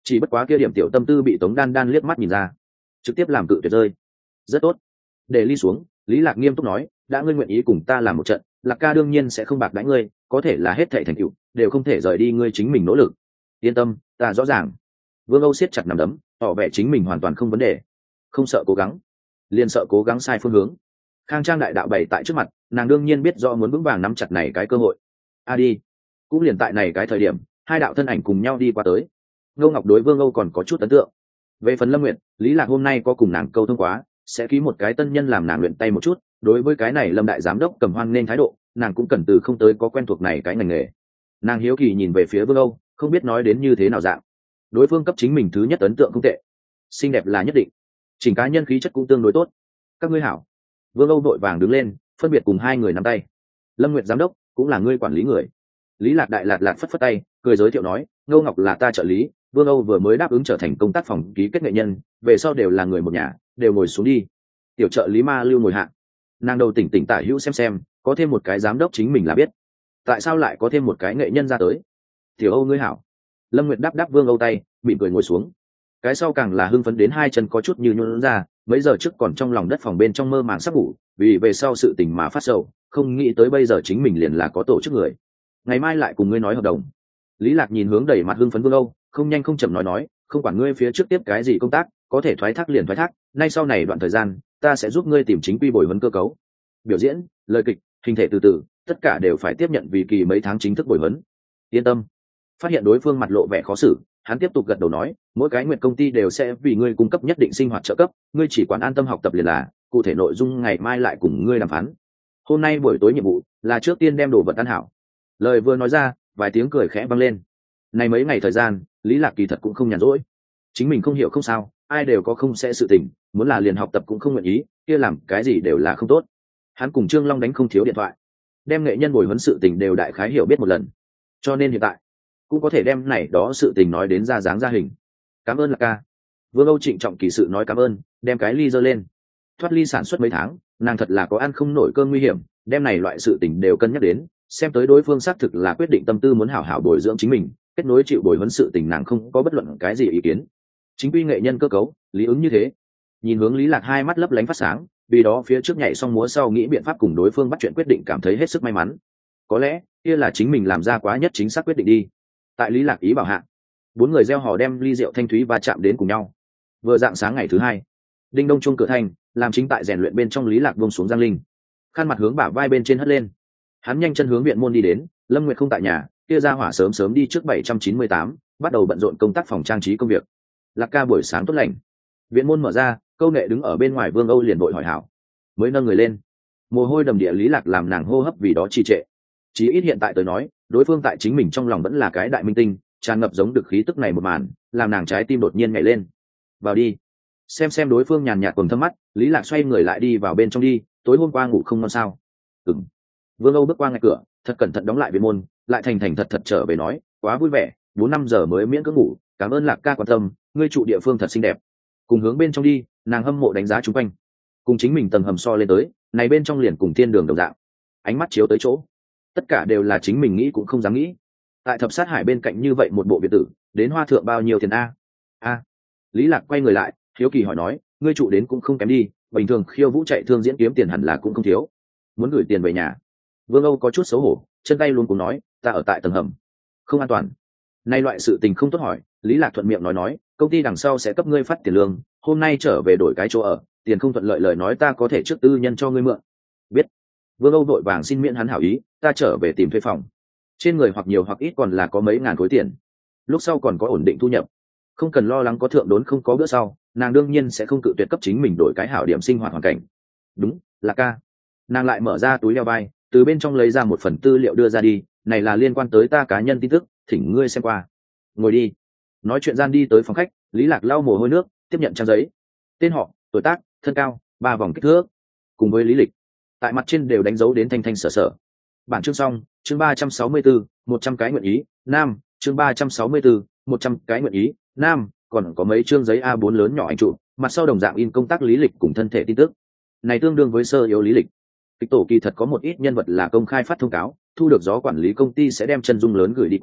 chỉ bất quá kia điểm tiểu tâm tư bị Tống Đan Đan liếc mắt nhìn ra, trực tiếp làm cự tuyệt rơi. Rất tốt. Để ly xuống, Lý Lạc nghiêm túc nói, đã ngươi nguyện ý cùng ta làm một trận, Lạc ca đương nhiên sẽ không bạc đãi ngươi, có thể là hết thảy thành tựu đều không thể rời đi ngươi chính mình nỗ lực. Yên tâm, ta rõ ràng. Vương Âu siết chặt nắm đấm, tỏ vẻ chính mình hoàn toàn không vấn đề, không sợ cố gắng, liền sợ cố gắng sai phương hướng. Khang Trang đại đạo bày tại trước mặt, nàng đương nhiên biết rõ muốn vững vàng nắm chặt này cái cơ hội. A đi. Cũng liền tại này cái thời điểm, hai đạo thân ảnh cùng nhau đi qua tới. Ngô Ngọc đối Vương Âu còn có chút ấn tượng. Về phần Lâm Nguyệt, Lý Lạc hôm nay có cùng nàng câu thông quá, sẽ ký một cái tân nhân làm nàng luyện tay một chút. Đối với cái này Lâm đại giám đốc cầm hoan nên thái độ, nàng cũng cần từ không tới có quen thuộc này cái ngành nghề. Nàng hiếu kỳ nhìn về phía Vương Âu, không biết nói đến như thế nào dạng. Đối phương cấp chính mình thứ nhất ấn tượng không tệ, xinh đẹp là nhất định, chỉnh cá nhân khí chất cũng tương đối tốt. Các ngươi hảo. Vương Âu đội vàng đứng lên, phân biệt cùng hai người nắm tay. Lâm Nguyệt giám đốc cũng là ngươi quản lý người. Lý Lạc đại lạt lạt phất phất tay, cười giới thiệu nói, Ngô Ngọc là ta trợ lý, Vương Âu vừa mới đáp ứng trở thành công tác phòng ký kết nghệ nhân, về sau đều là người một nhà, đều ngồi xuống đi. Tiểu trợ lý Ma Lưu ngồi hạ. Nàng đầu tỉnh tỉnh tả hữu xem xem, có thêm một cái giám đốc chính mình là biết. Tại sao lại có thêm một cái nghệ nhân ra tới? Tiểu Âu ngươi hảo. Lâm Nguyệt đáp đáp Vương Âu tay, mỉm cười ngồi xuống. Cái sau càng là hưng phấn đến hai chân có chút như nhũn ra, mấy giờ trước còn trong lòng đất phòng bên trong mơ màng sắp ngủ, vì về sau sự tình mà phát sầu, không nghĩ tới bây giờ chính mình liền là có tổ chức người. Ngày mai lại cùng ngươi nói hợp đồng. Lý Lạc nhìn hướng đầy mặt hưng phấn Vương Âu, không nhanh không chậm nói nói, không quản ngươi phía trước tiếp cái gì công tác, có thể thoái thác liền thoái thác, nay sau này đoạn thời gian, ta sẽ giúp ngươi tìm chính quy bồi huấn cơ cấu. Biểu diễn, lời kịch, hình thể từ từ, tất cả đều phải tiếp nhận vì kỳ mấy tháng chính thức bồi huấn. Yên tâm. Phát hiện đối phương mặt lộ vẻ khó xử, hắn tiếp tục gật đầu nói, mỗi cái nguyện công ty đều sẽ vì ngươi cung cấp nhất định sinh hoạt trợ cấp, ngươi chỉ quản an tâm học tập liền là, cụ thể nội dung ngày mai lại cùng ngươi đàm phán. Hôm nay buổi tối nhiệm vụ là trước tiên đem đồ vật ăn hảo. Lời vừa nói ra, vài tiếng cười khẽ vang lên. Này mấy ngày thời gian, Lý Lạc kỳ thật cũng không nhàn rỗi. Chính mình không hiểu không sao, ai đều có không sẽ sự tình, muốn là liền học tập cũng không nguyện ý, kia làm cái gì đều là không tốt. Hắn cùng Trương Long đánh không thiếu điện thoại, đem nghệ nhân bồi huấn sự tình đều đại khái hiểu biết một lần. Cho nên hiện tại cũng có thể đem này đó sự tình nói đến ra dáng ra hình. Cảm ơn Lạc ca. Vương Âu trịnh trọng kỳ sự nói cảm ơn, đem cái ly giơ lên. Thoát ly sản xuất mấy tháng, nàng thật là có ăn không nổi cơn nguy hiểm, đem này loại sự tình đều cân nhắc đến, xem tới đối phương xác thực là quyết định tâm tư muốn hảo hảo bồi dưỡng chính mình, kết nối chịu bồi huấn sự tình nàng không có bất luận cái gì ý kiến. Chính quy nghệ nhân cơ cấu, lý ứng như thế. Nhìn hướng Lý Lạc hai mắt lấp lánh phát sáng, vì đó phía trước nhảy xong múa sau nghĩ biện pháp cùng đối phương bắt chuyện quyết định cảm thấy hết sức may mắn. Có lẽ, kia là chính mình làm ra quá nhất chính xác quyết định đi. Tại Lý Lạc ý bảo hạ, bốn người reo hò đem ly rượu thanh thúy và chạm đến cùng nhau. Vừa dạng sáng ngày thứ hai, đinh đông chuông cửa thành, làm chính tại rèn luyện bên trong Lý Lạc buông xuống Giang Linh, khăn mặt hướng bả vai bên trên hất lên. Hắn nhanh chân hướng viện môn đi đến, Lâm Nguyệt không tại nhà, kia ra hỏa sớm sớm đi trước bảy trăm chín mươi tám, bắt đầu bận rộn công tác phòng trang trí công việc. Lạc ca buổi sáng tốt lành. Viện môn mở ra, câu nệ đứng ở bên ngoài Vương Âu liền vội hỏi hảo, mới nâng người lên. Mồ hôi đầm địa Lý Lạc làm nàng hô hấp vì đó trì trệ. Chí ít hiện tại tới nói, đối phương tại chính mình trong lòng vẫn là cái đại minh tinh, tràn ngập giống được khí tức này một màn, làm nàng trái tim đột nhiên nhảy lên. Vào đi. Xem xem đối phương nhàn nhạt quầng thâm mắt, Lý Lạc xoay người lại đi vào bên trong đi, tối hôm qua ngủ không ngon sao? Ừm. Vương Âu bước qua ngay cửa, thật cẩn thận đóng lại viện môn, lại thành thành thật thật trở về nói, quá vui vẻ, bốn năm giờ mới miễn cưỡng ngủ, cảm ơn Lạc ca quan tâm, ngươi trụ địa phương thật xinh đẹp. Cùng hướng bên trong đi, nàng hâm mộ đánh giá chúng quanh. Cùng chính mình tầng hầm so lên tới, này bên trong liền cùng thiên đường đồng dạng. Ánh mắt chiếu tới chỗ, tất cả đều là chính mình nghĩ cũng không dám nghĩ. Tại Thập Sát Hải bên cạnh như vậy một bộ biệt tử, đến hoa thượng bao nhiêu tiền a? A. Lý Lạc quay người lại, hiếu kỳ hỏi nói, ngươi trụ đến cũng không kém đi, bình thường khiêu vũ chạy thương diễn kiếm tiền hẳn là cũng không thiếu. Muốn gửi tiền về nhà. Vương Âu có chút xấu hổ, chân tay luôn cũng nói, ta ở tại tầng hầm, không an toàn. Nay loại sự tình không tốt hỏi, Lý Lạc thuận miệng nói nói, công ty đằng sau sẽ cấp ngươi phát tiền lương, hôm nay trở về đổi cái chỗ ở, tiền không thuận lợi lời nói ta có thể trước tư nhân cho ngươi mượn. Biết. Vương Âu vội vàng xin miễn hắn hảo ý, ta trở về tìm thuê phòng. Trên người hoặc nhiều hoặc ít còn là có mấy ngàn khối tiền, lúc sau còn có ổn định thu nhập, không cần lo lắng có thượng đốn không có bữa sau, nàng đương nhiên sẽ không cự tuyệt cấp chính mình đổi cái hảo điểm sinh hoạt hoàn cảnh. Đúng, là ca. Nàng lại mở ra túi đeo vai, từ bên trong lấy ra một phần tư liệu đưa ra đi, này là liên quan tới ta cá nhân tin tức, thỉnh ngươi xem qua. Ngồi đi. Nói chuyện gian đi tới phòng khách, Lý Lạc lau mồ hôi nước, tiếp nhận trang giấy. Tên họ, tuổi tác, thân cao, ba vòng kích thước, cùng với lý lịch, tại mặt trên đều đánh dấu đến thanh thanh sở sở. Bản chương xong, chương ba trăm sáu mươi tư, một trăm cái nguyện ý, nam, chương ba trăm sáu mươi tư, một trăm cái nguyện ý, nam, còn có mấy chương giấy a bốn lớn nhỏ ảnh chụp, mặt sau đồng dạng in công tác lý lịch cùng thân thể tin tức. Này tương đương với sơ yếu lý lịch. Kịch tổ kỳ thật có một ít nhân vật là công khai phát thông cáo, thu được gió quản lý công ty sẽ đem chân dung lớn gửi đi qua,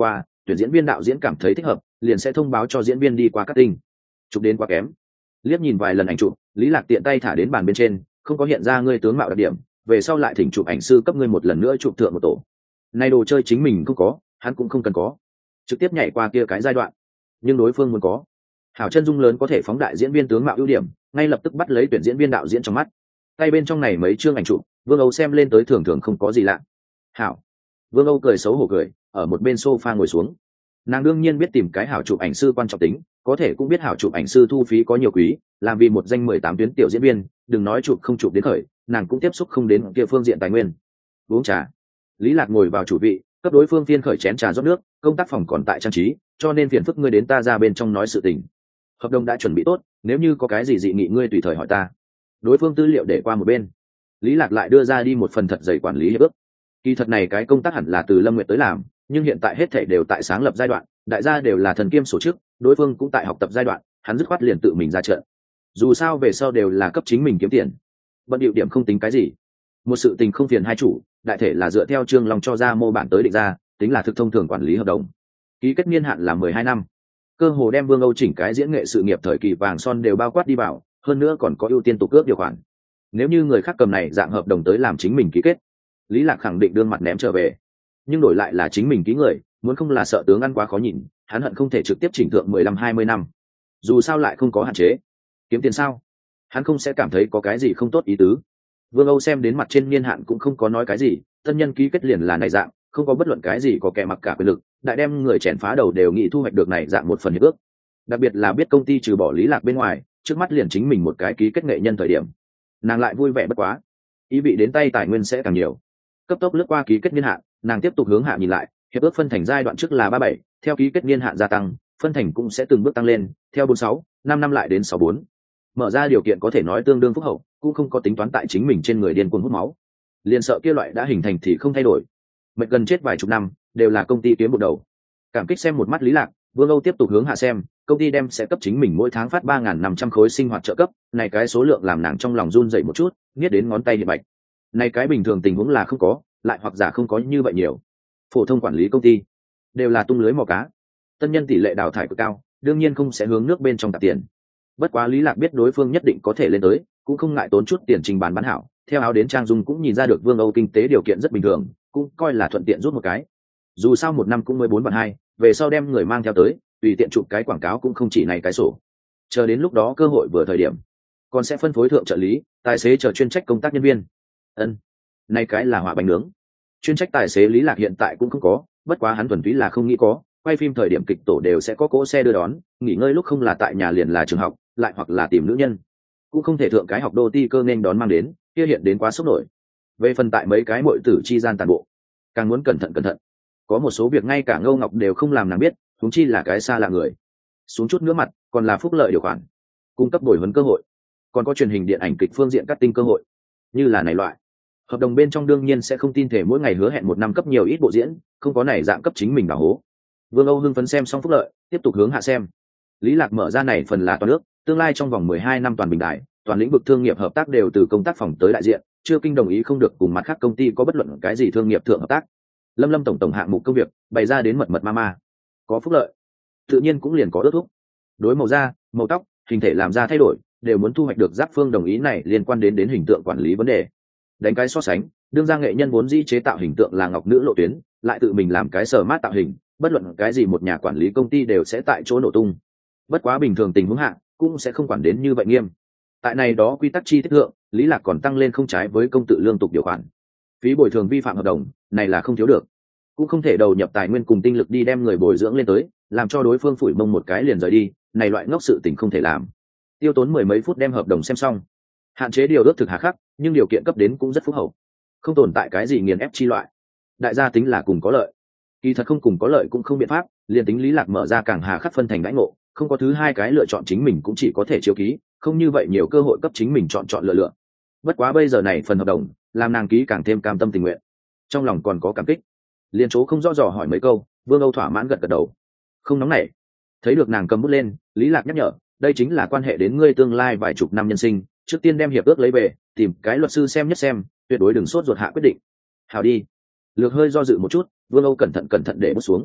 tuyển diễn viên đạo diễn cảm thấy thích hợp liền sẽ thông báo cho diễn viên đi qua casting. Chụp đến quá kém. Liếc nhìn vài lần ảnh chụp, Lý Lạc tiện tay thả đến bàn bên trên, không có hiện ra ngươi tướng mạo đặc điểm, về sau lại thỉnh chụp ảnh sư cấp ngươi một lần nữa chụp thượng một tổ. Này đồ chơi chính mình không có, hắn cũng không cần có, trực tiếp nhảy qua kia cái giai đoạn. Nhưng đối phương muốn có. Hảo chân dung lớn có thể phóng đại diễn viên tướng mạo ưu điểm, ngay lập tức bắt lấy tuyển diễn viên đạo diễn trong mắt. Tay bên trong này mấy chương ảnh chụp, Vương Âu xem lên tới thường thường không có gì lạ. Hảo. Vương Âu cười xấu hổ cười, ở một bên sofa ngồi xuống. Nàng đương nhiên biết tìm cái hảo chụp ảnh sư quan trọng tính, có thể cũng biết hảo chụp ảnh sư thu phí có nhiều quý, làm vì một danh mười tám tuyến tiểu diễn viên, đừng nói chụp không chụp đến khởi, nàng cũng tiếp xúc không đến kia phương diện tài nguyên. Uống trà. Lý Lạc ngồi vào chủ vị, cấp đối phương phiên khởi chén trà rót nước, công tác phòng còn tại trang trí, cho nên phiền phức ngươi đến ta ra bên trong nói sự tình. Hợp đồng đã chuẩn bị tốt, nếu như có cái gì dị nghị ngươi tùy thời hỏi ta. Đối phương tư liệu để qua một bên. Lý Lạc lại đưa ra đi một phần thật dày quản lý hiệp ước. Kỳ thật này cái công tác hẳn là từ Lâm Nguyệt tới làm, nhưng hiện tại hết thảy đều tại sáng lập giai đoạn, đại gia đều là thần kiêm sổ chức, đối phương cũng tại học tập giai đoạn, hắn dứt khoát liền tự mình ra trận. Dù sao về sau đều là cấp chính mình kiếm tiền, bận điệu điểm không tính cái gì. Một sự tình không phiền hai chủ, đại thể là dựa theo Trương Long cho ra mô bản tới định ra, tính là thực thông thường quản lý hợp đồng. Ký kết niên hạn là mười hai năm, cơ hồ đem Vương Âu chỉnh cái diễn nghệ sự nghiệp thời kỳ vàng son đều bao quát đi vào, hơn nữa còn có ưu tiên tục cước điều khoản. Nếu như người khác cầm này dạng hợp đồng tới làm chính mình ký kết, Lý Lạc khẳng định đương mặt ném trở về. Nhưng đổi lại là chính mình ký người, muốn không là sợ tướng ăn quá khó nhìn, hắn hận không thể trực tiếp chỉnh thượng mười lăm hai mươi năm. Dù sao lại không có hạn chế, kiếm tiền sao? Hắn không sẽ cảm thấy có cái gì không tốt ý tứ. Vương Âu xem đến mặt trên niên hạn cũng không có nói cái gì, tân nhân ký kết liền là này dạng, không có bất luận cái gì có kẻ mặc cả quyền lực, đại đem người chèn phá đầu đều nghĩ thu hoạch được này dạng một phần hiệp ước. Đặc biệt là biết công ty trừ bỏ Lý Lạc bên ngoài, trước mắt liền chính mình một cái ký kết nghệ nhân thời điểm, nàng lại vui vẻ bất quá, ý vị đến tay tài nguyên sẽ càng nhiều. Cấp tốc lướt qua ký kết niên hạn, nàng tiếp tục hướng hạ nhìn lại, hiệp ước phân thành giai đoạn trước là ba bảy, theo ký kết niên hạn gia tăng, phân thành cũng sẽ từng bước tăng lên, theo bốn sáu, năm năm lại đến sáu bốn. Mở ra điều kiện có thể nói tương đương phúc hậu, cũng không có tính toán tại chính mình trên người điên cuồng hút máu. Liên sợ kia loại đã hình thành thì không thay đổi. Mệt gần chết vài chục năm, đều là công ty kiếm một đầu. Cảm kích xem một mắt Lý Lạc, Vương Âu tiếp tục hướng hạ xem, công ty đem sẽ cấp chính mình mỗi tháng phát ba nghìn năm trăm khối sinh hoạt trợ cấp, này cái số lượng làm nàng trong lòng run rẩy một chút, nghiết đến ngón tay hiện bạch. Này cái bình thường tình huống là không có, lại hoặc giả không có như vậy nhiều. Phổ thông quản lý công ty đều là tung lưới mò cá, tân nhân tỷ lệ đào thải cực cao, đương nhiên không sẽ hướng nước bên trong tạp tiền. Bất quá Lý Lạc biết đối phương nhất định có thể lên tới, cũng không ngại tốn chút tiền trình bán bán hảo, theo áo đến trang dung cũng nhìn ra được Vương Âu kinh tế điều kiện rất bình thường, cũng coi là thuận tiện rút một cái. Dù sao một năm cũng mới bốn vạn hai, về sau đem người mang theo tới, tùy tiện chụp cái quảng cáo cũng không chỉ này cái sổ. Chờ đến lúc đó cơ hội vừa thời điểm, còn sẽ phân phối thượng trợ lý, tài xế chờ chuyên trách công tác nhân viên. Ân, này cái là hỏa bánh nướng. Chuyên trách tài xế Lý Lạc hiện tại cũng không có, bất quá hắn thuần túy là không nghĩ có, quay phim thời điểm kịch tổ đều sẽ có cỗ xe đưa đón, nghỉ ngơi lúc không là tại nhà liền là trường học, lại hoặc là tìm nữ nhân, cũng không thể thượng cái học đô ti cơ nên đón mang đến, kia hiện đến quá sốc nổi. Về phần tại mấy cái muội tử chi gian tàn bộ, càng muốn cẩn thận cẩn thận. Có một số việc ngay cả Ngô Ngọc đều không làm nàng biết, huống chi là cái xa lạ người. Xuống chút nữa mặt, còn là phúc lợi điều khoản, cung cấp bồi huấn cơ hội, còn có truyền hình điện ảnh kịch phương diện cắt tinh cơ hội, như là này loại. Hợp đồng bên trong đương nhiên sẽ không tin thể mỗi ngày hứa hẹn một năm cấp nhiều ít bộ diễn, không có này dạng cấp chính mình đào hố. Vương Âu hưng phấn xem xong phúc lợi, tiếp tục hướng hạ xem. Lý Lạc mở ra này phần là toàn nước, tương lai trong vòng mười hai năm toàn bình đại, toàn lĩnh vực thương nghiệp hợp tác đều từ công tác phòng tới đại diện, chưa kinh đồng ý không được cùng mặt khác công ty có bất luận cái gì thương nghiệp thượng hợp tác. Lâm Lâm tổng tổng hạng mục công việc, bày ra đến mật mật ma ma. Có phúc lợi, tự nhiên cũng liền có ước thúc. Đối màu da, màu tóc, hình thể làm ra thay đổi, đều muốn thu hoạch được Giáp Phương đồng ý này liên quan đến đến hình tượng quản lý vấn đề. Đánh cái so sánh, đương ra nghệ nhân vốn dĩ chế tạo hình tượng là ngọc nữ lộ tuyến, lại tự mình làm cái sở mát tạo hình, bất luận cái gì một nhà quản lý công ty đều sẽ tại chỗ nổ tung. Bất quá bình thường tình huống hạ, cũng sẽ không quản đến như vậy nghiêm. Tại này đó quy tắc chi tiết thượng, Lý Lạc còn tăng lên không trái với công tự lương tục điều khoản. Phí bồi thường vi phạm hợp đồng, này là không thiếu được. Cũng không thể đầu nhập tài nguyên cùng tinh lực đi đem người bồi dưỡng lên tới, làm cho đối phương phủi mông một cái liền rời đi, này loại ngốc sự tình không thể làm. Tiêu tốn mười mấy phút đem hợp đồng xem xong. Hạn chế điều ước thực hà khắc, nhưng điều kiện cấp đến cũng rất phúc hậu. Không tồn tại cái gì nghiền ép chi loại. Đại gia tính là cùng có lợi. Kỳ thật không cùng có lợi cũng không biện pháp, liền tính Lý Lạc mở ra càng hà khắc phân thành đãi ngộ, không có thứ hai cái lựa chọn chính mình cũng chỉ có thể chiếu ký, không như vậy nhiều cơ hội cấp chính mình chọn chọn lựa lựa. Bất quá bây giờ này phần hợp đồng, làm nàng ký càng thêm cam tâm tình nguyện. Trong lòng còn có cảm kích. Liên chỗ không rõ dò hỏi mấy câu, Vương Âu thỏa mãn gật gật đầu. Không nóng nảy. Thấy được nàng cầm bút lên, Lý Lạc nhắc nhở, đây chính là quan hệ đến ngươi tương lai vài chục năm nhân sinh, trước tiên đem hiệp ước lấy về, tìm cái luật sư xem nhất xem, tuyệt đối đừng sốt ruột hạ quyết định. Hảo đi. Lược hơi do dự một chút, Vương Âu cẩn thận cẩn thận để bút xuống.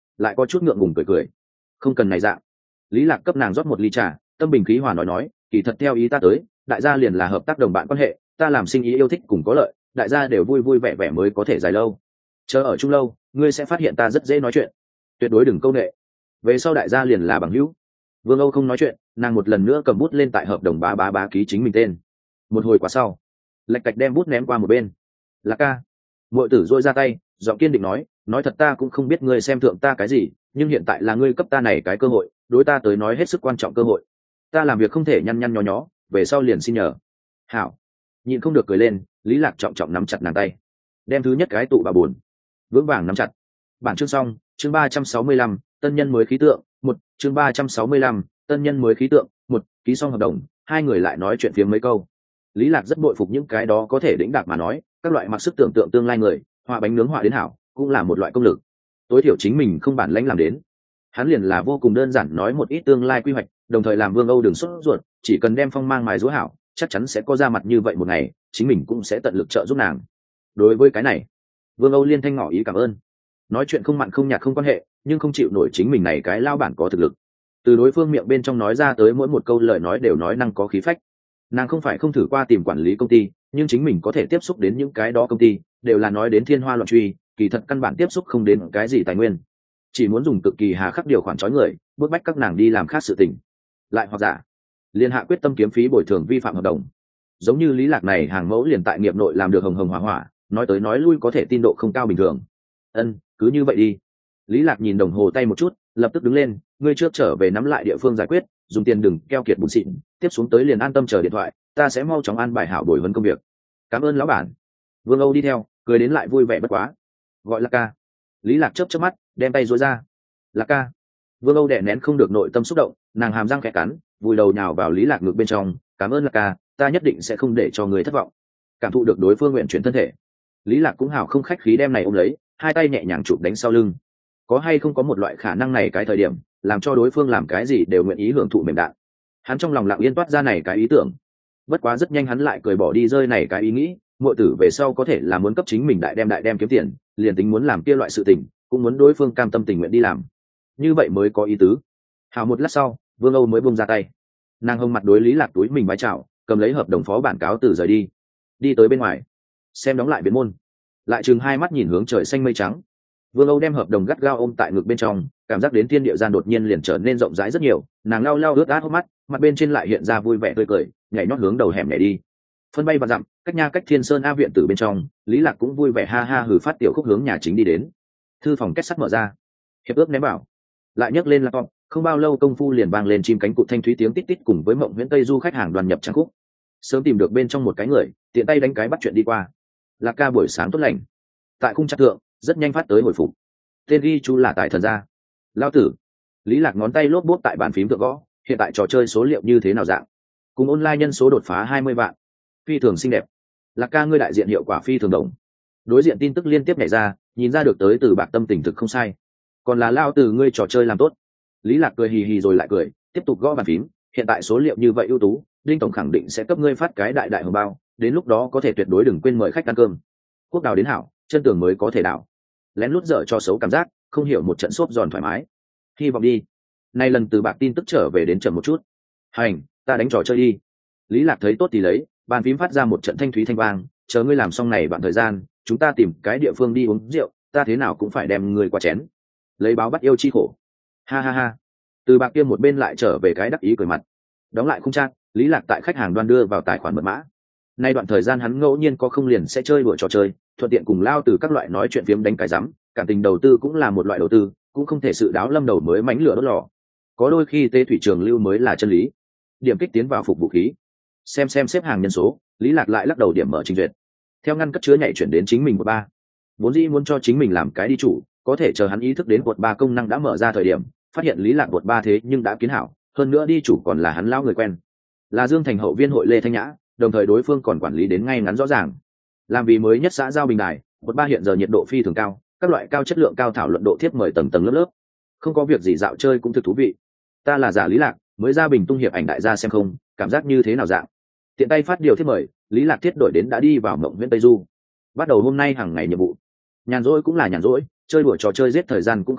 lại có chút ngượng ngùng cười cười. Không cần này dạng. Lý Lạc cấp nàng rót một ly trà, tâm bình khí hòa nói nói, kỳ thật theo ý ta tới, đại gia liền là hợp tác đồng bạn quan hệ, ta làm sinh ý yêu thích cùng có lợi, đại gia đều vui vui vẻ vẻ mới có thể dài lâu. Chờ ở chung lâu, ngươi sẽ phát hiện ta rất dễ nói chuyện, tuyệt đối đừng câu nệ. Về sau đại gia liền là bằng hữu. Vương Âu không nói chuyện, nàng một lần nữa cầm bút lên tại hợp đồng bá bá bá ký chính mình tên. Một hồi quá sau, lạch cạch đem bút ném qua một bên. Lạc ca. Muội tử dôi ra tay, giọng kiên định nói, nói thật ta cũng không biết ngươi xem thượng ta cái gì, nhưng hiện tại là ngươi cấp ta này cái cơ hội, đối ta tới nói hết sức quan trọng cơ hội. Ta làm việc không thể nhăn nhăn nhó nhó, về sau liền xin nhờ. Hảo. Nhịn không được cười lên, Lý Lạc trọng trọng nắm chặt nàng tay, đem thứ nhất cái tụ bà buồn vững vàng nắm chặt. Bản chương xong, chương ba trăm sáu mươi lăm, tân nhân mới khí tượng, một, chương ba trăm sáu mươi lăm, tân nhân mới khí tượng, một, ký xong hợp đồng, hai người lại nói chuyện phiếm mấy câu. Lý Lạc rất bội phục những cái đó có thể đĩnh đạc mà nói, các loại mặc sức tưởng tượng tương lai người, họa bánh nướng họa đến hảo, cũng là một loại công lực. Tối thiểu chính mình không bản lãnh làm đến. Hắn liền là vô cùng đơn giản nói một ít tương lai quy hoạch, đồng thời làm Vương Âu đừng sốt ruột, chỉ cần đem phong mang mài giũa hảo, chắc chắn sẽ có ra mặt như vậy một ngày, chính mình cũng sẽ tận lực trợ giúp nàng. Đối với cái này, Vương Âu liên thanh ngỏ ý cảm ơn. Nói chuyện không mặn không nhạt không quan hệ, nhưng không chịu nổi chính mình này cái lao bản có thực lực. Từ đối phương miệng bên trong nói ra tới mỗi một câu lời nói đều nói năng có khí phách. Nàng không phải không thử qua tìm quản lý công ty, nhưng chính mình có thể tiếp xúc đến những cái đó công ty đều là nói đến thiên hoa loạn truy, kỳ thật căn bản tiếp xúc không đến cái gì tài nguyên, chỉ muốn dùng cực kỳ hà khắc điều khoản trói người, bức bách các nàng đi làm khác sự tình. Lại hoặc giả liên hạ quyết tâm kiếm phí bồi thường vi phạm hợp đồng, giống như Lý Lạc này hàng mẫu liền tại nghiệp nội làm được hồng hồng hỏa hỏa, nói tới nói lui có thể tin độ không cao bình thường. Ân, cứ như vậy đi. Lý Lạc nhìn đồng hồ tay một chút, lập tức đứng lên, ngươi trước trở về nắm lại địa phương giải quyết, dùng tiền đừng keo kiệt bùn xịn, tiếp xuống tới liền an tâm chờ điện thoại, ta sẽ mau chóng an bài hảo đổi vấn công việc. Cảm ơn lão bản. Vương Âu đi theo, cười đến lại vui vẻ bất quá. Gọi là ca. Lý Lạc chớp chớp mắt, đem tay duỗi ra. Là ca. Vương Âu đè nén không được nội tâm xúc động, nàng hàm răng khẽ cắn, vùi đầu nhào vào Lý Lạc ngực bên trong, cảm ơn là ca, ta nhất định sẽ không để cho người thất vọng. Cảm thụ được đối phương nguyện chuyển thân thể, Lý Lạc cũng hào không khách khí đem này ôm lấy, hai tay nhẹ nhàng chụp đánh sau lưng. Có hay không có một loại khả năng này cái thời điểm, làm cho đối phương làm cái gì đều nguyện ý hưởng thụ mềm đạn. Hắn trong lòng lặng yên toát ra này cái ý tưởng. Bất quá rất nhanh hắn lại cười bỏ đi rơi này cái ý nghĩ, muội tử về sau có thể là muốn cấp chính mình đại đem đại đem kiếm tiền, liền tính muốn làm kia loại sự tình, cũng muốn đối phương cam tâm tình nguyện đi làm. Như vậy mới có ý tứ. Hào một lát sau, Vương Âu mới buông ra tay. Nàng hông mặt đối Lý Lạc túi mình bái chào, cầm lấy hợp đồng phó bản cáo từ rời đi. Đi tới bên ngoài, xem đóng lại biến môn, lại chừng hai mắt nhìn hướng trời xanh mây trắng. Vương Âu đem hợp đồng gắt gao ôm tại ngực bên trong, cảm giác đến thiên địa gian đột nhiên liền trở nên rộng rãi rất nhiều, nàng lau lau ướt át hốc mắt, mặt bên trên lại hiện ra vui vẻ tươi cười, nhảy nhót hướng đầu hẻm nhảy đi. Phân bay và dặm, cách nha cách Thiên Sơn A viện tử bên trong, Lý Lạc cũng vui vẻ ha ha hừ phát tiểu khúc hướng nhà chính đi đến. Thư phòng kết sắt mở ra, hiệp ước ném bảo, lại nhấc lên laptop, không bao lâu công phu liền vang lên chim cánh cụt thanh thúy tiếng tít tít cùng với mộng huyễn tây du khách hàng đoàn nhập trang khúc. Sớm tìm được bên trong một cái người, tiện tay đánh cái bắt chuyện đi qua. Lạc ca buổi sáng tốt lành. Tại khung chặt thượng, rất nhanh phát tới hồi phục. Tên ghi chú là Tài Thần gia. Lao tử. Lý Lạc ngón tay lốp bốp tại bàn phím thượng gõ, hiện tại trò chơi số liệu như thế nào dạng? Cùng online nhân số đột phá hai mươi vạn. Phi thường xinh đẹp. Lạc ca ngươi đại diện hiệu quả phi thường đồng. Đối diện tin tức liên tiếp nhảy ra, nhìn ra được tới từ bạc tâm tình thực không sai. Còn là lao tử ngươi trò chơi làm tốt. Lý Lạc cười hì hì rồi lại cười, tiếp tục gõ bàn phím, hiện tại số liệu như vậy ưu tú, Đinh tổng khẳng định sẽ cấp ngươi phát cái đại đại hồng bao, đến lúc đó có thể tuyệt đối đừng quên mời khách ăn cơm. Quốc đào đến hảo, chân tường mới có thể đảo. Lén lút dở cho xấu cảm giác, không hiểu một trận xốp giòn thoải mái. Hy vọng đi. Nay lần từ bạc tin tức trở về đến chậm một chút. Hành, ta đánh trò chơi đi. Lý Lạc thấy tốt thì lấy, bàn phím phát ra một trận thanh thúy thanh vang, chờ ngươi làm xong này đoạn thời gian, chúng ta tìm cái địa phương đi uống rượu, ta thế nào cũng phải đem ngươi qua chén. Lấy báo bắt yêu chi khổ. Ha ha ha. Từ bạc kia một bên lại trở về cái đắc ý cười mặt. Đóng lại khung trang, Lý Lạc tại khách hàng đoan đưa vào tài khoản mật mã. Nay đoạn thời gian hắn ngẫu nhiên có không liền sẽ chơi đùa trò chơi, thuận tiện cùng lao từ các loại nói chuyện phiếm đánh cái rắm, cảm tình đầu tư cũng là một loại đầu tư, cũng không thể sự đáo lâm đầu mới mánh lửa đốt lò. Có đôi khi tê thủy trường lưu mới là chân lý. Điểm kích tiến vào phục vũ khí. Xem xem xếp hàng nhân số, Lý Lạc lại lắc đầu điểm mở trình duyệt. Theo ngăn cất chứa nhảy chuyển đến chính mình của ba. Vốn dĩ muốn cho chính mình làm cái đi chủ, có thể chờ hắn ý thức đến quật ba công năng đã mở ra thời điểm, phát hiện Lý Lạc quật ba thế nhưng đã kiến hảo, hơn nữa đi chủ còn là hắn lão người quen. Là Dương Thành hậu viên hội Lê Thanh Nhã, đồng thời đối phương còn quản lý đến ngay ngắn rõ ràng. Làm vì mới nhất xã giao bình đài, quật ba hiện giờ nhiệt độ phi thường cao, các loại cao chất lượng cao thảo luận độ thiếp mời tầng tầng lớp lớp. Không có việc gì dạo chơi cũng thực thú vị. Ta là giả Lý Lạc, mới ra bình tung hiệp ảnh đại gia xem không, cảm giác như thế nào dạng. Tiện tay phát điều thiếp mời, Lý Lạc thiết đổi đến đã đi vào mộng huyện Tây Du. Bắt đầu hôm nay hàng ngày nhiệm vụ. Nhàn rỗi cũng là nhàn rỗi, chơi đùa trò chơi giết thời gian cũng không tệ,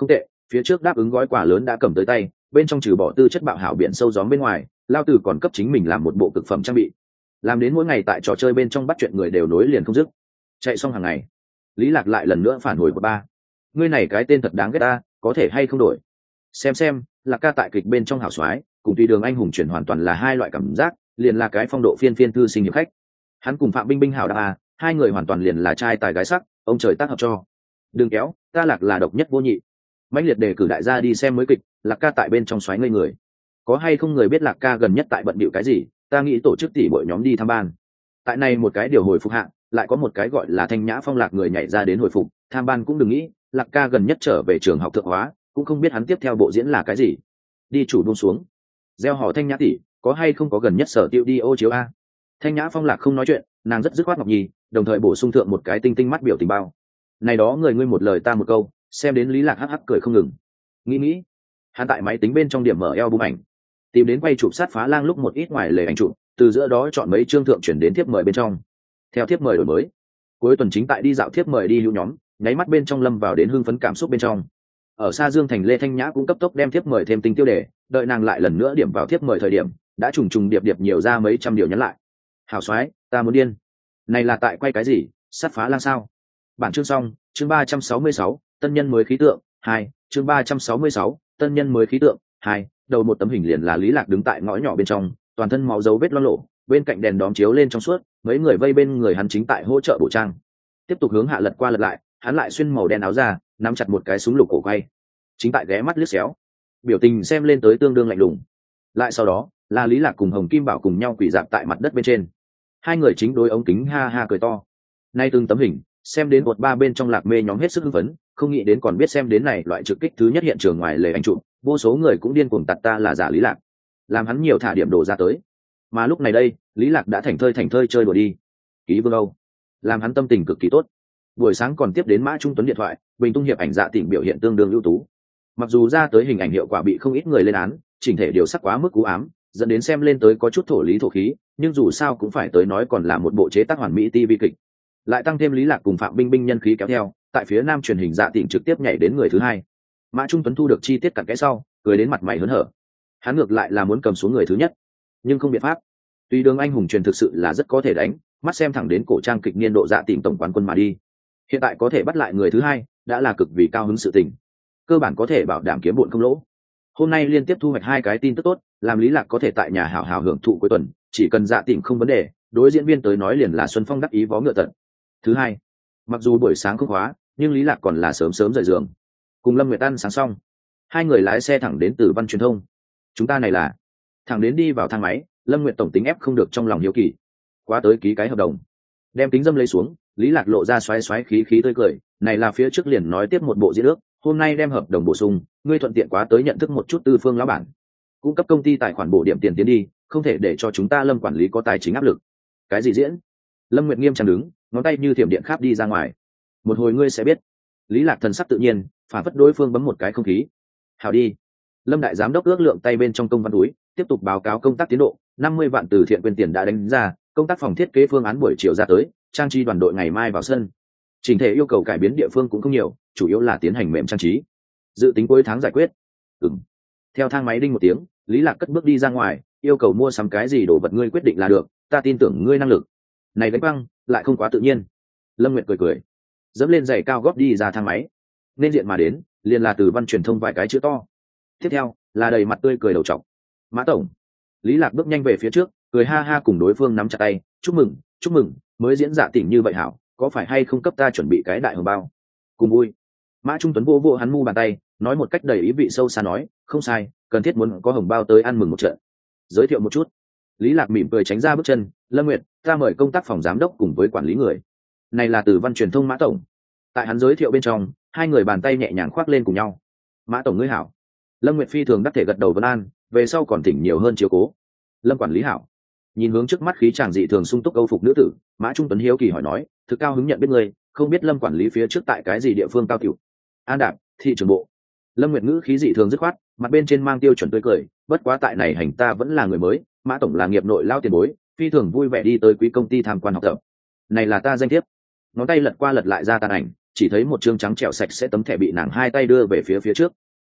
phía trước đáp ứng gói quà lớn đã cầm tới tay, bên trong trừ bỏ tư chất bạo hảo biển sâu gióm bên ngoài, lao tử còn cấp chính mình làm một bộ cực phẩm trang bị, làm đến mỗi ngày tại trò chơi bên trong bắt chuyện người đều nối liền không dứt. Chạy xong hàng ngày, Lý Lạc lại lần nữa phản hồi của ba. Ngươi này cái tên thật đáng ghét ta, có thể hay không đổi? Xem xem, Lạc ca tại kịch bên trong hảo soái, cùng tùy đường anh hùng chuyển hoàn toàn là hai loại cảm giác, liền là cái phong độ phiên phiên thư sinh hiệp khách. Hắn cùng Phạm Binh Binh hảo đa à, hai người hoàn toàn liền là trai tài gái sắc, ông trời tác hợp cho. Đừng kéo, ta Lạc là độc nhất vô nhị. Mãnh liệt đề cử đại gia đi xem mới kịch, Lạc ca tại bên trong xoáy ngây người. Có hay không người biết Lạc ca gần nhất tại bận bịu cái gì? Ta nghĩ tổ chức tỷ muội nhóm đi thăm ban. Tại này một cái điều hồi phục hạng, lại có một cái gọi là Thanh Nhã Phong Lạc người nhảy ra đến hồi phục, tham ban cũng đừng nghĩ, Lạc ca gần nhất trở về trường học thượng hóa, cũng không biết hắn tiếp theo bộ diễn là cái gì. Đi chủ buông xuống. Gieo họ Thanh Nhã tỷ, có hay không có gần nhất sở tiêu đi ô chiếu a? Thanh Nhã Phong Lạc không nói chuyện, nàng rất dứt khoát ngọc nhi, đồng thời bổ sung thượng một cái tinh tinh mắt biểu tình bao. Này đó người ngươi một lời ta một câu, xem đến Lý Lạc hắc hắc cười không ngừng. Nghĩ nghĩ, hắn tại máy tính bên trong điểm mở album ảnh, tìm đến quay chụp sát phá lang lúc một ít ngoài lề ảnh chụp, từ giữa đó chọn mấy chương thượng chuyển đến thiếp mời bên trong. Theo thiếp mời đổi mới, cuối tuần chính tại đi dạo thiếp mời đi hữu nhóm, nháy mắt bên trong lâm vào đến hưng phấn cảm xúc bên trong. Ở xa Dương Thành Lê Thanh Nhã cũng cấp tốc đem thiếp mời thêm tinh tiêu đề, đợi nàng lại lần nữa điểm vào thiếp mời thời điểm, đã trùng trùng điệp điệp nhiều ra mấy trăm điều nhắn lại. Hảo soái, ta muốn điên. Này là tại quay cái gì, sát phá lang sao? Bản chương xong, chương ba trăm sáu mươi sáu, tân nhân mới khí tượng, hai, chương ba trăm sáu mươi sáu, tân nhân mới khí tượng, hai, đầu một tấm hình liền là Lý Lạc đứng tại ngõ nhỏ bên trong, toàn thân máu dấu vết loang lổ, bên cạnh đèn đóm chiếu lên trong suốt, mấy người vây bên người hắn chính tại hỗ trợ bổ trang. Tiếp tục hướng hạ lật qua lật lại, hắn lại xuyên màu đen áo ra, nắm chặt một cái súng lục cổ quay, chính tại ghé mắt liếc xéo, biểu tình xem lên tới tương đương lạnh lùng. Lại sau đó, là Lý Lạc cùng Hồng Kim Bảo cùng nhau quỳ dạp tại mặt đất bên trên, hai người chính đối ống kính ha ha cười to. Nay từng tấm hình, xem đến một ba bên trong Lạc mê nhóm hết sức hưng phấn, không nghĩ đến còn biết xem đến này loại trực kích thứ nhất hiện trường ngoài lề anh chụp, vô số người cũng điên cuồng tặt ta là giả Lý Lạc, làm hắn nhiều thả điểm đồ ra tới. Mà lúc này đây, Lý Lạc đã thành thơi thành thơi chơi đùa đi. Ký Vương Âu, làm hắn tâm tình cực kỳ tốt. Buổi sáng còn tiếp đến Mã Trung Tuấn điện thoại, Bình Tung hiệp ảnh dạ tỉnh biểu hiện tương đương ưu tú. Mặc dù ra tới hình ảnh hiệu quả bị không ít người lên án, chỉnh thể điều sắc quá mức cú ám, dẫn đến xem lên tới có chút thổ lý thổ khí, nhưng dù sao cũng phải tới nói còn là một bộ chế tác hoàn mỹ ti vi kịch. Lại tăng thêm Lý Lạc cùng Phạm Binh Binh nhân khí kéo theo, tại phía nam truyền hình dạ tỉnh trực tiếp nhảy đến người thứ hai. Mã Trung Tuấn thu được chi tiết cặn kẽ sau, cười đến mặt mày hớn hở. Hắn ngược lại là muốn cầm xuống người thứ nhất, nhưng không biện pháp. Tuy đường anh hùng truyền thực sự là rất có thể đánh, mắt xem thẳng đến cổ trang kịch niên độ dạ tìm tổng quán quân mà đi. Hiện tại có thể bắt lại người thứ hai, đã là cực vì cao hứng sự tình. Cơ bản có thể bảo đảm kiếm bộn không lỗ. Hôm nay liên tiếp thu hoạch hai cái tin tức tốt, làm Lý Lạc có thể tại nhà hảo hảo hưởng thụ cuối tuần, chỉ cần dạ tìm không vấn đề, đối diễn viên tới nói liền là Xuân Phong đắc ý vó ngựa tận. Thứ hai, mặc dù buổi sáng không khóa, nhưng Lý Lạc còn là sớm sớm rời giường. Cùng Lâm Nguyệt ăn sáng xong, hai người lái xe thẳng đến Từ Văn Truyền thông. Chúng ta này là thẳng đến đi vào thang máy, Lâm Nguyệt tổng tính ép không được trong lòng hiếu kỳ, quá tới ký cái hợp đồng, đem kính dâm lấy xuống, Lý Lạc lộ ra xoáy xoáy khí khí tươi cười, này là phía trước liền nói tiếp một bộ diễn ước, hôm nay đem hợp đồng bổ sung, ngươi thuận tiện quá tới nhận thức một chút Tư Phương lão bản, cung cấp công ty tài khoản bổ điểm tiền tiến đi, không thể để cho chúng ta Lâm quản lý có tài chính áp lực. Cái gì diễn? Lâm Nguyệt nghiêm trang đứng, ngón tay như thiểm điện khắp đi ra ngoài. Một hồi ngươi sẽ biết. Lý Lạc thần sắc tự nhiên, phản phất đối phương bấm một cái không khí. Hảo đi. Lâm đại giám đốc ước lượng tay bên trong công văn túi, tiếp tục báo cáo công tác tiến độ, năm mươi vạn từ thiện quyên tiền đã đánh ra, công tác phòng thiết kế phương án buổi chiều ra tới, trang trí đoàn đội ngày mai vào sân. Trình thể yêu cầu cải biến địa phương cũng không nhiều, chủ yếu là tiến hành mềm trang trí. Dự tính cuối tháng giải quyết. Ừm. Theo thang máy đinh một tiếng, Lý Lạc cất bước đi ra ngoài, yêu cầu mua sắm cái gì đồ vật ngươi quyết định là được, ta tin tưởng ngươi năng lực. Này gánh băng, lại không quá tự nhiên. Lâm Nguyệt cười cười, dẫm lên giày cao gót đi ra thang máy. Nên diện mà đến, liền là Từ Văn Truyền thông vài cái chữ to. Tiếp theo, là đầy mặt tươi cười đầu trọc. Mã tổng. Lý Lạc bước nhanh về phía trước, cười ha ha cùng đối phương nắm chặt tay, chúc mừng, chúc mừng, mới diễn dạ tỉnh như vậy hảo, có phải hay không cấp ta chuẩn bị cái đại hồng bao? Cùng vui. Mã Trung Tuấn vô vô hắn mu bàn tay, nói một cách đầy ý vị sâu xa nói, không sai, cần thiết muốn có hồng bao tới ăn mừng một trận. Giới thiệu một chút. Lý Lạc mỉm cười tránh ra bước chân, Lâm Nguyệt, ta mời công tác phòng giám đốc cùng với quản lý người. Này là Từ Văn Truyền thông Mã tổng. Tại hắn giới thiệu bên trong, hai người bàn tay nhẹ nhàng khoác lên cùng nhau. Mã tổng ngươi hảo. Lâm Nguyệt phi thường đắc thể gật đầu vân an, về sau còn thỉnh nhiều hơn chiếu cố. Lâm quản lý hảo. Nhìn hướng trước mắt khí chàng dị thường sung túc âu phục nữ tử, Mã Trung Tuấn hiếu kỳ hỏi nói, thực cao hứng nhận biết ngươi, không biết Lâm quản lý phía trước tại cái gì địa phương cao tiểu. An Đạp, thị trưởng bộ. Lâm Nguyệt ngữ khí dị thường dứt khoát, mặt bên trên mang tiêu chuẩn tươi cười, bất quá tại này hành ta vẫn là người mới, Mã tổng là nghiệp nội lao tiền bối, phi thường vui vẻ đi tới quý công ty tham quan học tập. Này là ta danh thiếp. Ngón tay lật qua lật lại ra tàn ảnh, chỉ thấy một chương trắng trẻo sạch sẽ tấm thẻ bị nàng hai tay đưa về phía phía trước.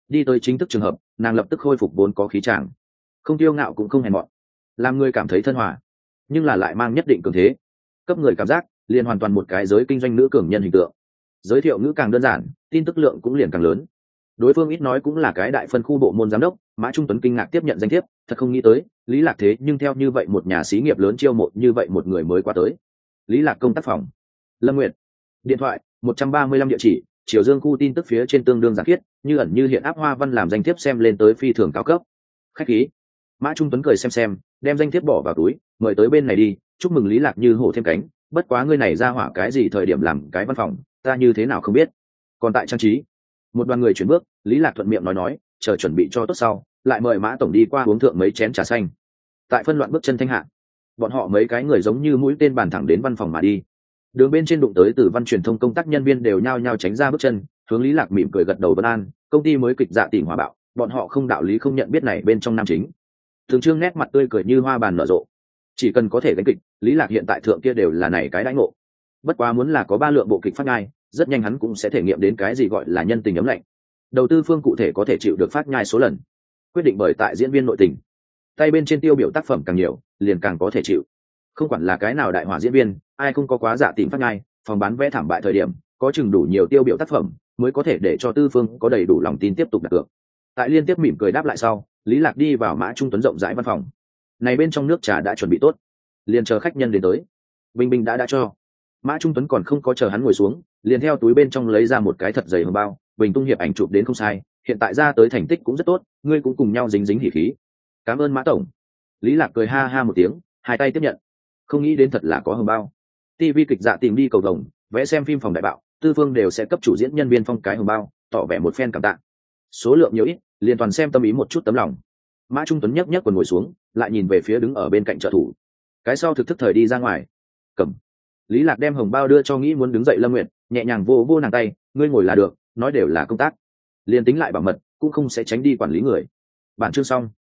đi tới chính thức trường hợp, nàng lập tức khôi phục vốn có khí tràng, không tiêu ngạo cũng không hèn mọn, làm người cảm thấy thân hòa, nhưng là lại mang nhất định cường thế, cấp người cảm giác liền hoàn toàn một cái giới kinh doanh nữ cường nhân hình tượng. Giới thiệu ngữ càng đơn giản, tin tức lượng cũng liền càng lớn. Đối phương ít nói cũng là cái đại phân khu bộ môn giám đốc. Mã Trung Tuấn kinh ngạc tiếp nhận danh thiếp, thật không nghĩ tới Lý Lạc thế nhưng theo như vậy một nhà xí nghiệp lớn chiêu mộ như vậy một người mới qua tới. Lý Lạc công tác phòng, Lâm Nguyệt, điện thoại một trăm ba mươi lăm địa chỉ, Triều Dương khu tin tức phía trên tương đương giản khiết, như ẩn như hiện áp hoa văn làm danh thiếp xem lên tới phi thường cao cấp. Khách khí. Mã Trung Tuấn cười xem xem, đem danh thiếp bỏ vào túi, mời tới bên này đi, chúc mừng Lý Lạc như hổ thêm cánh, bất quá ngươi này ra hỏa cái gì thời điểm làm cái văn phòng, ta như thế nào không biết. Còn tại trang trí, một đoàn người chuyển bước, Lý Lạc thuận miệng nói nói, chờ chuẩn bị cho tốt sau, lại mời Mã tổng đi qua uống thượng mấy chén trà xanh. Tại phân loạn bước chân thanh hạ, bọn họ mấy cái người giống như mũi tên bàn thẳng đến văn phòng mà đi. Đường bên trên đụng tới từ văn truyền thông công tác nhân viên đều nhao nhao tránh ra bước chân, hướng Lý Lạc mỉm cười gật đầu vân an, công ty mới kịch dạ tỉnh hòa bạo, bọn họ không đạo lý không nhận biết này bên trong nam chính. Thường Trương nét mặt tươi cười như hoa bàn nở rộ, chỉ cần có thể đánh kịch, Lý Lạc hiện tại thượng kia đều là này cái đãi ngộ. Bất quá muốn là có ba lượng bộ kịch phát nhai, rất nhanh hắn cũng sẽ thể nghiệm đến cái gì gọi là nhân tình ấm lạnh. Đầu tư phương cụ thể có thể chịu được phát nhai số lần, quyết định bởi tại diễn viên nội tình. Tay bên trên tiêu biểu tác phẩm càng nhiều, liền càng có thể chịu. Không quản là cái nào đại hỏa diễn viên, ai không có quá dạ tìm phát nhai, phòng bán vé thảm bại thời điểm, có chừng đủ nhiều tiêu biểu tác phẩm, mới có thể để cho tư phương có đầy đủ lòng tin tiếp tục đặt cược. Tại liên tiếp mỉm cười đáp lại sau, Lý Lạc đi vào Mã Trung Tuấn rộng rãi văn phòng. Này bên trong nước trà đã chuẩn bị tốt, liền chờ khách nhân đến tới. Bình Bình đã đã cho. Mã Trung Tuấn còn không có chờ hắn ngồi xuống, liền theo túi bên trong lấy ra một cái thật dày hồng bao, Bình Tung hiệp ảnh chụp đến không sai, hiện tại ra tới thành tích cũng rất tốt, ngươi cũng cùng nhau dính dính hỉ khí. Cảm ơn Mã tổng. Lý Lạc cười ha ha một tiếng, hai tay tiếp nhận. Không nghĩ đến thật là có hồng bao. ti vi kịch dạ tìm đi cầu vồng, vẽ xem phim phòng đại bạo, tư phương đều sẽ cấp chủ diễn nhân viên phong cái hồng bao, tỏ vẻ một phen cảm tạ. Số lượng nhiều ít, liền toàn xem tâm ý một chút tấm lòng. Mã Trung Tuấn nhấc nhấc quần ngồi xuống, lại nhìn về phía đứng ở bên cạnh trợ thủ. Cái sau thực thức thời đi ra ngoài. Cầm. Lý Lạc đem hồng bao đưa cho nghĩ muốn đứng dậy Lâm Nguyệt, nhẹ nhàng vô vô nàng tay, ngươi ngồi là được, nói đều là công tác, liền tính lại bảo mật, cũng không sẽ tránh đi quản lý người. Bản chương xong.